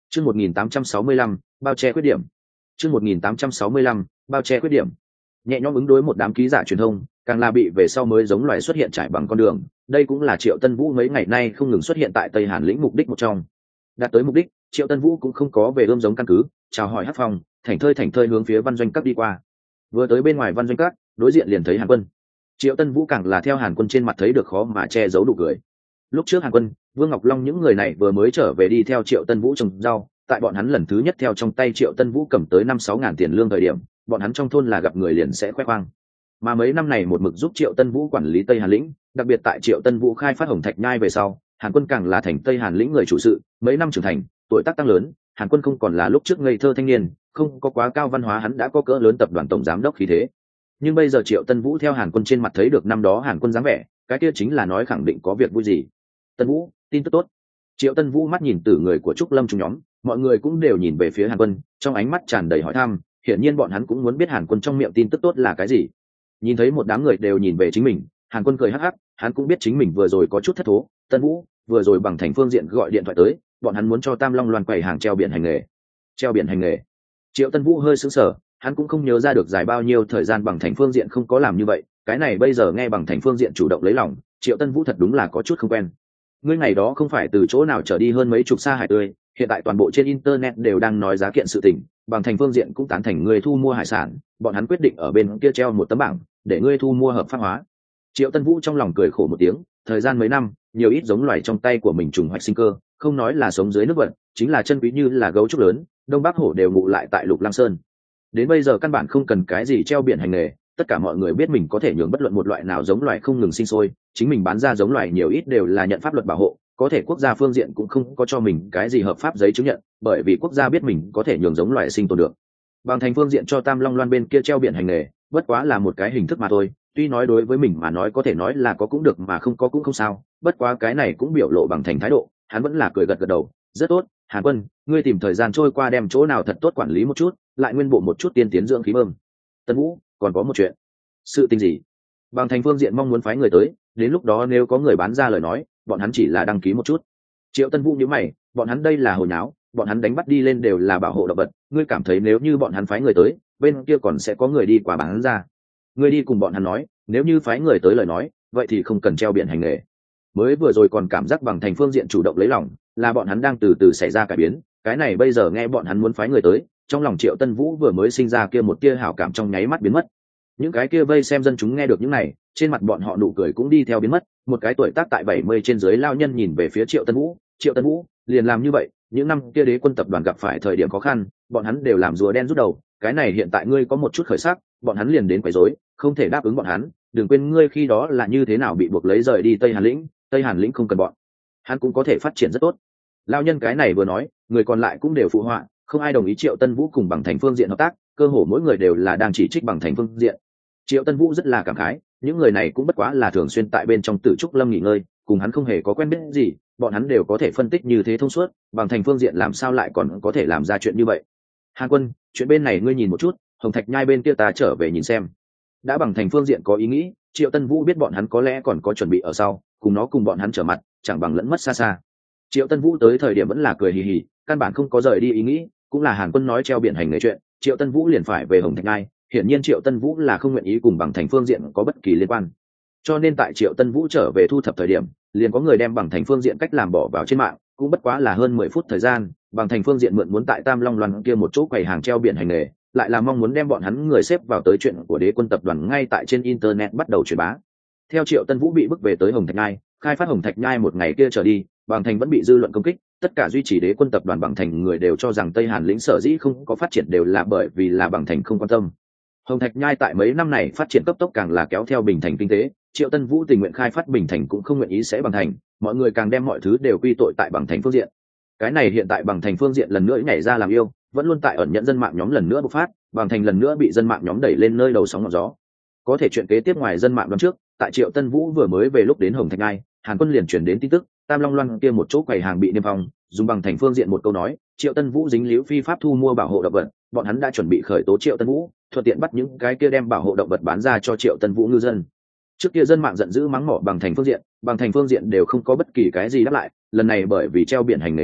Chương một nghìn tám trăm sáu mươi lăm, bao che khuyết điểm. Chương một nghìn tám trăm sáu mươi lăm, bao che khuyết điểm. Nhẹ nhõm ứng đối một đám ký giả truyền thông, càng là bị về sau mới giống loài xuất hiện trải bằng con đường, đây cũng là Triệu Tân Vũ mấy ngày nay không ngừng xuất hiện tại Tây Hàn lĩnh mục đích một trong. Đạt tới mục đích, Triệu Tân Vũ cũng không có về ươm giống căn cứ, chào hỏi Hắc Phong, thảnh thơi thảnh thơi hướng phía Văn Doanh Các đi qua. Vừa tới bên ngoài Văn Doanh Các, đối diện liền thấy Hàn Quân. Triệu Tân Vũ càng là theo Hàn Quân trên mặt thấy được khó mà che giấu nụ cười. Lúc trước Hàn Quân, Vương Ngọc Long những người này vừa mới trở về đi theo Triệu Tân Vũ trồng rau, tại bọn hắn lần thứ nhất theo trong tay Triệu Tân Vũ cầm tới năm sáu ngàn tiền lương thời điểm, bọn hắn trong thôn là gặp người liền sẽ khoe khoang. Mà mấy năm này một mực giúp Triệu Tân Vũ quản lý Tây Hàn lĩnh, đặc biệt tại Triệu Tân Vũ khai phát Hồng Thạch Nhai về sau, Hàn Quân càng là thành Tây Hàn lĩnh người chủ sự, mấy năm trưởng thành, tuổi tác tăng lớn, Hàn Quân không còn là lúc trước ngây thơ thanh niên, không có quá cao văn hóa, hắn đã có cỡ lớn tập đoàn tổng giám đốc khí thế. Nhưng bây giờ Triệu Tân Vũ theo Hàn Quân trên mặt thấy được năm đó Hàn Quân dáng vẻ, cái kia chính là nói khẳng định có việc vui gì. Tân Vũ, tin tức tốt. Triệu Tân Vũ mắt nhìn từ người của Trúc Lâm chúng nhóm, mọi người cũng đều nhìn về phía Hàn Quân, trong ánh mắt tràn đầy hỏi thăm, hiển nhiên bọn hắn cũng muốn biết Hàn Quân trong miệng tin tức tốt là cái gì. Nhìn thấy một đám người đều nhìn về chính mình, Hàn Quân cười hắc hắc, hắn cũng biết chính mình vừa rồi có chút thất thố. Tân Vũ, vừa rồi bằng thành phương diện gọi điện thoại tới, bọn hắn muốn cho Tam Long Loan quầy hàng treo biển hành nghề. Treo biển hành nghề. Triệu Tân Vũ hơi sững sờ, hắn cũng không nhớ ra được dài bao nhiêu thời gian bằng thành phương diện không có làm như vậy, cái này bây giờ nghe bằng thành phương diện chủ động lấy lòng, Triệu Tân Vũ thật đúng là có chút không quen. Ngươi ngày đó không phải từ chỗ nào trở đi hơn mấy chục xa hải tươi, hiện tại toàn bộ trên internet đều đang nói giá kiện sự tình, bằng thành phương diện cũng tán thành ngươi thu mua hải sản, bọn hắn quyết định ở bên kia treo một tấm bảng để ngươi thu mua hợp pháp hóa. Triệu Tân Vũ trong lòng cười khổ một tiếng, thời gian mấy năm, nhiều ít giống loài trong tay của mình trùng hoạch sinh cơ, không nói là sống dưới nước vận, chính là chân quý như là gấu trúc lớn, Đông Bắc hổ đều ngụ lại tại Lục Lăng Sơn. Đến bây giờ căn bản không cần cái gì treo biển hành nghề, tất cả mọi người biết mình có thể nhường bất luận một loại nào giống loài không ngừng sinh sôi, chính mình bán ra giống loài nhiều ít đều là nhận pháp luật bảo hộ, có thể quốc gia phương diện cũng không có cho mình cái gì hợp pháp giấy chứng nhận, bởi vì quốc gia biết mình có thể nhường giống loài sinh tồn được. Bằng thành phương diện cho Tam Long Loan bên kia treo biển hành nghề, bất quá là một cái hình thức mà thôi, tuy nói đối với mình mà nói có thể nói là có cũng được mà không có cũng không sao, bất quá cái này cũng biểu lộ bằng thành thái độ, hắn vẫn là cười gật gật đầu, rất tốt, Hàn Quân, ngươi tìm thời gian trôi qua đem chỗ nào thật tốt quản lý một chút, lại nguyên bộ một chút tiên tiến dưỡng khí bơm. Tân Vũ, còn có một chuyện. Sự tình gì? Bằng thành phương diện mong muốn phái người tới, đến lúc đó nếu có người bán ra lời nói, bọn hắn chỉ là đăng ký một chút. Triệu Tân Vũ nhíu mày, bọn hắn đây là hồi nháo, bọn hắn đánh bắt đi lên đều là bảo hộ động vật, ngươi cảm thấy nếu như bọn hắn phái người tới, bên kia còn sẽ có người đi qua bán ra. Ngươi đi cùng bọn hắn nói, nếu như phái người tới lời nói, vậy thì không cần treo biển hành nghề. Mới vừa rồi còn cảm giác bằng thành phương diện chủ động lấy lòng, là bọn hắn đang từ từ xảy ra cải biến, cái này bây giờ nghe bọn hắn muốn phái người tới, trong lòng Triệu Tân Vũ vừa mới sinh ra kia một tia hảo cảm trong nháy mắt biến mất. Những cái kia vây xem dân chúng nghe được những này, trên mặt bọn họ nụ cười cũng đi theo biến mất, một cái tuổi tác tại bảy mươi trên dưới lao nhân nhìn về phía Triệu Tân Vũ, Triệu Tân Vũ, liền làm như vậy, những năm kia Đế quân tập đoàn gặp phải thời điểm khó khăn, bọn hắn đều làm rùa đen rút đầu, cái này hiện tại ngươi có một chút khởi sắc, bọn hắn liền đến quấy rối, không thể đáp ứng bọn hắn, đừng quên ngươi khi đó là như thế nào bị buộc lấy rời đi Tây Hàn lĩnh, Tây Hàn lĩnh không cần bọn hắn cũng có thể phát triển rất tốt. Lao nhân cái này vừa nói, người còn lại cũng đều phụ họa, không ai đồng ý Triệu Tân Vũ cùng bằng thành phương diện hợp tác, cơ hồ mỗi người đều là đang chỉ trích bằng thành phương diện. Triệu Tân Vũ rất là cảm khái, những người này cũng bất quá là thường xuyên tại bên trong Tử Trúc Lâm nghỉ ngơi, cùng hắn không hề có quen biết gì, bọn hắn đều có thể phân tích như thế thông suốt, bằng thành phương diện làm sao lại còn có thể làm ra chuyện như vậy. Hàn Quân, chuyện bên này ngươi nhìn một chút, Hồng Thạch Nhai bên kia ta trở về nhìn xem. Đã bằng thành phương diện có ý nghĩ, Triệu Tân Vũ biết bọn hắn có lẽ còn có chuẩn bị ở sau, cùng nó cùng bọn hắn trở mặt, chẳng bằng lẫn mất xa xa. Triệu Tân Vũ tới thời điểm vẫn là cười hì hì, căn bản không có rời đi ý nghĩ, cũng là Hàn Quân nói treo biển hành nghề chuyện, Triệu Tân Vũ liền phải về Hồng Thạch Nhai, hiển nhiên Triệu Tân Vũ là không nguyện ý cùng bằng thành phương diện có bất kỳ liên quan. Cho nên tại Triệu Tân Vũ trở về thu thập thời điểm, liền có người đem bằng thành phương diện cách làm bỏ vào trên mạng, cũng bất quá là hơn mười phút thời gian, bằng thành phương diện mượn muốn tại Tam Long Loan kia một chỗ quầy hàng treo biển hành nghề, lại là mong muốn đem bọn hắn người xếp vào tới chuyện của Đế quân tập đoàn ngay tại trên internet bắt đầu truyền bá. Theo Triệu Tân Vũ bị bức về tới Hồng Thạch Nhai, khai phát Hồng Thạch Nhai một ngày kia trở đi, bằng thành vẫn bị dư luận công kích, tất cả duy trì Đế quân tập đoàn bằng thành người đều cho rằng Tây Hàn lĩnh sở dĩ không có phát triển đều là bởi vì là bằng thành không quan tâm. Hồng Thạch Nhai tại mấy năm này phát triển cấp tốc càng là kéo theo Bình Thành kinh tế, Triệu Tân Vũ tình nguyện khai phát Bình Thành cũng không nguyện ý sẽ bằng thành, mọi người càng đem mọi thứ đều quy tội tại bằng thành phương diện. Cái này hiện tại bằng thành phương diện lần nữa nhảy ra làm yêu, vẫn luôn tại ẩn nhận dân mạng nhóm lần nữa bộc phát, bằng thành lần nữa bị dân mạng nhóm đẩy lên nơi đầu sóng ngọn gió. Có thể chuyện kế tiếp ngoài dân mạng đoán trước, tại Triệu Tân Vũ vừa mới về lúc đến Hồng Thạch Nhai, Hàn Quân liền truyền đến tin tức, Tam Long Loan kia một chỗ quầy hàng bị niêm phong, dùng bằng thành phương diện một câu nói, Triệu Tân Vũ dính líu phi pháp thu mua bảo hộ động vật, bọn hắn đã chuẩn bị khởi tố Triệu Tân Vũ, thuận tiện bắt những cái kia đem bảo hộ động vật bán ra cho Triệu Tân Vũ ngư dân. Trước kia dân mạng giận dữ mắng mỏ bằng thành phương diện, bằng thành phương diện đều không có bất kỳ cái gì đáp lại, lần này bởi vì treo biển hành nghề chuyện,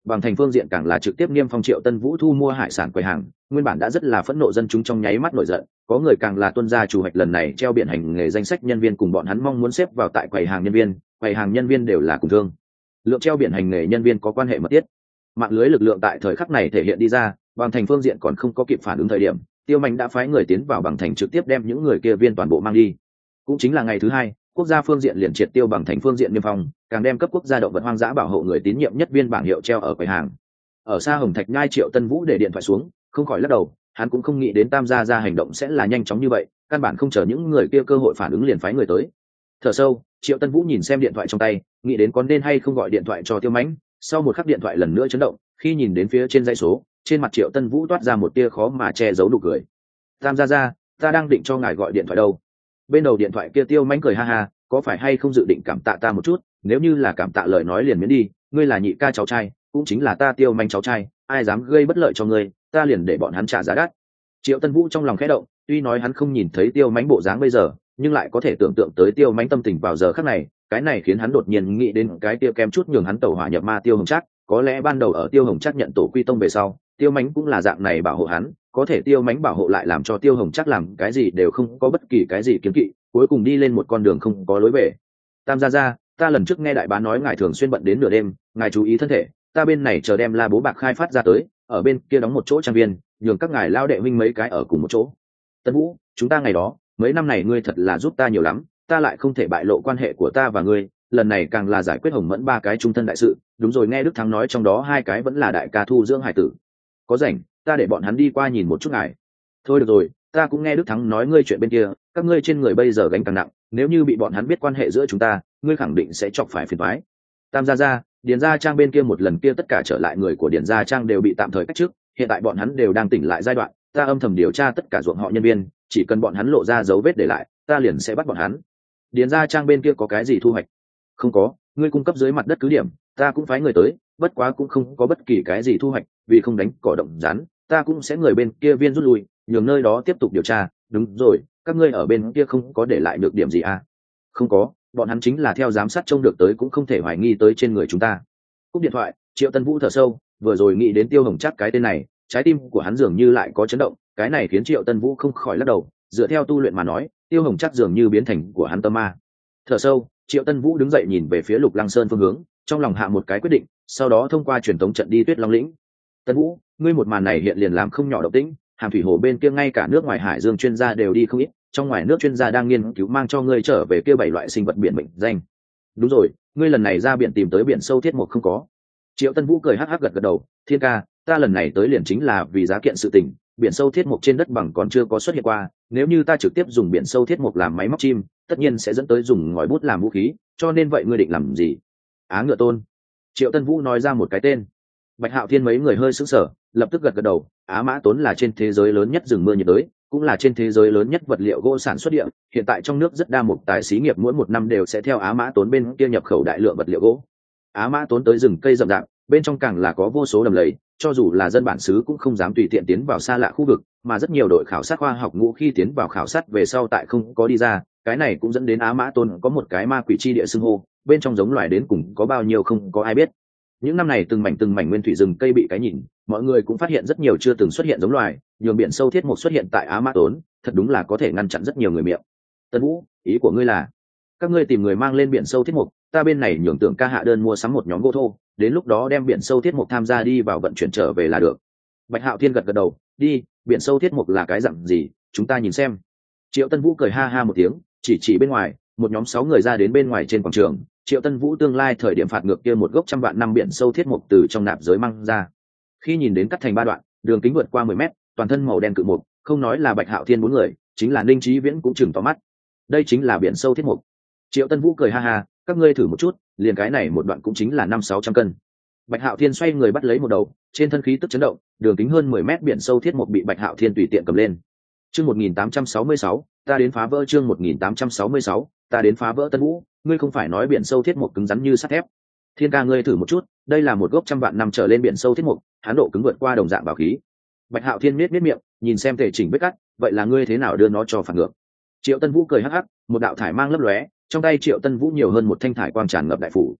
bằng thành phương diện càng là trực tiếp niêm phong Triệu Tân Vũ thu mua hải sản quầy hàng, nguyên bản đã rất là phẫn nộ dân chúng trong nháy mắt nổi giận, có người càng là tuân ra chủ hoạch lần này treo biển hành nghề danh sách nhân viên cùng bọn hắn mong muốn xếp vào tại quầy hàng nhân viên, quầy hàng nhân viên đều là cùng thương lượng treo biển hành nghề nhân viên có quan hệ mật thiết. Mạng lưới lực lượng tại thời khắc này thể hiện đi ra, bằng thành phương diện còn không có kịp phản ứng thời điểm, Tiêu Mạnh đã phái người tiến vào bằng thành trực tiếp đem những người kia viên toàn bộ mang đi. Cũng chính là ngày thứ hai, quốc gia phương diện liền triệt tiêu bằng thành phương diện niêm phong, càng đem cấp quốc gia động vật hoang dã bảo hộ người tín nhiệm nhất viên bảng hiệu treo ở quầy hàng. Ở xa Hồng Thạch Nhai, Triệu Tân Vũ để điện thoại xuống, không khỏi lắc đầu, hắn cũng không nghĩ đến Tam gia gia hành động sẽ là nhanh chóng như vậy, căn bản không chờ những người kia cơ hội phản ứng liền phái người tới. Thở sâu, Triệu Tân Vũ nhìn xem điện thoại trong tay, nghĩ đến có nên hay không gọi điện thoại cho Tiêu Mãnh. Sau một khắc điện thoại lần nữa chấn động, khi nhìn đến phía trên dãy số, trên mặt Triệu Tân Vũ toát ra một tia khó mà che giấu nụ cười. Tam gia gia, ta đang định cho ngài gọi điện thoại đâu. Bên đầu điện thoại kia Tiêu Mãnh cười ha ha, có phải hay không dự định cảm tạ ta một chút, nếu như là cảm tạ lời nói liền miễn đi, ngươi là nhị ca cháu trai, cũng chính là ta Tiêu Mãnh cháu trai, ai dám gây bất lợi cho ngươi, ta liền để bọn hắn trả giá đắt. Triệu Tân Vũ trong lòng khẽ động, tuy nói hắn không nhìn thấy Tiêu Mãnh bộ dáng bây giờ, nhưng lại có thể tưởng tượng tới Tiêu Mãnh tâm tình vào giờ khắc này, cái này khiến hắn đột nhiên nghĩ đến cái Tiêu kem chút nhường hắn tẩu hỏa nhập ma Tiêu Hồng Trác, có lẽ ban đầu ở Tiêu Hồng Trác nhận tổ quy tông về sau, Tiêu Mãnh cũng là dạng này bảo hộ hắn, có thể Tiêu Mãnh bảo hộ lại làm cho Tiêu Hồng Trác làm cái gì đều không có bất kỳ cái gì kiêng kỵ, cuối cùng đi lên một con đường không có lối về. Tam gia gia, ta lần trước nghe đại bá nói ngài thường xuyên bận đến nửa đêm, ngài chú ý thân thể, ta bên này chờ đem La Bố Bạc khai phát ra tới, ở bên kia đóng một chỗ trang viên, nhường các ngài lao đệ huynh mấy cái ở cùng một chỗ. Tân Vũ, chúng ta ngày đó, mấy năm này ngươi thật là giúp ta nhiều lắm, ta lại không thể bại lộ quan hệ của ta và ngươi, lần này càng là giải quyết Hồng Mẫn ba cái trung thân đại sự. Đúng rồi, nghe Đức Thắng nói trong đó hai cái vẫn là đại ca thu dưỡng hải tử, có rảnh ta để bọn hắn đi qua nhìn một chút ngài. Thôi được rồi, ta cũng nghe Đức Thắng nói ngươi chuyện bên kia, các ngươi trên người bây giờ gánh càng nặng, nếu như bị bọn hắn biết quan hệ giữa chúng ta, ngươi khẳng định sẽ chọc phải phiền toái. Tam gia gia, Điền Gia Trang bên kia một lần kia tất cả trở lại người của Điền Gia Trang đều bị tạm thời cách chức, hiện tại bọn hắn đều đang tỉnh lại giai đoạn, ta âm thầm điều tra tất cả ruộng họ nhân viên, chỉ cần bọn hắn lộ ra dấu vết để lại, ta liền sẽ bắt bọn hắn. Điền Gia Trang bên kia có cái gì thu hoạch? Không có, ngươi cung cấp dưới mặt đất cứ điểm, ta cũng phái người tới, bất quá cũng không có bất kỳ cái gì thu hoạch, vì không đánh cỏ động rắn, ta cũng sẽ người bên kia viên rút lui, nhường nơi đó tiếp tục điều tra. Đúng rồi, các ngươi ở bên kia không có để lại được điểm gì à? Không có, bọn hắn chính là theo giám sát trông được tới, cũng không thể hoài nghi tới trên người chúng ta. Cúp điện thoại, Triệu Tân Vũ thở sâu, vừa rồi nghĩ đến Tiêu Hồng Trác cái tên này, trái tim của hắn dường như lại có chấn động, cái này khiến Triệu Tân Vũ không khỏi lắc đầu, dựa theo tu luyện mà nói, Tiêu Hồng Trác dường như biến thành của hắn tâm ma. Thở sâu, Triệu Tân Vũ đứng dậy nhìn về phía Lục Lăng Sơn phương hướng, trong lòng hạ một cái quyết định, sau đó thông qua truyền tống trận đi Tuyết Long lĩnh. Tân Vũ, ngươi một màn này hiện liền làm không nhỏ động tĩnh, Hàm Thủy Hồ bên kia ngay cả nước ngoài hải dương chuyên gia đều đi không ít, trong ngoài nước chuyên gia đang nghiên cứu mang cho ngươi trở về kia bảy loại sinh vật biển mệnh danh. Đúng rồi, ngươi lần này ra biển tìm tới biển sâu thiết mục không có? Triệu Tân Vũ cười hắc hắc gật gật đầu, Thiên ca, ta lần này tới liền chính là vì giá kiện sự tình, biển sâu thiết mục trên đất bằng còn chưa có xuất hiện qua, nếu như ta trực tiếp dùng biển sâu thiết mục làm máy móc chim, tất nhiên sẽ dẫn tới dùng ngòi bút làm vũ khí, cho nên vậy ngươi định làm gì? Á Ngựa Tôn. Triệu Tân Vũ nói ra một cái tên. Bạch Hạo Thiên mấy người hơi sững sờ, lập tức gật gật đầu. Á Mã Tốn là trên thế giới lớn nhất rừng mưa nhiệt đới, cũng là trên thế giới lớn nhất vật liệu gỗ sản xuất địa, hiện tại trong nước rất đa mục tài xí nghiệp mỗi một năm đều sẽ theo Á Mã Tốn bên kia nhập khẩu đại lượng vật liệu gỗ. Á Mã Tốn tới rừng cây rậm rạp, bên trong càng là có vô số đầm lầy, cho dù là dân bản xứ cũng không dám tùy tiện tiến vào xa lạ khu vực, mà rất nhiều đội khảo sát khoa học ngũ khi tiến vào khảo sát về sau tại không có đi ra, cái này cũng dẫn đến Á Mã Tốn có một cái ma quỷ chi địa xưng hô, bên trong giống loài đến cùng có bao nhiêu không có ai biết. Những năm này từng mảnh từng mảnh nguyên thủy rừng cây bị cái nhìn, mọi người cũng phát hiện rất nhiều chưa từng xuất hiện giống loài, nhường biển sâu thiết mục xuất hiện tại Á Mã Tốn, thật đúng là có thể ngăn chặn rất nhiều người miệng. Tân Vũ, ý của ngươi là các ngươi tìm người mang lên biển sâu thiết mục, ta bên này nhường Tưởng ca hạ đơn mua sắm một nhóm gỗ thô, đến lúc đó đem biển sâu thiết mục tham gia đi vào vận chuyển trở về là được. Bạch Hạo Thiên gật gật đầu, đi, biển sâu thiết mục là cái dặn gì, chúng ta nhìn xem. Triệu Tân Vũ cười ha ha một tiếng, chỉ chỉ bên ngoài, một nhóm sáu người ra đến bên ngoài trên quảng trường. Triệu Tân Vũ tương lai thời điểm phạt ngược kia một gốc trăm vạn năm biển sâu thiết mục từ trong nạp giới mang ra. Khi nhìn đến cắt thành ba đoạn, đường kính vượt qua mười mét, toàn thân màu đen cự mục, không nói là Bạch Hạo Thiên bốn người, chính là Ninh Chí Viễn cũng chừng tỏ mắt. Đây chính là biển sâu thiết mục. Triệu Tân Vũ cười ha ha, các ngươi thử một chút, liền cái này một đoạn cũng chính là năm sáu trăm cân. Bạch Hạo Thiên xoay người bắt lấy một đầu, trên thân khí tức chấn động, đường kính hơn mười mét biển sâu thiết mục bị Bạch Hạo Thiên tùy tiện cầm lên. Chương một nghìn tám trăm sáu mươi sáu, ta đến phá vỡ chương một nghìn tám trăm sáu mươi sáu, ta đến phá vỡ Tân Vũ, ngươi không phải nói biển sâu thiết mục cứng rắn như sắt thép. Thiên ca ngươi thử một chút, đây là một gốc trăm vạn năm trở lên biển sâu thiết mục, hán độ cứng vượt qua đồng dạng bảo khí. Bạch Hạo Thiên miết miết miệng, nhìn xem thể chỉnh vết cắt, vậy là ngươi thế nào đưa nó cho phản ngược? Triệu Tân Vũ cười hắc hắc, một đạo thải mang lấp lóe, trong tay Triệu Tân Vũ nhiều hơn một thanh thải quang tràn ngập đại phủ.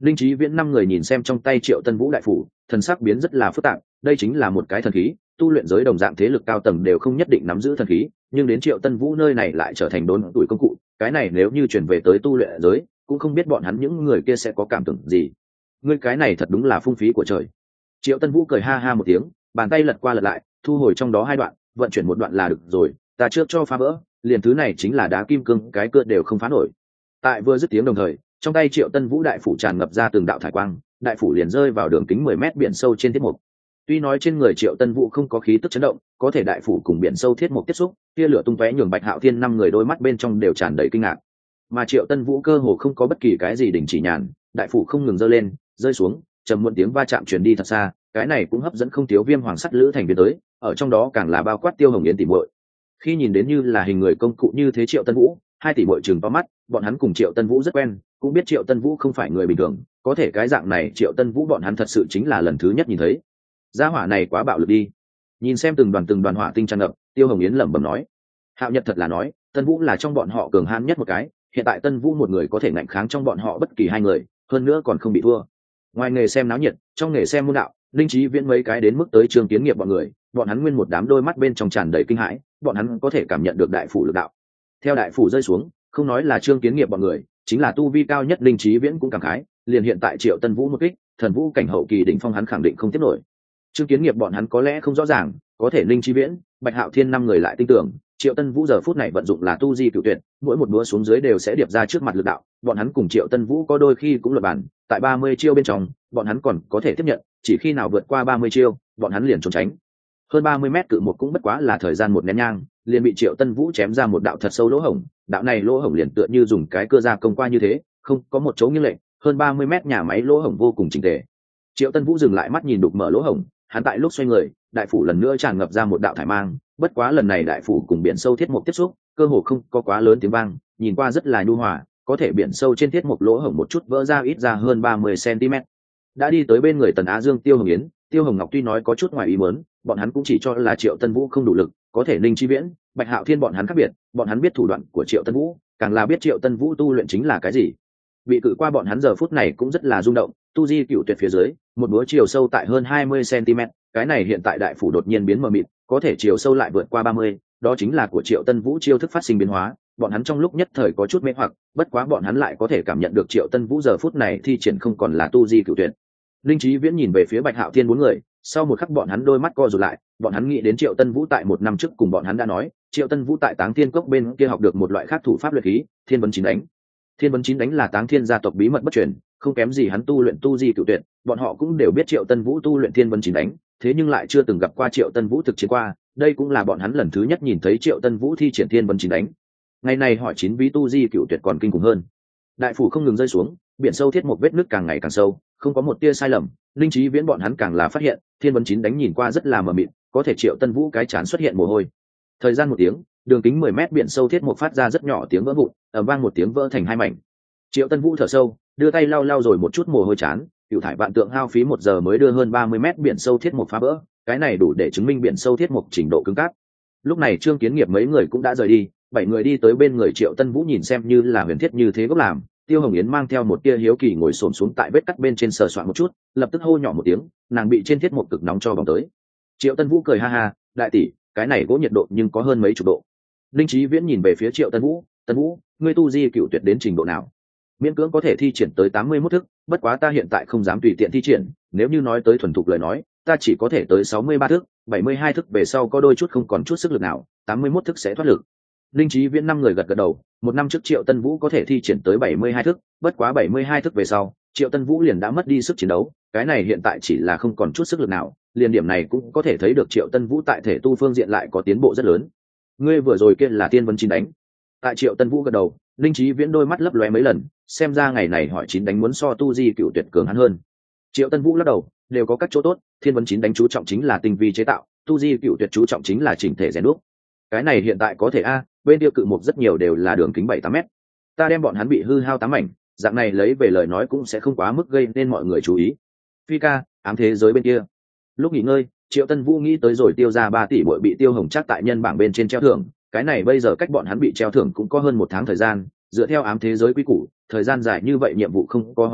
Linh Chí Viễn năm người nhìn xem trong tay Triệu Tân Vũ đại phủ, thần sắc biến rất là phức tạp. Đây chính là một cái thần khí, tu luyện giới đồng dạng thế lực cao tầng đều không nhất định nắm giữ thần khí, nhưng đến Triệu Tân Vũ nơi này lại trở thành đốn tuổi công cụ. Cái này nếu như chuyển về tới tu luyện giới, cũng không biết bọn hắn những người kia sẽ có cảm tưởng gì. Ngươi cái này thật đúng là phung phí của trời. Triệu Tân Vũ cười ha ha một tiếng, bàn tay lật qua lật lại, thu hồi trong đó hai đoạn, vận chuyển một đoạn là được rồi. Ta trước cho phá vỡ, liền thứ này chính là đá kim cương, cái cưa đều không phá nổi. Tại vừa dứt tiếng đồng thời, trong tay Triệu Tân Vũ đại phủ tràn ngập ra từng đạo thải quang, đại phủ liền rơi vào đường kính mười mét biển sâu trên thiết mục. Tuy nói trên người Triệu Tân Vũ không có khí tức chấn động, có thể đại phủ cùng biển sâu thiết mục tiếp xúc, tia lửa tung tóe nhường Bạch Hạo Thiên năm người đôi mắt bên trong đều tràn đầy kinh ngạc. Mà Triệu Tân Vũ cơ hồ không có bất kỳ cái gì đình chỉ nhàn, đại phủ không ngừng giơ lên, rơi xuống, trầm muộn tiếng va chạm truyền đi thật xa, cái này cũng hấp dẫn không thiếu Viêm Hoàng sắt lữ thành viên tới, ở trong đó càng là bao quát Tiêu Hồng Yến tỷ muội. Khi nhìn đến như là hình người công cụ như thế Triệu Tân Vũ, hai tỷ muội trừng to mắt, bọn hắn cùng Triệu Tân Vũ rất quen, cũng biết Triệu Tân Vũ không phải người bình thường, có thể cái dạng này Triệu Tân Vũ bọn hắn thật sự chính là lần thứ nhất nhìn thấy. Gia hỏa này quá bạo lực đi. Nhìn xem từng đoàn từng đoàn hỏa tinh tràn ngập, Tiêu Hồng Yến lẩm bẩm nói. Hạo Nhật thật là nói, Tân Vũ là trong bọn họ cường hãn nhất một cái, hiện tại Tân Vũ một người có thể ngạnh kháng trong bọn họ bất kỳ hai người, hơn nữa còn không bị thua. Ngoài nghề xem náo nhiệt, trong nghề xem môn đạo, Linh Chí Viễn mấy cái đến mức tới Trương Kiến Nghiệp bọn người, bọn hắn nguyên một đám đôi mắt bên trong tràn đầy kinh hãi, bọn hắn có thể cảm nhận được đại phủ lực đạo. Theo đại phủ rơi xuống, không nói là Trương Kiến Nghiệp bọn người, chính là tu vi cao nhất Linh Chí Viễn cũng cảm khái, liền hiện tại Triệu Tân Vũ một kích, thần vũ cảnh hậu kỳ đỉnh phong hắn khẳng định không tiếp nổi. Trương Kiến Nghiệp bọn hắn có lẽ không rõ ràng, có thể Linh Chí Viễn, Bạch Hạo Thiên năm người lại tin tưởng, Triệu Tân Vũ giờ phút này vận dụng là tu di cửu tuyệt, mỗi một búa xuống dưới đều sẽ điệp ra trước mặt lực đạo, bọn hắn cùng Triệu Tân Vũ có đôi khi cũng luận bản, tại ba mươi chiêu bên trong, bọn hắn còn có thể tiếp nhận, chỉ khi nào vượt qua ba mươi chiêu, bọn hắn liền trốn tránh. Hơn ba mươi mét cự một cũng bất quá là thời gian một nén nhang, liền bị Triệu Tân Vũ chém ra một đạo thật sâu lỗ hổng, đạo này lỗ hổng liền tựa như dùng cái cưa ra công qua như thế, không có một chỗ nghiêng lệch, hơn ba mươi mét nhà máy lỗ hổng vô cùng chỉnh tề. Triệu Tân Vũ dừng lại mắt nhìn đục mở lỗ hổng, hắn tại lúc xoay người, đại phủ lần nữa tràn ngập ra một đạo thải mang, bất quá lần này đại phủ cùng biển sâu thiết mục tiếp xúc, cơ hồ không có quá lớn tiếng vang, nhìn qua rất là nhu hòa, có thể biển sâu trên thiết mục lỗ hổng một chút vỡ ra ít ra hơn ba mươi xăng-ti-mét. Đã đi tới bên người Tần Á Dương, Tiêu Hồng Yến, Tiêu Hồng Ngọc tuy nói có chút ngoài ý muốn, bọn hắn cũng chỉ cho là Triệu Tân Vũ không đủ lực, có thể Linh Chí Viễn, Bạch Hạo Thiên bọn hắn khác biệt, bọn hắn biết thủ đoạn của Triệu Tân Vũ, càng là biết Triệu Tân Vũ tu luyện chính là cái gì. Bị cự qua bọn hắn giờ phút này cũng rất là rung động, tu di cựu tuyệt phía dưới, một búa chiều sâu tại hơn hai mươi xăng-ti-mét, cái này hiện tại đại phủ đột nhiên biến mờ mịt, có thể chiều sâu lại vượt qua ba mươi, đó chính là của Triệu Tân Vũ chiêu thức phát sinh biến hóa, bọn hắn trong lúc nhất thời có chút mê hoặc, bất quá bọn hắn lại có thể cảm nhận được Triệu Tân Vũ giờ phút này thi triển không còn là tu di cựu tuyệt. Linh Chí Viễn nhìn về phía Bạch Hạo Thiên bốn người, sau một khắc bọn hắn đôi mắt co rụt lại, bọn hắn nghĩ đến Triệu Tân Vũ tại một năm trước cùng bọn hắn đã nói, Triệu Tân Vũ tại Táng Thiên Cốc bên kia học được một loại khác thủ pháp luyện khí, Thiên Vấn Chín Đánh. Thiên Vấn Chín Đánh là Táng Thiên gia tộc bí mật bất truyền, không kém gì hắn tu luyện tu di cửu tuyệt, bọn họ cũng đều biết Triệu Tân Vũ tu luyện Thiên Vấn Chín Đánh, thế nhưng lại chưa từng gặp qua Triệu Tân Vũ thực chiến qua, đây cũng là bọn hắn lần thứ nhất nhìn thấy Triệu Tân Vũ thi triển Thiên Vấn Chín Đánh. Ngày này hỏi chín ví tu di cửu tuyệt còn kinh khủng hơn. Đại phủ không ngừng rơi xuống, biển sâu thiết một vết nứt càng ngày càng sâu, không có một tia sai lầm, Linh Chí Viễn bọn hắn càng là phát hiện, Thiên Vấn Chín Đánh nhìn qua rất là mờ mịt, có thể Triệu Tân Vũ cái chán xuất hiện mồ hôi. Thời gian một tiếng, đường kính mười mét biển sâu thiết một phát ra rất nhỏ tiếng vỡ vụn, ầm vang một tiếng vỡ thành hai mảnh. Triệu Tân Vũ thở sâu, đưa tay lau lau rồi một chút mồ hôi chán, cựu thải vạn tượng hao phí một giờ mới đưa hơn ba mươi mét biển sâu thiết một phá vỡ, cái này đủ để chứng minh biển sâu thiết một trình độ cứng cáp. Lúc này Trương Kiến Nghiệp mấy người cũng đã rời đi, bảy người đi tới bên người Triệu Tân Vũ nhìn xem như là huyền thiết như thế gốc làm. Tiêu Hồng Yến mang theo một tia hiếu kỳ ngồi xổm xuống tại vết cắt bên trên sờ soạn một chút, lập tức hô nhỏ một tiếng, nàng bị trên thiết một cực nóng cho vòng tới. Triệu Tân Vũ cười ha ha, đại tỷ, cái này gỗ nhiệt độ nhưng có hơn mấy chục độ. Linh Chí Viễn nhìn về phía Triệu Tân Vũ, Tân Vũ, ngươi tu di cựu tuyệt đến trình độ nào? Miễn cưỡng có thể thi triển tới tám mươi mốt thức, bất quá ta hiện tại không dám tùy tiện thi triển, nếu như nói tới thuần thục lời nói, ta chỉ có thể tới sáu mươi ba thức, bảy mươi hai thức về sau có đôi chút không còn chút sức lực nào, tám mươi mốt thức sẽ thoát lực. Linh Chí Viễn năm người gật gật đầu, một năm trước Triệu Tân Vũ có thể thi triển tới bảy mươi hai thức, bất quá bảy mươi hai thức về sau, Triệu Tân Vũ liền đã mất đi sức chiến đấu, cái này hiện tại chỉ là không còn chút sức lực nào, liền điểm này cũng có thể thấy được Triệu Tân Vũ tại thể tu phương diện lại có tiến bộ rất lớn. Ngươi vừa rồi kia là Thiên Vấn Chín Đánh. Tại Triệu Tân Vũ gật đầu, Linh Chí Viễn đôi mắt lấp lóe mấy lần, xem ra ngày này hỏi chín đánh muốn so tu di cựu tuyệt cường hắn hơn. Triệu Tân Vũ lắc đầu, đều có các chỗ tốt, Thiên Vấn Chín Đánh chú trọng chính là tinh vi chế tạo, tu di cựu tuyệt chú trọng chính là chỉnh thể rèn đúc. Cái này hiện tại có thể a, bên tiêu cự mục rất nhiều đều là đường kính bảy tám mét. Ta đem bọn hắn bị hư hao tám mảnh, dạng này lấy về lời nói cũng sẽ không quá mức gây nên mọi người chú ý. Phi ca, ám thế giới bên kia. Lúc nghỉ ngơi, Triệu Tân Vũ nghĩ tới rồi tiêu ra ba tỷ bội bị Tiêu Hồng Trác tại nhân bảng bên trên treo thưởng, cái này bây giờ cách bọn hắn bị treo thưởng cũng có hơn một tháng thời gian, dựa theo ám thế giới quy củ, thời gian dài như vậy nhiệm vụ không có hoàn thành,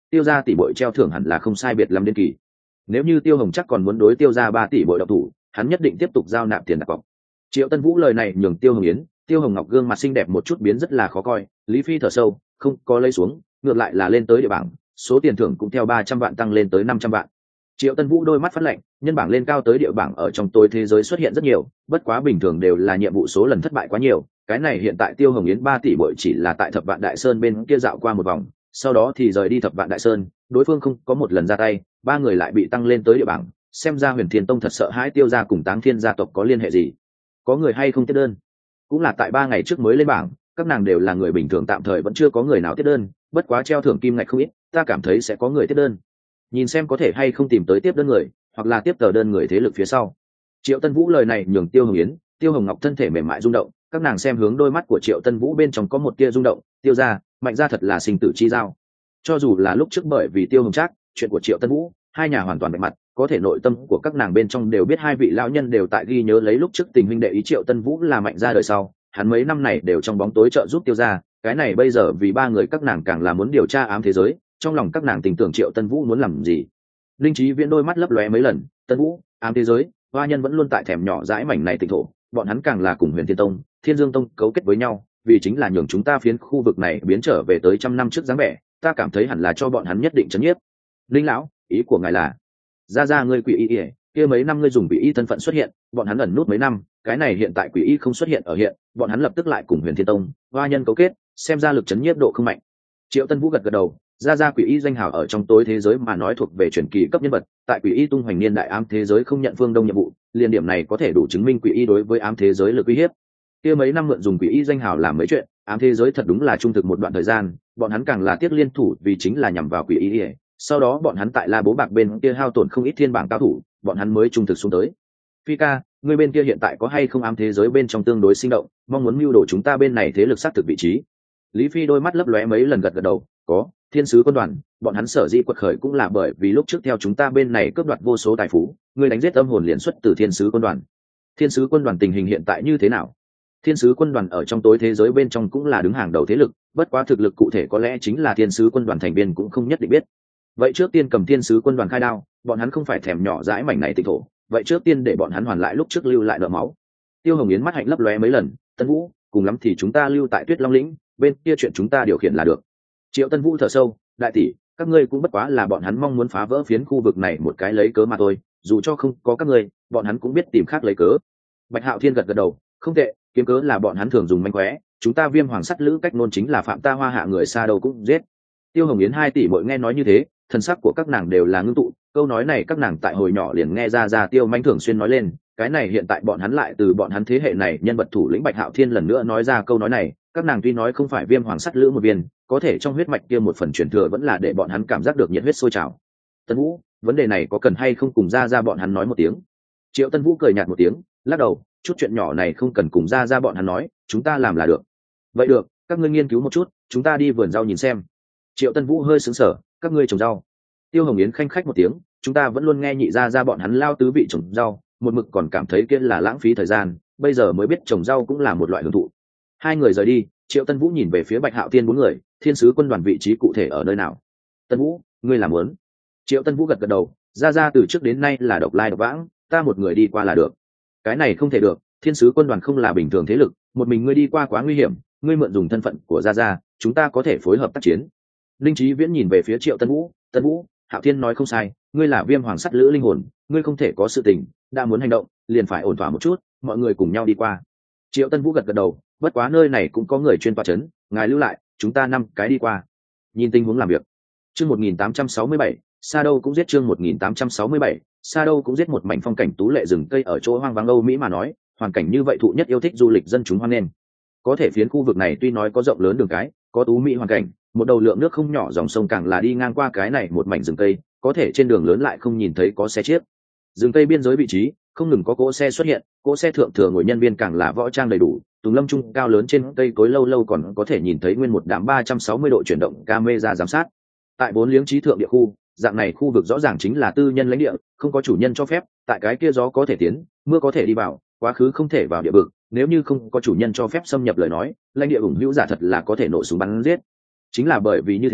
tiêu gia tỷ bội treo thưởng hẳn là không sai biệt lắm đến kỳ. Nếu như Tiêu Hồng chắc còn muốn đối tiêu gia ba tỷ bội độc thủ, hắn nhất định tiếp tục giao nạp tiền đặt cọc. Triệu Tân Vũ lời này nhường Tiêu Hồng Yến, Tiêu Hồng Ngọc gương mặt xinh đẹp một chút biến rất là khó coi. Lý Phi thở sâu, không có lấy xuống, ngược lại là lên tới địa bảng, số tiền thưởng cũng theo ba trăm vạn tăng lên tới năm trăm vạn. Triệu Tân Vũ đôi mắt phát lạnh, nhân bảng lên cao tới địa bảng ở trong tối thế giới xuất hiện rất nhiều, bất quá bình thường đều là nhiệm vụ số lần thất bại quá nhiều, cái này hiện tại Tiêu Hồng Yến ba tỷ bội chỉ là tại Thập Vạn Đại Sơn bên kia dạo qua một vòng, sau đó thì rời đi Thập Vạn Đại Sơn, đối phương không có một lần ra tay, ba người lại bị tăng lên tới địa bảng, xem ra Huyền Thiên Tông thật sợ hãi Tiêu gia cùng Táng Thiên gia tộc có liên hệ gì. Có người hay không tiếp đơn? Cũng là tại ba ngày trước mới lên bảng, các nàng đều là người bình thường tạm thời vẫn chưa có người nào tiếp đơn, bất quá treo thưởng kim ngạch không ít, ta cảm thấy sẽ có người tiếp đơn. Nhìn xem có thể hay không tìm tới tiếp đơn người, hoặc là tiếp tờ đơn người thế lực phía sau. Triệu Tân Vũ lời này nhường Tiêu Hồng Yến, Tiêu Hồng Ngọc thân thể mềm mại rung động, các nàng xem hướng đôi mắt của Triệu Tân Vũ bên trong có một tia rung động, Tiêu gia, Mạnh gia thật là sinh tử chi giao. Cho dù là lúc trước bởi vì Tiêu Hồng Trác, chuyện của Triệu Tân Vũ, hai nhà hoàn toàn bạch mặt, có thể nội tâm của các nàng bên trong đều biết hai vị lão nhân đều tại ghi nhớ lấy lúc trước tình huynh đệ ý Triệu Tân Vũ là Mạnh gia đời sau, hắn mấy năm này đều trong bóng tối trợ giúp Tiêu gia, cái này bây giờ vì ba người các nàng càng là muốn điều tra ám thế giới, trong lòng các nàng tình tưởng Triệu Tân Vũ muốn làm gì. Linh Chí Viễn đôi mắt lấp lóe mấy lần, Tân Vũ, ám thế giới, hoa nhân vẫn luôn tại thèm nhỏ dãi mảnh này tỉnh thổ, bọn hắn càng là cùng Huyền Thiên Tông, Thiên Dương Tông cấu kết với nhau, vì chính là nhường chúng ta phiến khu vực này biến trở về tới trăm năm trước dáng vẻ, ta cảm thấy hẳn là cho bọn hắn nhất định trấn nhiếp. Linh lão, ý của ngài là, ra ra ngươi quỷ y ỉa, kia mấy năm ngươi dùng quỷ y thân phận xuất hiện, bọn hắn ẩn nút mấy năm, cái này hiện tại quỷ y không xuất hiện ở hiện, bọn hắn lập tức lại cùng Huyền Thiên Tông, hoa nhân cấu kết, xem ra lực trấn nhiếp độ không mạnh. Triệu Tân Vũ gật gật đầu, ra ra quỷ y danh hào ở trong tối thế giới mà nói thuộc về truyền kỳ cấp nhân vật, tại quỷ y tung hoành niên đại ám thế giới không nhận phương đông nhiệm vụ, liên điểm này có thể đủ chứng minh quỷ y đối với ám thế giới lực uy hiếp. Kia mấy năm mượn dùng quỷ y danh hào làm mấy chuyện, ám thế giới thật đúng là trung thực một đoạn thời gian, bọn hắn càng là tiếc liên thủ vì chính là nhằm vào quỷ y. Sau đó bọn hắn tại La Bố Bạc bên kia hao tổn không ít thiên bảng cao thủ, bọn hắn mới trung thực xuống tới. Phi ca, người bên kia hiện tại có hay không ám thế giới bên trong tương đối sinh động, mong muốn mưu đồ chúng ta bên này thế lực xác thực vị trí. Lý Phi đôi mắt lấp lóe mấy lần gật gật đầu, có, Thiên sứ quân đoàn, bọn hắn sở dĩ quật khởi cũng là bởi vì lúc trước theo chúng ta bên này cướp đoạt vô số tài phú, người đánh giết âm hồn liền xuất từ Thiên sứ quân đoàn. Thiên sứ quân đoàn tình hình hiện tại như thế nào? Thiên sứ quân đoàn ở trong tối thế giới bên trong cũng là đứng hàng đầu thế lực, bất quá thực lực cụ thể có lẽ chính là Thiên sứ quân đoàn thành viên cũng không nhất định biết. Vậy trước tiên cầm Thiên sứ quân đoàn khai đao, bọn hắn không phải thèm nhỏ dãi mảnh này tịnh thổ, vậy trước tiên để bọn hắn hoàn lại lúc trước lưu lại nợ máu. Tiêu Hồng Yến mắt hạnh lấp lóe mấy lần, Tân Vũ, cùng lắm thì chúng ta lưu tại Tuyết Long lĩnh, bên kia chuyện chúng ta điều khiển là được. Triệu Tân Vũ thở sâu, đại tỷ, các ngươi cũng bất quá là bọn hắn mong muốn phá vỡ phiến khu vực này một cái lấy cớ mà thôi, dù cho không có các ngươi, bọn hắn cũng biết tìm khác lấy cớ. Bạch Hạo Thiên gật gật đầu, không tệ, kiếm cớ là bọn hắn thường dùng manh khóe, chúng ta Viêm Hoàng Sắt Lữ cách nôn chính là phạm ta hoa hạ người xa đâu cũng giết. Tiêu Hồng Yến hai tỷ muội nghe nói như thế, thần sắc của các nàng đều là ngưng tụ, câu nói này các nàng tại hồi nhỏ liền nghe ra ra Tiêu Manh thường xuyên nói lên, cái này hiện tại bọn hắn lại từ bọn hắn thế hệ này nhân vật thủ lĩnh Bạch Hạo Thiên lần nữa nói ra câu nói này, các nàng tuy nói không phải Viêm Hoàng Sắt Lữ một viên, có thể trong huyết mạch kia một phần truyền thừa vẫn là để bọn hắn cảm giác được nhiệt huyết sôi trào. Tân Vũ, vấn đề này có cần hay không cùng ra ra bọn hắn nói một tiếng? Triệu Tân Vũ cười nhạt một tiếng, lắc đầu, chút chuyện nhỏ này không cần cùng ra ra bọn hắn nói, chúng ta làm là được. Vậy được, các ngươi nghiên cứu một chút, chúng ta đi vườn rau nhìn xem. Triệu Tân Vũ hơi sững sờ, các ngươi trồng rau? Tiêu Hồng Yến khanh khách một tiếng, chúng ta vẫn luôn nghe nhị ra ra bọn hắn lao tứ vị trồng rau, một mực còn cảm thấy kia là lãng phí thời gian, bây giờ mới biết trồng rau cũng là một loại hưởng thụ. Hai người rời đi, Triệu Tân Vũ nhìn về phía Bạch Hạo Thiên bốn người, Thiên sứ quân đoàn vị trí cụ thể ở nơi nào? Tân Vũ, ngươi làm muốn? Triệu Tân Vũ gật gật đầu, ra ra từ trước đến nay là độc lai độc vãng, ta một người đi qua là được. Cái này không thể được, Thiên sứ quân đoàn không là bình thường thế lực, một mình ngươi đi qua quá nguy hiểm, ngươi mượn dùng thân phận của ra ra, chúng ta có thể phối hợp tác chiến. Linh Chí Viễn nhìn về phía Triệu Tân Vũ, Tân Vũ, Hạo Thiên nói không sai, ngươi là Viêm Hoàng Sắt Lữ linh hồn, ngươi không thể có sự tình, đã muốn hành động, liền phải ổn thỏa một chút, mọi người cùng nhau đi qua. Triệu Tân Vũ gật gật đầu, bất quá nơi này cũng có người chuyên tọa chấn, ngài lưu lại, chúng ta năm cái đi qua. Nhìn tình huống làm việc. Chương một nghìn tám trăm sáu mươi bảy, Sa đâu cũng giết chương một nghìn tám trăm sáu mươi bảy, Sa đâu cũng giết một mảnh phong cảnh tú lệ rừng cây ở chỗ hoang vắng Âu Mỹ mà nói, hoàn cảnh như vậy thụ nhất yêu thích du lịch dân chúng hoan nghênh. Có thể phiến khu vực này tuy nói có rộng lớn đường cái, có tú mỹ hoàn cảnh, một đầu lượng nước không nhỏ dòng sông càng là đi ngang qua cái này một mảnh rừng cây, có thể trên đường lớn lại không nhìn thấy có xe chiếc. Rừng cây biên giới vị trí, không ngừng có cỗ xe xuất hiện, cỗ xe thượng thừa ngồi nhân viên càng là võ trang đầy đủ, tùng lâm trung cao lớn trên cây cối lâu lâu còn có thể nhìn thấy nguyên một đám ba trăm sáu mươi độ chuyển động camera giám sát. Tại bốn liếng trí thượng địa khu, dạng này khu vực rõ ràng chính là tư nhân lãnh địa, không có chủ nhân cho phép, tại cái kia gió có thể tiến, mưa có thể đi vào, quá khứ không thể vào địa vực, nếu như không có chủ nhân cho phép xâm nhập lời nói, lãnh địa ủng hữu giả thật là có thể nổ súng bắn giết. Chính là bởi vì như thế,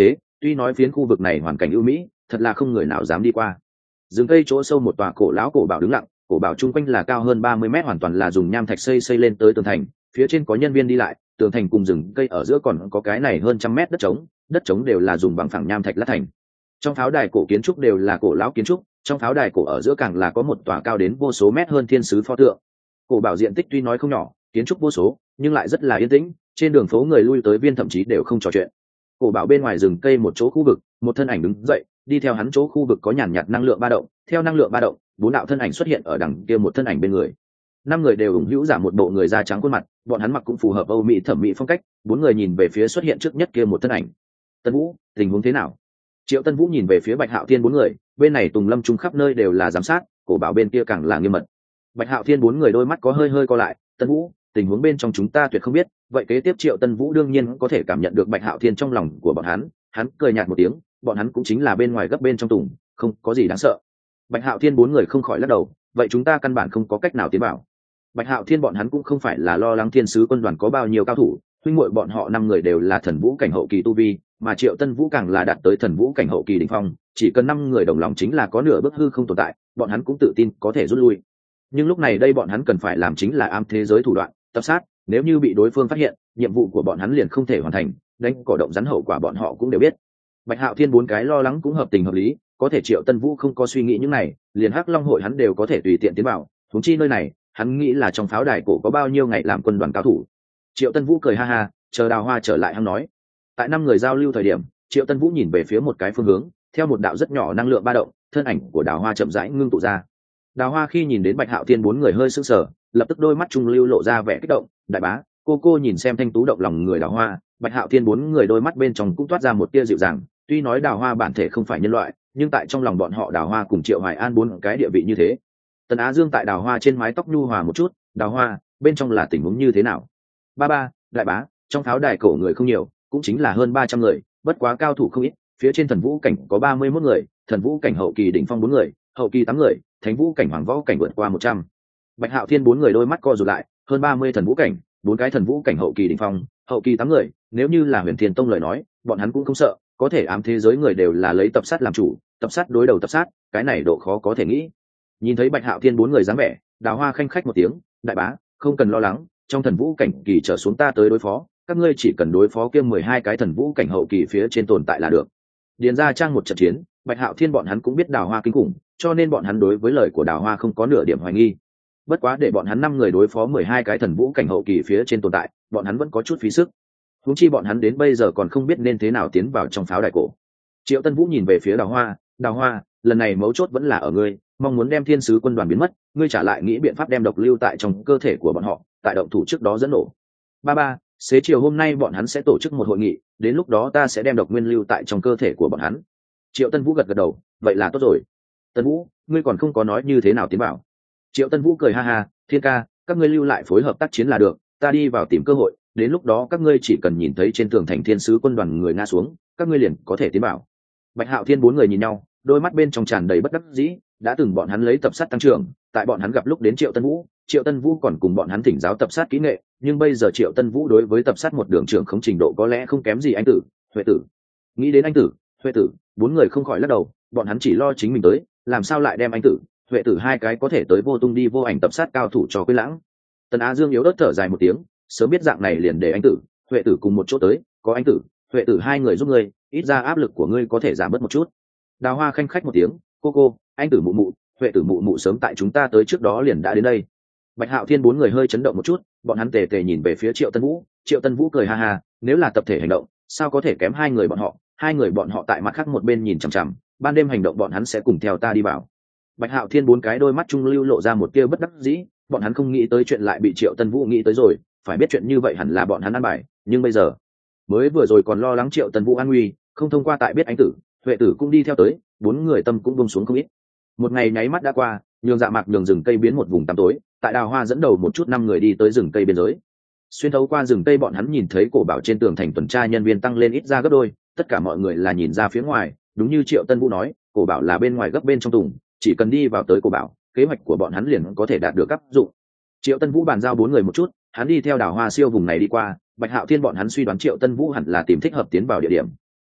tuy nói phiến khu vực này hoàn cảnh ưu mỹ, thật là không người nào dám đi qua. Rừng cây chỗ sâu một tòa cổ lão cổ bảo đứng lặng, cổ bảo chung quanh là cao hơn ba mươi mét, hoàn toàn là dùng nham thạch xây xây lên tới tường thành, phía trên có nhân viên đi lại, tường thành cùng rừng cây ở giữa còn có cái này hơn trăm mét đất trống, đất trống đều là dùng bằng phẳng nham thạch lát thành. Trong pháo đài cổ kiến trúc đều là cổ lão kiến trúc, trong pháo đài cổ ở giữa càng là có một tòa cao đến vô số mét hơn thiên sứ pho tượng. Cổ bảo diện tích tuy nói không nhỏ, kiến trúc vô số, nhưng lại rất là yên tĩnh, trên đường phố người lui tới viên thậm chí đều không trò chuyện. Cổ bảo bên ngoài rừng cây một chỗ khu vực, một thân ảnh đứng dậy, đi theo hắn chỗ khu vực có nhàn nhạt năng lượng ba động, theo năng lượng ba động, bốn đạo thân ảnh xuất hiện ở đằng kia một thân ảnh bên người. Năm người đều ủng hữu giả một bộ người da trắng khuôn mặt, bọn hắn mặc cũng phù hợp Âu Mỹ thẩm mỹ phong cách. Bốn người nhìn về phía xuất hiện trước nhất kia một thân ảnh. Tân Vũ, tình huống thế nào? Triệu Tân Vũ nhìn về phía Bạch Hạo Thiên bốn người, bên này Tùng Lâm Trung khắp nơi đều là giám sát, cổ bảo bên kia càng là nghiêm mật. Bạch Hạo Thiên bốn người đôi mắt có hơi hơi co lại. Tân Vũ, tình huống bên trong chúng ta tuyệt không biết, vậy kế tiếp Triệu Tân Vũ đương nhiên có thể cảm nhận được Bạch Hạo Thiên trong lòng của bọn hắn. Hắn cười nhạt một tiếng, bọn hắn cũng chính là bên ngoài gấp bên trong Tùng, không có gì đáng sợ. Bạch Hạo Thiên bốn người không khỏi lắc đầu, vậy chúng ta căn bản không có cách nào tiến vào. Bạch Hạo Thiên bọn hắn cũng không phải là lo lắng thiên sứ quân đoàn có bao nhiêu cao thủ, huynh muội bọn họ năm người đều là thần vũ cảnh hậu kỳ tu vi, mà Triệu Tân Vũ càng là đạt tới thần vũ cảnh hậu kỳ đỉnh phong, chỉ cần năm người đồng lòng chính là có nửa bước hư không tồn tại, bọn hắn cũng tự tin có thể rút lui. Nhưng lúc này đây bọn hắn cần phải làm chính là ám thế giới thủ đoạn, tập sát, nếu như bị đối phương phát hiện, nhiệm vụ của bọn hắn liền không thể hoàn thành, đánh cỏ động rắn hậu quả bọn họ cũng đều biết. Bạch Hạo Thiên bốn cái lo lắng cũng hợp tình hợp lý, có thể Triệu Tân Vũ không có suy nghĩ những này, liền Hắc Long hội hắn đều có thể tùy tiện tiến vào, huống chi nơi này, hắn nghĩ là trong pháo đài cổ có bao nhiêu ngày làm quân đoàn cao thủ. Triệu Tân Vũ cười ha ha, chờ Đào Hoa trở lại hắn nói. Tại năm người giao lưu thời điểm, Triệu Tân Vũ nhìn về phía một cái phương hướng, theo một đạo rất nhỏ năng lượng ba động, thân ảnh của Đào Hoa chậm rãi ngưng tụ ra. Đào Hoa khi nhìn đến Bạch Hạo Thiên bốn người hơi sững sờ, lập tức đôi mắt trung lưu lộ ra vẻ kích động, đại bá, cô cô nhìn xem thanh tú động lòng người Đào Hoa. Bạch Hạo Thiên bốn người đôi mắt bên trong cũng toát ra một tia dịu dàng, tuy nói Đào Hoa bản thể không phải nhân loại, nhưng tại trong lòng bọn họ Đào Hoa cùng Triệu Hoài An bốn cái địa vị như thế. Tần Á Dương tại Đào Hoa trên mái tóc nhu hòa một chút, Đào Hoa, bên trong là tình huống như thế nào? Ba ba, đại bá, trong pháo đài cổ người không nhiều, cũng chính là hơn ba trăm người, bất quá cao thủ không ít, phía trên thần vũ cảnh có ba mươi mốt người, thần vũ cảnh hậu kỳ đỉnh phong bốn người, hậu kỳ tám người, thánh vũ cảnh hoàng võ cảnh vượt qua một trăm. Bạch Hạo Thiên bốn người đôi mắt co rụt lại, hơn ba mươi thần vũ cảnh, bốn cái thần vũ cảnh hậu kỳ đỉnh phong, hậu kỳ tám người, nếu như là Huyền Thiên Tông lời nói, bọn hắn cũng không sợ, có thể ám thế giới người đều là lấy tập sát làm chủ, tập sát đối đầu tập sát, cái này độ khó có thể nghĩ. Nhìn thấy Bạch Hạo Thiên bốn người dáng vẻ, Đào Hoa khanh khách một tiếng, đại bá, không cần lo lắng, trong thần vũ cảnh kỳ trở xuống ta tới đối phó, các ngươi chỉ cần đối phó kia mười hai cái thần vũ cảnh hậu kỳ phía trên tồn tại là được. Điền ra trang một trận chiến, Bạch Hạo Thiên bọn hắn cũng biết Đào Hoa kinh khủng, cho nên bọn hắn đối với lời của Đào Hoa không có nửa điểm hoài nghi. Bất quá để bọn hắn năm người đối phó mười hai cái thần vũ cảnh hậu kỳ phía trên tồn tại, bọn hắn vẫn có chút phí sức. Huống chi bọn hắn đến bây giờ còn không biết nên thế nào tiến vào trong pháo đài cổ. Triệu Tân Vũ nhìn về phía Đào Hoa, Đào Hoa, lần này mấu chốt vẫn là ở ngươi, mong muốn đem thiên sứ quân đoàn biến mất, ngươi trả lại nghĩ biện pháp đem độc lưu tại trong cơ thể của bọn họ, tại động thủ trước đó dẫn nổ. Ba ba, xế chiều hôm nay bọn hắn sẽ tổ chức một hội nghị, đến lúc đó ta sẽ đem độc nguyên lưu tại trong cơ thể của bọn hắn. Triệu Tân Vũ gật gật đầu, vậy là tốt rồi. Tân Vũ, ngươi còn không có nói như thế nào tiến bảo. Triệu Tân Vũ cười ha ha, Thiên ca, các ngươi lưu lại phối hợp tác chiến là được, ta đi vào tìm cơ hội, đến lúc đó các ngươi chỉ cần nhìn thấy trên tường thành thiên sứ quân đoàn người nga xuống, các ngươi liền có thể tiến bảo. Bạch Hạo Thiên bốn người nhìn nhau, đôi mắt bên trong tràn đầy bất đắc dĩ, đã từng bọn hắn lấy tập sát tăng trưởng, tại bọn hắn gặp lúc đến Triệu Tân Vũ, Triệu Tân Vũ còn cùng bọn hắn thỉnh giáo tập sát kỹ nghệ, nhưng bây giờ Triệu Tân Vũ đối với tập sát một đường trưởng không trình độ có lẽ không kém gì anh tử, Huệ tử. Nghĩ đến anh tử, Huệ tử, bốn người không khỏi lắc đầu, bọn hắn chỉ lo chính mình tới, làm sao lại đem anh tử, Huệ tử hai cái có thể tới vô tung đi vô ảnh tập sát cao thủ cho quên lãng. Tần Á Dương yếu ớt thở dài một tiếng, sớm biết dạng này liền để anh tử, Huệ tử cùng một chỗ tới, có anh tử, Huệ tử hai người giúp ngươi, ít ra áp lực của ngươi có thể giảm bớt một chút. Đào Hoa khanh khách một tiếng, cô cô, anh tử mụ mụ, Huệ tử mụ mụ sớm tại chúng ta tới trước đó liền đã đến đây. Bạch Hạo Thiên bốn người hơi chấn động một chút, bọn hắn tề tề nhìn về phía Triệu Tân Vũ, Triệu Tân Vũ cười ha ha, nếu là tập thể hành động, sao có thể kém hai người bọn họ, hai người bọn họ tại mặt khác một bên nhìn chằm chằm, ban đêm hành động bọn hắn sẽ cùng theo ta đi vào. Bạch Hạo Thiên bốn cái đôi mắt trung lưu lộ ra một tia bất đắc dĩ, bọn hắn không nghĩ tới chuyện lại bị Triệu Tân Vũ nghĩ tới rồi, phải biết chuyện như vậy hẳn là bọn hắn ăn bài, nhưng bây giờ, mới vừa rồi còn lo lắng Triệu Tân Vũ an nguy, không thông qua tại biết anh tử, Huệ tử cũng đi theo tới, bốn người tâm cũng buông xuống không ít. Một ngày nháy mắt đã qua, nhường Dạ Mạc nhường rừng cây biến một vùng tăm tối, tại Đào Hoa dẫn đầu một chút năm người đi tới rừng cây biên giới. Xuyên thấu qua rừng cây bọn hắn nhìn thấy cổ bảo trên tường thành tuần tra nhân viên tăng lên ít ra gấp đôi, tất cả mọi người là nhìn ra phía ngoài, đúng như Triệu Tân Vũ nói, cổ bảo là bên ngoài gấp bên trong tùng, chỉ cần đi vào tới cổ bảo, kế hoạch của bọn hắn liền có thể đạt được áp dụng. Triệu Tân Vũ bàn giao bốn người một chút, hắn đi theo Đào Hoa siêu vùng này đi qua, Bạch Hạo Thiên bọn hắn suy đoán Triệu Tân Vũ hẳn là tìm thích hợp tiến vào địa điểm.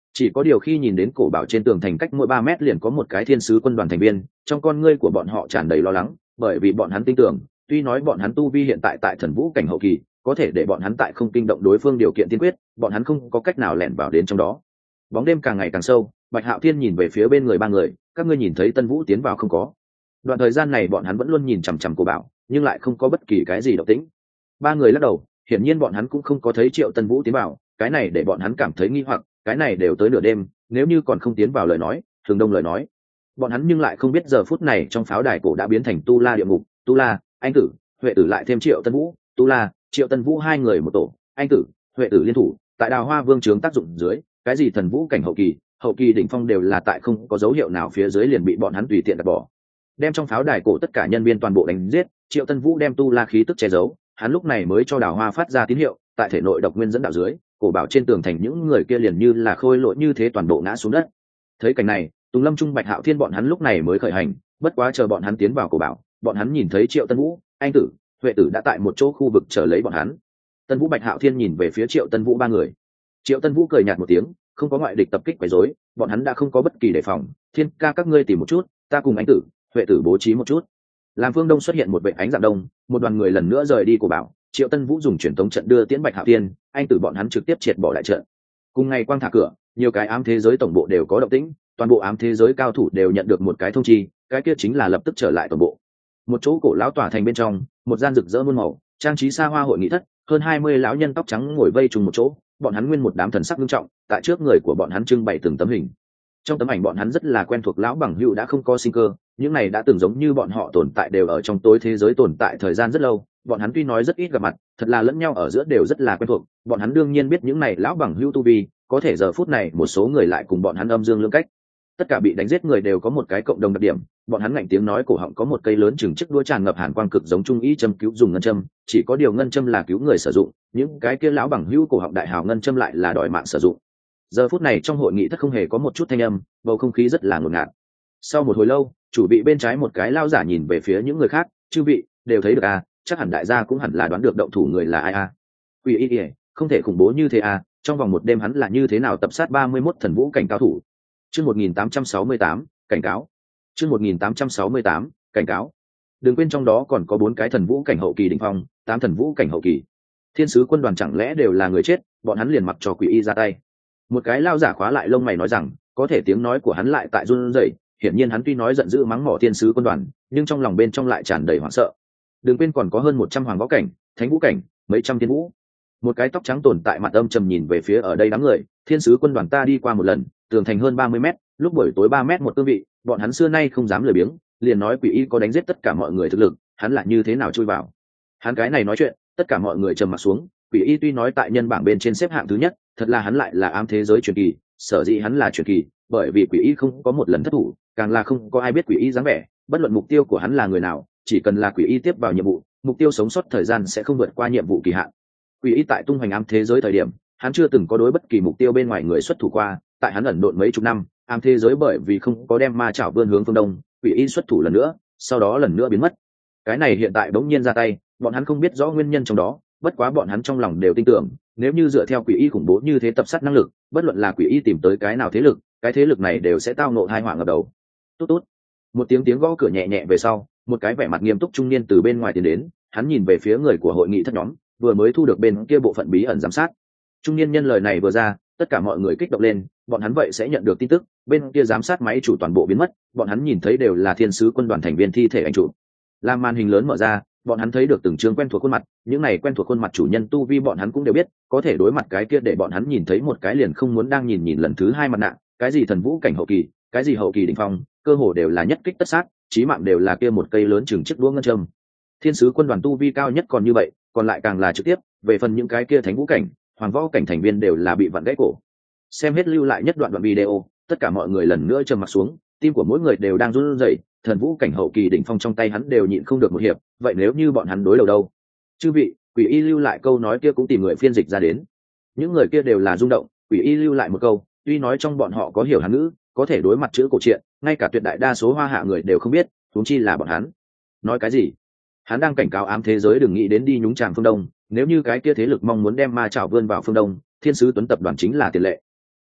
Chỉ có điều khi nhìn đến cổ bảo trên tường thành cách mỗi ba mét liền có một cái thiên sứ quân đoàn thành viên, trong con ngươi của bọn họ tràn đầy lo lắng, bởi vì bọn hắn tin tưởng, tuy nói bọn hắn tu vi hiện tại tại thần vũ cảnh hậu kỳ, có thể để bọn hắn tại không kinh động đối phương điều kiện tiên quyết, bọn hắn không có cách nào lẻn vào đến trong đó. Bóng đêm càng ngày càng sâu, Bạch Hạo Thiên nhìn về phía bên người ba người, các ngươi nhìn thấy Tân Vũ tiến vào không có? Đoạn thời gian này bọn hắn vẫn luôn nhìn chằm chằm cổ bảo, nhưng lại không có bất kỳ cái gì động tĩnh. Ba người lắc đầu, hiển nhiên bọn hắn cũng không có thấy Triệu Tân Vũ tiến vào, cái này để bọn hắn cảm thấy nghi hoặc, cái này đều tới nửa đêm, nếu như còn không tiến vào lời nói, thường đông lời nói. Bọn hắn nhưng lại không biết giờ phút này trong pháo đài cổ đã biến thành tu la địa ngục, tu la, anh tử, huệ tử lại thêm Triệu Tân Vũ, tu la, Triệu Tân Vũ hai người một tổ, anh tử, huệ tử liên thủ, tại Đào Hoa Vương trướng tác dụng dưới, cái gì thần vũ cảnh hậu kỳ, hậu kỳ đỉnh phong đều là tại không có dấu hiệu nào phía dưới liền bị bọn hắn tùy tiện đặt bỏ. Đem trong pháo đài cổ tất cả nhân viên toàn bộ đánh giết, Triệu Tân Vũ đem tu la khí tức che giấu, hắn lúc này mới cho Đào Hoa phát ra tín hiệu, tại thể nội độc nguyên dẫn đạo dưới, cổ bảo trên tường thành những người kia liền như là khôi lỗi như thế toàn bộ ngã xuống đất. Thấy cảnh này, Tùng Lâm Trung Bạch Hạo Thiên bọn hắn lúc này mới khởi hành, bất quá chờ bọn hắn tiến vào cổ bảo, bọn hắn nhìn thấy Triệu Tân Vũ, anh tử, huệ tử đã tại một chỗ khu vực chờ lấy bọn hắn. Tân Vũ Bạch Hạo Thiên nhìn về phía Triệu Tân Vũ ba người. Triệu Tân Vũ cười nhạt một tiếng, không có ngoại địch tập kích quấy rối, bọn hắn đã không có bất kỳ đề phòng, Thiên ca các ngươi tìm một chút, ta cùng anh tử, huệ tử bố trí một chút. Làm phương đông xuất hiện một vệt ánh dạng đông, một đoàn người lần nữa rời đi cổ bảo, Triệu Tân Vũ dùng truyền tống trận đưa tiễn Bạch Hạo Thiên, anh tử bọn hắn trực tiếp triệt bỏ lại trận. Cùng ngày quang thả cửa, nhiều cái ám thế giới tổng bộ đều có động tĩnh, toàn bộ ám thế giới cao thủ đều nhận được một cái thông chi, cái kia chính là lập tức trở lại tổng bộ. Một chỗ cổ lão tòa thành bên trong, một gian rực rỡ muôn màu, trang trí xa hoa hội nghị thất, hơn hai mươi lão nhân tóc trắng ngồi vây trùng một chỗ, bọn hắn nguyên một đám thần sắc nghiêm trọng, tại trước người của bọn hắn trưng bày từng tấm hình. Trong tấm ảnh bọn hắn rất là quen thuộc lão bằng hữu đã không có sinh cơ, những này đã từng giống như bọn họ tồn tại đều ở trong tối thế giới tồn tại thời gian rất lâu, bọn hắn tuy nói rất ít gặp mặt, thật là lẫn nhau ở giữa đều rất là quen thuộc, bọn hắn đương nhiên biết những này lão bằng hữu tu vi, có thể giờ phút này một số người lại cùng bọn hắn âm dương lưỡng cách. Tất cả bị đánh giết người đều có một cái cộng đồng đặc điểm, bọn hắn ngạnh tiếng nói cổ họng có một cây lớn chừng chiếc đũa tràn ngập hàn quang cực giống trung ý châm cứu dùng ngân châm, chỉ có điều ngân châm là cứu người sử dụng, những cái kia lão bằng hữu cổ họng đại hào ngân châm lại là đòi mạng sử dụng. Giờ phút này trong hội nghị thất không hề có một chút thanh âm, bầu không khí rất là ngột ngạt. Sau một hồi lâu, chủ vị bên trái một cái lao giả nhìn về phía những người khác, chư vị đều thấy được à, chắc hẳn đại gia cũng hẳn là đoán được động thủ người là ai à. Quỷ y ỉa, không thể khủng bố như thế à, trong vòng một đêm hắn là như thế nào tập sát ba mươi mốt thần vũ cảnh cao thủ. Chương một nghìn tám trăm sáu mươi tám, cảnh cáo. Chương một nghìn tám trăm sáu mươi tám, cảnh cáo. Đừng quên trong đó còn có bốn cái thần vũ cảnh hậu kỳ đỉnh phong, tám thần vũ cảnh hậu kỳ. Thiên sứ quân đoàn chẳng lẽ đều là người chết, bọn hắn liền mặc cho quỷ y ra tay. Một cái lao giả khóa lại lông mày nói rằng, có thể tiếng nói của hắn lại tại run rẩy, hiển nhiên hắn tuy nói giận dữ mắng mỏ thiên sứ quân đoàn, nhưng trong lòng bên trong lại tràn đầy hoảng sợ. Đừng quên còn có hơn một trăm hoàng võ cảnh, thánh vũ cảnh, mấy trăm thiên vũ. Một cái tóc trắng tồn tại mặt âm trầm nhìn về phía ở đây đám người, thiên sứ quân đoàn ta đi qua một lần, tường thành hơn ba mươi mét, lúc buổi tối ba mét một cương vị, bọn hắn xưa nay không dám lười biếng, liền nói quỷ y có đánh giết tất cả mọi người thực lực, hắn lại như thế nào chui vào. Hắn cái này nói chuyện, tất cả mọi người trầm mặt xuống, quỷ y tuy nói tại nhân bảng bên trên xếp hạng thứ nhất, thật là hắn lại là ám thế giới truyền kỳ, sở dĩ hắn là truyền kỳ, bởi vì quỷ y không có một lần thất thủ, càng là không có ai biết quỷ y dáng vẻ, bất luận mục tiêu của hắn là người nào, chỉ cần là quỷ y tiếp vào nhiệm vụ, mục tiêu sống sót thời gian sẽ không vượt qua nhiệm vụ kỳ hạn. Quỷ y tại tung hoành ám thế giới thời điểm, hắn chưa từng có đối bất kỳ mục tiêu bên ngoài người xuất thủ qua, tại hắn ẩn độn mấy chục năm, ám thế giới bởi vì không có đem ma chảo vươn hướng phương đông, quỷ y xuất thủ lần nữa, sau đó lần nữa biến mất. Cái này hiện tại bỗng nhiên ra tay, bọn hắn không biết rõ nguyên nhân trong đó, bất quá bọn hắn trong lòng đều tin tưởng, nếu như dựa theo quỷ y khủng bố như thế tập sát năng lực, bất luận là quỷ y tìm tới cái nào thế lực, cái thế lực này đều sẽ tao ngộ hai họa ngập đầu. Tốt tốt. Một tiếng tiếng gõ cửa nhẹ nhẹ về sau, một cái vẻ mặt nghiêm túc trung niên từ bên ngoài tiến đến, hắn nhìn về phía người của hội nghị thất nhóm, vừa mới thu được bên kia bộ phận bí ẩn giám sát. Trung niên nhân lời này vừa ra, tất cả mọi người kích động lên, bọn hắn vậy sẽ nhận được tin tức, bên kia giám sát máy chủ toàn bộ biến mất, bọn hắn nhìn thấy đều là thiên sứ quân đoàn thành viên thi thể anh chủ. Làm màn hình lớn mở ra, bọn hắn thấy được từng chương quen thuộc khuôn mặt, những này quen thuộc khuôn mặt chủ nhân tu vi bọn hắn cũng đều biết, có thể đối mặt cái kia để bọn hắn nhìn thấy một cái liền không muốn đang nhìn nhìn lần thứ hai mặt nạ, cái gì thần vũ cảnh hậu kỳ, cái gì hậu kỳ đỉnh phong, cơ hồ đều là nhất kích tất sát, chí mạng đều là kia một cây lớn chừng chiếc đũa ngân châm. Thiên sứ quân đoàn tu vi cao nhất còn như vậy, còn lại càng là trực tiếp, về phần những cái kia thánh vũ cảnh, hoàng võ cảnh thành viên đều là bị vặn gãy cổ. Xem hết lưu lại nhất đoạn đoạn video, tất cả mọi người lần nữa trầm mặt xuống, tim của mỗi người đều đang run rẩy, thần vũ cảnh hậu kỳ đỉnh phong trong tay hắn đều nhịn không được một hiệp, vậy nếu như bọn hắn đối đầu đâu? Chư vị, quỷ y lưu lại câu nói kia cũng tìm người phiên dịch ra đến. Những người kia đều là rung động, quỷ y lưu lại một câu, tuy nói trong bọn họ có hiểu hán ngữ, có thể đối mặt chữ cổ truyện, ngay cả tuyệt đại đa số hoa hạ người đều không biết, huống chi là bọn hắn. Nói cái gì? Hắn đang cảnh cáo ám thế giới đừng nghĩ đến đi nhúng chàm phương đông, nếu như cái kia thế lực mong muốn đem ma chảo vươn vào phương đông, thiên sứ tuấn tập đoàn chính là tiền lệ.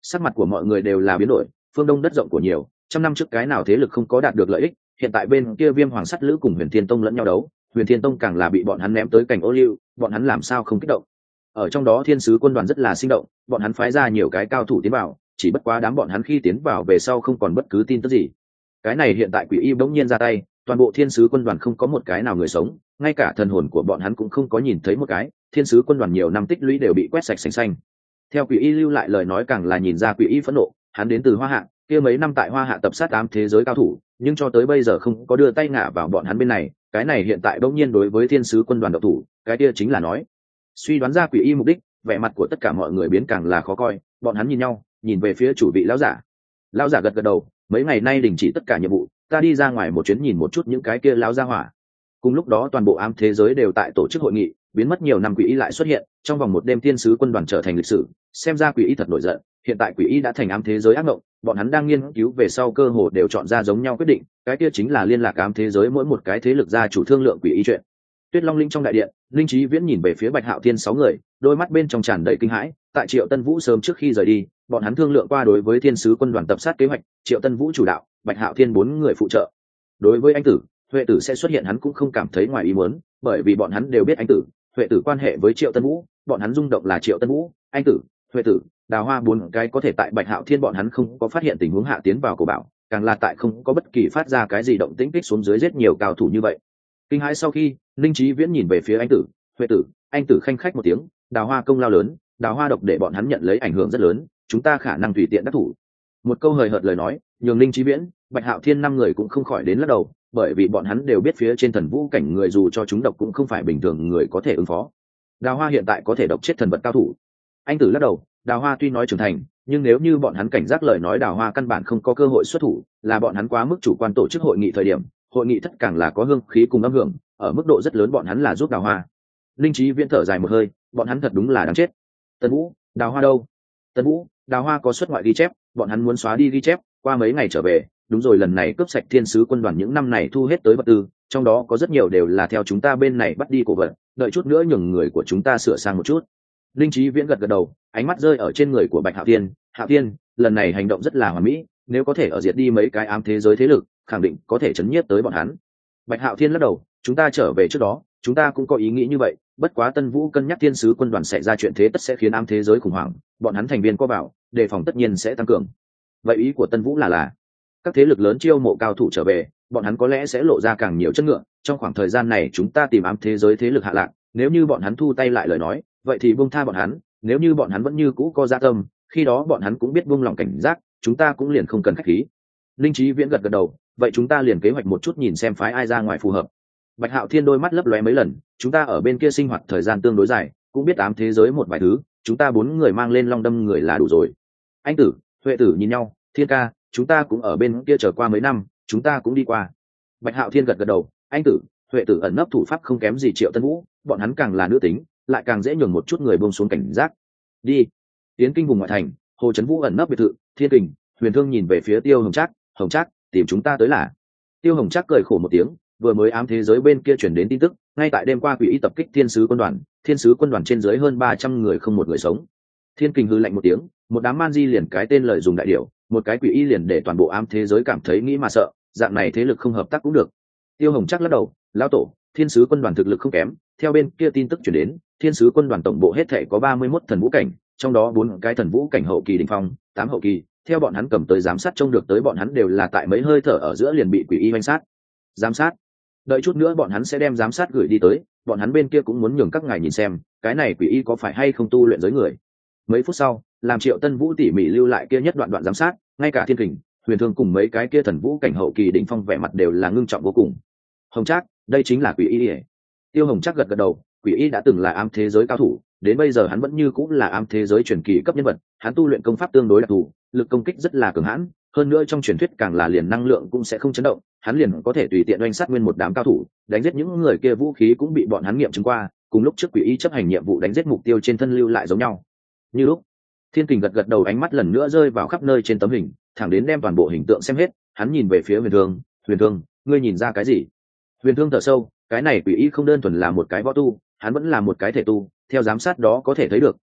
Sắc mặt của mọi người đều là biến đổi. Phương Đông đất rộng của nhiều, trăm năm trước cái nào thế lực không có đạt được lợi ích, hiện tại bên kia Viêm Hoàng Sắt Lữ cùng Huyền Thiên Tông lẫn nhau đấu, Huyền Thiên Tông càng là bị bọn hắn ném tới cảnh ô liu, bọn hắn làm sao không kích động. Ở trong đó Thiên Sứ Quân đoàn rất là sinh động, bọn hắn phái ra nhiều cái cao thủ tiến vào, chỉ bất quá đám bọn hắn khi tiến vào về sau không còn bất cứ tin tức gì. Cái này hiện tại Quỷ Y bỗng nhiên ra tay, toàn bộ Thiên Sứ Quân đoàn không có một cái nào người sống, ngay cả thần hồn của bọn hắn cũng không có nhìn thấy một cái. Thiên Sứ Quân đoàn nhiều năm tích lũy đều bị quét sạch sành xanh. Theo Quỷ Y lưu lại lời nói càng là nhìn ra Quỷ Y phẫn nộ, hắn đến từ Hoa Hạ, kia mấy năm tại Hoa Hạ tập sát ám thế giới cao thủ, nhưng cho tới bây giờ không có đưa tay ngả vào bọn hắn bên này. Cái này hiện tại bỗng nhiên đối với Thiên Sứ Quân đoàn độc thủ, cái kia chính là nói suy đoán ra Quỷ Y mục đích. Vẻ mặt của tất cả mọi người biến càng là khó coi, bọn hắn nhìn nhau, nhìn về phía chủ vị lão giả. Lão giả gật gật đầu, mấy ngày nay đình chỉ tất cả nhiệm vụ, ta đi ra ngoài một chuyến nhìn một chút những cái kia lão gia hỏa. Cùng lúc đó toàn bộ ám thế giới đều tại tổ chức hội nghị, biến mất nhiều năm Quỷ Y lại xuất hiện, trong vòng một đêm Thiên Sứ Quân đoàn trở thành lịch sử, xem ra Quỷ Y thật nổi giận. Hiện tại Quỷ Y đã thành ám thế giới ác mộng, bọn hắn đang nghiên cứu về sau cơ hồ đều chọn ra giống nhau quyết định, cái kia chính là liên lạc ám thế giới mỗi một cái thế lực gia chủ thương lượng Quỷ Y chuyện. Tuyết Long Linh trong đại điện, Linh Chí Viễn nhìn về phía Bạch Hạo Thiên sáu người, đôi mắt bên trong tràn đầy kinh hãi. Tại Triệu Tân Vũ sớm trước khi rời đi, bọn hắn thương lượng qua đối với Thiên Sứ Quân đoàn tập sát kế hoạch, Triệu Tân Vũ chủ đạo, Bạch Hạo Thiên bốn người phụ trợ. Đối với anh tử, Huệ tử sẽ xuất hiện hắn cũng không cảm thấy ngoài ý muốn, bởi vì bọn hắn đều biết anh tử, Huệ tử quan hệ với Triệu Tân Vũ, bọn hắn rung động là Triệu Tân Vũ, anh tử, Huệ tử, Đào Hoa bốn cái có thể tại Bạch Hạo Thiên bọn hắn không có phát hiện tình huống hạ tiến vào cổ bảo, càng là tại không có bất kỳ phát ra cái gì động tĩnh kích xuống dưới giết nhiều cao thủ như vậy. Kinh hãi sau khi, Linh Chí Viễn nhìn về phía anh tử, Huệ tử, anh tử khanh khách một tiếng, Đào Hoa công lao lớn, Đào Hoa độc để bọn hắn nhận lấy ảnh hưởng rất lớn, chúng ta khả năng tùy tiện đắc thủ. Một câu hời hợt lời nói, nhường Linh Chí Viễn, Bạch Hạo Thiên năm người cũng không khỏi đến lắc đầu, bởi vì bọn hắn đều biết phía trên thần vũ cảnh người dù cho chúng độc cũng không phải bình thường người có thể ứng phó. Đào Hoa hiện tại có thể độc chết thần vật cao thủ. Anh tử lắc đầu, Đào Hoa tuy nói trưởng thành, nhưng nếu như bọn hắn cảnh giác lời nói Đào Hoa căn bản không có cơ hội xuất thủ, là bọn hắn quá mức chủ quan tổ chức hội nghị thời điểm, hội nghị tất càng là có hương khí cùng âm hưởng, ở mức độ rất lớn bọn hắn là giúp Đào Hoa. Linh Chí Viễn thở dài một hơi, bọn hắn thật đúng là đáng chết. Tân Vũ, Đào Hoa đâu? Tân Vũ, Đào Hoa có xuất ngoại ghi chép, bọn hắn muốn xóa đi ghi chép, qua mấy ngày trở về, đúng rồi lần này cướp sạch Thiên Sứ Quân đoàn những năm này thu hết tới vật tư, trong đó có rất nhiều đều là theo chúng ta bên này bắt đi cổ vật, đợi chút nữa nhường người của chúng ta sửa sang một chút. Linh Chí Viễn gật gật đầu, ánh mắt rơi ở trên người của Bạch Hạo Thiên, Hạo Thiên, lần này hành động rất là hoàn mỹ, nếu có thể ở diệt đi mấy cái ám thế giới thế lực, khẳng định có thể chấn nhiếp tới bọn hắn. Bạch Hạo Thiên lắc đầu, chúng ta trở về trước đó, chúng ta cũng có ý nghĩ như vậy, bất quá Tân Vũ cân nhắc Thiên Sứ Quân đoàn xảy ra chuyện thế tất sẽ khiến ám thế giới khủng hoảng, bọn hắn thành viên có bảo, đề phòng tất nhiên sẽ tăng cường. Vậy ý của Tân Vũ là là các thế lực lớn chiêu mộ cao thủ trở về, bọn hắn có lẽ sẽ lộ ra càng nhiều chất ngựa, trong khoảng thời gian này chúng ta tìm ám thế giới thế lực hạ lạc, nếu như bọn hắn thu tay lại lời nói, vậy thì buông tha bọn hắn, nếu như bọn hắn vẫn như cũ có dạ tâm, khi đó bọn hắn cũng biết buông lòng cảnh giác, chúng ta cũng liền không cần khách khí. Linh Chí Viễn gật gật đầu, vậy chúng ta liền kế hoạch một chút nhìn xem phái ai ra ngoài phù hợp. Bạch Hạo Thiên đôi mắt lấp lóe mấy lần, chúng ta ở bên kia sinh hoạt thời gian tương đối dài, cũng biết ám thế giới một vài thứ, chúng ta bốn người mang lên long đâm người là đủ rồi. Anh tử, Huệ tử nhìn nhau, Thiên ca, chúng ta cũng ở bên kia chờ qua mấy năm, chúng ta cũng đi qua. Bạch Hạo Thiên gật gật đầu, anh tử, Huệ tử ẩn nấp thủ pháp không kém gì Triệu Tân Vũ, bọn hắn càng là nữ tính, lại càng dễ nhường một chút người buông xuống cảnh giác. Đi. Tiến kinh vùng ngoại thành, Hồ Chấn Vũ ẩn nấp biệt thự, Thiên Kình, Huyền Thương nhìn về phía Tiêu Hồng Trác, Hồng Trác, tìm chúng ta tới là. Tiêu Hồng Trác cười khổ một tiếng, vừa mới ám thế giới bên kia truyền đến tin tức, ngay tại đêm qua Quỷ Y tập kích Thiên Sứ Quân đoàn, Thiên Sứ Quân đoàn trên dưới hơn ba trăm người không một người sống. Thiên Kình hừ lạnh một tiếng, một đám man di liền cái tên lời dùng đại điểu, một cái Quỷ Y liền để toàn bộ ám thế giới cảm thấy nghĩ mà sợ, dạng này thế lực không hợp tác cũng được. Tiêu Hồng Trác lắc đầu, lão tổ, Thiên Sứ Quân đoàn thực lực không kém, theo bên kia tin tức truyền đến, Thiên Sứ Quân đoàn tổng bộ hết thể có ba mươi mốt thần vũ cảnh, trong đó bốn cái thần vũ cảnh hậu kỳ đỉnh phong, tám hậu kỳ, theo bọn hắn cầm tới giám sát trông được tới bọn hắn đều là tại mấy hơi thở ở giữa liền bị Quỷ Y hoành sát. Giám sát? Đợi chút nữa bọn hắn sẽ đem giám sát gửi đi tới, bọn hắn bên kia cũng muốn nhường các ngài nhìn xem, cái này Quỷ Y có phải hay không tu luyện giới người. Mấy phút sau, làm Triệu Tân Vũ tỉ mỉ lưu lại kia nhất đoạn đoạn giám sát, ngay cả Thiên Kình, Huyền Thương cùng mấy cái kia thần vũ cảnh hậu kỳ đỉnh phong vẻ mặt đều là ngưng trọng vô cùng. Hồng Trác, đây chính là Quỷ Y. Tiêu Hồng Trác gật gật đầu, Quỷ Y đã từng là ám thế giới cao thủ, đến bây giờ hắn vẫn như cũng là ám thế giới truyền kỳ cấp nhân vật, hắn tu luyện công pháp tương đối đặc thù, lực công kích rất là cường hãn, hơn nữa trong truyền thuyết càng là liền năng lượng cũng sẽ không chấn động, hắn liền có thể tùy tiện oanh sát nguyên một đám cao thủ, đánh giết những người kia vũ khí cũng bị bọn hắn nghiệm chứng qua, cùng lúc trước Quỷ Y chấp hành nhiệm vụ đánh giết mục tiêu trên thân lưu lại giống nhau. Như lúc, Thiên Kình gật gật đầu, ánh mắt lần nữa rơi vào khắp nơi trên tấm hình, thẳng đến đem toàn bộ hình tượng xem hết, hắn nhìn về phía Huyền Thương, Huyền Thương, ngươi nhìn ra cái gì? Huyền Thương thở sâu, cái này Quỷ Y không đơn thuần là một cái võ tu, hắn vẫn là một cái thể tu, theo giám sát đó có thể thấy được,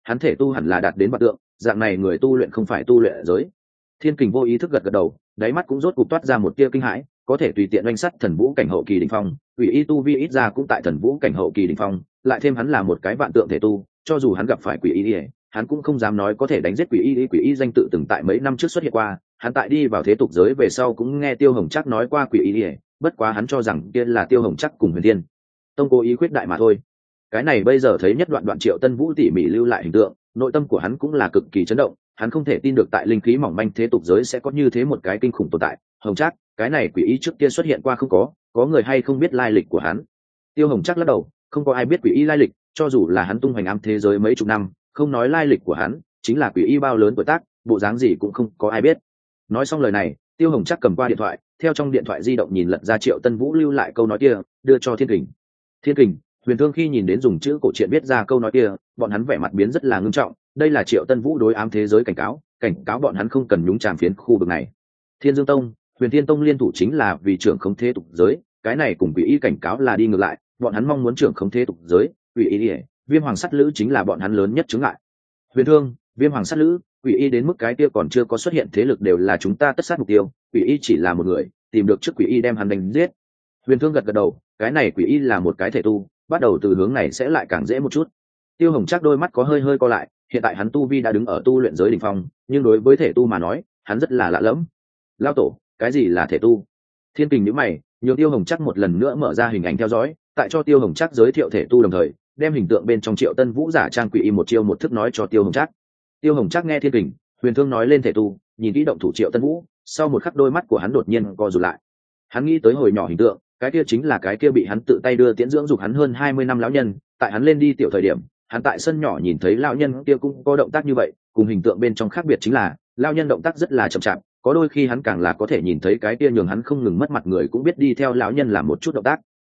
hắn thể tu hẳn là đạt đến vạn tượng, dạng này người tu luyện không phải tu luyện ở giới. Thiên Kình vô ý thức gật gật đầu, đáy mắt cũng rốt cục toát ra một tia kinh hãi, có thể tùy tiện oanh sắt thần vũ cảnh hậu kỳ đỉnh phong, quỷ y tu vi ít ra cũng tại thần vũ cảnh hậu kỳ đỉnh phong, lại thêm hắn là một cái vạn tượng thể tu, cho dù hắn gặp phải quỷ y, hắn cũng không dám nói có thể đánh giết quỷ y. Quỷ y danh tự từng tại mấy năm trước xuất hiện qua, hắn tại đi vào thế tục giới về sau cũng nghe Tiêu Hồng Trác nói qua quỷ y, bất quá hắn cho rằng kia là Tiêu Hồng Trác cùng Huyền Thiên Tông cố ý khuyết đại mà thôi. Cái này bây giờ thấy nhất đoạn đoạn Triệu Tân Vũ tỉ mỉ lưu lại hình tượng, nội tâm của hắn cũng là cực kỳ chấn động, hắn không thể tin được tại linh khí mỏng manh thế tục giới sẽ có như thế một cái kinh khủng tồn tại. Hồng Trác, cái này quỷ y trước kia xuất hiện qua không có, có người hay không biết lai lịch của hắn? Tiêu Hồng Trác lắc đầu, không có ai biết quỷ y lai lịch, cho dù là hắn tung hoành ám thế giới mấy chục năm, không nói lai lịch của hắn, chính là quỷ y bao lớn tuổi tác, bộ dáng gì cũng không có ai biết. Nói xong lời này, Tiêu Hồng Trác cầm qua điện thoại, theo trong điện thoại di động nhìn lật ra Triệu Tân Vũ lưu lại câu nói kia, đưa cho Thiên Kình. Thiên Kình, Huyền Thương khi nhìn đến dùng chữ cổ truyện viết ra câu nói kia, bọn hắn vẻ mặt biến rất là ngưng trọng, đây là Triệu Tân Vũ đối ám thế giới cảnh cáo, cảnh cáo bọn hắn không cần nhúng chàm phiến khu vực này. Thiên Dương Tông, Huyền Thiên Tông liên thủ chính là vì trưởng không thế tục giới, cái này cùng quỷ y cảnh cáo là đi ngược lại, bọn hắn mong muốn trưởng không thế tục giới, quỷ y, Viêm Hoàng Sắt Lữ chính là bọn hắn lớn nhất chướng ngại. Huyền Thương, Viêm Hoàng Sắt Lữ, quỷ y đến mức cái kia còn chưa có xuất hiện thế lực đều là chúng ta tất sát mục tiêu, quỷ y chỉ là một người, tìm được trước quỷ y đem hắn đánh giết. Huyền Thương gật gật đầu, cái này quỷ y là một cái thể tu, bắt đầu từ hướng này sẽ lại càng dễ một chút. Tiêu Hồng Trác đôi mắt có hơi hơi co lại, hiện tại hắn tu vi đã đứng ở tu luyện giới đỉnh phong, nhưng đối với thể tu mà nói, hắn rất là lạ lẫm. Lão tổ, cái gì là thể tu? Thiên Kình nhíu mày, nhường Tiêu Hồng Trác một lần nữa mở ra hình ảnh theo dõi, tại cho Tiêu Hồng Trác giới thiệu thể tu đồng thời, đem hình tượng bên trong Triệu Tân Vũ giả trang quỷ y một chiêu một thức nói cho Tiêu Hồng Trác. Tiêu Hồng Trác nghe Thiên Kình, Huyền Thương nói lên thể tu, nhìn kỹ động thủ Triệu Tân Vũ, sau một khắc đôi mắt của hắn đột nhiên co rụt lại. Hắn nghĩ tới hồi nhỏ hình tượng, cái kia chính là cái kia bị hắn tự tay đưa tiễn dưỡng dục hắn hơn hai mươi năm lão nhân, tại hắn lên đi tiểu thời điểm, hắn tại sân nhỏ nhìn thấy lão nhân kia cũng có động tác như vậy, cùng hình tượng bên trong khác biệt chính là, lão nhân động tác rất là chậm chạp, có đôi khi hắn càng là có thể nhìn thấy cái kia nhường hắn không ngừng mất mặt người cũng biết đi theo lão nhân làm một chút động tác.